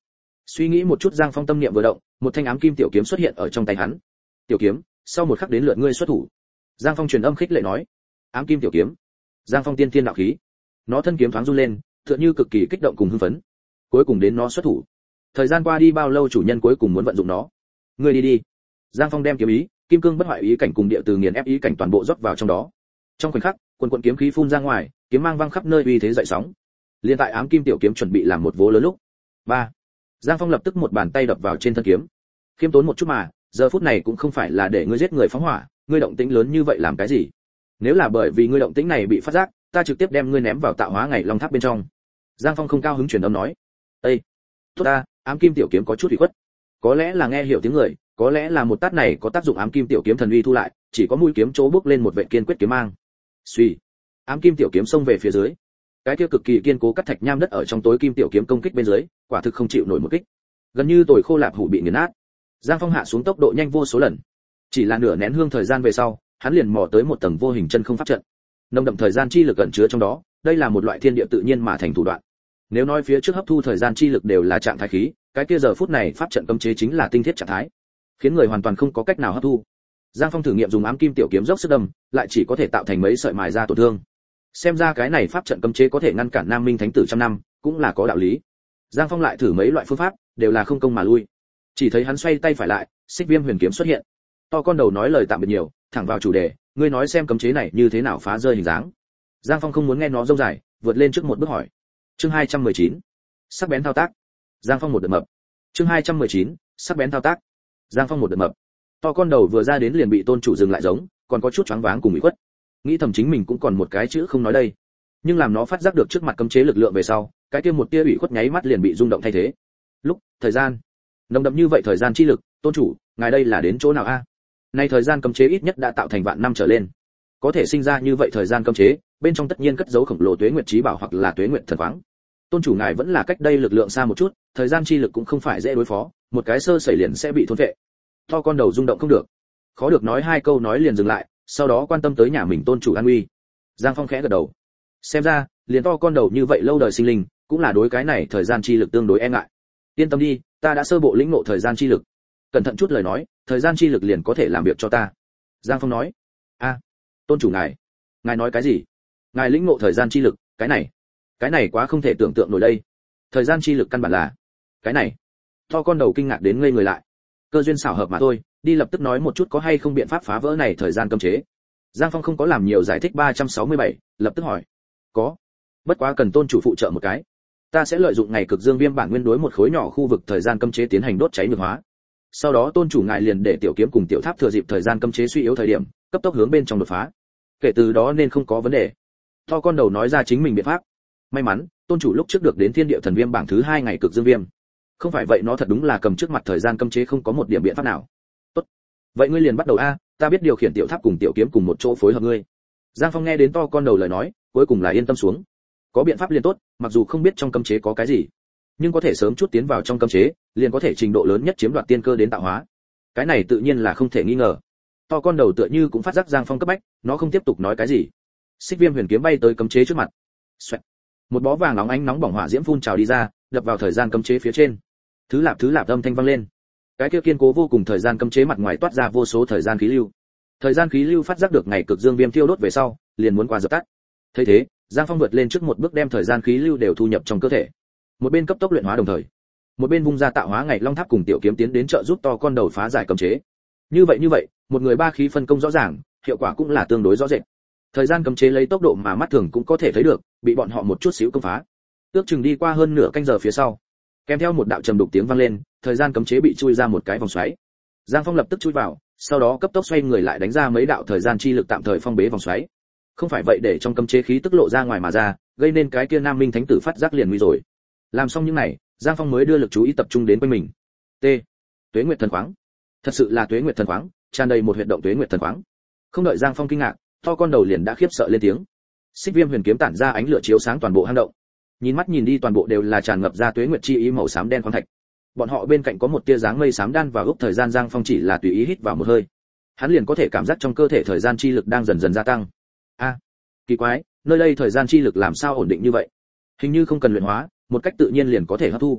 Suy nghĩ một chút, Giang Phong tâm niệm vừa động, một thanh ám kim tiểu kiếm xuất hiện ở trong tay hắn. Tiểu kiếm, sau một khắc đến lượt ngươi xuất thủ. Giang Phong truyền âm khích lệ nói. Ám kim tiểu kiếm. Giang Phong tiên tiên đạo khí. Nó thân kiếm thoáng run lên, tựa như cực kỳ kích động cùng hưng phấn. Cuối cùng đến nó xuất thủ. Thời gian qua đi bao lâu, chủ nhân cuối cùng muốn vận dụng nó. Ngươi đi đi. Giang Phong đem kiếm ý, kim cương bất hoại ý cảnh cùng địa từ nghiền ép ý cảnh toàn bộ rót vào trong đó. Trong khoảnh khắc, quần quần kiếm khí phun ra ngoài, kiếm mang văng khắp nơi, uy thế dậy sóng. Liên tại ám kim tiểu kiếm chuẩn bị làm một vố lớn lúc, ba, Giang Phong lập tức một bàn tay đập vào trên thân kiếm. Khiêm tốn một chút mà, giờ phút này cũng không phải là để ngươi giết người phóng hỏa, ngươi động tĩnh lớn như vậy làm cái gì? Nếu là bởi vì ngươi động tĩnh này bị phát giác, ta trực tiếp đem ngươi ném vào tạo hóa ngày long tháp bên trong. Giang Phong không cao hứng truyền âm nói. Ê, tốt ta, ám kim tiểu kiếm có chút ủy khuất. Có lẽ là nghe hiểu tiếng người, có lẽ là một tát này có tác dụng, ám kim tiểu kiếm thần uy thu lại, chỉ có mũi kiếm chỗ bước lên một vệ kiên quyết kiếm mang. Suy, ám kim tiểu kiếm xông về phía dưới. Cái kia cực kỳ kiên cố cắt thạch nham đất ở trong tối kim tiểu kiếm công kích bên dưới, quả thực không chịu nổi một kích. Gần như tồi khô lạp hủ bị nghiền nát. Giang Phong hạ xuống tốc độ nhanh vô số lần. Chỉ là nửa nén hương thời gian về sau, hắn liền mò tới một tầng vô hình chân không pháp trận. Nồng đậm thời gian chi lực ẩn chứa trong đó, đây là một loại thiên địa tự nhiên mà thành thủ đoạn. Nếu nói phía trước hấp thu thời gian chi lực đều là trạng thái khí, cái kia giờ phút này pháp trận cấm chế chính là tinh thiết trạng thái, khiến người hoàn toàn không có cách nào hấp thu. Giang Phong thử nghiệm dùng ám kim tiểu kiếm dốc sức đâm, lại chỉ có thể tạo thành mấy sợi mài ra tổn thương. Xem ra cái này pháp trận cấm chế có thể ngăn cản Nam Minh Thánh tử trăm năm, cũng là có đạo lý. Giang Phong lại thử mấy loại phương pháp, đều là không công mà lui. Chỉ thấy hắn xoay tay phải lại, Xích Viêm Huyền kiếm xuất hiện. To con đầu nói lời tạm biệt nhiều, thẳng vào chủ đề, ngươi nói xem cấm chế này như thế nào phá rơi hình dáng. Giang Phong không muốn nghe nó rông dài, vượt lên trước một bước hỏi. Chương hai trăm mười chín, sắc bén thao tác. Giang Phong một đợt mập. Chương hai trăm mười chín, sắc bén thao tác. Giang Phong một đợt mập. To con đầu vừa ra đến liền bị tôn chủ dừng lại giống, còn có chút choáng váng cùng ủy khuất. Nghĩ thầm chính mình cũng còn một cái chữ không nói đây. Nhưng làm nó phát giác được trước mặt cấm chế lực lượng về sau, cái kia một tia ủy khuất nháy mắt liền bị rung động thay thế. Lúc, thời gian, nồng đậm như vậy thời gian chi lực, tôn chủ, ngài đây là đến chỗ nào a? Nay thời gian cấm chế ít nhất đã tạo thành vạn năm trở lên. Có thể sinh ra như vậy thời gian cấm chế, bên trong tất nhiên cất giấu khổng lồ tuế nguyệt trí bảo hoặc là tuế nguyệt thần khoáng. Tôn chủ ngài vẫn là cách đây lực lượng xa một chút, thời gian chi lực cũng không phải dễ đối phó, một cái sơ sẩy liền sẽ bị thôn vệ. To con đầu rung động không được, khó được nói hai câu nói liền dừng lại, sau đó quan tâm tới nhà mình tôn chủ an uy. Giang Phong khẽ gật đầu. Xem ra, liền to con đầu như vậy lâu đời sinh linh, cũng là đối cái này thời gian chi lực tương đối e ngại. Yên tâm đi, ta đã sơ bộ lĩnh ngộ thời gian chi lực. Cẩn thận chút lời nói, thời gian chi lực liền có thể làm việc cho ta. Giang Phong nói. A, tôn chủ ngài, ngài nói cái gì? Ngài lĩnh ngộ thời gian chi lực, cái này, cái này quá không thể tưởng tượng nổi đây. Thời gian chi lực căn bản là, cái này. To con đầu kinh ngạc đến ngây người lại. Cơ duyên xảo hợp mà thôi, đi lập tức nói một chút có hay không biện pháp phá vỡ này thời gian cấm chế. Giang Phong không có làm nhiều giải thích. Ba trăm sáu mươi bảy, lập tức hỏi. Có. Bất quá cần tôn chủ phụ trợ một cái. Ta sẽ lợi dụng ngày cực dương viêm bản nguyên đối một khối nhỏ khu vực thời gian cấm chế tiến hành đốt cháy nhược hóa. Sau đó tôn chủ ngài liền để tiểu kiếm cùng tiểu tháp thừa dịp thời gian cấm chế suy yếu thời điểm, cấp tốc hướng bên trong đột phá. Kể từ đó nên không có vấn đề. To con đầu nói ra chính mình biện pháp. May mắn, tôn chủ lúc trước được đến thiên địa thần viêm bảng thứ hai ngày cực dương viêm. Không phải vậy nó thật đúng là cầm trước mặt thời gian cấm chế không có một điểm biện pháp nào. Tốt. Vậy ngươi liền bắt đầu a, ta biết điều khiển tiểu tháp cùng tiểu kiếm cùng một chỗ phối hợp ngươi. Giang Phong nghe đến to con đầu lời nói, cuối cùng là yên tâm xuống. Có biện pháp liền tốt, mặc dù không biết trong cấm chế có cái gì, nhưng có thể sớm chút tiến vào trong cấm chế, liền có thể trình độ lớn nhất chiếm đoạt tiên cơ đến tạo hóa. Cái này tự nhiên là không thể nghi ngờ. To con đầu tựa như cũng phát giác Giang Phong cấp bách, nó không tiếp tục nói cái gì. Xích Viêm Huyền kiếm bay tới cấm chế trước mặt. Xoẹt. Một bó vàng nóng ánh nóng bỏng hỏa diễm phun trào đi ra, đập vào thời gian cấm chế phía trên. Thứ lạp thứ lạp âm thanh vang lên. Cái kia kiên cố vô cùng thời gian cấm chế mặt ngoài toát ra vô số thời gian khí lưu. Thời gian khí lưu phát giác được ngày cực dương viêm thiêu đốt về sau, liền muốn qua dập tắt. Thấy thế, Giang Phong vượt lên trước một bước đem thời gian khí lưu đều thu nhập trong cơ thể. Một bên cấp tốc luyện hóa đồng thời, một bên vung ra tạo hóa ngày long tháp cùng tiểu kiếm tiến đến trợ giúp to con đầu phá giải cấm chế. Như vậy như vậy, một người ba khí phân công rõ ràng, hiệu quả cũng là tương đối rõ rệt. Thời gian cấm chế lấy tốc độ mà mắt thường cũng có thể thấy được, bị bọn họ một chút xíu công phá. Ước chừng đi qua hơn nửa canh giờ phía sau, kèm theo một đạo trầm đục tiếng vang lên, thời gian cấm chế bị chui ra một cái vòng xoáy. Giang Phong lập tức chui vào, sau đó cấp tốc xoay người lại đánh ra mấy đạo thời gian chi lực tạm thời phong bế vòng xoáy. Không phải vậy để trong cấm chế khí tức lộ ra ngoài mà ra, gây nên cái kia Nam Minh Thánh tử phát giác liền nguy rồi. Làm xong những này, Giang Phong mới đưa lực chú ý tập trung đến quanh mình. T. Tuế Nguyệt thần khoáng. Thật sự là Tuế Nguyệt thần khoáng, tràn đầy một huyệt động Tuế Nguyệt thần khoáng. Không đợi Giang Phong kinh ngạc, to con đầu liền đã khiếp sợ lên tiếng. Xích Viêm Huyền kiếm tản ra ánh lửa chiếu sáng toàn bộ hang động. Nhìn mắt nhìn đi toàn bộ đều là tràn ngập ra Tuế Nguyệt chi ý màu xám đen khoáng thạch. Bọn họ bên cạnh có một tia dáng mây xám đan vào ốc thời gian. Giang Phong chỉ là tùy ý hít vào một hơi, hắn liền có thể cảm giác trong cơ thể thời gian chi lực đang dần dần gia tăng. A, à, kỳ quái, nơi đây thời gian chi lực làm sao ổn định như vậy? Hình như không cần luyện hóa, một cách tự nhiên liền có thể hấp thu.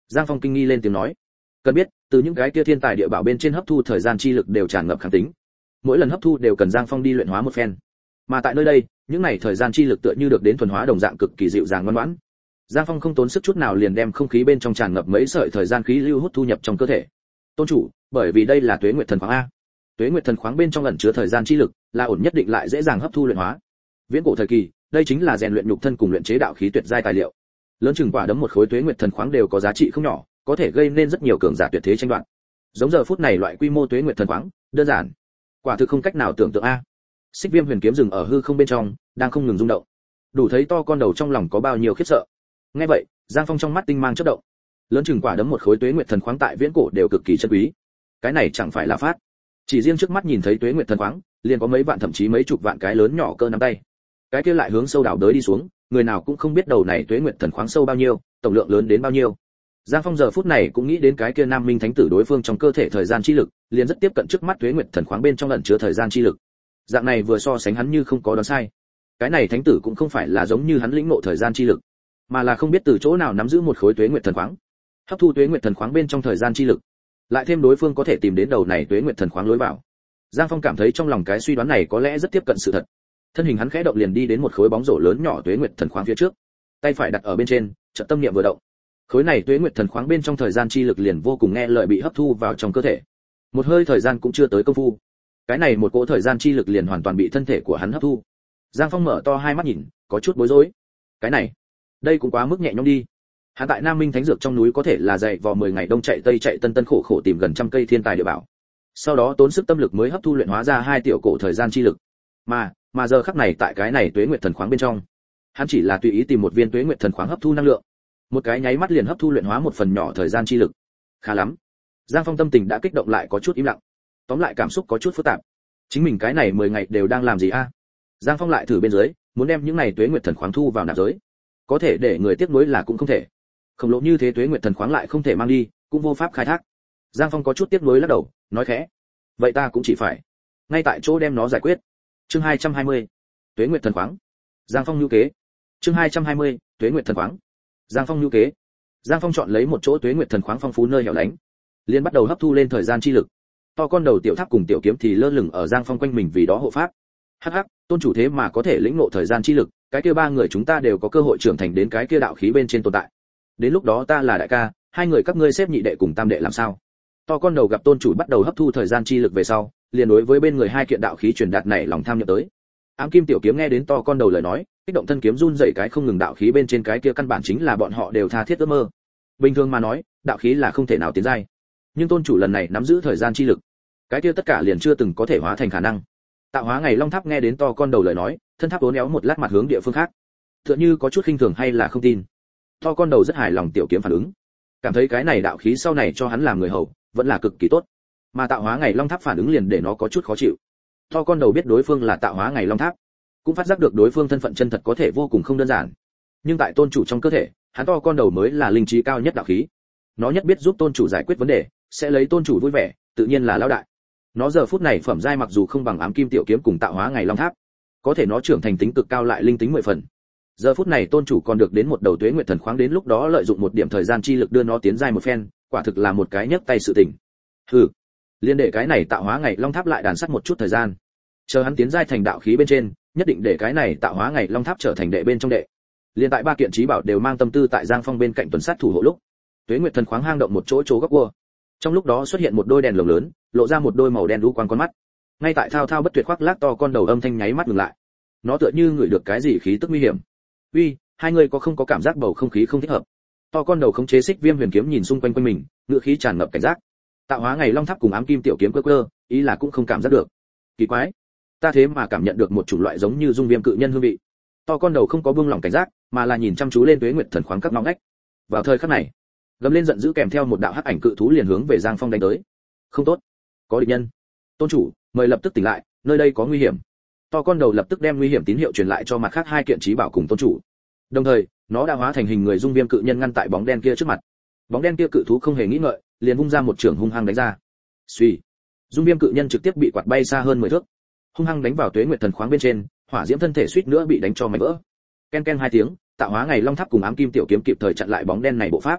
Giang Phong kinh nghi lên tiếng nói. Cần biết, từ những cái kia thiên tài địa bảo bên trên hấp thu thời gian chi lực đều tràn ngập kháng tính. Mỗi lần hấp thu đều cần Giang Phong đi luyện hóa một phen. Mà tại nơi đây, những này thời gian chi lực tựa như được đến thuần hóa đồng dạng cực kỳ dịu dàng ngoan ngoãn. Giang Phong không tốn sức chút nào liền đem không khí bên trong tràn ngập mấy sợi thời gian khí lưu hút thu nhập trong cơ thể. Tôn chủ, bởi vì đây là Tuế Nguyệt Thần Khoáng a. Tuế Nguyệt Thần Khoáng bên trong ẩn chứa thời gian chi lực, là ổn nhất định lại dễ dàng hấp thu luyện hóa. Viễn cổ thời kỳ, đây chính là rèn luyện nhục thân cùng luyện chế đạo khí tuyệt giai tài liệu. Lớn chừng quả đấm một khối Tuế Nguyệt Thần Khoáng đều có giá trị không nhỏ, có thể gây nên rất nhiều cường giả tuyệt thế tranh đoạt. Giống giờ phút này loại quy mô Tuế Nguyệt Thần Khoáng, đơn giản, quả thực không cách nào tưởng tượng a. Xích Viêm Huyền kiếm dừng ở hư không bên trong, đang không ngừng rung động. Đủ thấy to con đầu trong lòng có bao nhiêu khiếp sợ. Nghe vậy, Giang Phong trong mắt tinh mang chớp động. Lớn chừng quả đấm một khối Tuế Nguyệt Thần Khoáng tại viễn cổ đều cực kỳ chân quý. Cái này chẳng phải là phát. Chỉ riêng trước mắt nhìn thấy Tuế Nguyệt Thần Khoáng, liền có mấy vạn thậm chí mấy chục vạn cái lớn nhỏ cơ nắm tay. Cái kia lại hướng sâu đảo đới đi xuống, người nào cũng không biết đầu này Tuế Nguyệt Thần Khoáng sâu bao nhiêu, tổng lượng lớn đến bao nhiêu. Giang Phong giờ phút này cũng nghĩ đến cái kia Nam Minh Thánh tử đối phương trong cơ thể thời gian chi lực, liền rất tiếp cận trước mắt Tuế Nguyệt Thần Khoáng bên trong ẩn chứa thời gian chi lực. Dạng này vừa so sánh hắn như không có đoán sai. Cái này thánh tử cũng không phải là giống như hắn lĩnh ngộ thời gian chi lực, mà là không biết từ chỗ nào nắm giữ một khối Tuế Nguyệt Thần Khoáng, hấp thu Tuế Nguyệt Thần Khoáng bên trong thời gian chi lực, lại thêm đối phương có thể tìm đến đầu này Tuế Nguyệt Thần Khoáng lối vào. Giang Phong cảm thấy trong lòng cái suy đoán này có lẽ rất tiếp cận sự thật. Thân hình hắn khẽ động liền đi đến một khối bóng rổ lớn nhỏ Tuế Nguyệt Thần Khoáng phía trước, tay phải đặt ở bên trên, chợt tâm niệm vừa động. Khối này Tuế Nguyệt Thần Khoáng bên trong thời gian chi lực liền vô cùng nghe lời bị hấp thu vào trong cơ thể. Một hơi thời gian cũng chưa tới công phu, cái này một cỗ thời gian chi lực liền hoàn toàn bị thân thể của hắn hấp thu. Giang Phong mở to hai mắt nhìn, có chút bối rối. Cái này, đây cũng quá mức nhẹ nhõm đi. Hắn tại Nam Minh Thánh Dược trong núi có thể là dày vò mười ngày đông chạy tây chạy tân tân khổ khổ tìm gần trăm cây thiên tài địa bảo. Sau đó tốn sức tâm lực mới hấp thu luyện hóa ra hai tiểu cổ thời gian chi lực. Mà, mà giờ khắc này tại cái này Tuế Nguyệt Thần Khoáng bên trong, hắn chỉ là tùy ý tìm một viên Tuế Nguyệt Thần Khoáng hấp thu năng lượng. Một cái nháy mắt liền hấp thu luyện hóa một phần nhỏ thời gian chi lực. Khá lắm. Giang Phong tâm tình đã kích động lại có chút im lặng. Tóm lại cảm xúc có chút phức tạp. Chính mình cái này mười ngày đều đang làm gì a? Giang Phong lại thử bên dưới, muốn đem những này Tuế Nguyệt Thần Khoáng thu vào nạp giới. Có thể để người tiếc nuối là cũng không thể. Khổng lồ như thế Tuế Nguyệt Thần Khoáng lại không thể mang đi, cũng vô pháp khai thác. Giang Phong có chút tiếc nuối lắc đầu, nói khẽ: "Vậy ta cũng chỉ phải ngay tại chỗ đem nó giải quyết." Chương hai trăm hai mươi, Tuế Nguyệt Thần Khoáng. Giang Phong nhu kế. Chương hai trăm hai mươi, Tuế Nguyệt Thần Khoáng. Giang Phong nhu kế. Giang Phong chọn lấy một chỗ Tuế Nguyệt Thần Khoáng phong phú nơi hẻo lánh, liền bắt đầu hấp thu lên thời gian chi lực. To con đầu tiểu tháp cùng tiểu kiếm thì lơ lửng ở Giang Phong quanh mình vì đó hộ pháp. Hắc hắc, tôn chủ thế mà có thể lĩnh ngộ thời gian chi lực, cái kia ba người chúng ta đều có cơ hội trưởng thành đến cái kia đạo khí bên trên tồn tại. Đến lúc đó ta là đại ca, hai người các ngươi xếp nhị đệ cùng tam đệ làm sao? To con đầu gặp tôn chủ bắt đầu hấp thu thời gian chi lực về sau, liền đối với bên người hai kiện đạo khí truyền đạt này lòng tham nhập tới. Ám kim tiểu kiếm nghe đến to con đầu lời nói, kích động thân kiếm run rẩy cái không ngừng đạo khí bên trên cái kia căn bản chính là bọn họ đều tha thiết ước mơ. Bình thường mà nói, đạo khí là không thể nào tiến giai, nhưng tôn chủ lần này nắm giữ thời gian chi lực, cái kia tất cả liền chưa từng có thể hóa thành khả năng. Tạo hóa ngày long tháp nghe đến to con đầu lời nói, thân tháp uốn éo một lát mặt hướng địa phương khác, tựa như có chút khinh thường hay là không tin. To con đầu rất hài lòng tiểu kiếm phản ứng, cảm thấy cái này đạo khí sau này cho hắn làm người hầu vẫn là cực kỳ tốt. Mà tạo hóa ngày long tháp phản ứng liền để nó có chút khó chịu. To con đầu biết đối phương là tạo hóa ngày long tháp, cũng phát giác được đối phương thân phận chân thật có thể vô cùng không đơn giản. Nhưng tại tôn chủ trong cơ thể, hắn to con đầu mới là linh trí cao nhất đạo khí. Nó nhất biết giúp tôn chủ giải quyết vấn đề, sẽ lấy tôn chủ vui vẻ, tự nhiên là lão đại. Nó giờ phút này phẩm giai mặc dù không bằng ám kim tiểu kiếm cùng tạo hóa ngày long tháp, có thể nó trưởng thành tính cực cao lại linh tính mười phần. Giờ phút này tôn chủ còn được đến một đầu Tuế Nguyệt Thần Khoáng, đến lúc đó lợi dụng một điểm thời gian chi lực đưa nó tiến giai một phen, quả thực là một cái nhấc tay sự tình. Hừ, liên để cái này tạo hóa ngày long tháp lại đàn sắt một chút thời gian, chờ hắn tiến giai thành đạo khí bên trên, nhất định để cái này tạo hóa ngày long tháp trở thành đệ bên trong đệ. Liên tại ba kiện trí bảo đều mang tâm tư tại Giang Phong bên cạnh tuần sát thủ hộ lúc, Tuế Nguyệt Thần Khoáng hang động một chỗ chỗ góc cua. Trong lúc đó xuất hiện một đôi đèn lồng lớn, lộ ra một đôi màu đen đu quang con mắt. Ngay tại thao thao bất tuyệt khoác lác to con đầu âm thanh nháy mắt ngừng lại. Nó tựa như ngửi được cái gì khí tức nguy hiểm. "Uy, hai người có không có cảm giác bầu không khí không thích hợp?" To con đầu khống chế Xích Viêm Huyền kiếm nhìn xung quanh quanh mình, ngựa khí tràn ngập cảnh giác. Tạo hóa ngày long tháp cùng ám kim tiểu kiếm cơ cơ, ý là cũng không cảm giác được. Kỳ quái, ta thế mà cảm nhận được một chủng loại giống như dung viêm cự nhân hương vị. To con đầu không có buông lỏng cảnh giác, mà là nhìn chăm chú lên Tuế Nguyệt Thần Khoáng các ngõ ngách. Vào thời khắc này, gầm lên giận dữ kèm theo một đạo hắc ảnh cự thú liền hướng về Giang Phong đánh tới. Không tốt, có địch nhân. Tôn chủ, mời lập tức tỉnh lại, nơi đây có nguy hiểm. To con đầu lập tức đem nguy hiểm tín hiệu truyền lại cho mặt khác hai kiện trí bảo cùng tôn chủ. Đồng thời, nó đã hóa thành hình người dung viêm cự nhân ngăn tại bóng đen kia trước mặt. Bóng đen kia cự thú không hề nghĩ ngợi, liền vung ra một trường hung hăng đánh ra. Suy, dung viêm cự nhân trực tiếp bị quạt bay xa hơn mười thước, hung hăng đánh vào Tuế Nguyệt Thần Khoáng bên trên, hỏa diễm thân thể suýt nữa bị đánh cho mảnh vỡ. Ken ken hai tiếng, tạo hóa ngày long tháp cùng ám kim tiểu kiếm kịp thời chặn lại bóng đen này bộ pháp.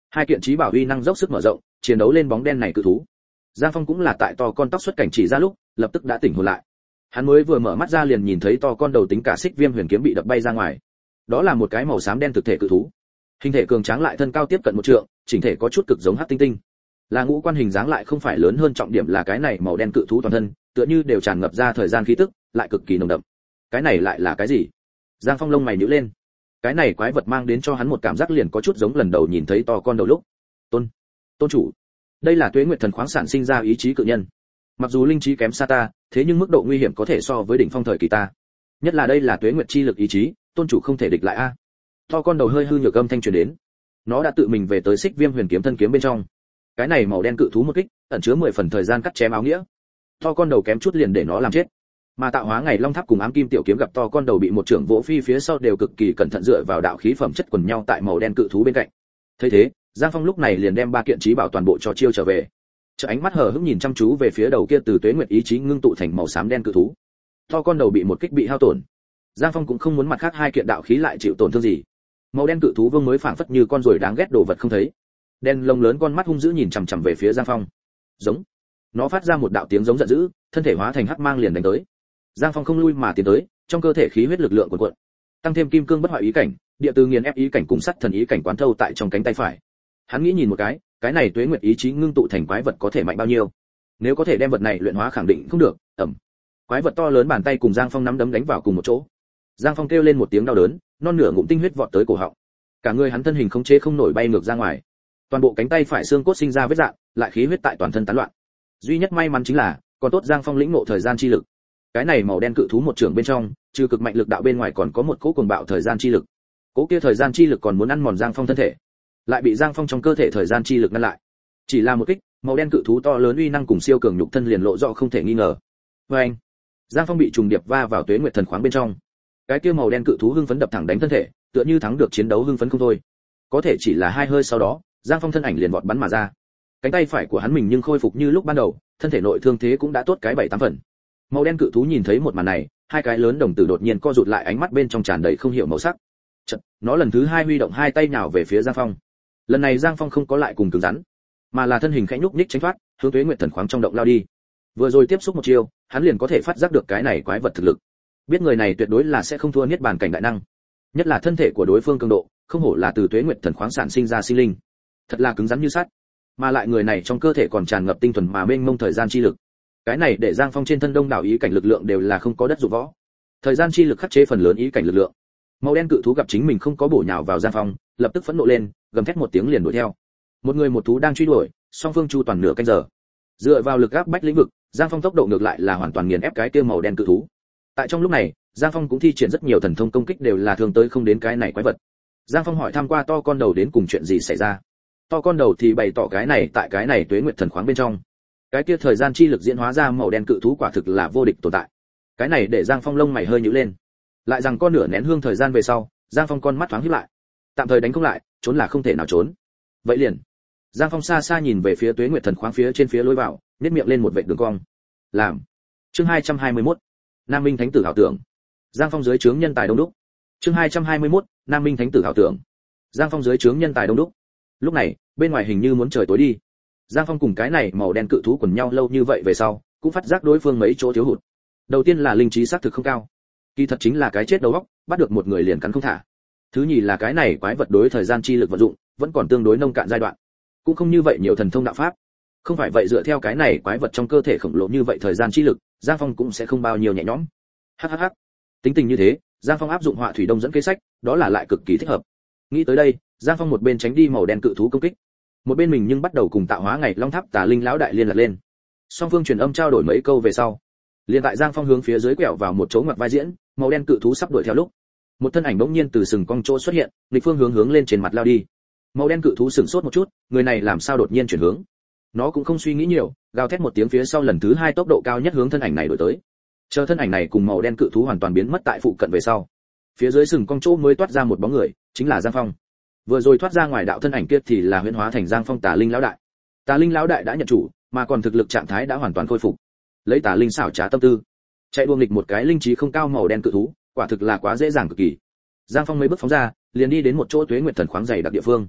Hai kiện trí bảo uy năng dốc sức mở rộng, chiến đấu lên bóng đen này cự thú. Giang Phong cũng là tại to con tóc xuất cảnh chỉ ra lúc, lập tức đã tỉnh hồn lại. Hắn mới vừa mở mắt ra liền nhìn thấy to con đầu tính cả xích viêm huyền kiếm bị đập bay ra ngoài. Đó là một cái màu xám đen thực thể cự thú. Hình thể cường tráng lại thân cao tiếp cận một trượng, chỉnh thể có chút cực giống hắc tinh tinh. Là ngũ quan hình dáng lại không phải lớn hơn, trọng điểm là cái này màu đen cự thú toàn thân, tựa như đều tràn ngập ra thời gian khí tức, lại cực kỳ nồng đậm. Cái này lại là cái gì? Giang Phong lông mày nhíu lên. Cái này quái vật mang đến cho hắn một cảm giác liền có chút giống lần đầu nhìn thấy to con đầu lúc. Tôn, tôn chủ, đây là Tuế Nguyệt thần khoáng sản sinh ra ý chí cự nhân. Mặc dù linh trí kém xa ta, thế nhưng mức độ nguy hiểm có thể so với đỉnh phong thời kỳ ta. Nhất là đây là Tuế Nguyệt chi lực ý chí, tôn chủ không thể địch lại a. To con đầu hơi hư nhược âm thanh truyền đến. Nó đã tự mình về tới xích viêm huyền kiếm thân kiếm bên trong. Cái này màu đen cự thú một kích, ẩn chứa mười phần thời gian cắt chém áo nghĩa. To con đầu kém chút liền để nó làm chết. Mà tạo hóa ngày long tháp cùng ám kim tiểu kiếm gặp to con đầu bị một trưởng vỗ phi phía sau đều cực kỳ cẩn thận dựa vào đạo khí phẩm chất quần nhau tại màu đen cự thú bên cạnh. Thấy thế, Giang Phong lúc này liền đem ba kiện trí bảo toàn bộ cho chiêu trở về. Trợ ánh mắt hờ hững nhìn chăm chú về phía đầu kia từ Tuế Nguyệt ý chí ngưng tụ thành màu xám đen cự thú. To con đầu bị một kích bị hao tổn. Giang Phong cũng không muốn mặt khác hai kiện đạo khí lại chịu tổn thương gì. Màu đen cự thú vương mới phảng phất như con ruồi đáng ghét đồ vật không thấy. Đen lông lớn con mắt hung dữ nhìn chằm chằm về phía Giang Phong. Giống. Nó phát ra một đạo tiếng giống giận dữ, thân thể hóa thành hắc mang liền đánh tới. Giang Phong không lui mà tiến tới, trong cơ thể khí huyết lực lượng cuồn cuộn. Tăng thêm kim cương bất hoại ý cảnh, địa từ nghiền ép ý cảnh cùng sắt thần ý cảnh quán thâu tại trong cánh tay phải. Hắn nghĩ nhìn một cái, cái này Tuế Nguyệt ý chí ngưng tụ thành quái vật có thể mạnh bao nhiêu. Nếu có thể đem vật này luyện hóa khẳng định không được, ẩm. Quái vật to lớn bàn tay cùng Giang Phong nắm đấm đánh vào cùng một chỗ. Giang Phong kêu lên một tiếng đau đớn, non nửa ngụm tinh huyết vọt tới cổ họng. Cả người hắn thân hình không chế không nổi bay ngược ra ngoài. Toàn bộ cánh tay phải xương cốt sinh ra vết rạn, lại khí huyết tại toàn thân tán loạn. Duy nhất may mắn chính là, còn tốt Giang Phong lĩnh ngộ thời gian chi lực. Cái này màu đen cự thú một trường bên trong, trừ cực mạnh lực đạo bên ngoài còn có một cỗ cuồng bạo thời gian chi lực. Cỗ kia thời gian chi lực còn muốn ăn mòn Giang Phong thân thể, lại bị Giang Phong trong cơ thể thời gian chi lực ngăn lại. Chỉ là một kích, màu đen cự thú to lớn uy năng cùng siêu cường nhục thân liền lộ rõ không thể nghi ngờ. Và anh, Giang Phong bị trùng điệp va vào Tuế Nguyệt thần khoáng bên trong. Cái kia màu đen cự thú hưng phấn đập thẳng đánh thân thể, tựa như thắng được chiến đấu hưng phấn không thôi. Có thể chỉ là hai hơi sau đó, Giang Phong thân ảnh liền vọt bắn mà ra. Cánh tay phải của hắn mình nhưng khôi phục như lúc ban đầu, thân thể nội thương thế cũng đã tốt cái bảy tám phần. Màu đen cự thú nhìn thấy một màn này, hai cái lớn đồng tử đột nhiên co rụt lại, ánh mắt bên trong tràn đầy không hiểu màu sắc. Chật, nó lần thứ hai huy động hai tay nhào về phía Giang Phong. Lần này Giang Phong không có lại cùng cứng rắn, mà là thân hình khẽ nhúc nhích tránh thoát, hướng Tuế Nguyệt thần khoáng trong động lao đi. Vừa rồi tiếp xúc một chiêu, hắn liền có thể phát giác được cái này quái vật thực lực. Biết người này tuyệt đối là sẽ không thua niết bàn cảnh đại năng. Nhất là thân thể của đối phương cường độ, không hổ là từ Tuế Nguyệt thần khoáng sản sinh ra sinh linh. Thật là cứng rắn như sắt. Mà lại người này trong cơ thể còn tràn ngập tinh thuần mà mênh mông thời gian chi lực. Cái này để Giang Phong trên thân đông đảo ý cảnh lực lượng đều là không có đất dụng võ. Thời gian chi lực khắc chế phần lớn ý cảnh lực lượng. Màu đen cự thú gặp chính mình không có bổ nhào vào Giang Phong, lập tức phẫn nộ lên, gầm thét một tiếng liền đuổi theo. Một người một thú đang truy đuổi, song phương chu toàn nửa canh giờ. Dựa vào lực áp bách lĩnh vực, Giang Phong tốc độ ngược lại là hoàn toàn nghiền ép cái kia màu đen cự thú. Tại trong lúc này, Giang Phong cũng thi triển rất nhiều thần thông công kích đều là thường tới không đến cái này quái vật. Giang Phong hỏi thăm qua to con đầu đến cùng chuyện gì xảy ra. To con đầu thì bày tỏ cái này tại cái này Tuế Nguyệt thần khoáng bên trong. Cái kia thời gian chi lực diễn hóa ra màu đen cự thú quả thực là vô địch tồn tại. Cái này để Giang Phong lông mày hơi nhíu lên. Lại rằng con nửa nén hương thời gian về sau, Giang Phong con mắt thoáng híp lại. Tạm thời đánh không lại, trốn là không thể nào trốn. Vậy liền, Giang Phong xa xa nhìn về phía Tuế Nguyệt thần khoáng phía trên phía lối vào, nhếch miệng lên một vệt đường cong. Làm. Chương hai trăm hai mươi mốt. Nam Minh Thánh tử ảo tưởng. Giang Phong dưới trướng nhân tài đông đúc. Chương hai trăm hai mươi mốt. Nam Minh Thánh tử ảo tưởng. Giang Phong dưới trướng nhân tài đông đúc. Lúc này, bên ngoài hình như muốn trời tối đi. Giang Phong cùng cái này màu đen cự thú quần nhau lâu như vậy về sau, cũng phát giác đối phương mấy chỗ thiếu hụt. Đầu tiên là linh trí xác thực không cao. Kỳ thật chính là cái chết đầu óc, bắt được một người liền cắn không thả. Thứ nhì là cái này quái vật đối thời gian chi lực vận dụng, vẫn còn tương đối nông cạn giai đoạn. Cũng không như vậy nhiều thần thông đạo pháp. Không phải vậy dựa theo cái này quái vật trong cơ thể khổng lồ như vậy thời gian chi lực, Giang Phong cũng sẽ không bao nhiêu nhẹ nhõm. Hắc hắc hắc. Tính tình như thế, Giang Phong áp dụng họa thủy đông dẫn kế sách, đó là lại cực kỳ thích hợp. Nghĩ tới đây, Giang Phong một bên tránh đi màu đen cự thú công kích, một bên mình nhưng bắt đầu cùng tạo hóa ngày long tháp tà linh lão đại liên lạc lên. Song phương truyền âm trao đổi mấy câu về sau, liền tại Giang Phong hướng phía dưới quẹo vào một chỗ ngoặt vai diễn, màu đen cự thú sắp đuổi theo lúc, một thân ảnh bỗng nhiên từ sừng cong chỗ xuất hiện, nghịch phương hướng hướng lên trên mặt lao đi. Màu đen cự thú sửng sốt một chút, người này làm sao đột nhiên chuyển hướng? Nó cũng không suy nghĩ nhiều, gào thét một tiếng phía sau lần thứ hai tốc độ cao nhất hướng thân ảnh này đuổi tới. Chờ thân ảnh này cùng màu đen cự thú hoàn toàn biến mất tại phụ cận về sau, phía dưới sừng cong chỗ mới toát ra một bóng người, chính là Giang Phong. Vừa rồi thoát ra ngoài đạo thân ảnh kia thì là huyễn hóa thành Giang Phong tà linh lão đại. Tà linh lão đại đã nhận chủ, mà còn thực lực trạng thái đã hoàn toàn khôi phục. Lấy tà linh xảo trá tâm tư, chạy đuông nghịch một cái linh trí không cao màu đen cự thú, quả thực là quá dễ dàng cực kỳ. Giang Phong mấy bước phóng ra, liền đi đến một chỗ Tuế Nguyệt thần khoáng dày đặc địa phương.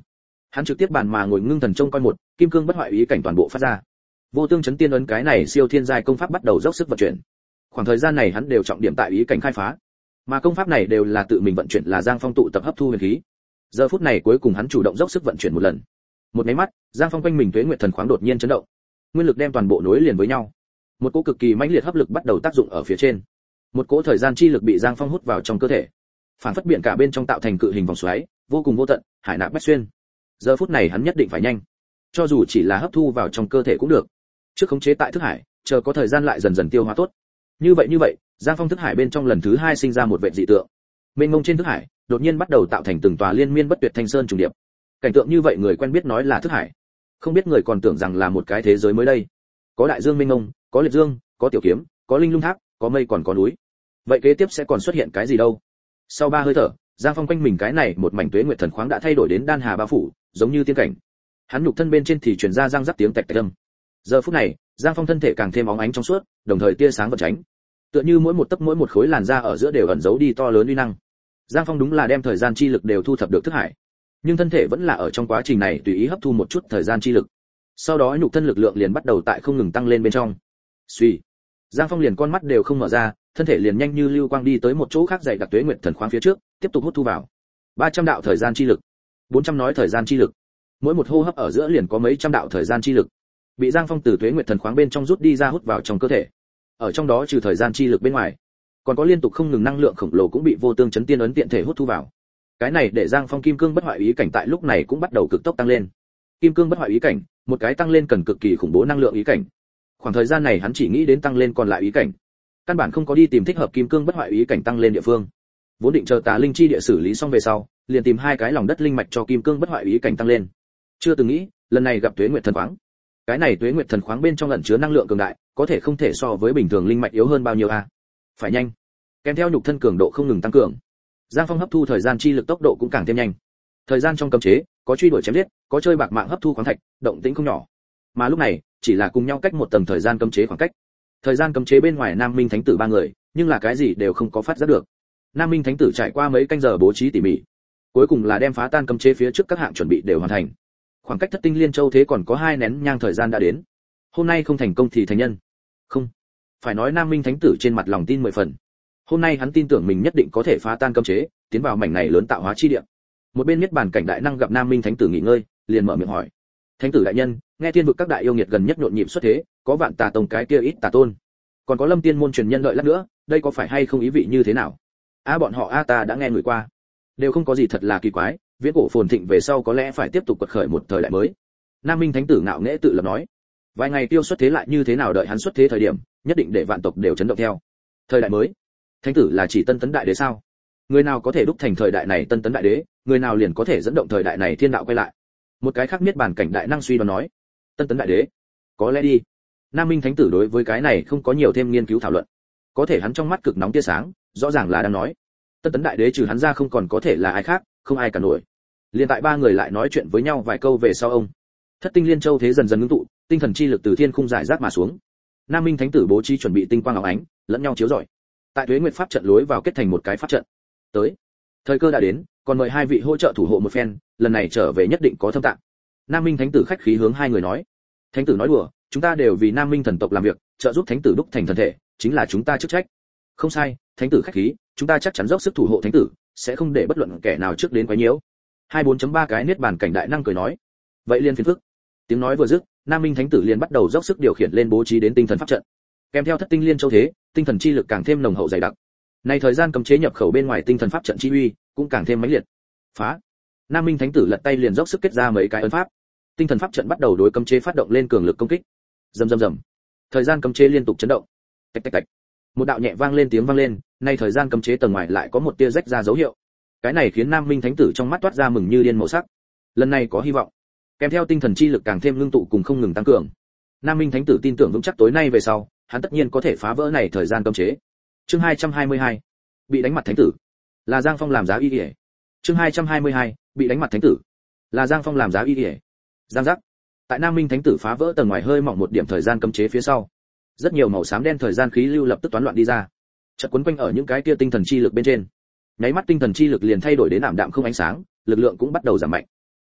Hắn trực tiếp bàn mà ngồi ngưng thần trông coi một, kim cương bất hoại ý cảnh toàn bộ phát ra. Vô tương chấn tiên ấn cái này siêu thiên giai công pháp bắt đầu dốc sức vận chuyển. Khoảng thời gian này hắn đều trọng điểm tại ý cảnh khai phá, mà công pháp này đều là tự mình vận chuyển, là Giang Phong tụ tập hấp thu huyền khí. Giờ phút này cuối cùng hắn chủ động dốc sức vận chuyển một lần. Một cái mắt, Giang Phong quanh mình Tuế Nguyệt Thần khoáng đột nhiên chấn động, nguyên lực đem toàn bộ nối liền với nhau. Một cỗ cực kỳ mãnh liệt hấp lực bắt đầu tác dụng ở phía trên. Một cỗ thời gian chi lực bị Giang Phong hút vào trong cơ thể, phản phất biển cả bên trong tạo thành cự hình vòng xoáy, vô cùng vô tận, hải nạp bách xuyên. Giờ phút này hắn nhất định phải nhanh, cho dù chỉ là hấp thu vào trong cơ thể cũng được. Trước khống chế tại thức hải, chờ có thời gian lại dần dần tiêu hóa tốt. Như vậy như vậy, Giang Phong thức hải bên trong lần thứ hai sinh ra một vệ dị tượng. Mênh mông trên thức hải, đột nhiên bắt đầu tạo thành từng tòa liên miên bất tuyệt thanh sơn trùng điệp. Cảnh tượng như vậy người quen biết nói là thức hải, không biết người còn tưởng rằng là một cái thế giới mới đây. Có đại dương mênh mông, có liệt dương, có tiểu kiếm, có linh lung thác, có mây còn có núi. Vậy kế tiếp sẽ còn xuất hiện cái gì đâu? Sau ba hơi thở, Giang Phong quanh mình cái này một mảnh Tuế Nguyệt Thần khoáng đã thay đổi đến đan hà bao phủ, giống như tiên cảnh. Hắn nhục thân bên trên thì truyền ra răng rắc tiếng tạch tạch âm. Giờ phút này, Giang Phong thân thể càng thêm óng ánh trong suốt, đồng thời tia sáng vận tránh. Tựa như mỗi một tấc mỗi một khối làn da ở giữa đều ẩn giấu đi to lớn uy năng. Giang Phong đúng là đem thời gian chi lực đều thu thập được thức hải, nhưng thân thể vẫn là ở trong quá trình này tùy ý hấp thu một chút thời gian chi lực. Sau đó nhục thân lực lượng liền bắt đầu tại không ngừng tăng lên bên trong. Suy, Giang Phong liền con mắt đều không mở ra, thân thể liền nhanh như lưu quang đi tới một chỗ khác dày đặc Tuế Nguyệt Thần khoáng phía trước, tiếp tục hút thu vào. ba trăm đạo thời gian chi lực, bốn trăm nói thời gian chi lực. Mỗi một hô hấp ở giữa liền có mấy trăm đạo thời gian chi lực bị Giang Phong từ Tuế Nguyệt Thần khoáng bên trong rút đi ra hút vào trong cơ thể. Ở trong đó trừ thời gian chi lực bên ngoài, còn có liên tục không ngừng năng lượng khổng lồ cũng bị vô tương chấn tiên ấn tiện thể hút thu vào. Cái này để Giang Phong kim cương bất hoại ý cảnh tại lúc này cũng bắt đầu cực tốc tăng lên. Kim cương bất hoại ý cảnh, một cái tăng lên cần cực kỳ khủng bố năng lượng ý cảnh. Khoảng thời gian này hắn chỉ nghĩ đến tăng lên còn lại ý cảnh, căn bản không có đi tìm thích hợp kim cương bất hoại ý cảnh tăng lên địa phương. Vốn định chờ Tà Linh chi địa xử lý xong về sau, liền tìm hai cái lòng đất linh mạch cho kim cương bất hoại ý cảnh tăng lên. Chưa từng nghĩ, lần này gặp Tuế Nguyệt Thần khoáng. Cái này Tuế Nguyệt Thần khoáng bên trong ẩn chứa năng lượng cường đại, có thể không thể so với bình thường linh mạch yếu hơn bao nhiêu a. À? Phải nhanh. Kèm theo nhục thân cường độ không ngừng tăng cường, Giang Phong hấp thu thời gian chi lực tốc độ cũng càng thêm nhanh. Thời gian trong cấm chế, có truy đuổi chém giết, có chơi bạc mạng hấp thu khoáng thạch, động tĩnh không nhỏ. Mà lúc này, chỉ là cùng nhau cách một tầng thời gian cấm chế khoảng cách. Thời gian cấm chế bên ngoài Nam Minh Thánh tử ba người, nhưng là cái gì đều không có phát giác được. Nam Minh Thánh tử trải qua mấy canh giờ bố trí tỉ mỉ, cuối cùng là đem phá tan cấm chế phía trước các hạng chuẩn bị đều hoàn thành. Khoảng cách Thất Tinh Liên Châu thế còn có hai nén nhang thời gian đã đến. Hôm nay không thành công thì thành nhân. Không, phải nói Nam Minh Thánh tử trên mặt lòng tin mười phần. Hôm nay hắn tin tưởng mình nhất định có thể phá tan cấm chế, tiến vào mảnh này lớn tạo hóa chi địa. Một bên Niết Bàn cảnh đại năng gặp Nam Minh Thánh tử nghỉ ngơi, liền mở miệng hỏi: "Thánh tử đại nhân, nghe thiên vực các đại yêu nghiệt gần nhất nhộn nhịp xuất thế, có Vạn Tà Tông cái kia ít tà tôn, còn có Lâm Tiên môn truyền nhân đợi lát nữa, đây có phải hay không ý vị như thế nào?" A bọn họ a ta đã nghe người qua, đều không có gì thật là kỳ quái, viễn cổ phồn thịnh về sau có lẽ phải tiếp tục quật khởi một thời đại mới. Nam Minh Thánh tử ngạo nghễ tự lập nói: "Vài ngày tiêu xuất thế lại như thế nào, đợi hắn xuất thế thời điểm, nhất định để vạn tộc đều chấn động theo." Thời đại mới? Thánh tử là chỉ Tân Tấn đại đế sao? Người nào có thể đúc thành thời đại này Tân Tấn đại đế, người nào liền có thể dẫn động thời đại này thiên đạo quay lại. Một cái khác Niết Bàn cảnh đại năng suy đoán nói: "Tân Tấn đại đế? Có lẽ đi." Nam Minh Thánh tử đối với cái này không có nhiều thêm nghiên cứu thảo luận. Có thể hắn trong mắt cực nóng tia sáng, rõ ràng là đang nói, Tân Tấn đại đế trừ hắn ra không còn có thể là ai khác, không ai cả nổi. Liên tại ba người lại nói chuyện với nhau vài câu về sau ông, Thất Tinh Liên Châu thế dần dần ngưng tụ, tinh thần chi lực từ thiên khung giải rác mà xuống. Nam Minh Thánh tử bố trí chuẩn bị tinh quang óng ánh, lẫn nhau chiếu rọi. Tại Tuế Nguyệt pháp trận lối vào kết thành một cái pháp trận. Tới, thời cơ đã đến, còn mời hai vị hỗ trợ thủ hộ một phen, lần này trở về nhất định có thâm tạng. Nam Minh Thánh tử khách khí hướng hai người nói. Thánh tử nói đùa, chúng ta đều vì Nam Minh thần tộc làm việc, trợ giúp Thánh tử đúc thành thần thể, chính là chúng ta chức trách. Không sai, Thánh tử khách khí, chúng ta chắc chắn dốc sức thủ hộ Thánh tử, sẽ không để bất luận kẻ nào trước đến quấy nhiễu. hai mươi bốn chấm ba cái Niết Bàn cảnh đại năng cười nói. Vậy liên phiền phức. Tiếng nói vừa dứt, Nam Minh Thánh tử liền bắt đầu dốc sức điều khiển lên bố trí đến tinh thần pháp trận. Kèm theo Thất Tinh Liên Châu thế, tinh thần chi lực càng thêm nồng hậu dày đặc. Này thời gian cấm chế nhập khẩu bên ngoài tinh thần pháp trận chi uy cũng càng thêm mãnh liệt. Phá! Nam Minh Thánh tử lật tay liền dốc sức kết ra mấy cái ấn pháp. Tinh thần pháp trận bắt đầu đối cấm chế phát động lên cường lực công kích. Rầm rầm rầm. Thời gian cấm chế liên tục chấn động. Tạch tạch tạch. Một đạo nhẹ vang lên tiếng vang lên, nay thời gian cấm chế tầng ngoài lại có một tia rách ra dấu hiệu. Cái này khiến Nam Minh Thánh tử trong mắt toát ra mừng như điên màu sắc. Lần này có hy vọng. Kèm theo tinh thần chi lực càng thêm ngưng tụ cùng không ngừng tăng cường. Nam Minh Thánh tử tin tưởng vững chắc tối nay về sau, hắn tất nhiên có thể phá vỡ này thời gian cấm chế. Chương hai trăm hai mươi hai, bị đánh mặt Thánh tử. Là Giang Phong làm giá y y. Chương hai trăm hai mươi hai, bị đánh mặt Thánh tử. Là Giang Phong làm giá y y. Giang giác. Tại Nam Minh Thánh tử phá vỡ tầng ngoài hơi mỏng một điểm thời gian cấm chế phía sau, rất nhiều màu xám đen thời gian khí lưu lập tức toán loạn đi ra, chợt quấn quanh ở những cái kia tinh thần chi lực bên trên. Nháy mắt tinh thần chi lực liền thay đổi đến ảm đạm không ánh sáng, lực lượng cũng bắt đầu giảm mạnh.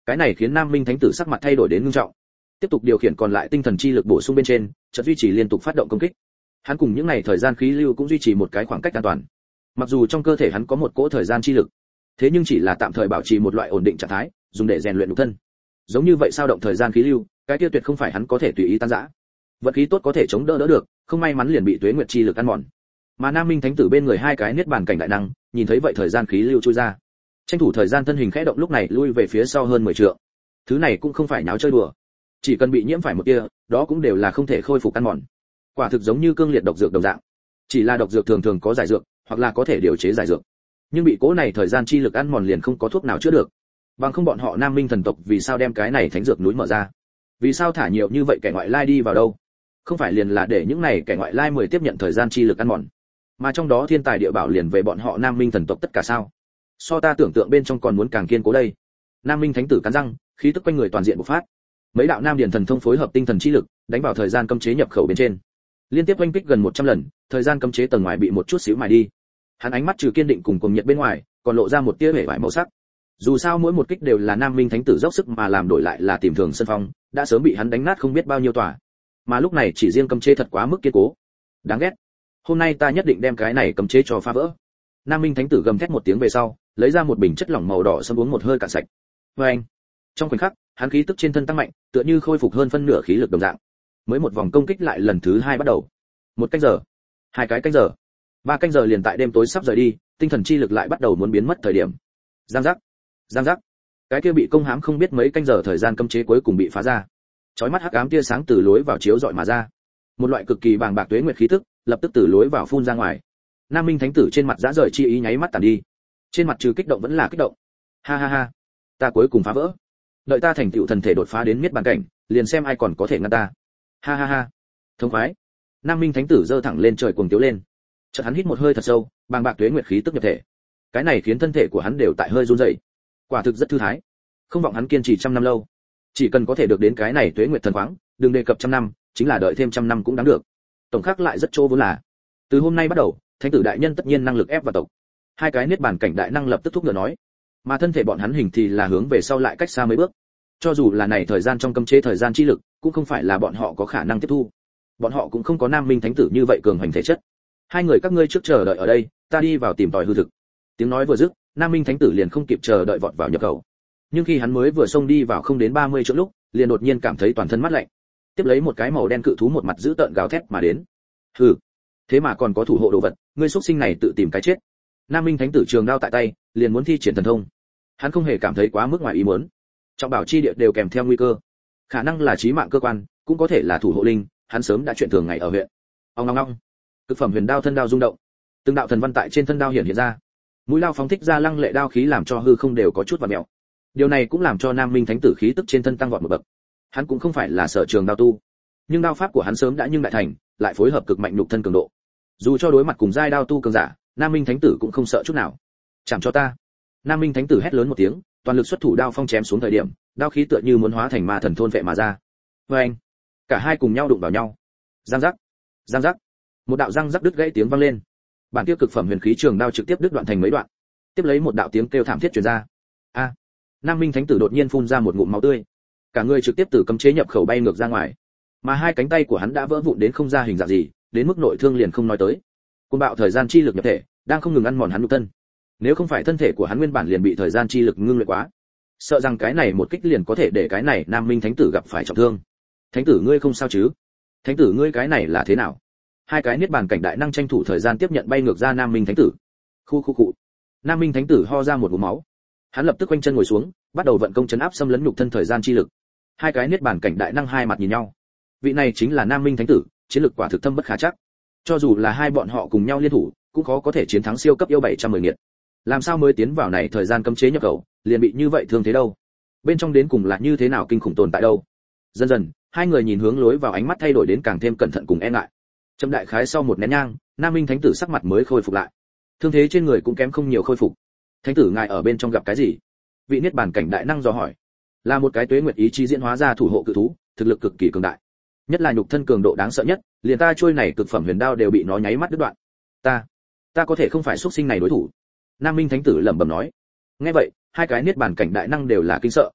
Cái này khiến Nam Minh Thánh tử sắc mặt thay đổi đến nghiêm trọng. Tiếp tục điều khiển còn lại tinh thần chi lực bổ sung bên trên, chợt duy trì liên tục phát động công kích. Hắn cùng những này thời gian khí lưu cũng duy trì một cái khoảng cách an toàn. Mặc dù trong cơ thể hắn có một cỗ thời gian chi lực, thế nhưng chỉ là tạm thời bảo trì một loại ổn định trạng thái, dùng để rèn luyện nhục thân. Giống như vậy sao động thời gian khí lưu, cái kia tuyệt không phải hắn có thể tùy ý tan rã. Vận khí tốt có thể chống đỡ đỡ được, không may mắn liền bị tuế nguyệt chi lực ăn mòn. Mà Nam Minh Thánh tử bên người hai cái niết bàn cảnh đại năng, nhìn thấy vậy thời gian khí lưu trôi ra, tranh thủ thời gian thân hình khẽ động lúc này lui về phía sau hơn mười trượng. Thứ này cũng không phải náo chơi đùa, chỉ cần bị nhiễm phải một tia, đó cũng đều là không thể khôi phục ăn mòn. Quả thực giống như cương liệt độc dược đồng dạng. Chỉ là độc dược thường thường có giải dược, hoặc là có thể điều chế giải dược. Nhưng bị cố này thời gian chi lực ăn mòn liền không có thuốc nào chữa được. Bằng không bọn họ Nam Minh thần tộc vì sao đem cái này thánh dược núi mở ra? Vì sao thả nhiều như vậy kẻ ngoại lai đi vào đâu? Không phải liền là để những này kẻ ngoại lai mười tiếp nhận thời gian chi lực ăn mòn. Mà trong đó thiên tài địa bảo liền về bọn họ Nam Minh thần tộc tất cả sao? So ta tưởng tượng bên trong còn muốn càng kiên cố đây. Nam Minh thánh tử cắn răng, khí tức quanh người toàn diện bộc phát. Mấy đạo nam điển thần thông phối hợp tinh thần chi lực, đánh vào thời gian cấm chế nhập khẩu bên trên. Liên tiếp oanh kích gần một trăm lần, thời gian cấm chế tầng ngoài bị một chút xíu mài đi. Hắn ánh mắt trừ kiên định cùng cuồng nhiệt bên ngoài, còn lộ ra một tia vẻ vải màu sắc. Dù sao mỗi một kích đều là Nam Minh thánh tử dốc sức mà làm đổi lại là tìm thường sân phong, đã sớm bị hắn đánh nát không biết bao nhiêu tòa. Mà lúc này chỉ riêng cấm chế thật quá mức kiên cố. Đáng ghét. Hôm nay ta nhất định đem cái này cấm chế cho phá vỡ. Nam Minh thánh tử gầm thét một tiếng về sau, lấy ra một bình chất lỏng màu đỏ xâm uống một hơi cạn sạch. Và anh, trong khoảnh khắc, hắn khí tức trên thân tăng mạnh, tựa như khôi phục hơn phân nửa khí lực đồng dạng. Mới một vòng công kích lại lần thứ hai bắt đầu. Một canh giờ, hai cái canh giờ, ba canh giờ liền tại đêm tối sắp rời đi, tinh thần chi lực lại bắt đầu muốn biến mất thời điểm. Giang giác, giang giác, cái kia bị công hãm không biết mấy canh giờ thời gian cấm chế cuối cùng bị phá ra. Chói mắt hắc ám tia sáng từ lối vào chiếu rọi mà ra. Một loại cực kỳ bàng bạc tuế nguyệt khí tức, lập tức từ lối vào phun ra ngoài. Nam Minh thánh tử trên mặt dã rời chi ý nháy mắt tàn đi. Trên mặt trừ kích động vẫn là kích động. Ha ha ha, ta cuối cùng phá vỡ. Đợi ta thành tựu thần thể đột phá đến miết bàn cảnh, liền xem ai còn có thể ngăn ta. Ha ha ha. Thông khoái. Nam Minh thánh tử giơ thẳng lên trời cuồng tiếu lên. Chợt hắn hít một hơi thật sâu, bàng bạc tuế nguyệt khí tức nhập thể. Cái này khiến thân thể của hắn đều tại hơi run rẩy. Quả thực rất thư thái. Không vọng hắn kiên trì trăm năm lâu. Chỉ cần có thể được đến cái này tuế nguyệt thần khoáng, đừng đề cập trăm năm, chính là đợi thêm trăm năm cũng đáng được. Tổng khắc lại rất chỗ vốn là. Từ hôm nay bắt đầu, thánh tử đại nhân tất nhiên năng lực ép vào tộc. Hai cái niết bàn cảnh đại năng lập tức thúc ngựa nói, mà thân thể bọn hắn hình thì là hướng về sau lại cách xa mấy bước. Cho dù là này thời gian trong cấm chế thời gian chi lực, cũng không phải là bọn họ có khả năng tiếp thu. Bọn họ cũng không có Nam Minh thánh tử như vậy cường hành thể chất. Hai người các ngươi trước chờ đợi ở đây, ta đi vào tìm tòi hư thực. Tiếng nói vừa dứt, Nam Minh thánh tử liền không kịp chờ đợi vọt vào nhập khẩu. Nhưng khi hắn mới vừa xông đi vào không đến ba mươi chỗ lúc, liền đột nhiên cảm thấy toàn thân mát lạnh. Tiếp lấy một cái màu đen cự thú một mặt dữ tợn gào thét mà đến. Hừ, thế mà còn có thủ hộ đồ vật, ngươi xuất sinh này tự tìm cái chết. Nam Minh thánh tử trường đao tại tay, liền muốn thi triển thần thông. Hắn không hề cảm thấy quá mức ngoài ý muốn. Trọng bảo chi địa đều kèm theo nguy cơ, khả năng là chí mạng cơ quan, cũng có thể là thủ hộ linh, hắn sớm đã chuyện thường ngày ở huyện. Ong ong ong. Cực phẩm huyền đao thân đao rung động, từng đạo thần văn tại trên thân đao hiện hiện ra. Mũi đao phóng thích ra lăng lệ đao khí làm cho hư không đều có chút vặn mèo. Điều này cũng làm cho Nam Minh thánh tử khí tức trên thân tăng vọt một bậc. Hắn cũng không phải là sở trường đao tu, nhưng đao pháp của hắn sớm đã nhưng đại thành, lại phối hợp cực mạnh nhục thân cường độ. Dù cho đối mặt cùng giai đao tu cường giả, Nam Minh thánh tử cũng không sợ chút nào. Chạm cho ta. Nam Minh thánh tử hét lớn một tiếng, toàn lực xuất thủ đao phong chém xuống thời điểm, đao khí tựa như muốn hóa thành ma thần thôn vệ mà ra. Oeng! Cả hai cùng nhau đụng vào nhau. Giang giác, giang giác. Một đạo răng rắc đứt gãy tiếng vang lên. Bản kia cực phẩm huyền khí trường đao trực tiếp đứt đoạn thành mấy đoạn. Tiếp lấy một đạo tiếng kêu thảm thiết truyền ra. A! Nam Minh thánh tử đột nhiên phun ra một ngụm máu tươi. Cả người trực tiếp từ cấm chế nhập khẩu bay ngược ra ngoài. Mà hai cánh tay của hắn đã vỡ vụn đến không ra hình dạng gì, đến mức nội thương liền không nói tới. Côn bạo thời gian chi lực nhập thể, đang không ngừng ăn mòn hắn nhục thân. Nếu không phải thân thể của hắn nguyên bản liền bị thời gian chi lực ngưng luyện quá, sợ rằng cái này một kích liền có thể để cái này Nam Minh thánh tử gặp phải trọng thương. Thánh tử ngươi không sao chứ? Thánh tử ngươi cái này là thế nào? Hai cái niết bàn cảnh đại năng tranh thủ thời gian tiếp nhận bay ngược ra Nam Minh thánh tử. Khu khu cụ. Nam Minh thánh tử ho ra một ngụm máu. Hắn lập tức quanh chân ngồi xuống, bắt đầu vận công chấn áp xâm lấn nhục thân thời gian chi lực. Hai cái niết bàn cảnh đại năng hai mặt nhìn nhau. Vị này chính là Nam Minh thánh tử, chiến lực quả thực thâm bất khả trắc. Cho dù là hai bọn họ cùng nhau liên thủ, cũng khó có thể chiến thắng siêu cấp yêu bảy trăm mười nghiệt. Làm sao mới tiến vào này thời gian cấm chế nhập khẩu, liền bị như vậy thương thế đâu? Bên trong đến cùng là như thế nào kinh khủng tồn tại đâu? Dần dần, hai người nhìn hướng lối vào ánh mắt thay đổi đến càng thêm cẩn thận cùng e ngại. Trầm đại khái sau một nén nhang, Nam Minh thánh tử sắc mặt mới khôi phục lại. Thương thế trên người cũng kém không nhiều khôi phục. Thánh tử ngài ở bên trong gặp cái gì? Vị niết bàn cảnh đại năng dò hỏi. Là một cái tuế nguyệt ý chí diễn hóa ra thủ hộ cự thú, thực lực cực kỳ cường đại. Nhất là nhục thân cường độ đáng sợ nhất, liền ta trôi này cực phẩm huyền đao đều bị nó nháy mắt đứt đoạn. Ta, ta có thể không phải xuất sinh này đối thủ. Nam Minh thánh tử lẩm bẩm nói. Nghe vậy, hai cái niết bàn cảnh đại năng đều là kinh sợ.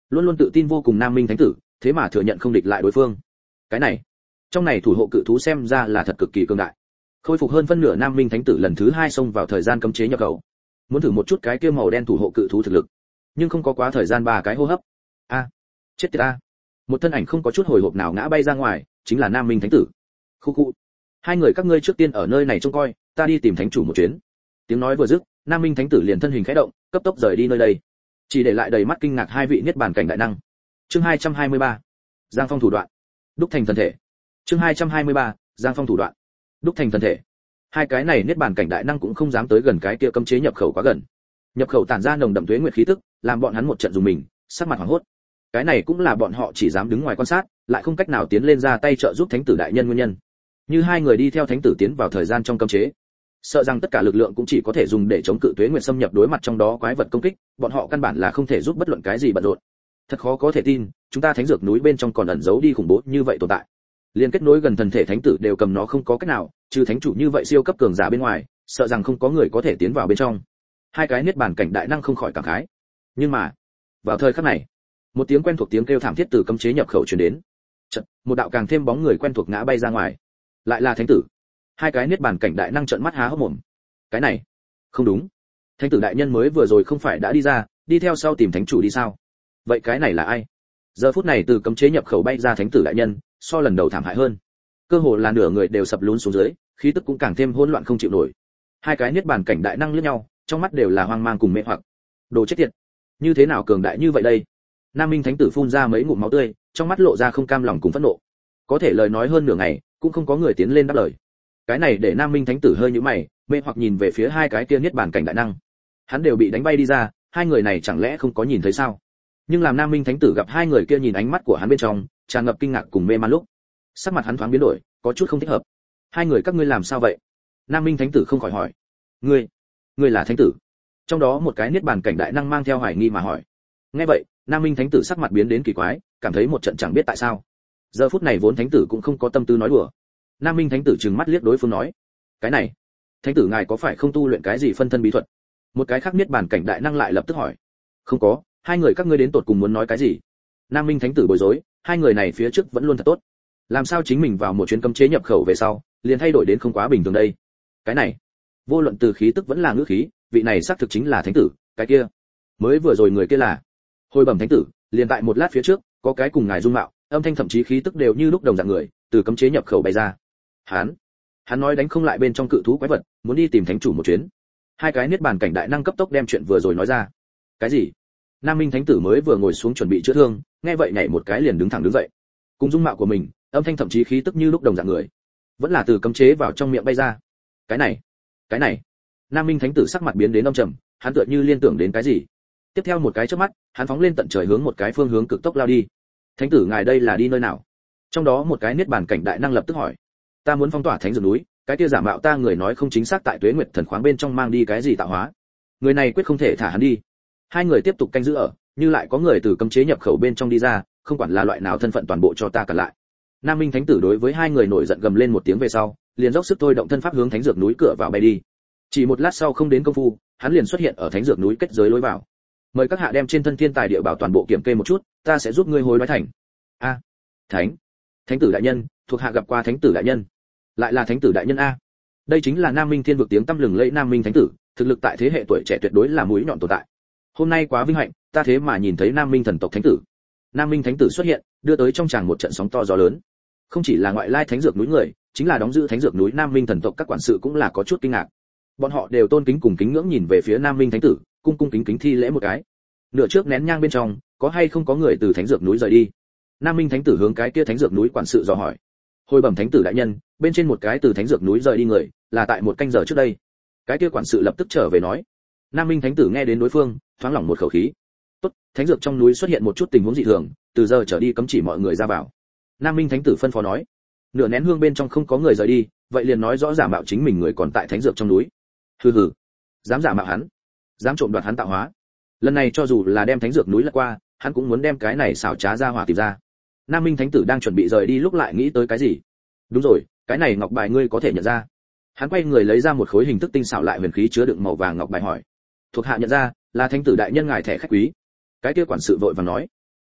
Luôn luôn tự tin vô cùng Nam Minh Thánh tử, thế mà thừa nhận không địch lại đối phương. Cái này, trong này thủ hộ cự thú xem ra là thật cực kỳ cường đại. Khôi phục hơn phân nửa Nam Minh Thánh tử lần thứ hai xông vào thời gian cấm chế nhập khẩu. Muốn thử một chút cái kia màu đen thủ hộ cự thú thực lực, nhưng không có quá thời gian ba cái hô hấp. A, chết tiệt a. Một thân ảnh không có chút hồi hộp nào ngã bay ra ngoài, chính là Nam Minh Thánh tử. Khu khu. Hai người các ngươi trước tiên ở nơi này trông coi, ta đi tìm thánh chủ một chuyến. Tiếng nói vừa dứt, Nam Minh Thánh tử liền thân hình khẽ động, cấp tốc rời đi nơi đây, chỉ để lại đầy mắt kinh ngạc hai vị niết bàn cảnh đại năng. Chương hai trăm hai mươi ba, Giang Phong thủ đoạn, đúc thành thân thể. Chương hai trăm hai mươi ba, Giang Phong thủ đoạn, đúc thành thân thể. Hai cái này niết bàn cảnh đại năng cũng không dám tới gần cái kia cấm chế nhập khẩu quá gần. Nhập khẩu tản ra nồng đậm tuế nguyệt khí tức, làm bọn hắn một trận dùng mình, sắc mặt hoảng hốt. Cái này cũng là bọn họ chỉ dám đứng ngoài quan sát, lại không cách nào tiến lên ra tay trợ giúp thánh tử đại nhân nguyên nhân. Như hai người đi theo thánh tử tiến vào thời gian trong cấm chế, sợ rằng tất cả lực lượng cũng chỉ có thể dùng để chống cự tuế nguyệt xâm nhập đối mặt trong đó quái vật công kích, bọn họ căn bản là không thể giúp bất luận cái gì bận rộn. Thật khó có thể tin, chúng ta thánh dược núi bên trong còn ẩn giấu đi khủng bố như vậy tồn tại. Liên kết nối gần thần thể thánh tử đều cầm nó không có cách nào, trừ thánh chủ như vậy siêu cấp cường giả bên ngoài, sợ rằng không có người có thể tiến vào bên trong. Hai cái niết bàn cảnh đại năng không khỏi cảm khái. Nhưng mà, vào thời khắc này, một tiếng quen thuộc tiếng kêu thảm thiết từ cấm chế nhập khẩu truyền đến. Chợt, một đạo càng thêm bóng người quen thuộc ngã bay ra ngoài. Lại là thánh tử. Hai cái niết bàn cảnh đại năng trợn mắt há hốc mồm. Cái này, không đúng. Thánh tử đại nhân mới vừa rồi không phải đã đi ra, đi theo sau tìm thánh chủ đi sao? Vậy cái này là ai? Giờ phút này từ cấm chế nhập khẩu bay ra thánh tử đại nhân, so lần đầu thảm hại hơn. Cơ hồ là nửa người đều sập lún xuống dưới, khí tức cũng càng thêm hỗn loạn không chịu nổi. Hai cái niết bàn cảnh đại năng liếc nhau, trong mắt đều là hoang mang cùng mê hoặc. Đồ chết tiệt, như thế nào cường đại như vậy đây? Nam Minh thánh tử phun ra mấy ngụm máu tươi, trong mắt lộ ra không cam lòng cùng phẫn nộ. Có thể lời nói hơn nửa ngày, cũng không có người tiến lên đáp lời. Cái này để Nam Minh thánh tử hơi nhíu mày, mê hoặc nhìn về phía hai cái kia niết bàn cảnh đại năng. Hắn đều bị đánh bay đi ra, hai người này chẳng lẽ không có nhìn thấy sao? Nhưng làm Nam Minh thánh tử gặp hai người kia nhìn ánh mắt của hắn bên trong, tràn ngập kinh ngạc cùng mê man lúc, sắc mặt hắn thoáng biến đổi, có chút không thích hợp. Hai người các ngươi làm sao vậy? Nam Minh thánh tử không khỏi hỏi. Ngươi, ngươi là thánh tử? Trong đó một cái niết bàn cảnh đại năng mang theo hoài nghi mà hỏi. Nghe vậy, Nam Minh thánh tử sắc mặt biến đến kỳ quái, cảm thấy một trận chẳng biết tại sao. Giờ phút này vốn thánh tử cũng không có tâm tư nói đùa. Nam Minh thánh tử trừng mắt liếc đối phương nói, cái này, thánh tử ngài có phải không tu luyện cái gì phân thân bí thuật? Một cái khác niết bàn cảnh đại năng lại lập tức hỏi. Không có, hai người các ngươi đến tột cùng muốn nói cái gì? Nam Minh thánh tử bối rối, hai người này phía trước vẫn luôn thật tốt, làm sao chính mình vào một chuyến cấm chế nhập khẩu về sau, liền thay đổi đến không quá bình thường đây? Cái này, vô luận từ khí tức vẫn là ngữ khí, vị này xác thực chính là thánh tử, cái kia, mới vừa rồi người kia là Hồi bẩm thánh tử, liền tại một lát phía trước, có cái cùng ngài dung mạo, âm thanh thậm chí khí tức đều như lúc đồng dạng người, từ cấm chế nhập khẩu bay ra. Hắn, hắn nói đánh không lại bên trong cự thú quái vật, muốn đi tìm thánh chủ một chuyến. Hai cái niết bàn cảnh đại năng cấp tốc đem chuyện vừa rồi nói ra. Cái gì? Nam Minh thánh tử mới vừa ngồi xuống chuẩn bị chữa thương, nghe vậy nhảy một cái liền đứng thẳng đứng dậy. Cùng dung mạo của mình, âm thanh thậm chí khí tức như lúc đồng dạng người, vẫn là từ cấm chế vào trong miệng bay ra. Cái này, cái này. Nam Minh thánh tử sắc mặt biến đến âm trầm, hắn tựa như liên tưởng đến cái gì. Tiếp theo một cái chớp mắt, hắn phóng lên tận trời hướng một cái phương hướng cực tốc lao đi. Thánh tử ngài đây là đi nơi nào? Trong đó một cái niết bàn cảnh đại năng lập tức hỏi. Ta muốn phong tỏa thánh dược núi, cái kia giả mạo ta người nói không chính xác tại Tuế Nguyệt thần khoáng bên trong mang đi cái gì tạo hóa. Người này quyết không thể thả hắn đi. Hai người tiếp tục canh giữ ở, như lại có người từ cấm chế nhập khẩu bên trong đi ra, không quản là loại nào thân phận toàn bộ cho ta cả lại. Nam Minh thánh tử đối với hai người nổi giận gầm lên một tiếng về sau, liền dốc sức thôi động thân pháp hướng thánh dược núi cửa vào bay đi. Chỉ một lát sau không đến công phu, hắn liền xuất hiện ở thánh dược núi kết giới lối vào. Mời các hạ đem trên thân thiên tài địa bảo toàn bộ kiểm kê một chút, ta sẽ giúp ngươi hối đoái thành. A, thánh, thánh tử đại nhân, thuộc hạ gặp qua thánh tử đại nhân. Lại là thánh tử đại nhân a. Đây chính là Nam Minh thiên vực tiếng tăm lừng lẫy Nam Minh thánh tử, thực lực tại thế hệ tuổi trẻ tuyệt đối là mũi nhọn tồn tại. Hôm nay quá vinh hạnh, ta thế mà nhìn thấy Nam Minh thần tộc thánh tử. Nam Minh thánh tử xuất hiện, đưa tới trong tràng một trận sóng to gió lớn. Không chỉ là ngoại lai thánh dược núi người, chính là đóng giữ thánh dược núi Nam Minh thần tộc các quản sự cũng là có chút kinh ngạc. Bọn họ đều tôn kính cùng kính ngưỡng nhìn về phía Nam Minh thánh tử, cung cung kính kính thi lễ một cái. Nửa trước nén nhang bên trong, có hay không có người từ thánh dược núi rời đi? Nam Minh thánh tử hướng cái kia thánh dược núi quản sự dò hỏi. Hồi bẩm thánh tử đại nhân, bên trên một cái từ thánh dược núi rời đi người, là tại một canh giờ trước đây. Cái kia quản sự lập tức trở về nói. Nam Minh thánh tử nghe đến đối phương, thoáng lỏng một khẩu khí. Tốt, thánh dược trong núi xuất hiện một chút tình huống dị thường, từ giờ trở đi cấm chỉ mọi người ra vào. Nam Minh thánh tử phân phó nói. Nửa nén hương bên trong không có người rời đi, vậy liền nói rõ giả mạo chính mình người còn tại thánh dược trong núi. Hừ hừ, dám giả mạo hắn, dám trộm đoạt hắn tạo hóa. Lần này cho dù là đem thánh dược núi lật qua, hắn cũng muốn đem cái này xảo trá ra hỏa tìm ra. Nam Minh thánh tử đang chuẩn bị rời đi lúc lại nghĩ tới cái gì. Đúng rồi, cái này ngọc bài ngươi có thể nhận ra. Hắn quay người lấy ra một khối hình thức tinh xảo lại huyền khí chứa đựng màu vàng ngọc bài hỏi. Thuộc hạ nhận ra, là thánh tử đại nhân ngài thẻ khách quý. Cái kia quản sự vội vàng nói.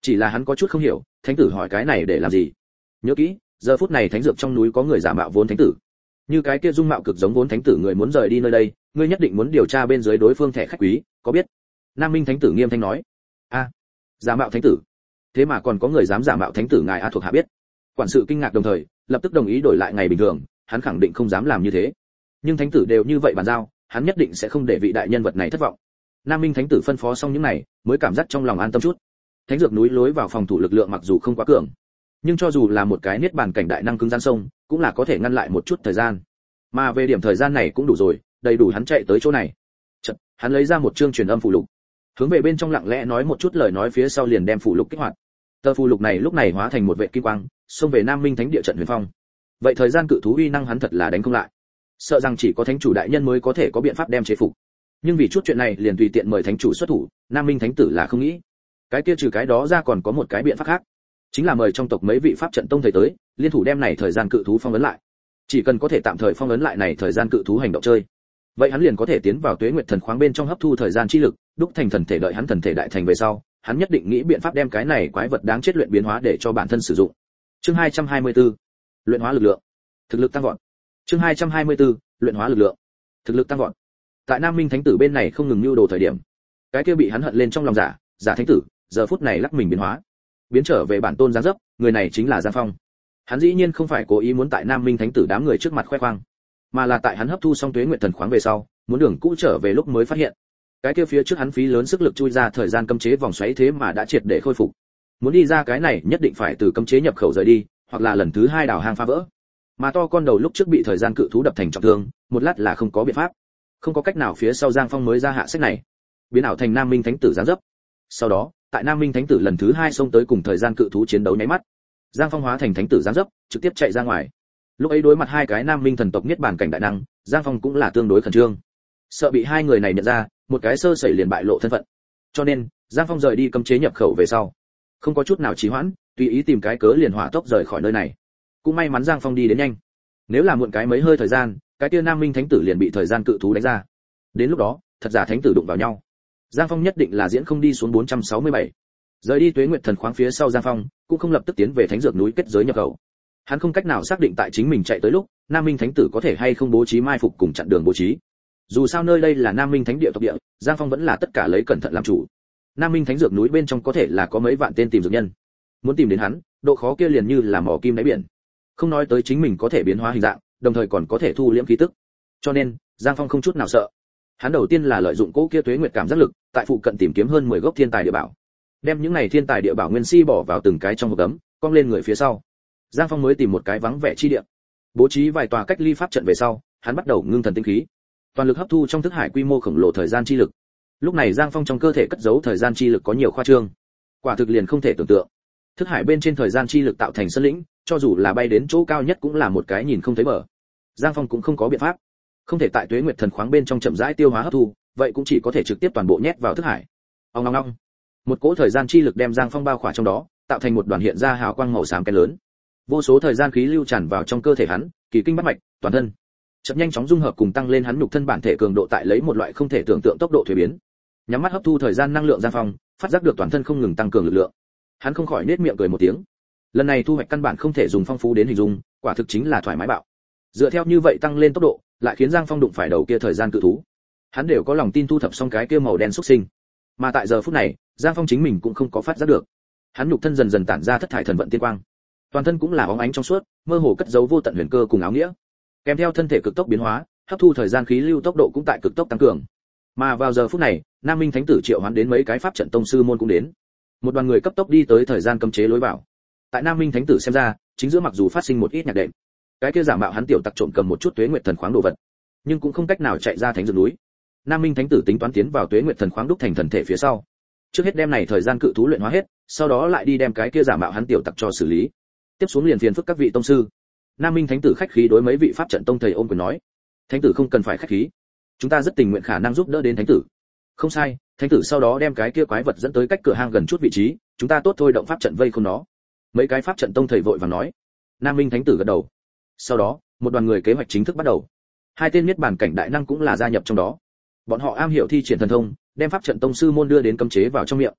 Chỉ là hắn có chút không hiểu, thánh tử hỏi cái này để làm gì? Nhớ kỹ, giờ phút này thánh dược trong núi có người giả mạo vốn thánh tử. Như cái kia dung mạo cực giống vốn thánh tử người muốn rời đi nơi đây, ngươi nhất định muốn điều tra bên dưới đối phương thẻ khách quý, có biết? Nam Minh thánh tử nghiêm thanh nói. A, giả mạo thánh tử? Thế mà còn có người dám giả mạo thánh tử ngài a thuộc hạ biết. Quản sự kinh ngạc đồng thời, lập tức đồng ý đổi lại ngày bình thường, hắn khẳng định không dám làm như thế. Nhưng thánh tử đều như vậy bàn giao, hắn nhất định sẽ không để vị đại nhân vật này thất vọng. Nam Minh thánh tử phân phó xong những này, mới cảm giác trong lòng an tâm chút. Thánh dược núi lối vào phòng thủ lực lượng mặc dù không quá cường, nhưng cho dù là một cái niết bàn cảnh đại năng cứng rắn sông, cũng là có thể ngăn lại một chút thời gian. Mà về điểm thời gian này cũng đủ rồi, đầy đủ hắn chạy tới chỗ này. Chợt, hắn lấy ra một chương truyền âm phụ lục, hướng về bên trong lặng lẽ nói một chút lời nói phía sau liền đem phụ lục kích hoạt. Tờ phụ lục này lúc này hóa thành một vệt kim quang, xông về Nam Minh thánh địa trận huyền phong. Vậy thời gian cự thú uy năng hắn thật là đánh không lại, sợ rằng chỉ có thánh chủ đại nhân mới có thể có biện pháp đem chế phục. Nhưng vì chút chuyện này liền tùy tiện mời thánh chủ xuất thủ, Nam Minh thánh tử là không nghĩ. Cái kia trừ cái đó ra còn có một cái biện pháp khác, chính là mời trong tộc mấy vị pháp trận tông thầy tới, liên thủ đem này thời gian cự thú phong ấn lại. Chỉ cần có thể tạm thời phong ấn lại này thời gian cự thú hành động chơi, vậy hắn liền có thể tiến vào Tuế Nguyệt Thần Khoáng bên trong hấp thu thời gian chi lực, đúc thành thần thể, đợi hắn thần thể đại thành về sau, hắn nhất định nghĩ biện pháp đem cái này quái vật đáng chết luyện biến hóa để cho bản thân sử dụng. Chương hai trăm hai mươi tư, luyện hóa lực lượng, thực lực tăng vọt. Chương hai trăm hai mươi tư, luyện hóa lực lượng, thực lực tăng vọt. Tại Nam Minh thánh tử bên này không ngừng nưu đồ thời điểm, cái kia bị hắn hận lên trong lòng giả, giả thánh tử, giờ phút này lắc mình biến hóa, biến trở về bản tôn dáng dấp, người này chính là Giang Phong. Hắn dĩ nhiên không phải cố ý muốn tại Nam Minh thánh tử đám người trước mặt khoe khoang, mà là tại hắn hấp thu xong Tuế Nguyệt Thần Khoáng về sau, muốn đường cũ trở về lúc mới phát hiện, cái kia phía trước hắn phí lớn sức lực chui ra thời gian cấm chế vòng xoáy thế mà đã triệt để khôi phục. Muốn đi ra cái này nhất định phải từ cấm chế nhập khẩu rời đi, hoặc là lần thứ hai đào hang phá vỡ. Mà to con đầu lúc trước bị thời gian cự thú đập thành trọng thương, một lát là không có biện pháp. Không có cách nào phía sau Giang Phong mới ra hạ sách này, biến ảo thành Nam Minh thánh tử dáng dấp. Sau đó, tại Nam Minh thánh tử lần thứ hai xông tới cùng thời gian cự thú chiến đấu nháy mắt, Giang Phong hóa thành thánh tử dáng dấp, trực tiếp chạy ra ngoài. Lúc ấy đối mặt hai cái Nam Minh thần tộc niết bàn cảnh đại năng, Giang Phong cũng là tương đối khẩn trương, sợ bị hai người này nhận ra, một cái sơ sẩy liền bại lộ thân phận. Cho nên, Giang Phong rời đi cấm chế nhập khẩu về sau, không có chút nào trì hoãn, tùy ý tìm cái cớ liền hỏa tốc rời khỏi nơi này. Cũng may mắn Giang Phong đi đến nhanh. Nếu là muộn cái mấy hơi thời gian, cái kia Nam Minh thánh tử liền bị thời gian cự thú đánh ra. Đến lúc đó, thật giả thánh tử đụng vào nhau, Giang Phong nhất định là diễn không đi xuống bốn trăm sáu mươi bảy. Rời đi Tuế Nguyệt Thần Khoáng phía sau Giang Phong, cũng không lập tức tiến về thánh dược núi kết giới nhập khẩu. Hắn không cách nào xác định tại chính mình chạy tới lúc, Nam Minh thánh tử có thể hay không bố trí mai phục cùng chặn đường bố trí. Dù sao nơi đây là Nam Minh thánh địa tộc địa, Giang Phong vẫn là tất cả lấy cẩn thận làm chủ. Nam Minh thánh dược núi bên trong có thể là có mấy vạn tên tìm dược nhân. Muốn tìm đến hắn, độ khó kia liền như là mò kim đáy biển. Không nói tới chính mình có thể biến hóa hình dạng, đồng thời còn có thể thu liễm khí tức. Cho nên, Giang Phong không chút nào sợ. Hắn đầu tiên là lợi dụng cỗ kia Tuế Nguyệt cảm giác lực, tại phụ cận tìm kiếm hơn mười gốc thiên tài địa bảo. Đem những này thiên tài địa bảo nguyên si bỏ vào từng cái trong hộp gấm, cong lên người phía sau. Giang Phong mới tìm một cái vắng vẻ chi địa, bố trí vài tòa cách ly pháp trận về sau, hắn bắt đầu ngưng thần tinh khí, toàn lực hấp thu trong thức hải quy mô khổng lồ thời gian chi lực. Lúc này Giang Phong trong cơ thể cất giấu thời gian chi lực có nhiều khoa trương, quả thực liền không thể tưởng tượng. Thức hải bên trên thời gian chi lực tạo thành sơn lĩnh, cho dù là bay đến chỗ cao nhất cũng là một cái nhìn không thấy bờ. Giang Phong cũng không có biện pháp, không thể tại Tuế Nguyệt Thần Khoáng bên trong chậm rãi tiêu hóa hấp thu, vậy cũng chỉ có thể trực tiếp toàn bộ nhét vào thức hải. Ong ong ong. Một cỗ thời gian chi lực đem Giang Phong bao khỏa trong đó, tạo thành một đoàn hiện ra hào quang màu xám cái lớn. Vô số thời gian khí lưu tràn vào trong cơ thể hắn, kỳ kinh bát mạch, toàn thân chậm nhanh chóng dung hợp cùng tăng lên hắn nhục thân bản thể cường độ tại lấy một loại không thể tưởng tượng tốc độ thuế biến. Nhắm mắt hấp thu thời gian năng lượng Giang Phong, phát giác được toàn thân không ngừng tăng cường lực lượng. Hắn không khỏi nết miệng cười một tiếng. Lần này thu hoạch căn bản không thể dùng phong phú đến hình dung, quả thực chính là thoải mái bạo. Dựa theo như vậy tăng lên tốc độ, lại khiến Giang Phong đụng phải đầu kia thời gian cự thú. Hắn đều có lòng tin thu thập xong cái kia màu đen xúc sinh. Mà tại giờ phút này, Giang Phong chính mình cũng không có phát giác được. Hắn nhục thân dần dần tản ra thất thải thần vận tiên quang. Toàn thân cũng là óng ánh trong suốt, mơ hồ cất giấu vô tận huyền cơ cùng áo nghĩa. Kèm theo thân thể cực tốc biến hóa, hấp thu thời gian khí lưu tốc độ cũng tại cực tốc tăng cường. Mà vào giờ phút này, Nam Minh thánh tử triệu hoán đến mấy cái pháp trận tông sư môn cũng đến. Một đoàn người cấp tốc đi tới thời gian cấm chế lối vào. Tại Nam Minh thánh tử xem ra, chính giữa mặc dù phát sinh một ít nhạc đệm, cái kia giả mạo hắn tiểu tặc trộm cầm một chút Tuế Nguyệt Thần Khoáng đồ vật, nhưng cũng không cách nào chạy ra thánh dược núi. Nam Minh thánh tử tính toán tiến vào Tuế Nguyệt Thần Khoáng đúc thành thần thể phía sau, trước hết đem này thời gian cự thú luyện hóa hết, sau đó lại đi đem cái kia giả mạo hắn tiểu tặc cho xử lý. Tiếp xuống liền phiền phức các vị tông sư. Nam Minh thánh tử khách khí đối mấy vị pháp trận tông thầy ôm quyền nói, thánh tử không cần phải khách khí, chúng ta rất tình nguyện khả năng giúp đỡ đến thánh tử. Không sai, thánh tử sau đó đem cái kia quái vật dẫn tới cách cửa hang gần chút vị trí, chúng ta tốt thôi động pháp trận vây khốn nó. Mấy cái pháp trận tông thầy vội vàng nói. Nam Minh thánh tử gật đầu. Sau đó, một đoàn người kế hoạch chính thức bắt đầu. Hai tên niết bàn cảnh đại năng cũng là gia nhập trong đó. Bọn họ am hiểu thi triển thần thông, đem pháp trận tông sư môn đưa đến cấm chế vào trong miệng.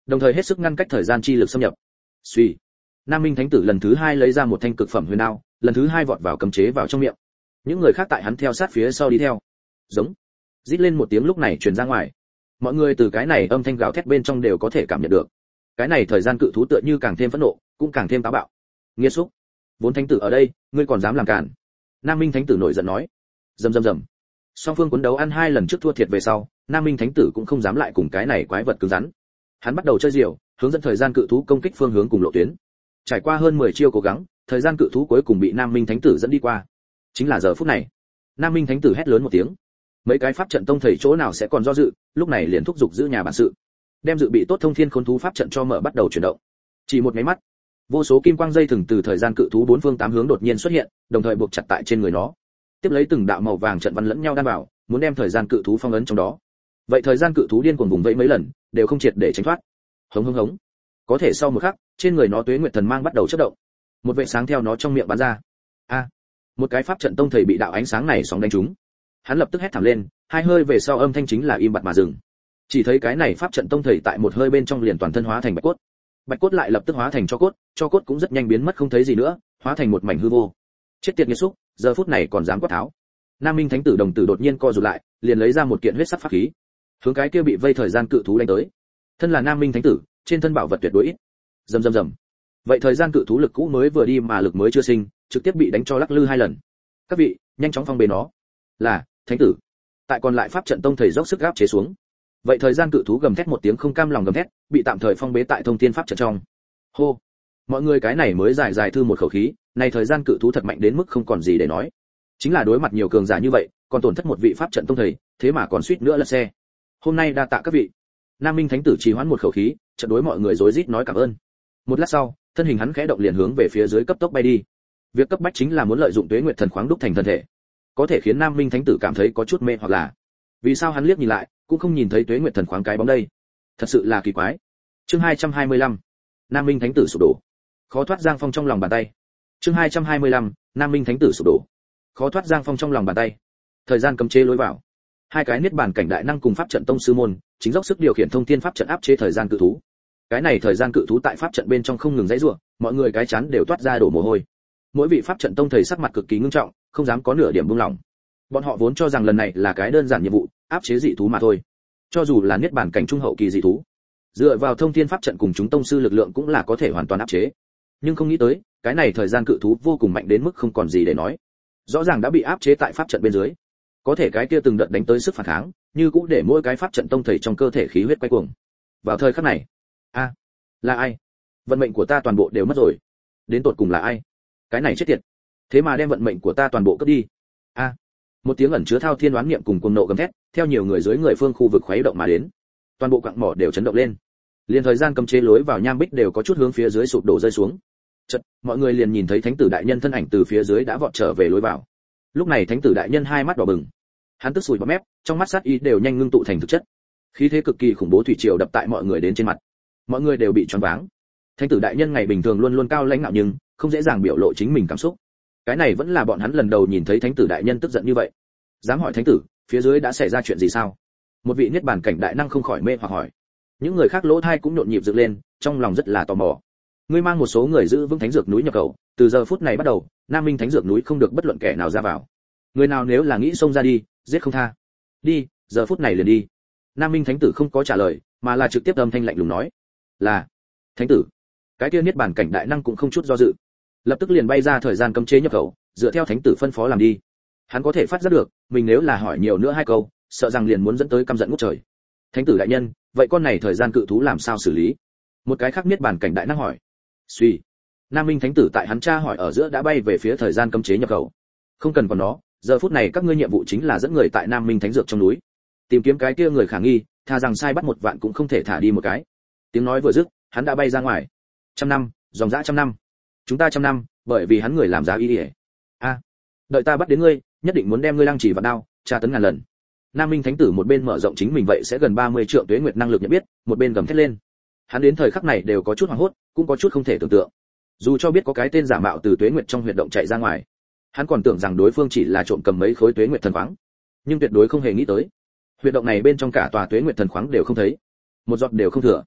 đồng thời hết sức ngăn cách thời gian chi lực xâm nhập. Suy, Nam Minh Thánh tử lần thứ hai lấy ra một thanh cực phẩm huyền đao, lần thứ hai vọt vào cấm chế vào trong miệng. Những người khác tại hắn theo sát phía sau đi theo. Giống, rít lên một tiếng lúc này truyền ra ngoài. Mọi người từ cái này âm thanh gào thét bên trong đều có thể cảm nhận được. Cái này thời gian cự thú tựa như càng thêm phẫn nộ, cũng càng thêm táo bạo. Nghiệt xúc, vốn thánh tử ở đây, ngươi còn dám làm cản? Nam Minh Thánh tử nổi giận nói. Rầm rầm rầm. Song phương cuốn đấu ăn hai lần trước thua thiệt về sau, Nam Minh Thánh tử cũng không dám lại cùng cái này quái vật cứng rắn. Hắn bắt đầu chơi diều, hướng dẫn thời gian cự thú công kích phương hướng cùng lộ tuyến. Trải qua hơn mười chiêu cố gắng, thời gian cự thú cuối cùng bị Nam Minh Thánh tử dẫn đi qua. Chính là giờ phút này, Nam Minh Thánh tử hét lớn một tiếng. Mấy cái pháp trận tông thầy chỗ nào sẽ còn do dự, lúc này liền thúc giục giữ nhà bản sự, đem dự bị tốt thông thiên khôn thú pháp trận cho mở bắt đầu chuyển động. Chỉ một cái mắt, vô số kim quang dây thừng từ thời gian cự thú bốn phương tám hướng đột nhiên xuất hiện, đồng thời buộc chặt tại trên người nó. Tiếp lấy từng đạo màu vàng trận văn lẫn nhau đan vào, muốn đem thời gian cự thú phong ấn trong đó. Vậy thời gian cự thú điên cuồng vùng vẫy mấy lần, đều không triệt để tránh thoát. Hống hống hống. Có thể sau một khắc, trên người nó tuế nguyệt thần mang bắt đầu chớp động. Một vệt sáng theo nó trong miệng bắn ra. A! Một cái pháp trận tông thầy bị đạo ánh sáng này sóng đánh trúng. Hắn lập tức hét thảm lên, hai hơi về sau âm thanh chính là im bặt mà dừng. Chỉ thấy cái này pháp trận tông thầy tại một hơi bên trong liền toàn thân hóa thành bạch cốt. Bạch cốt lại lập tức hóa thành cho cốt, cho cốt cũng rất nhanh biến mất không thấy gì nữa, hóa thành một mảnh hư vô. Chết tiệt nghiệt xúc, giờ phút này còn dám quát tháo. Nam Minh Thánh tử đồng tử đột nhiên co rụt lại, liền lấy ra một kiện huyết sắc pháp khí, hướng cái kia bị vây thời gian cự thú đánh tới. Thân là Nam Minh Thánh tử, trên thân bảo vật tuyệt đối ít. Rầm rầm rầm. Vậy thời gian cự thú lực cũ mới vừa đi mà lực mới chưa sinh, trực tiếp bị đánh cho lắc lư hai lần. Các vị, nhanh chóng phong bế nó. Là, Thánh tử. Tại còn lại pháp trận tông thầy dốc sức áp chế xuống. Vậy thời gian cự thú gầm thét một tiếng không cam lòng gầm thét, bị tạm thời phong bế tại thông thiên pháp trận trong. Hô. Mọi người cái này mới dài dài thư một khẩu khí, này thời gian cự thú thật mạnh đến mức không còn gì để nói. Chính là đối mặt nhiều cường giả như vậy, còn tổn thất một vị pháp trận tông thầy, thế mà còn suýt nữa lật xe. Hôm nay đa tạ các vị. Nam Minh Thánh tử trì hoãn một khẩu khí, trận đối mọi người rối rít nói cảm ơn. Một lát sau, thân hình hắn khẽ động liền hướng về phía dưới cấp tốc bay đi. Việc cấp bách chính là muốn lợi dụng Tuế Nguyệt Thần khoáng đúc thành thân thể, có thể khiến Nam Minh Thánh tử cảm thấy có chút mê hoặc là, vì sao hắn liếc nhìn lại, cũng không nhìn thấy Tuế Nguyệt Thần khoáng cái bóng đây. Thật sự là kỳ quái. Chương hai trăm hai mươi lăm, Nam Minh Thánh tử sụp đổ, khó thoát Giang Phong trong lòng bàn tay. Chương hai trăm hai mươi lăm, Nam Minh Thánh tử sụp đổ, khó thoát Giang Phong trong lòng bàn tay. Thời gian cấm chế lối vào, hai cái niết bàn cảnh đại năng cùng pháp trận tông sư môn chính dốc sức điều khiển thông thiên pháp trận áp chế thời gian cự thú. Cái này thời gian cự thú tại pháp trận bên trong không ngừng giãy giụa, mọi người cái chán đều toát ra đổ mồ hôi. Mỗi vị pháp trận tông thầy sắc mặt cực kỳ ngưng trọng, không dám có nửa điểm buông lỏng. Bọn họ vốn cho rằng lần này là cái đơn giản nhiệm vụ, áp chế dị thú mà thôi. Cho dù là niết bàn cảnh trung hậu kỳ dị thú, dựa vào thông thiên pháp trận cùng chúng tông sư lực lượng cũng là có thể hoàn toàn áp chế. Nhưng không nghĩ tới, cái này thời gian cự thú vô cùng mạnh đến mức không còn gì để nói. Rõ ràng đã bị áp chế tại pháp trận bên dưới, có thể cái kia từng đợt đánh tới sức phản kháng, như cũng để mỗi cái pháp trận tông thầy trong cơ thể khí huyết quay cuồng. Vào thời khắc này, a, à, là ai? Vận mệnh của ta toàn bộ đều mất rồi. Đến tột cùng là ai? Cái này chết tiệt, thế mà đem vận mệnh của ta toàn bộ cướp đi. A, à, một tiếng ẩn chứa thao thiên đoán niệm cùng cuồng nộ gầm thét, theo nhiều người dưới người phương khu vực khuấy động mà đến. Toàn bộ quặng mỏ đều chấn động lên. Liên thời gian cấm chế lối vào nham bích đều có chút hướng phía dưới sụp đổ rơi xuống. Chợt, mọi người liền nhìn thấy thánh tử đại nhân thân ảnh từ phía dưới đã vọt trở về lối vào. Lúc này thánh tử đại nhân hai mắt đỏ bừng, hắn tức sùi bọt mép, trong mắt sát ý đều nhanh ngưng tụ thành thực chất. Khí thế cực kỳ khủng bố thủy triều đập tại mọi người đến trên mặt. Mọi người đều bị choáng váng. Thánh tử đại nhân ngày bình thường luôn luôn cao lãnh ngạo nhưng không dễ dàng biểu lộ chính mình cảm xúc. Cái này vẫn là bọn hắn lần đầu nhìn thấy thánh tử đại nhân tức giận như vậy. Dám hỏi thánh tử, phía dưới đã xảy ra chuyện gì sao? Một vị niết bàn cảnh đại năng không khỏi mê hoặc hỏi. Những người khác lỗ tai cũng nhộn nhịp dựng lên, trong lòng rất là tò mò. Ngươi mang một số người giữ vững thánh dược núi nhập khẩu, từ giờ phút này bắt đầu, Nam Minh thánh dược núi không được bất luận kẻ nào ra vào. Người nào nếu là nghĩ xông ra đi, giết không tha. Đi, giờ phút này liền đi. Nam Minh thánh tử không có trả lời, mà là trực tiếp âm thanh lạnh lùng nói. Là, thánh tử. Cái kia niết bàn cảnh đại năng cũng không chút do dự, lập tức liền bay ra thời gian cấm chế nhập khẩu, dựa theo thánh tử phân phó làm đi. Hắn có thể phát giác được, mình nếu là hỏi nhiều nữa hai câu, sợ rằng liền muốn dẫn tới căm giận ngút trời. Thánh tử đại nhân, vậy con này thời gian cự thú làm sao xử lý? Một cái khác niết bàn cảnh đại năng hỏi. Suy, Nam Minh thánh tử tại hắn tra hỏi ở giữa đã bay về phía thời gian cấm chế nhập khẩu. Không cần còn nó, giờ phút này các ngươi nhiệm vụ chính là dẫn người tại Nam Minh thánh dược trong núi, tìm kiếm cái kia người khả nghi, tha rằng sai bắt một vạn cũng không thể thả đi một cái. Tiếng nói vừa dứt, hắn đã bay ra ngoài. Trăm năm, dòng dã trăm năm. Chúng ta trăm năm, bởi vì hắn người làm giá y ỉa. A, đợi ta bắt đến ngươi, nhất định muốn đem ngươi lăng trì vào đao, tra tấn ngàn lần. Nam Minh thánh tử một bên mở rộng chính mình vậy sẽ gần ba mươi triệu tuế nguyệt năng lực nhận biết, một bên gầm thét lên. Hắn đến thời khắc này đều có chút hoảng hốt, cũng có chút không thể tưởng tượng. Dù cho biết có cái tên giả mạo từ tuế nguyệt trong huyệt động chạy ra ngoài, hắn còn tưởng rằng đối phương chỉ là trộm cầm mấy khối tuế nguyệt thần khoáng, nhưng tuyệt đối không hề nghĩ tới, huyệt động này bên trong cả tòa tuế nguyệt thần khoáng đều không thấy, một giọt đều không thừa.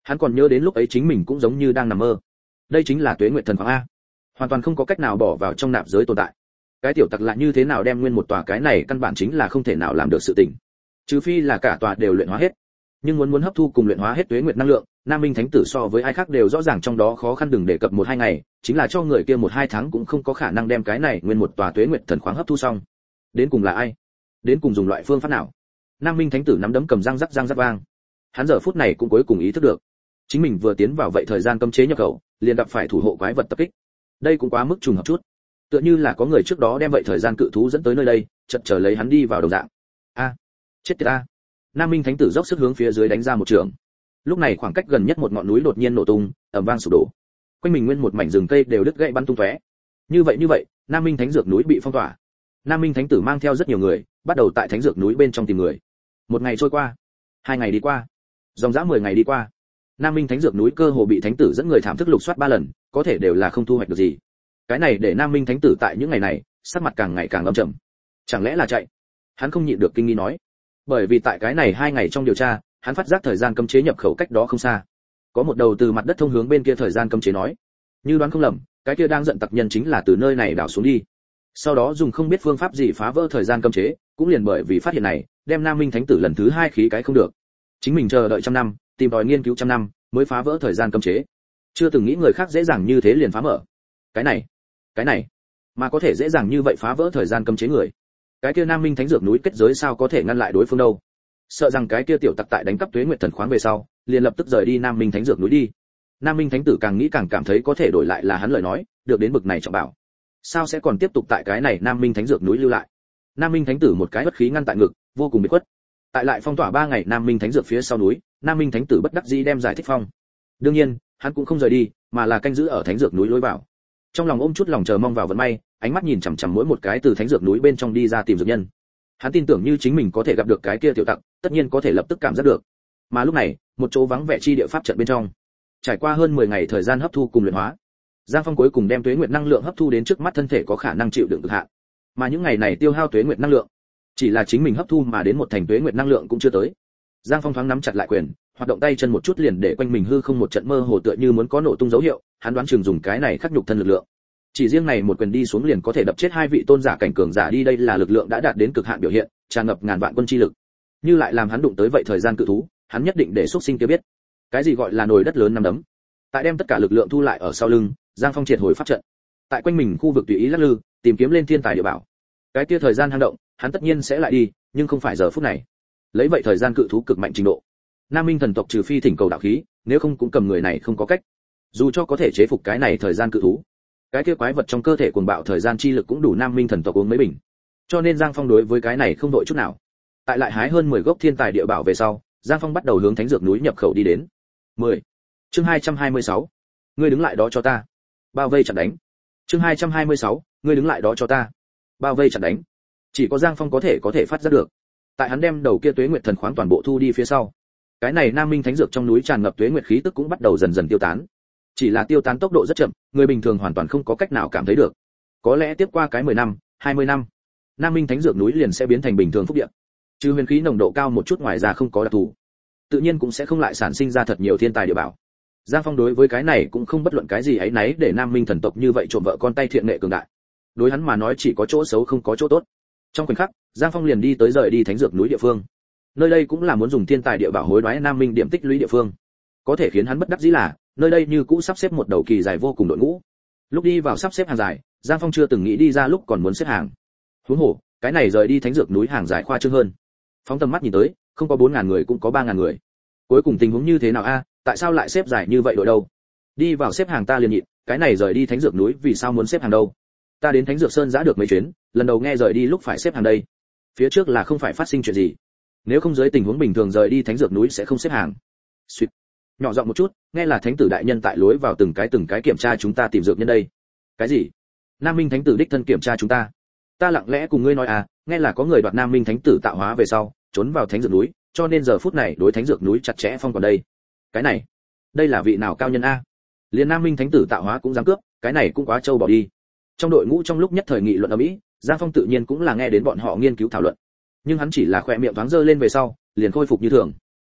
Hắn còn nhớ đến lúc ấy chính mình cũng giống như đang nằm mơ. Đây chính là Tuế Nguyệt Thần Khoáng a, hoàn toàn không có cách nào bỏ vào trong nạp giới tồn tại. Cái tiểu tặc lại như thế nào đem nguyên một tòa, cái này căn bản chính là không thể nào làm được sự tình. Trừ phi là cả tòa đều luyện hóa hết. Nhưng muốn muốn hấp thu cùng luyện hóa hết Tuế Nguyệt năng lượng, Nam Minh Thánh Tử so với ai khác đều rõ ràng trong đó khó khăn, đừng đề cập một hai ngày, chính là cho người kia một hai tháng cũng không có khả năng đem cái này nguyên một tòa Tuế Nguyệt Thần Khoáng hấp thu xong. Đến cùng là ai? Đến cùng dùng loại phương pháp nào? Nam Minh Thánh Tử nắm đấm cầm răng rắc răng rắc vang. Hắn giờ phút này cũng cuối cùng ý thức được, chính mình vừa tiến vào vậy thời gian cấm chế nhập khẩu, liền gặp phải thủ hộ quái vật tập kích. Đây cũng quá mức trùng hợp chút. Tựa như là có người trước đó đem vậy thời gian cự thú dẫn tới nơi đây, chợt chờ lấy hắn đi vào đồng dạng. A, chết tiệt a. Nam Minh Thánh Tử dốc sức hướng phía dưới đánh ra một trường. Lúc này khoảng cách gần nhất một ngọn núi đột nhiên nổ tung, ầm vang sụp đổ. Quanh mình nguyên một mảnh rừng cây đều đứt gãy bắn tung tóe. Như vậy như vậy, Nam Minh Thánh Dược núi bị phong tỏa. Nam Minh Thánh Tử mang theo rất nhiều người, bắt đầu tại Thánh Dược núi bên trong tìm người. Một ngày trôi qua, hai ngày đi qua, dòng dã mười ngày đi qua. Nam Minh Thánh Dược núi cơ hồ bị Thánh Tử dẫn người thảm thức lục soát ba lần, có thể đều là không thu hoạch được gì. Cái này để Nam Minh Thánh Tử tại những ngày này, sắc mặt càng ngày càng âm trầm. Chẳng lẽ là chạy? Hắn không nhịn được kinh nghi nói. Bởi vì tại cái này hai ngày trong điều tra, hắn phát giác thời gian cấm chế nhập khẩu cách đó không xa. Có một đầu từ mặt đất thông hướng bên kia thời gian cấm chế nói. Như đoán không lầm, cái kia đang giận tặc nhân chính là từ nơi này đảo xuống đi. Sau đó dùng không biết phương pháp gì phá vỡ thời gian cấm chế, cũng liền bởi vì phát hiện này, đem Nam Minh Thánh Tử lần thứ hai khí cái không được. Chính mình chờ đợi trăm năm, tìm tòi nghiên cứu trăm năm, mới phá vỡ thời gian cấm chế. Chưa từng nghĩ người khác dễ dàng như thế liền phá mở. Cái này, cái này, mà có thể dễ dàng như vậy phá vỡ thời gian cấm chế người. Cái kia Nam Minh Thánh Dược núi kết giới sao có thể ngăn lại đối phương đâu? Sợ rằng cái kia tiểu tặc tại đánh cắp Tuế Nguyệt Thần Khoáng về sau, liền lập tức rời đi Nam Minh Thánh Dược núi đi. Nam Minh Thánh Tử càng nghĩ càng cảm thấy có thể đổi lại là hắn lời nói, được đến bực này trọng bảo. Sao sẽ còn tiếp tục tại cái này Nam Minh Thánh Dược núi lưu lại? Nam Minh Thánh Tử một cái bất khí ngăn tại ngực, vô cùng bị khuất. Tại lại phong tỏa ba ngày Nam Minh Thánh Dược phía sau núi, Nam Minh Thánh Tử bất đắc dĩ đem giải thích phong. Đương nhiên, hắn cũng không rời đi, mà là canh giữ ở Thánh Dược núi lối vào. Trong lòng ôm chút lòng chờ mong vào vận may, ánh mắt nhìn chằm chằm mỗi một cái từ Thánh Dược núi bên trong đi ra tìm dược nhân. Hắn tin tưởng như chính mình có thể gặp được cái kia tiểu tặc, tất nhiên có thể lập tức cảm giác được. Mà lúc này, một chỗ vắng vẻ chi địa pháp trận bên trong, trải qua hơn mười ngày thời gian hấp thu cùng luyện hóa, Giang Phong cuối cùng đem Tuế Nguyệt năng lượng hấp thu đến trước mắt thân thể có khả năng chịu đựng cực hạn. Mà những ngày này tiêu hao Tuế Nguyệt năng lượng, chỉ là chính mình hấp thu mà đến một thành Tuế Nguyệt năng lượng cũng chưa tới. Giang Phong thoáng nắm chặt lại quyền, hoạt động tay chân một chút liền để quanh mình hư không một trận mơ hồ tựa như muốn có nổ tung dấu hiệu, hắn đoán chừng dùng cái này khắc nhục thân lực lượng. Chỉ riêng này một quyền đi xuống liền có thể đập chết hai vị tôn giả cảnh cường giả đi, đây là lực lượng đã đạt đến cực hạn biểu hiện, tràn ngập ngàn vạn quân chi lực. Như lại làm hắn đụng tới vậy thời gian cự thú, hắn nhất định để xuất sinh kia biết, cái gì gọi là nồi đất lớn nắm đấm. Tại đem tất cả lực lượng thu lại ở sau lưng, Giang Phong triệt hồi pháp trận. Tại quanh mình khu vực tùy ý lắc lư, tìm kiếm lên thiên tài địa bảo. Cái kia thời gian hang động, hắn tất nhiên sẽ lại đi, nhưng không phải giờ phút này. Lấy vậy thời gian cự thú cực mạnh trình độ, Nam Minh thần tộc trừ phi thỉnh cầu đạo khí, nếu không cũng cầm người này không có cách. Dù cho có thể chế phục cái này thời gian cự thú, cái kia quái vật trong cơ thể cuồng bạo thời gian chi lực cũng đủ Nam Minh thần tộc uống mấy bình. Cho nên Giang Phong đối với cái này không đội chút nào. Tại lại hái hơn mười gốc thiên tài địa bảo về sau, Giang Phong bắt đầu hướng Thánh Dược núi nhập khẩu đi đến. mười. Chương hai trăm hai mươi sáu. Ngươi đứng lại đó cho ta. Bao vây chặn đánh. Chương hai trăm hai mươi sáu. Ngươi đứng lại đó cho ta. Bao vây chặn đánh. Chỉ có Giang Phong có thể có thể phát ra được. Tại hắn đem đầu kia Tuế Nguyệt thần khoáng toàn bộ thu đi phía sau, cái này Nam Minh Thánh Dược trong núi tràn ngập Tuế Nguyệt khí tức cũng bắt đầu dần dần tiêu tán. Chỉ là tiêu tán tốc độ rất chậm, người bình thường hoàn toàn không có cách nào cảm thấy được. Có lẽ tiếp qua cái mười năm, hai mươi năm, Nam Minh Thánh Dược núi liền sẽ biến thành bình thường phúc địa. Trừ huyền khí nồng độ cao một chút ngoài ra không có đặc thù, tự nhiên cũng sẽ không lại sản sinh ra thật nhiều thiên tài địa bảo. Giang Phong đối với cái này cũng không bất luận cái gì ấy nấy, để Nam Minh thần tộc như vậy trộm vợ con tay thiện nghệ cường đại. Đối hắn mà nói chỉ có chỗ xấu không có chỗ tốt. Trong khoảnh khắc, Giang Phong liền đi tới rời đi Thánh Dược núi địa phương. Nơi đây cũng là muốn dùng thiên tài địa bảo hối đoái Nam Minh điểm tích lũy địa phương. Có thể khiến hắn bất đắc dĩ là, nơi đây như cũ sắp xếp một đầu kỳ dài vô cùng đội ngũ. Lúc đi vào sắp xếp hàng dài, Giang Phong chưa từng nghĩ đi ra lúc còn muốn xếp hàng. Huống hồ, cái này rời đi Thánh Dược núi hàng dài khoa trương hơn. Phóng tầm mắt nhìn tới, không có bốn ngàn người cũng có ba ngàn người. Cuối cùng tình huống như thế nào a, tại sao lại xếp dài như vậy đội đâu? Đi vào xếp hàng ta liền nhịn, cái này rời đi Thánh Dược núi vì sao muốn xếp hàng đâu? Ta đến Thánh Dược Sơn đã được mấy chuyến, lần đầu nghe rời đi lúc phải xếp hàng đây. Phía trước là không phải phát sinh chuyện gì? Nếu không dưới tình huống bình thường rời đi Thánh Dược núi sẽ không xếp hàng. Xuyệt. Nhỏ giọng một chút, nghe là Thánh tử đại nhân tại lối vào từng cái từng cái kiểm tra chúng ta tìm dược nhân đây. Cái gì? Nam Minh Thánh tử đích thân kiểm tra chúng ta? Ta lặng lẽ cùng ngươi nói à, nghe là có người đoạt Nam Minh Thánh tử tạo hóa về sau, trốn vào Thánh Dược núi, cho nên giờ phút này đối Thánh Dược núi chặt chẽ phong còn đây. Cái này, đây là vị nào cao nhân a? Liên Nam Minh Thánh tử tạo hóa cũng dám cướp, cái này cũng quá trâu bỏ đi. Trong đội ngũ trong lúc nhất thời nghị luận ầm ĩ, Giang Phong tự nhiên cũng là nghe đến bọn họ nghiên cứu thảo luận. Nhưng hắn chỉ là khỏe miệng thoáng dơ lên về sau, liền khôi phục như thường.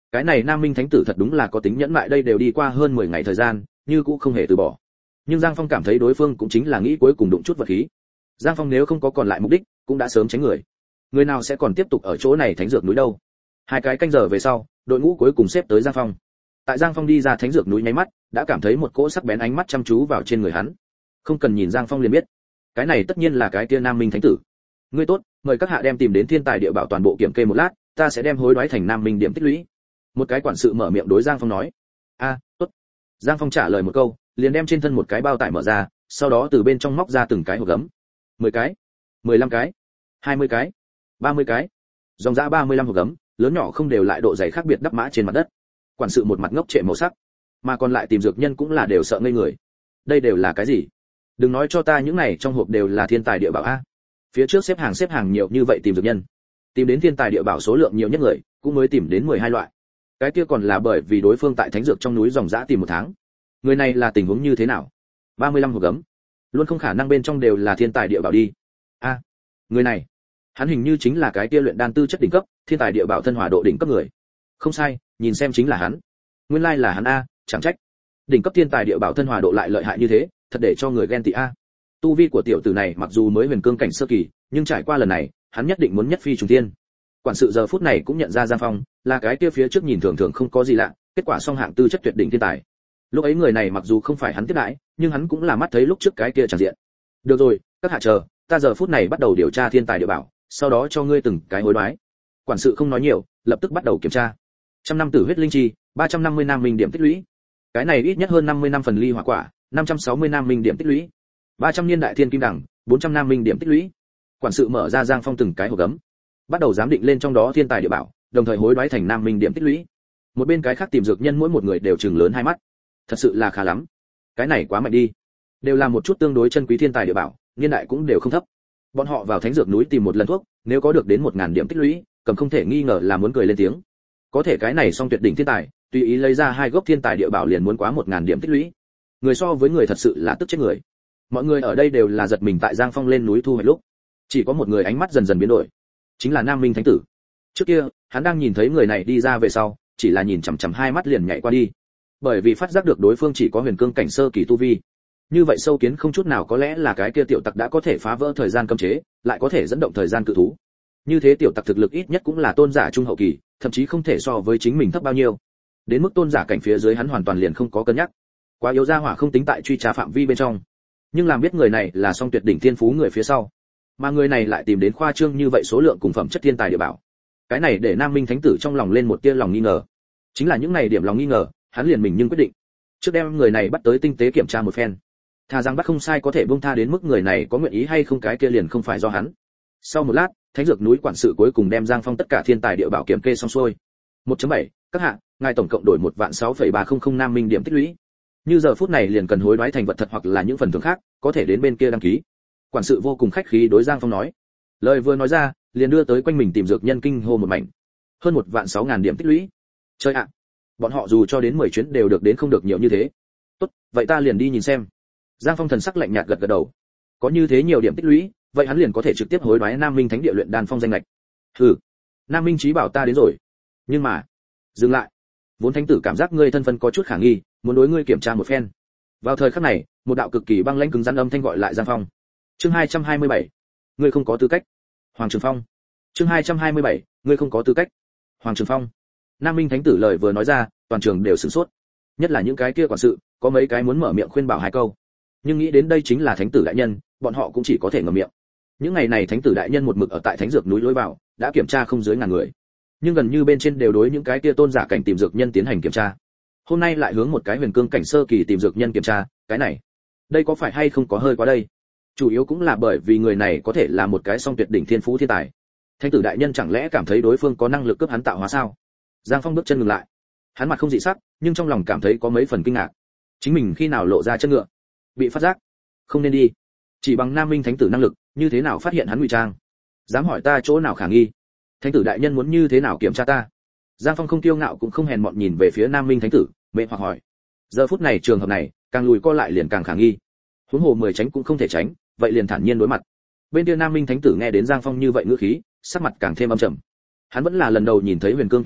Cái này Nam Minh thánh tử thật đúng là có tính nhẫn mại, đây đều đi qua hơn mười ngày thời gian, như cũng không hề từ bỏ. Nhưng Giang Phong cảm thấy đối phương cũng chính là nghĩ cuối cùng đụng chút vật khí. Giang Phong nếu không có còn lại mục đích, cũng đã sớm tránh người. Người nào sẽ còn tiếp tục ở chỗ này thánh dược núi đâu? Hai cái canh giờ về sau, đội ngũ cuối cùng xếp tới Giang Phong. Tại Giang Phong đi ra thánh dược núi nháy mắt, đã cảm thấy một cỗ sắc bén ánh mắt chăm chú vào trên người hắn. Không cần nhìn Giang Phong liền biết, cái này tất nhiên là cái kia Nam Minh thánh tử. Ngươi tốt, mời các hạ đem tìm đến thiên tài địa bảo toàn bộ kiểm kê một lát, ta sẽ đem hối đoái thành Nam Minh điểm tích lũy. Một cái quản sự mở miệng đối Giang Phong nói. A, tốt. Giang Phong trả lời một câu, liền đem trên thân một cái bao tải mở ra, sau đó từ bên trong móc ra từng cái hộp gấm. mười cái, mười lăm cái, hai mươi cái, ba mươi cái. Dòng ra ba mươi lăm hộp gấm, lớn nhỏ không đều lại độ dày khác biệt đắp mã trên mặt đất. Quản sự một mặt ngốc trệ màu sắc, mà còn lại tìm dược nhân cũng là đều sợ ngây người. Đây đều là cái gì? Đừng nói cho ta những này trong hộp đều là thiên tài địa bảo a. Phía trước xếp hàng xếp hàng nhiều như vậy tìm dược nhân, tìm đến thiên tài địa bảo số lượng nhiều nhất người, cũng mới tìm đến mười hai loại. Cái kia còn là bởi vì đối phương tại thánh dược trong núi dòng dã tìm một tháng. Người này là tình huống như thế nào? ba mươi lăm hộp gấm, luôn không khả năng bên trong đều là thiên tài địa bảo đi. A, người này, hắn hình như chính là cái kia luyện đan tư chất đỉnh cấp, thiên tài địa bảo thân hỏa độ đỉnh cấp người. Không sai, nhìn xem chính là hắn. Nguyên lai là hắn a, chẳng trách. Đỉnh cấp thiên tài địa bảo thân hỏa độ lại lợi hại như thế, thật để cho người ghen tị a. Tu vi của tiểu tử này mặc dù mới huyền cương cảnh sơ kỳ, nhưng trải qua lần này, hắn nhất định muốn nhất phi trùng thiên. Quản sự giờ phút này cũng nhận ra Giang Phong, là cái kia phía trước nhìn thường thường không có gì lạ, kết quả song hạng tư chất tuyệt đỉnh thiên tài. Lúc ấy người này mặc dù không phải hắn tiếp đãi, nhưng hắn cũng là mắt thấy lúc trước cái kia tràn diện. Được rồi, các hạ chờ, ta giờ phút này bắt đầu điều tra thiên tài địa bảo, sau đó cho ngươi từng cái hối đoái. Quản sự không nói nhiều, lập tức bắt đầu kiểm tra. Trăm năm tử huyết linh chi, ba trăm năm mươi nam minh điểm tích lũy. Cái này ít nhất hơn năm mươi năm phần ly hỏa quả, năm trăm sáu mươi nam minh điểm tích lũy. ba trăm niên đại thiên kim đẳng, bốn trăm nam minh điểm tích lũy. Quản sự mở ra Giang Phong từng cái hộp gấm, bắt đầu giám định lên trong đó thiên tài địa bảo, đồng thời hối đoái thành nam minh điểm tích lũy. Một bên cái khác tìm dược nhân mỗi một người đều trừng lớn hai mắt. Thật sự là khá lắm. Cái này quá mạnh đi. Đều là một chút tương đối chân quý thiên tài địa bảo, niên đại cũng đều không thấp. Bọn họ vào thánh dược núi tìm một lần thuốc, nếu có được đến một ngàn điểm tích lũy, cầm không thể nghi ngờ là muốn cười lên tiếng. Có thể cái này song tuyệt đỉnh thiên tài, tùy ý lấy ra hai gốc thiên tài địa bảo liền muốn quá một ngàn điểm tích lũy. Người so với người thật sự là tức chết người. Mọi người ở đây đều là giật mình tại Giang Phong lên núi thu hoạch lúc, chỉ có một người ánh mắt dần dần biến đổi, chính là Nam Minh thánh tử. Trước kia, hắn đang nhìn thấy người này đi ra về sau, chỉ là nhìn chằm chằm hai mắt liền nhảy qua đi, bởi vì phát giác được đối phương chỉ có huyền cương cảnh sơ kỳ tu vi. Như vậy sâu kiến không chút nào có lẽ là cái kia tiểu tặc đã có thể phá vỡ thời gian cấm chế, lại có thể dẫn động thời gian cự thú. Như thế tiểu tặc thực lực ít nhất cũng là tôn giả trung hậu kỳ, thậm chí không thể so với chính mình thấp bao nhiêu. Đến mức tôn giả cảnh phía dưới hắn hoàn toàn liền không có cân nhắc. Quá yếu ra hỏa không tính tại truy tra phạm vi bên trong. Nhưng làm biết người này là song tuyệt đỉnh thiên phú người phía sau, mà người này lại tìm đến khoa trương như vậy số lượng cùng phẩm chất thiên tài địa bảo. Cái này để Nam Minh thánh tử trong lòng lên một tia lòng nghi ngờ. Chính là những này điểm lòng nghi ngờ, hắn liền mình nhưng quyết định trước đem người này bắt tới tinh tế kiểm tra một phen. Thà rằng bắt không sai có thể buông tha đến mức người này có nguyện ý hay không cái kia liền không phải do hắn. Sau một lát, thánh dược núi quản sự cuối cùng đem Giang Phong tất cả thiên tài địa bảo kiểm kê xong xuôi. một chấm bảy, các hạ, ngài tổng cộng đổi một vạn sáu phẩy ba không không nam minh điểm tích lũy. Như giờ phút này liền cần hối đoái thành vật thật hoặc là những phần thưởng khác, có thể đến bên kia đăng ký. Quản sự vô cùng khách khí đối Giang Phong nói. Lời vừa nói ra, liền đưa tới quanh mình tìm dược nhân kinh hô một mảnh. Hơn một vạn sáu ngàn điểm tích lũy. Chơi ạ. Bọn họ dù cho đến mười chuyến đều được đến không được nhiều như thế. Tốt, vậy ta liền đi nhìn xem. Giang Phong thần sắc lạnh nhạt gật gật đầu. Có như thế nhiều điểm tích lũy, vậy hắn liền có thể trực tiếp hối đoái Nam Minh Thánh Địa luyện đan phong danh lệch. Hừ, Nam Minh Chí bảo ta đến rồi. Nhưng mà, dừng lại. Vốn thánh tử cảm giác ngươi thân phận có chút khả nghi, muốn đối ngươi kiểm tra một phen. Vào thời khắc này, một đạo cực kỳ băng lãnh cứng rắn âm thanh gọi lại Giang Phong. Chương hai trăm hai mươi bảy, ngươi không có tư cách. Hoàng Trường Phong. Chương hai trăm hai mươi bảy, ngươi không có tư cách. Hoàng Trường Phong. Nam Minh Thánh tử lời vừa nói ra, toàn trường đều sửng sốt. Nhất là những cái kia quản sự, có mấy cái muốn mở miệng khuyên bảo hai câu. Nhưng nghĩ đến đây chính là thánh tử đại nhân, bọn họ cũng chỉ có thể ngậm miệng. Những ngày này thánh tử đại nhân một mực ở tại thánh dược núi lối vào, đã kiểm tra không dưới ngàn người. Nhưng gần như bên trên đều đối những cái kia tôn giả cảnh tìm dược nhân tiến hành kiểm tra. Hôm nay lại hướng một cái huyền cương cảnh sơ kỳ tìm dược nhân kiểm tra, cái này, đây có phải hay không có hơi quá đây? Chủ yếu cũng là bởi vì người này có thể là một cái song tuyệt đỉnh thiên phú thiên tài. Thánh tử đại nhân chẳng lẽ cảm thấy đối phương có năng lực cướp hắn tạo hóa sao? Giang Phong bước chân ngừng lại. Hắn mặt không dị sắc, nhưng trong lòng cảm thấy có mấy phần kinh ngạc. Chính mình khi nào lộ ra chân ngựa? Bị phát giác? Không nên đi. Chỉ bằng Nam Minh Thánh tử năng lực, như thế nào phát hiện hắn ngụy trang? Dám hỏi ta chỗ nào khả nghi? Thánh tử đại nhân muốn như thế nào kiểm tra ta? Giang Phong không kiêu ngạo cũng không hèn mọn nhìn về phía Nam Minh Thánh tử, mệt hoặc hỏi. Giờ phút này trường hợp này, càng lùi co lại liền càng khả nghi. Huống hồ mười tránh cũng không thể tránh, vậy liền thản nhiên đối mặt. Bên kia Nam Minh Thánh tử nghe đến Giang Phong như vậy ngữ khí, sắc mặt càng thêm âm trầm. Hắn vẫn là lần đầu nhìn thấy huyền cương cảnh người,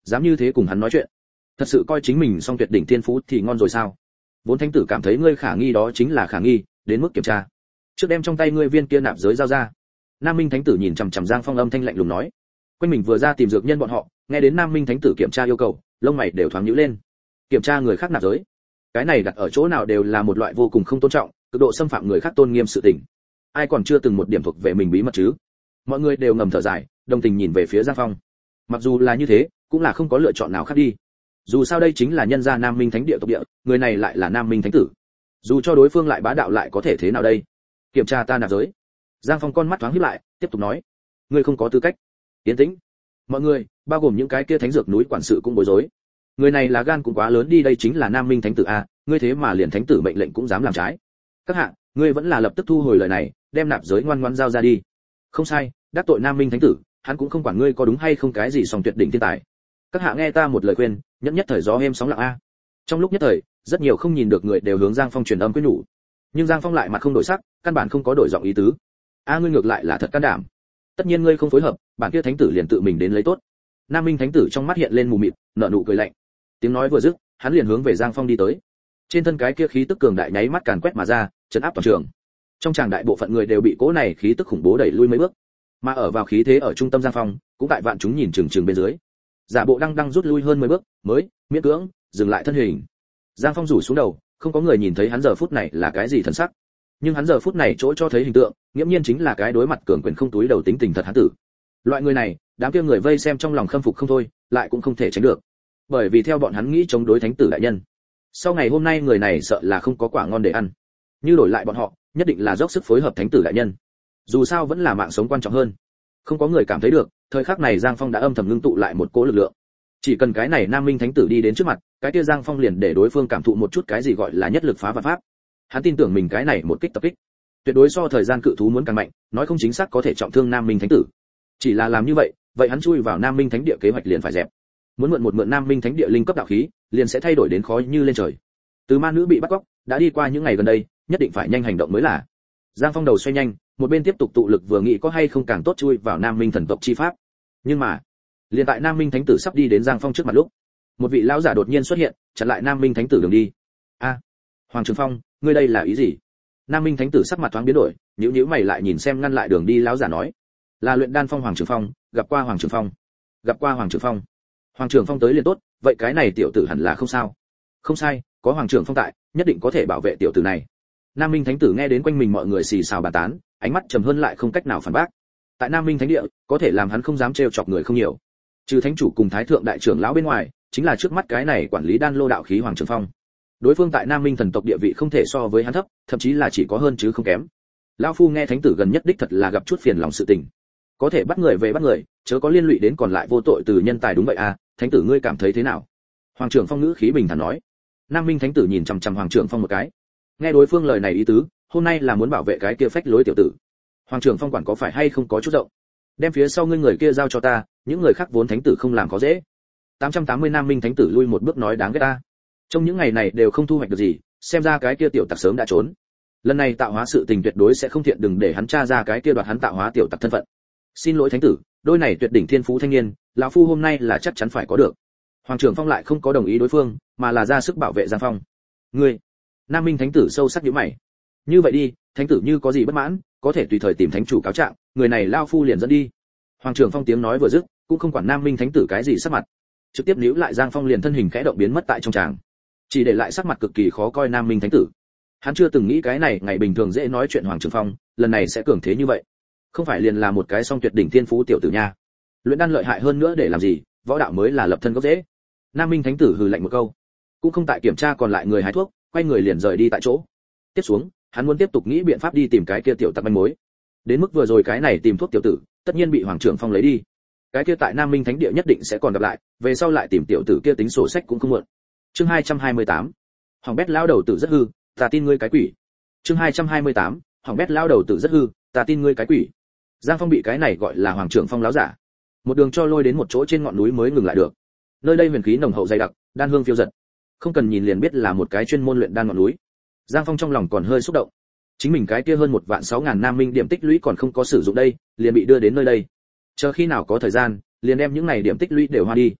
dám như thế cùng hắn nói chuyện. Thật sự coi chính mình song tuyệt đỉnh thiên phú thì ngon rồi sao? Vốn thánh tử cảm thấy ngươi khả nghi đó chính là khả nghi, đến mức kiểm tra. Trước đem trong tay ngươi viên kia nạp giới giao ra. Nam Minh thánh tử nhìn chằm chằm Giang Phong âm thanh lạnh lùng nói. Quanh mình vừa ra tìm dược nhân bọn họ, nghe đến Nam Minh thánh tử kiểm tra yêu cầu, lông mày đều thoáng nhíu lên. Kiểm tra người khác nạp giới, cái này đặt ở chỗ nào đều là một loại vô cùng không tôn trọng, cực độ xâm phạm người khác tôn nghiêm sự tình. Ai còn chưa từng một điểm thuộc về mình bí mật chứ? Mọi người đều ngầm thở dài, đồng tình nhìn về phía Giang Phong. Mặc dù là như thế, cũng là không có lựa chọn nào khác đi. Dù sao đây chính là nhân gia Nam Minh thánh địa tộc địa, người này lại là Nam Minh thánh tử. Dù cho đối phương lại bá đạo lại có thể thế nào đây? Kiểm tra ta nạp giới. Giang Phong con mắt thoáng híp lại, tiếp tục nói, ngươi không có tư cách. Yên tĩnh. Mọi người, bao gồm những cái kia thánh dược núi quản sự cũng bối rối. Người này là gan cũng quá lớn đi, đây chính là Nam Minh thánh tử a, ngươi thế mà liền thánh tử mệnh lệnh cũng dám làm trái. Các hạ, ngươi vẫn là lập tức thu hồi lời này, đem nạp giới ngoan ngoãn giao ra đi. Không sai, đắc tội Nam Minh thánh tử, hắn cũng không quản ngươi có đúng hay không cái gì song tuyệt đỉnh thiên tài. Các hạ nghe ta một lời khuyên, nhất nhất thời gió êm sóng lặng a. Trong lúc nhất thời, rất nhiều không nhìn được người đều hướng Giang Phong truyền âm quyết nhủ. Nhưng Giang Phong lại mặt không đổi sắc, căn bản không có đổi giọng ý tứ. A ngươi ngược lại là thật can đảm. Tất nhiên ngươi không phối hợp, bản kia thánh tử liền tự mình đến lấy tốt. Nam Minh thánh tử trong mắt hiện lên mù mịt, nở nụ cười lạnh. Tiếng nói vừa dứt, hắn liền hướng về Giang Phong đi tới. Trên thân cái kia khí tức cường đại nháy mắt càn quét mà ra, trấn áp toàn trường. Trong tràng đại bộ phận người đều bị cỗ này khí tức khủng bố đẩy lui mấy bước. Mà ở vào khí thế ở trung tâm Giang Phong, cũng tại vạn chúng nhìn chừng chừng bên dưới. Giả bộ đang đang rút lui hơn mười bước, mới miễn cưỡng dừng lại thân hình. Giang Phong rủ xuống đầu, không có người nhìn thấy hắn giờ phút này là cái gì thần sắc. Nhưng hắn giờ phút này chỗ cho thấy hình tượng, nghiễm nhiên chính là cái đối mặt cường quyền không túi đầu tính tình thật hắn tử. Loại người này, đám kia người vây xem trong lòng khâm phục không thôi, lại cũng không thể tránh được. Bởi vì theo bọn hắn nghĩ chống đối thánh tử đại nhân. Sau ngày hôm nay người này sợ là không có quả ngon để ăn. Như đổi lại bọn họ, nhất định là dốc sức phối hợp thánh tử đại nhân. Dù sao vẫn là mạng sống quan trọng hơn. Không có người cảm thấy được, thời khắc này Giang Phong đã âm thầm ngưng tụ lại một cỗ lực lượng. Chỉ cần cái này Nam Minh thánh tử đi đến trước mặt, cái kia Giang Phong liền để đối phương cảm thụ một chút cái gì gọi là nhất lực phá vạn pháp. Hắn tin tưởng mình cái này một kích tập kích, tuyệt đối so thời gian cự thú muốn càng mạnh, nói không chính xác có thể trọng thương Nam Minh thánh tử. Chỉ là làm như vậy, vậy hắn chui vào Nam Minh thánh địa kế hoạch liền phải dẹp. Muốn mượn một mượn Nam Minh thánh địa linh cấp đạo khí, liền sẽ thay đổi đến khó như lên trời. Từ ma nữ bị bắt cóc, đã đi qua những ngày gần đây, nhất định phải nhanh hành động mới là. Giang Phong đầu xoay nhanh, một bên tiếp tục tụ lực vừa nghĩ có hay không càng tốt chui vào Nam Minh thần tộc chi pháp. Nhưng mà, liền tại Nam Minh thánh tử sắp đi đến Giang Phong trước mặt lúc, một vị lão giả đột nhiên xuất hiện, chặn lại Nam Minh thánh tử đường đi. A, Hoàng Trường Phong, ngươi đây là ý gì? Nam Minh thánh tử sắc mặt thoáng biến đổi, nhíu nhíu mày lại nhìn xem ngăn lại đường đi lão giả nói, là luyện đan phong Hoàng Trường Phong, gặp qua Hoàng Trường Phong, gặp qua Hoàng Trường Phong. Hoàng Trường Phong tới liền tốt, vậy cái này tiểu tử hẳn là không sao. Không sai, có Hoàng Trường Phong tại, nhất định có thể bảo vệ tiểu tử này. Nam Minh thánh tử nghe đến quanh mình mọi người xì xào bàn tán, ánh mắt trầm hơn lại không cách nào phản bác. Tại Nam Minh thánh địa, có thể làm hắn không dám trêu chọc người không nhiều. Trừ thánh chủ cùng thái thượng đại trưởng lão bên ngoài, chính là trước mắt cái này quản lý đan lô đạo khí Hoàng Trường Phong. Đối phương tại Nam Minh thần tộc địa vị không thể so với hắn thấp, thậm chí là chỉ có hơn chứ không kém. Lão phu nghe thánh tử gần nhất đích thật là gặp chút phiền lòng sự tình. Có thể bắt người về bắt người, chớ có liên lụy đến còn lại vô tội từ nhân tài đúng vậy à, thánh tử ngươi cảm thấy thế nào? Hoàng Trường Phong ngữ khí bình thản nói. Nam Minh thánh tử nhìn chằm chằm Hoàng Trường Phong một cái. Nghe đối phương lời này ý tứ, hôm nay là muốn bảo vệ cái kia phách lối tiểu tử. Hoàng Trường Phong quản có phải hay không có chút rộng. Đem phía sau ngươi người kia giao cho ta, những người khác vốn thánh tử không làm khó dễ. tám trăm tám mươi Nam Minh thánh tử lui một bước nói đáng ghét ta. Trong những ngày này đều không thu hoạch được gì, xem ra cái kia tiểu tặc sớm đã trốn. Lần này tạo hóa sự tình tuyệt đối sẽ không thiện, đừng để hắn tra ra cái kia đoạt hắn tạo hóa tiểu tặc thân phận. Xin lỗi thánh tử, đôi này tuyệt đỉnh thiên phú thanh niên, lão phu hôm nay là chắc chắn phải có được. Hoàng Trường Phong lại không có đồng ý đối phương, mà là ra sức bảo vệ Giang Phong. Ngươi, Nam Minh thánh tử sâu sắc nhíu mày. Như vậy đi, thánh tử như có gì bất mãn, có thể tùy thời tìm thánh chủ cáo trạng, người này lão phu liền dẫn đi. Hoàng Trường Phong tiếng nói vừa dứt, cũng không quản Nam Minh thánh tử cái gì sắc mặt, trực tiếp níu lại Giang Phong liền thân hình khẽ động biến mất tại trong tràng, chỉ để lại sắc mặt cực kỳ khó coi Nam Minh thánh tử. Hắn chưa từng nghĩ cái này ngày bình thường dễ nói chuyện Hoàng Trường Phong, lần này sẽ cường thế như vậy. Không phải liền là một cái song tuyệt đỉnh thiên phú tiểu tử nha. Luyện đan lợi hại hơn nữa để làm gì, võ đạo mới là lập thân gốc rễ. Nam Minh thánh tử hừ lạnh một câu, cũng không tại kiểm tra còn lại người hái thuốc, quay người liền rời đi tại chỗ. Tiếp xuống, hắn muốn tiếp tục nghĩ biện pháp đi tìm cái kia tiểu tặc manh mối. Đến mức vừa rồi cái này tìm thuốc tiểu tử, tất nhiên bị Hoàng Trường Phong lấy đi. Cái kia tại Nam Minh thánh địa nhất định sẽ còn gặp lại, về sau lại tìm tiểu tử kia tính sổ sách cũng không muộn. Chương hai trăm hai mươi tám. Hoàng bét lão đầu tử rất hư, ta tin ngươi cái quỷ. Chương hai trăm hai mươi tám. Hoàng bét lão đầu tử rất hư, ta tin ngươi cái quỷ. Giang Phong bị cái này gọi là Hoàng Trường Phong láo giả, một đường cho lôi đến một chỗ trên ngọn núi mới ngừng lại được. Nơi đây huyền khí nồng hậu dày đặc, đan hương phiêu dật, không cần nhìn liền biết là một cái chuyên môn luyện đan ngọn núi. Giang Phong trong lòng còn hơi xúc động, chính mình cái kia hơn một vạn sáu ngàn Nam Minh điểm tích lũy còn không có sử dụng đây, liền bị đưa đến nơi đây. Chờ khi nào có thời gian, liền đem những này điểm tích lũy đều hoa đi.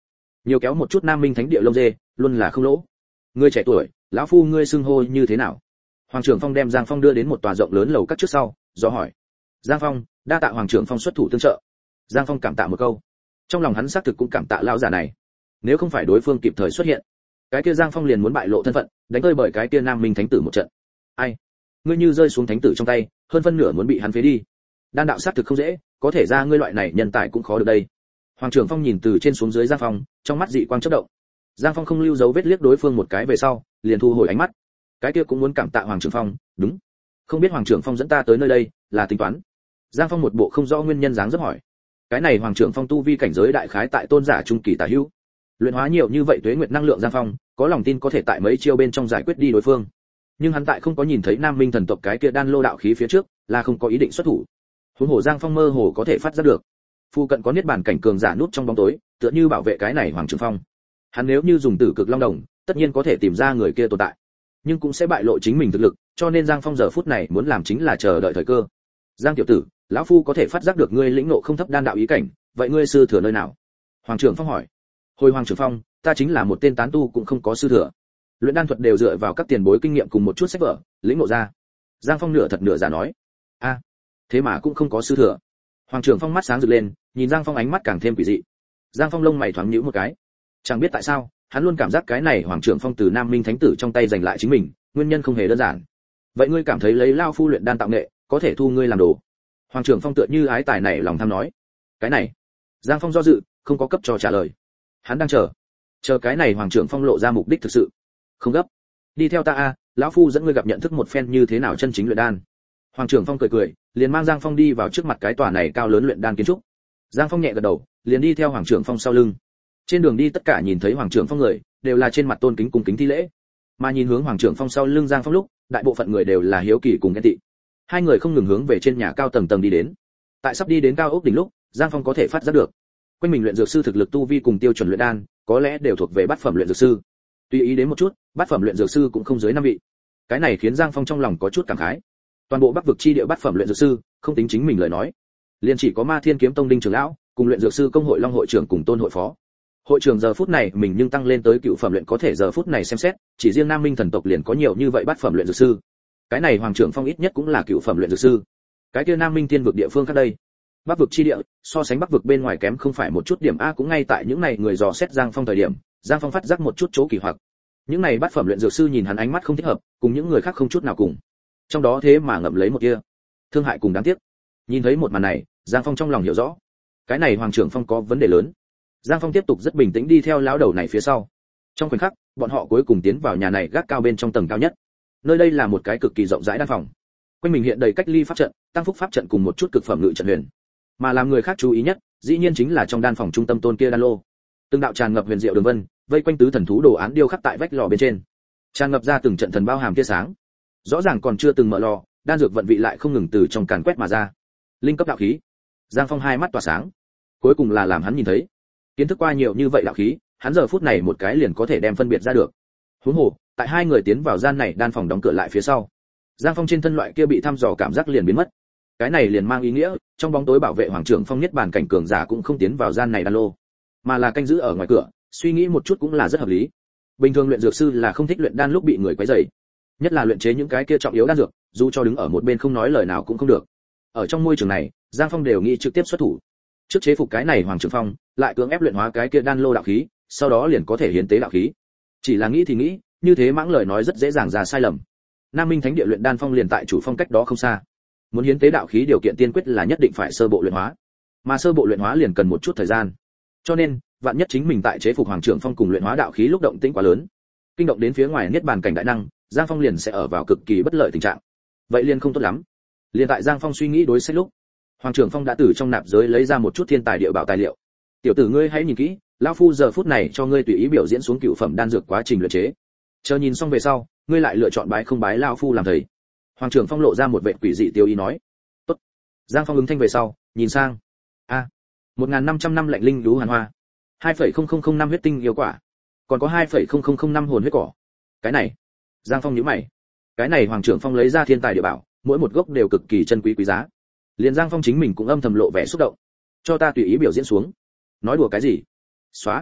nhiều kéo một chút Nam Minh Thánh địa lông dê, luôn là không lỗ. Ngươi trẻ tuổi, lão phu ngươi xưng hô như thế nào? Hoàng trưởng Phong đem Giang Phong đưa đến một tòa rộng lớn lầu các trước sau, do hỏi. Giang Phong, đa tạ Hoàng trưởng Phong xuất thủ tương trợ. Giang Phong cảm tạ một câu. Trong lòng hắn xác thực cũng cảm tạ lão giả này. Nếu không phải đối phương kịp thời xuất hiện, cái kia Giang Phong liền muốn bại lộ thân phận, đánh tơi bởi cái kia Nam Minh Thánh tử một trận. Ai? Ngươi như rơi xuống thánh tử trong tay, hơn phân nửa muốn bị hắn phế đi. Đan đạo xác thực không dễ, có thể ra ngươi loại này nhân tài cũng khó được đây. Hoàng trưởng Phong nhìn từ trên xuống dưới Giang Phong, trong mắt dị quang chớp động. Giang Phong không lưu dấu vết liếc đối phương một cái về sau, liền thu hồi ánh mắt. Cái kia cũng muốn cảm tạ Hoàng trưởng Phong, đúng. Không biết Hoàng trưởng Phong dẫn ta tới nơi đây, là tính toán. Giang Phong một bộ không rõ nguyên nhân dáng dấp hỏi. Cái này Hoàng trưởng Phong tu vi cảnh giới đại khái tại tôn giả trung kỳ tả hữu. Luyện hóa nhiều như vậy tuế nguyệt năng lượng Giang Phong, có lòng tin có thể tại mấy chiêu bên trong giải quyết đi đối phương. Nhưng hắn tại không có nhìn thấy Nam Minh thần tộc cái kia đan lô đạo khí phía trước, là không có ý định xuất thủ. Huống hồ Giang Phong mơ hồ có thể phát giác được, phu cận có niết bàn cảnh cường giả núp trong bóng tối, tựa như bảo vệ cái này Hoàng trưởng Phong. Hắn nếu như dùng Tử Cực Long Đồng, tất nhiên có thể tìm ra người kia tồn tại, nhưng cũng sẽ bại lộ chính mình thực lực, cho nên Giang Phong giờ phút này muốn làm chính là chờ đợi thời cơ. Giang tiểu tử, lão phu có thể phát giác được ngươi lĩnh ngộ không thấp đan đạo ý cảnh, vậy ngươi sư thừa nơi nào? Hoàng trưởng Phong hỏi. Hồi Hoàng trưởng Phong, ta chính là một tên tán tu cũng không có sư thừa. Luyện đan thuật đều dựa vào các tiền bối kinh nghiệm cùng một chút sách vở, lĩnh ngộ ra. Giang Phong nửa thật nửa giả nói. A, thế mà cũng không có sư thừa. Hoàng trưởng Phong mắt sáng rực lên, nhìn Giang Phong ánh mắt càng thêm quỷ dị. Giang Phong lông mày thoáng nhíu một cái. Chẳng biết tại sao, hắn luôn cảm giác cái này Hoàng trưởng Phong từ Nam Minh Thánh tử trong tay giành lại chính mình, nguyên nhân không hề đơn giản. Vậy ngươi cảm thấy lấy lao phu luyện đan tạo nghệ, có thể thu ngươi làm đồ? Hoàng trưởng Phong tựa như ái tài này lòng tham nói. Cái này, Giang Phong do dự, không có cấp cho trả lời. Hắn đang chờ, chờ cái này Hoàng trưởng Phong lộ ra mục đích thực sự. Không gấp, đi theo ta a, lão phu dẫn ngươi gặp nhận thức một phen như thế nào chân chính luyện đan. Hoàng trưởng Phong cười cười, liền mang Giang Phong đi vào trước mặt cái tòa này cao lớn luyện đan kiến trúc. Giang Phong nhẹ gật đầu, liền đi theo Hoàng trưởng Phong sau lưng. Trên đường đi tất cả nhìn thấy Hoàng trưởng Phong người, đều là trên mặt tôn kính cùng kính thi lễ. Mà nhìn hướng Hoàng trưởng Phong sau lưng Giang Phong lúc, đại bộ phận người đều là hiếu kỳ cùng ghen tị. Hai người không ngừng hướng về trên nhà cao tầng tầng đi đến. Tại sắp đi đến cao ốc đỉnh lúc, Giang Phong có thể phát giác được, quanh mình luyện dược sư thực lực tu vi cùng tiêu chuẩn luyện đan, có lẽ đều thuộc về bát phẩm luyện dược sư. Tùy ý đến một chút, bát phẩm luyện dược sư cũng không dưới năm vị. Cái này khiến Giang Phong trong lòng có chút cảm khái. Toàn bộ Bắc vực chi địa bát phẩm luyện dược sư, không tính chính mình lời nói, liền chỉ có Ma Thiên Kiếm Tông Đinh trưởng lão, cùng luyện dược sư công hội Long hội trưởng cùng Tôn hội phó. Hội trưởng giờ phút này mình nhưng tăng lên tới cựu phẩm luyện có thể giờ phút này xem xét, chỉ riêng Nam Minh thần tộc liền có nhiều như vậy bát phẩm luyện dược sư. Cái này Hoàng trưởng Phong ít nhất cũng là cựu phẩm luyện dược sư. Cái kia Nam Minh Thiên vực địa phương khác đây, Bắc vực chi địa, so sánh Bắc vực bên ngoài kém không phải một chút điểm a, cũng ngay tại những này người dò xét Giang Phong thời điểm, Giang Phong phát giác một chút chỗ kỳ hoặc. Những này bát phẩm luyện dược sư nhìn hắn ánh mắt không thích hợp, cùng những người khác không chút nào cùng. Trong đó thế mà ngậm lấy một kia thương hại cùng đáng tiếc. Nhìn thấy một màn này, Giang Phong trong lòng hiểu rõ, cái này Hoàng trưởng Phong có vấn đề lớn. Giang Phong tiếp tục rất bình tĩnh đi theo lão đầu này phía sau. Trong khoảnh khắc, bọn họ cuối cùng tiến vào nhà này gác cao bên trong tầng cao nhất. Nơi đây là một cái cực kỳ rộng rãi đan phòng. Quanh mình hiện đầy cách ly pháp trận, tăng phúc pháp trận cùng một chút cực phẩm ngự trận huyền. Mà làm người khác chú ý nhất, dĩ nhiên chính là trong đan phòng trung tâm tôn kia đan lô. Từng đạo tràn ngập huyền diệu đường vân, vây quanh tứ thần thú đồ án điêu khắc tại vách lò bên trên. Tràn ngập ra từng trận thần bao hàm tia sáng. Rõ ràng còn chưa từng mở lò, đan dược vận vị lại không ngừng từ trong càn quét mà ra. Linh cấp đạo khí. Giang Phong hai mắt tỏa sáng. Cuối cùng là làm hắn nhìn thấy. Kiến thức qua nhiều như vậy đạo khí, hắn giờ phút này một cái liền có thể đem phân biệt ra được. Huống hồ, tại hai người tiến vào gian này đan phòng đóng cửa lại phía sau, Giang Phong trên thân loại kia bị thăm dò cảm giác liền biến mất. Cái này liền mang ý nghĩa, trong bóng tối bảo vệ Hoàng trưởng Phong nhất bản cảnh cường giả cũng không tiến vào gian này đan lô, mà là canh giữ ở ngoài cửa, suy nghĩ một chút cũng là rất hợp lý. Bình thường luyện dược sư là không thích luyện đan lúc bị người quấy rầy, nhất là luyện chế những cái kia trọng yếu đan dược, dù cho đứng ở một bên không nói lời nào cũng không được. Ở trong môi trường này, Giang Phong đều nghĩ trực tiếp xuất thủ, trước chế phục cái này Hoàng trưởng Phong, lại cưỡng ép luyện hóa cái kia đan lô đạo khí, sau đó liền có thể hiến tế đạo khí. Chỉ là nghĩ thì nghĩ, như thế mãng lời nói rất dễ dàng ra sai lầm. Nam Minh Thánh địa luyện đan phong liền tại chủ phong cách đó không xa. Muốn hiến tế đạo khí điều kiện tiên quyết là nhất định phải sơ bộ luyện hóa, mà sơ bộ luyện hóa liền cần một chút thời gian. Cho nên, vạn nhất chính mình tại chế phục Hoàng trưởng Phong cùng luyện hóa đạo khí lúc động tĩnh quá lớn, kinh động đến phía ngoài niết bàn cảnh đại năng, Giang Phong liền sẽ ở vào cực kỳ bất lợi tình trạng. Vậy liền không tốt lắm. Liền tại Giang Phong suy nghĩ đối sách lúc, Hoàng trưởng Phong đã từ trong nạp giới lấy ra một chút thiên tài địa bảo tài liệu. Tiểu tử ngươi hãy nhìn kỹ, lão phu giờ phút này cho ngươi tùy ý biểu diễn xuống cựu phẩm đan dược quá trình luyện chế. Chờ nhìn xong về sau, ngươi lại lựa chọn bái không bái lão phu làm thầy. Hoàng trưởng Phong lộ ra một vẻ quỷ dị tiêu ý nói. Tốt. Giang Phong ứng thanh về sau, nhìn sang. A, một nghìn năm trăm năm lạnh linh lú hàn hoa, hai phẩy không không không năm huyết tinh yêu quả, còn có hai phẩy không không không năm hồn huyết cỏ. Cái này, Giang Phong nhíu mày. Cái này Hoàng trưởng Phong lấy ra thiên tài địa bảo, mỗi một gốc đều cực kỳ chân quý quý giá. Liền Giang Phong chính mình cũng âm thầm lộ vẻ xúc động. Cho ta tùy ý biểu diễn xuống. Nói đùa cái gì? Xóa.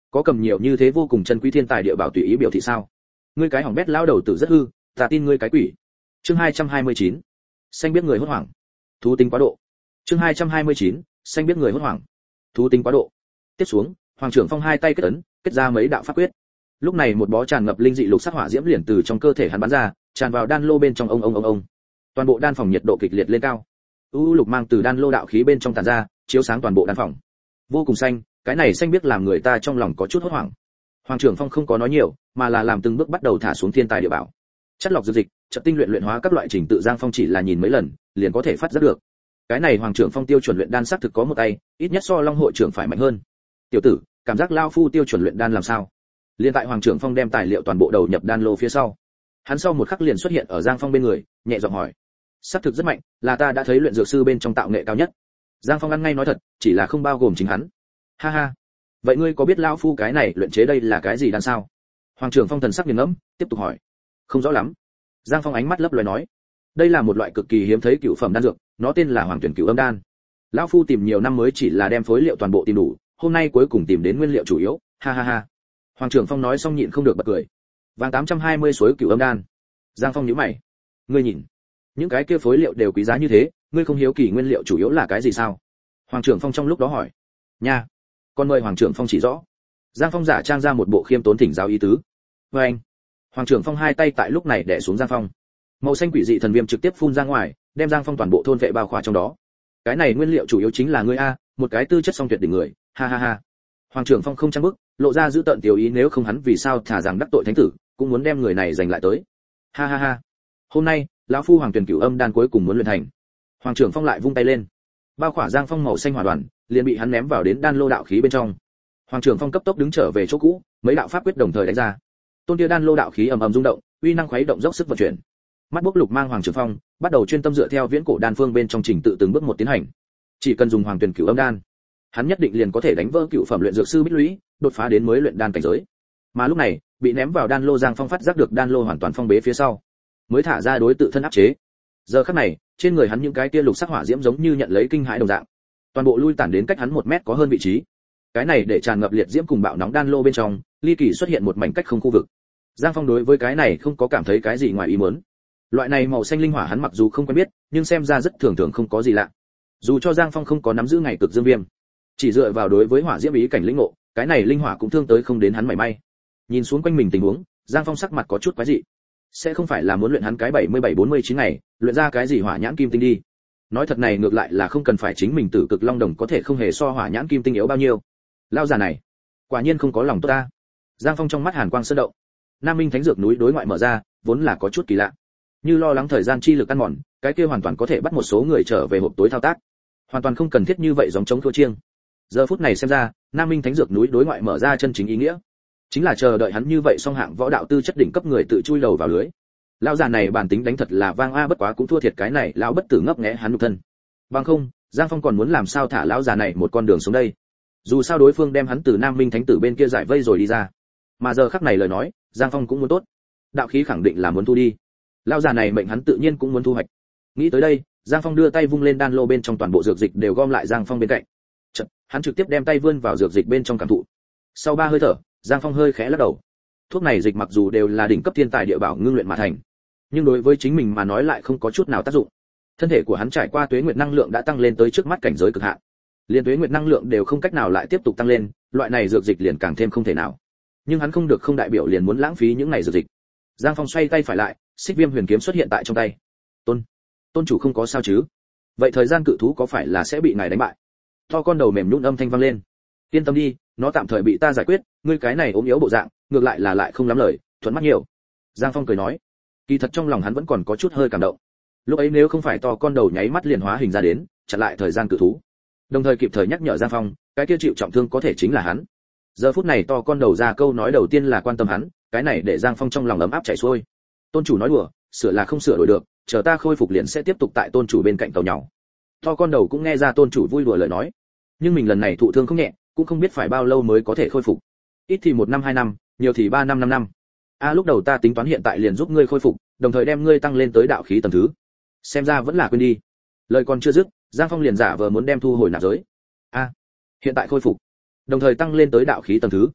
có cầm nhiều như thế vô cùng chân quý thiên tài địa bảo tùy ý biểu thị sao? Ngươi cái hỏng bét lao đầu tử rất hư, ta tin ngươi cái quỷ. Chương hai trăm hai mươi chín, xanh biết người hốt hoảng. Thú tính quá độ. Chương hai trăm hai mươi chín, xanh biết người hốt hoảng. Thú tính quá độ. Tiếp xuống, Hoàng trưởng Phong hai tay kết ấn, kết ra mấy đạo pháp quyết. Lúc này một bó tràn ngập linh dị lục sắc hỏa diễm liền từ trong cơ thể hắn bắn ra, tràn vào đan lô bên trong ông ông ông ông. Toàn bộ đan phòng nhiệt độ kịch liệt lên cao. U lục mang từ đan lô đạo khí bên trong tản ra, chiếu sáng toàn bộ đan phòng. Vô cùng xanh, cái này xanh biết làm người ta trong lòng có chút hốt hoảng. Hoàng trưởng Phong không có nói nhiều, mà là làm từng bước bắt đầu thả xuống thiên tài địa bảo. Chất lọc dược dịch, chất tinh luyện luyện hóa các loại trình tự Giang Phong chỉ là nhìn mấy lần, liền có thể phát giác được. Cái này Hoàng trưởng Phong tiêu chuẩn luyện đan xác thực có một tay, ít nhất so Long hội trưởng phải mạnh hơn. Tiểu tử, cảm giác lao phu tiêu chuẩn luyện đan làm sao? Liên tại Hoàng trưởng Phong đem tài liệu toàn bộ đầu nhập đan lô phía sau. Hắn sau một khắc liền xuất hiện ở Giang Phong bên người, nhẹ giọng hỏi. Xác thực rất mạnh, là ta đã thấy luyện dược sư bên trong tạo nghệ cao nhất. Giang Phong ăn ngay nói thật, chỉ là không bao gồm chính hắn. Ha ha. Vậy ngươi có biết lão phu cái này luyện chế đây là cái gì đan sao? Hoàng trưởng Phong thần sắc nghiền ngẫm, tiếp tục hỏi. Không rõ lắm. Giang Phong ánh mắt lấp loé nói. Đây là một loại cực kỳ hiếm thấy cựu phẩm đan dược, nó tên là Hoàng tuyển cửu âm đan. Lão phu tìm nhiều năm mới chỉ là đem phối liệu toàn bộ tìm đủ, hôm nay cuối cùng tìm đến nguyên liệu chủ yếu. Ha ha ha. Hoàng trưởng Phong nói xong nhịn không được bật cười. Vàng tám trăm hai mươi suối cửu âm đan. Giang Phong nhíu mày. Ngươi nhìn, những cái kia phối liệu đều quý giá như thế, ngươi không hiếu kỳ nguyên liệu chủ yếu là cái gì sao? Hoàng trưởng Phong trong lúc đó hỏi. Nha. Con mời Hoàng trưởng Phong chỉ rõ. Giang Phong giả trang ra một bộ khiêm tốn thỉnh giáo ý tứ. Với anh. Hoàng trưởng Phong hai tay tại lúc này đè xuống Giang Phong. Màu xanh quỷ dị thần viêm trực tiếp phun ra ngoài, đem Giang Phong toàn bộ thôn vệ bao khỏa trong đó. Cái này nguyên liệu chủ yếu chính là ngươi a, một cái tư chất song tuyệt đỉnh người. Ha ha ha. Hoàng trưởng Phong không trang bức, lộ ra giữ tận tiểu ý, nếu không hắn vì sao thả rằng đắc tội thánh tử, cũng muốn đem người này giành lại tới. Ha ha ha. Hôm nay, lão phu Hoàng tuyển cửu âm đan cuối cùng muốn luyện thành. Hoàng trưởng Phong lại vung tay lên. Bao khỏa Giang Phong màu xanh hỏa đoàn, liền bị hắn ném vào đến đan lô đạo khí bên trong. Hoàng trưởng Phong cấp tốc đứng trở về chỗ cũ, mấy đạo pháp quyết đồng thời đánh ra. Tôn kia đan lô đạo khí ầm ầm rung động, uy năng khuấy động dốc sức vận chuyển. Mắt bốc lục mang Hoàng trưởng Phong, bắt đầu chuyên tâm dựa theo viễn cổ đan phương bên trong trình tự từng bước một tiến hành. Chỉ cần dùng Hoàng tuyển cửu âm đan, hắn nhất định liền có thể đánh vỡ cựu phẩm luyện dược sư bích lũy, đột phá đến mới luyện đan cảnh giới. Mà lúc này, bị ném vào đan lô Giang Phong phát giác được đan lô hoàn toàn phong bế phía sau, mới thả ra đối tự thân áp chế. Giờ khắc này, trên người hắn những cái tia lục sắc hỏa diễm giống như nhận lấy kinh hãi đồng dạng, toàn bộ lui tản đến cách hắn một mét có hơn vị trí. Cái này để tràn ngập liệt diễm cùng bạo nóng đan lô bên trong, ly kỳ xuất hiện một mảnh cách không khu vực. Giang Phong đối với cái này không có cảm thấy cái gì ngoài ý muốn. Loại này màu xanh linh hỏa hắn mặc dù không quen biết, nhưng xem ra rất thường thường không có gì lạ. Dù cho Giang Phong không có nắm giữ ngày cực dương viêm, chỉ dựa vào đối với hỏa diễm ý cảnh lĩnh ngộ, cái này linh hỏa cũng thương tới không đến hắn mảy may. Nhìn xuống quanh mình tình huống, Giang Phong sắc mặt có chút quái dị. Sẽ không phải là muốn luyện hắn cái bảy mươi bảy bốn mươi chín ngày, luyện ra cái gì hỏa nhãn kim tinh đi. Nói thật này ngược lại là không cần phải chính mình tử cực long đồng có thể không hề so hỏa nhãn kim tinh yếu bao nhiêu. Lao già này, quả nhiên không có lòng tốt ta. Giang Phong trong mắt hàn quang sơn động. Nam Minh Thánh Dược núi đối ngoại mở ra, vốn là có chút kỳ lạ. Như lo lắng thời gian chi lực ăn mòn, cái kia hoàn toàn có thể bắt một số người trở về hộp tối thao tác. Hoàn toàn không cần thiết như vậy giống chống thua chiêng. Giờ phút này xem ra, Nam Minh Thánh Dược núi đối ngoại mở ra chân chính ý nghĩa, chính là chờ đợi hắn như vậy song hạng võ đạo tư chất đỉnh cấp người tự chui đầu vào lưới. Lão già này bản tính đánh thật là vang a, bất quá cũng thua thiệt cái này lão bất tử ngấp nghé hắn nhục thân. Bằng không, Giang Phong còn muốn làm sao thả lão già này một con đường xuống đây. Dù sao đối phương đem hắn từ Nam Minh Thánh tử bên kia giải vây rồi đi ra. Mà giờ khắc này lời nói, Giang Phong cũng muốn tốt. Đạo khí khẳng định là muốn thu đi. Lão già này mệnh hắn tự nhiên cũng muốn thu hoạch. Nghĩ tới đây, Giang Phong đưa tay vung lên đan lô bên trong toàn bộ dược dịch đều gom lại Giang Phong bên cạnh. Chợt, hắn trực tiếp đem tay vươn vào dược dịch bên trong cảm thụ. Sau ba hơi thở, Giang Phong hơi khẽ lắc đầu. Thuốc này dịch mặc dù đều là đỉnh cấp thiên tài địa bảo ngưng luyện mà thành, nhưng đối với chính mình mà nói lại không có chút nào tác dụng. Thân thể của hắn trải qua tuế nguyệt năng lượng đã tăng lên tới trước mắt cảnh giới cực hạn. Liên tuế nguyệt năng lượng đều không cách nào lại tiếp tục tăng lên, loại này dược dịch liền càng thêm không thể nào. Nhưng hắn không được không đại biểu liền muốn lãng phí những này dược dịch. Giang Phong xoay tay phải lại, Xích Viêm Huyền kiếm xuất hiện tại trong tay. Tôn, tôn chủ không có sao chứ? Vậy thời gian cự thú có phải là sẽ bị ngài đánh bại? To con đầu mềm nhũn âm thanh vang lên. Yên tâm đi, nó tạm thời bị ta giải quyết, ngươi cái này ốm yếu bộ dạng, ngược lại là lại không lắm lời, thuận mắt nhiều. Giang Phong cười nói. Kỳ thật trong lòng hắn vẫn còn có chút hơi cảm động. Lúc ấy nếu không phải to con đầu nháy mắt liền hóa hình ra đến, chặn lại thời gian cự thú, đồng thời kịp thời nhắc nhở Giang Phong, cái kia chịu trọng thương có thể chính là hắn. Giờ phút này to con đầu ra câu nói đầu tiên là quan tâm hắn, cái này để Giang Phong trong lòng ấm áp chảy xuôi. Tôn chủ nói đùa, sửa là không sửa đổi được, chờ ta khôi phục liền sẽ tiếp tục tại tôn chủ bên cạnh tàu nhỏ. To con đầu cũng nghe ra tôn chủ vui đùa lời nói, nhưng mình lần này thụ thương không nhẹ, cũng không biết phải bao lâu mới có thể khôi phục. Ít thì một năm hai năm, nhiều thì ba năm năm năm. A à, lúc đầu ta tính toán hiện tại liền giúp ngươi khôi phục, đồng thời đem ngươi tăng lên tới đạo khí tầng thứ. Xem ra vẫn là quên đi. Lời còn chưa dứt, Giang Phong liền giả vờ muốn đem thu hồi nạp giới. A, à, hiện tại khôi phục, đồng thời tăng lên tới đạo khí tầng thứ.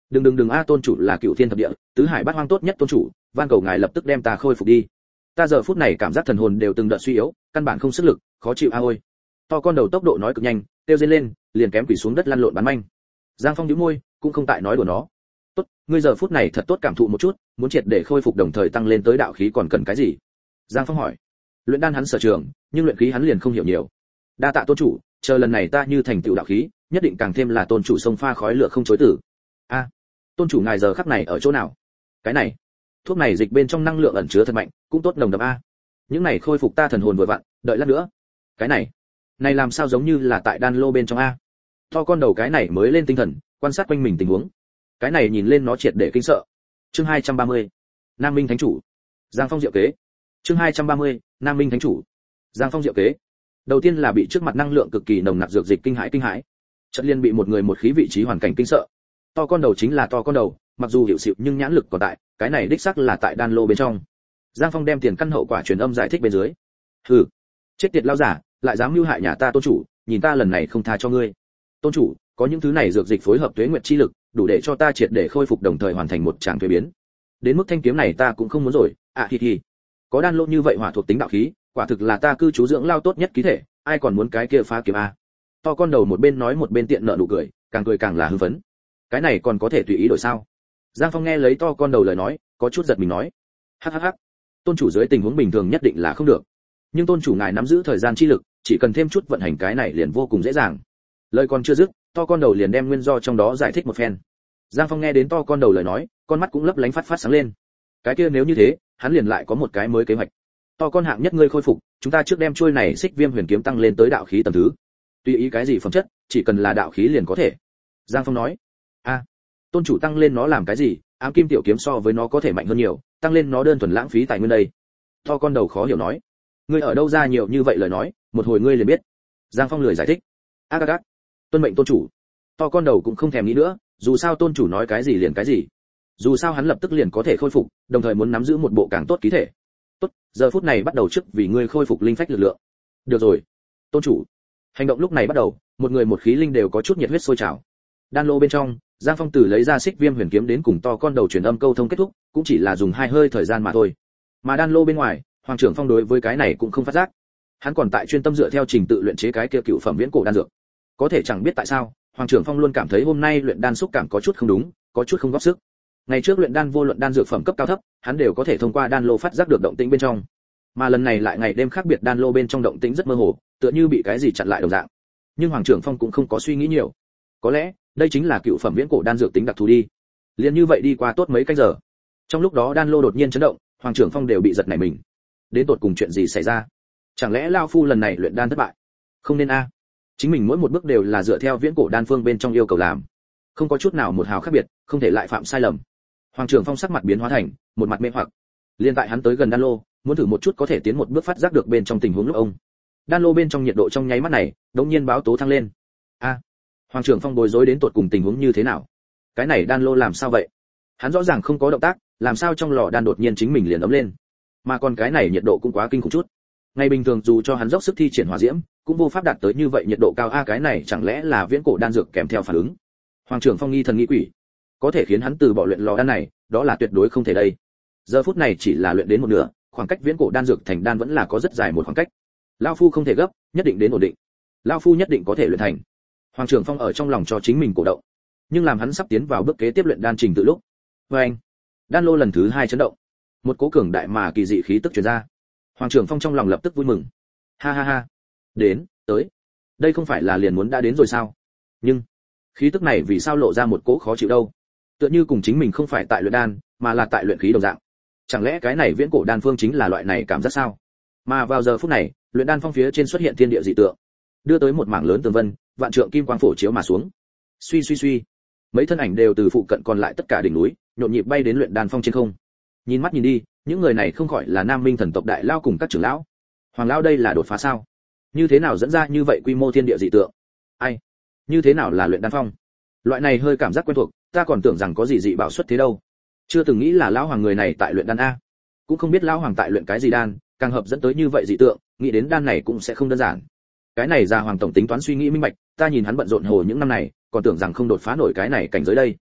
đừng đừng đừng a, tôn chủ là cựu thiên thập địa, tứ hải bát hoang tốt nhất tôn chủ, van cầu ngài lập tức đem ta khôi phục đi. Ta giờ phút này cảm giác thần hồn đều từng đợt suy yếu, căn bản không sức lực, khó chịu a ôi. To con đầu tốc độ nói cực nhanh, kêu dên lên, liền kém quỳ xuống đất lăn lộn bán manh. Giang Phong nhíu môi, cũng không tại nói đùa nó. Tốt, ngươi giờ phút này thật tốt cảm thụ một chút, muốn triệt để khôi phục đồng thời tăng lên tới đạo khí còn cần cái gì? Giang Phong hỏi. Luyện đan hắn sở trường, nhưng luyện khí hắn liền không hiểu nhiều. Đa tạ tôn chủ, chờ lần này ta như thành tựu đạo khí, nhất định càng thêm là tôn chủ sông pha khói lửa không chối từ. A, à, tôn chủ ngài giờ khắc này ở chỗ nào? Cái này, thuốc này dịch bên trong năng lượng ẩn chứa thật mạnh, cũng tốt nồng đậm a. Những này khôi phục ta thần hồn vừa vặn, đợi lát nữa. Cái này, này làm sao giống như là tại đan lô bên trong a? To con đầu cái này mới lên tinh thần, quan sát quanh mình tình huống. Cái này nhìn lên nó triệt để kinh sợ. Chương hai trăm ba mươi, Nam Minh Thánh chủ. Giang Phong diệu kế. Chương hai trăm ba mươi, Nam Minh Thánh chủ. Giang Phong diệu kế. Đầu tiên là bị trước mặt năng lượng cực kỳ nồng nặc dược dịch kinh hãi kinh hãi. Chợt liên bị một người một khí vị trí hoàn cảnh kinh sợ. To con đầu chính là to con đầu, mặc dù hiểu xịu nhưng nhãn lực còn tại, cái này đích xác là tại đan lô bên trong. Giang Phong đem tiền căn hậu quả truyền âm giải thích bên dưới. Hừ, chết tiệt lao giả, lại dám mưu hại nhà ta tôn chủ, nhìn ta lần này không tha cho ngươi. Tôn chủ, có những thứ này dược dịch phối hợp tuế nguyệt chi lực, đủ để cho ta triệt để khôi phục đồng thời hoàn thành một tràng thuế biến. Đến mức thanh kiếm này ta cũng không muốn rồi, à thì thì. Có đan lô như vậy hỏa thuộc tính đạo khí, quả thực là ta cư trú dưỡng lao tốt nhất ký thể, ai còn muốn cái kia phá kiếm a. To con đầu một bên nói một bên tiện nợ nụ cười, càng cười càng là hưng phấn. Cái này còn có thể tùy ý đổi sao? Giang Phong nghe lấy to con đầu lời nói, có chút giật mình nói, hắc hắc hắc, tôn chủ dưới tình huống bình thường nhất định là không được, nhưng tôn chủ ngài nắm giữ thời gian chi lực, chỉ cần thêm chút vận hành cái này liền vô cùng dễ dàng. Lời còn chưa dứt, to con đầu liền đem nguyên do trong đó giải thích một phen. Giang Phong nghe đến to con đầu lời nói, con mắt cũng lấp lánh phát phát sáng lên. Cái kia nếu như thế, hắn liền lại có một cái mới kế hoạch. To con hạng nhất ngươi khôi phục, chúng ta trước đem chuôi này xích viêm huyền kiếm tăng lên tới đạo khí tầng thứ. Tùy ý cái gì phẩm chất, chỉ cần là đạo khí liền có thể. Giang Phong nói. A, à, tôn chủ tăng lên nó làm cái gì? Ám kim tiểu kiếm so với nó có thể mạnh hơn nhiều, tăng lên nó đơn thuần lãng phí tài nguyên đây. To con đầu khó hiểu nói. Ngươi ở đâu ra nhiều như vậy lời nói, một hồi ngươi liền biết. Giang Phong lười giải thích. Ác ác ác, tuân mệnh tôn chủ. To con đầu cũng không thèm nghĩ nữa, dù sao tôn chủ nói cái gì liền cái gì. Dù sao hắn lập tức liền có thể khôi phục, đồng thời muốn nắm giữ một bộ càng tốt ký thể. Tốt, giờ phút này bắt đầu trước vì ngươi khôi phục linh phách lực lượng. Được rồi, tôn chủ. Hành động lúc này bắt đầu, một người một khí linh đều có chút nhiệt huyết sôi trào. Đan lô bên trong, Giang Phong Tử lấy ra xích viêm huyền kiếm đến cùng to con đầu truyền âm câu thông kết thúc, cũng chỉ là dùng hai hơi thời gian mà thôi. Mà đan lô bên ngoài, Hoàng trưởng Phong đối với cái này cũng không phát giác. Hắn còn tại chuyên tâm dựa theo trình tự luyện chế cái kia cựu phẩm viễn cổ đan dược. Có thể chẳng biết tại sao, Hoàng trưởng Phong luôn cảm thấy hôm nay luyện đan xúc cảm có chút không đúng, có chút không góp sức. Ngày trước luyện đan vô luận đan dược phẩm cấp cao thấp, hắn đều có thể thông qua đan lô phát giác được động tĩnh bên trong. Mà lần này lại ngày đêm khác biệt, đan lô bên trong động tĩnh rất mơ hồ, tựa như bị cái gì chặn lại đồng dạng. Nhưng Hoàng trưởng Phong cũng không có suy nghĩ nhiều. Có lẽ, đây chính là cựu phẩm viễn cổ đan dược tính đặc thù đi. Liên như vậy đi qua tốt mấy canh giờ. Trong lúc đó đan lô đột nhiên chấn động, Hoàng trưởng Phong đều bị giật nảy mình. Đến tột cùng chuyện gì xảy ra? Chẳng lẽ lão phu lần này luyện đan thất bại? Không nên a. Chính mình mỗi một bước đều là dựa theo viễn cổ đan phương bên trong yêu cầu làm, không có chút nào một hào khác biệt, không thể lại phạm sai lầm. Hoàng trưởng Phong sắc mặt biến hóa thành một mặt mê hoặc. Liên tại hắn tới gần đan lô, muốn thử một chút có thể tiến một bước phát giác được bên trong tình huống lúc ông. Đan lô bên trong nhiệt độ trong nháy mắt này, đột nhiên báo tố thăng lên. A, Hoàng trưởng Phong bối rối đến tột cùng tình huống như thế nào? Cái này đan lô làm sao vậy? Hắn rõ ràng không có động tác, làm sao trong lò đan đột nhiên chính mình liền ấm lên? Mà còn cái này nhiệt độ cũng quá kinh khủng chút. Ngày bình thường dù cho hắn dốc sức thi triển hỏa diễm, cũng vô pháp đạt tới như vậy nhiệt độ cao a, cái này chẳng lẽ là viễn cổ đan dược kèm theo phản ứng? Hoàng trưởng Phong nghi thần nghi quỷ, có thể khiến hắn từ bỏ luyện lò đan này, đó là tuyệt đối không thể đây. Giờ phút này chỉ là luyện đến một nửa, khoảng cách viễn cổ đan dược thành đan vẫn là có rất dài một khoảng cách. Lão phu không thể gấp, nhất định đến ổn định. Lão phu nhất định có thể luyện thành. Hoàng trưởng Phong ở trong lòng cho chính mình cổ động. Nhưng làm hắn sắp tiến vào bước kế tiếp luyện đan trình tự lúc, với anh, đan lô lần thứ hai chấn động, một cố cường đại mà kỳ dị khí tức truyền ra. Hoàng trưởng Phong trong lòng lập tức vui mừng. Ha ha ha, đến, tới. Đây không phải là liền muốn đã đến rồi sao? Nhưng khí tức này vì sao lộ ra một cỗ khó chịu đâu? Tựa như cùng chính mình không phải tại luyện đan, mà là tại luyện khí đồng dạng. Chẳng lẽ cái này viễn cổ đan phương chính là loại này cảm giác sao? Mà vào giờ phút này, luyện đan phong phía trên xuất hiện thiên địa dị tượng, đưa tới một mảng lớn tường vân, vạn trượng kim quang phổ chiếu mà xuống. Suy suy suy, mấy thân ảnh đều từ phụ cận còn lại tất cả đỉnh núi, nhộn nhịp bay đến luyện đan phong trên không. Nhìn mắt nhìn đi, những người này không khỏi là Nam Minh thần tộc đại lao cùng các trưởng lão. Hoàng lão đây là đột phá sao? Như thế nào dẫn ra như vậy quy mô thiên địa dị tượng? Ai? Như thế nào là luyện đan phong? Loại này hơi cảm giác quen thuộc, ta còn tưởng rằng có gì dị bảo xuất thế đâu. Chưa từng nghĩ là lão hoàng người này tại luyện đan a. Cũng không biết lão hoàng tại luyện cái gì đan, càng hợp dẫn tới như vậy dị tượng, nghĩ đến đan này cũng sẽ không đơn giản. Cái này già hoàng tổng tính toán suy nghĩ minh bạch, ta nhìn hắn bận rộn hồ những năm này, còn tưởng rằng không đột phá nổi cái này cảnh giới đây.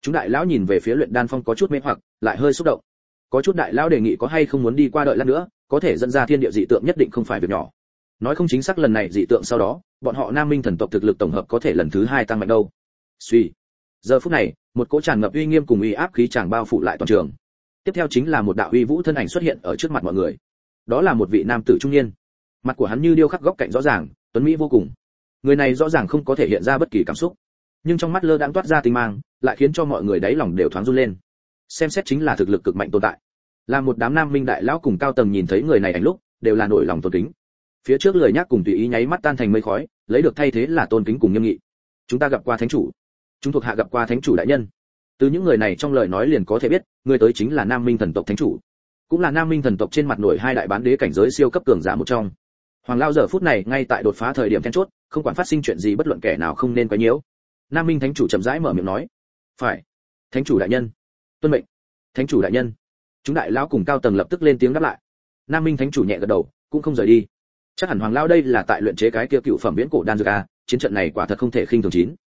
Chúng đại lão nhìn về phía Luyện Đan Phong có chút mê hoặc, lại hơi xúc động. Có chút đại lão đề nghị có hay không muốn đi qua đợi lát nữa, có thể dẫn ra thiên địa dị tượng nhất định không phải việc nhỏ. Nói không chính xác lần này dị tượng sau đó, bọn họ Nam Minh thần tộc thực lực tổng hợp có thể lần thứ hai tăng mạnh đâu. Suy. Giờ phút này, một cỗ tràn ngập uy nghiêm cùng uy áp khí tràng bao phủ lại toàn trường. Tiếp theo chính là một đạo uy vũ thân ảnh xuất hiện ở trước mặt mọi người. Đó là một vị nam tử trung niên. Mặt của hắn như điêu khắc góc cạnh rõ ràng, tuấn mỹ vô cùng. Người này rõ ràng không có thể hiện ra bất kỳ cảm xúc, nhưng trong mắt lơ đãng toát ra tinh mang, lại khiến cho mọi người đáy lòng đều thoáng run lên. Xem xét chính là thực lực cực mạnh tồn tại. Là một đám Nam Minh đại lão cùng cao tầng nhìn thấy người này ảnh lúc, đều là nổi lòng tôn kính. Phía trước lời nhắc cùng tùy ý nháy mắt tan thành mây khói, lấy được thay thế là tôn kính cùng nghiêm nghị. Chúng ta gặp qua thánh chủ. Chúng thuộc hạ gặp qua thánh chủ đại nhân. Từ những người này trong lời nói liền có thể biết, người tới chính là Nam Minh thần tộc thánh chủ, cũng là Nam Minh thần tộc trên mặt nổi hai đại bán đế cảnh giới siêu cấp cường giả một trong. Hoàng Lao giờ phút này ngay tại đột phá thời điểm then chốt, không quản phát sinh chuyện gì bất luận kẻ nào không nên quấy nhiễu. Nam Minh thánh chủ chậm rãi mở miệng nói: "Phải, thánh chủ đại nhân." "Tuân mệnh, thánh chủ đại nhân." Chúng đại lão cùng cao tầng lập tức lên tiếng đáp lại. Nam Minh thánh chủ nhẹ gật đầu, cũng không rời đi. Chắc hẳn Hoàng Lao đây là tại luyện chế cái kia cựu phẩm viễn cổ đan dược a, chiến trận này quả thật không thể khinh thường chín.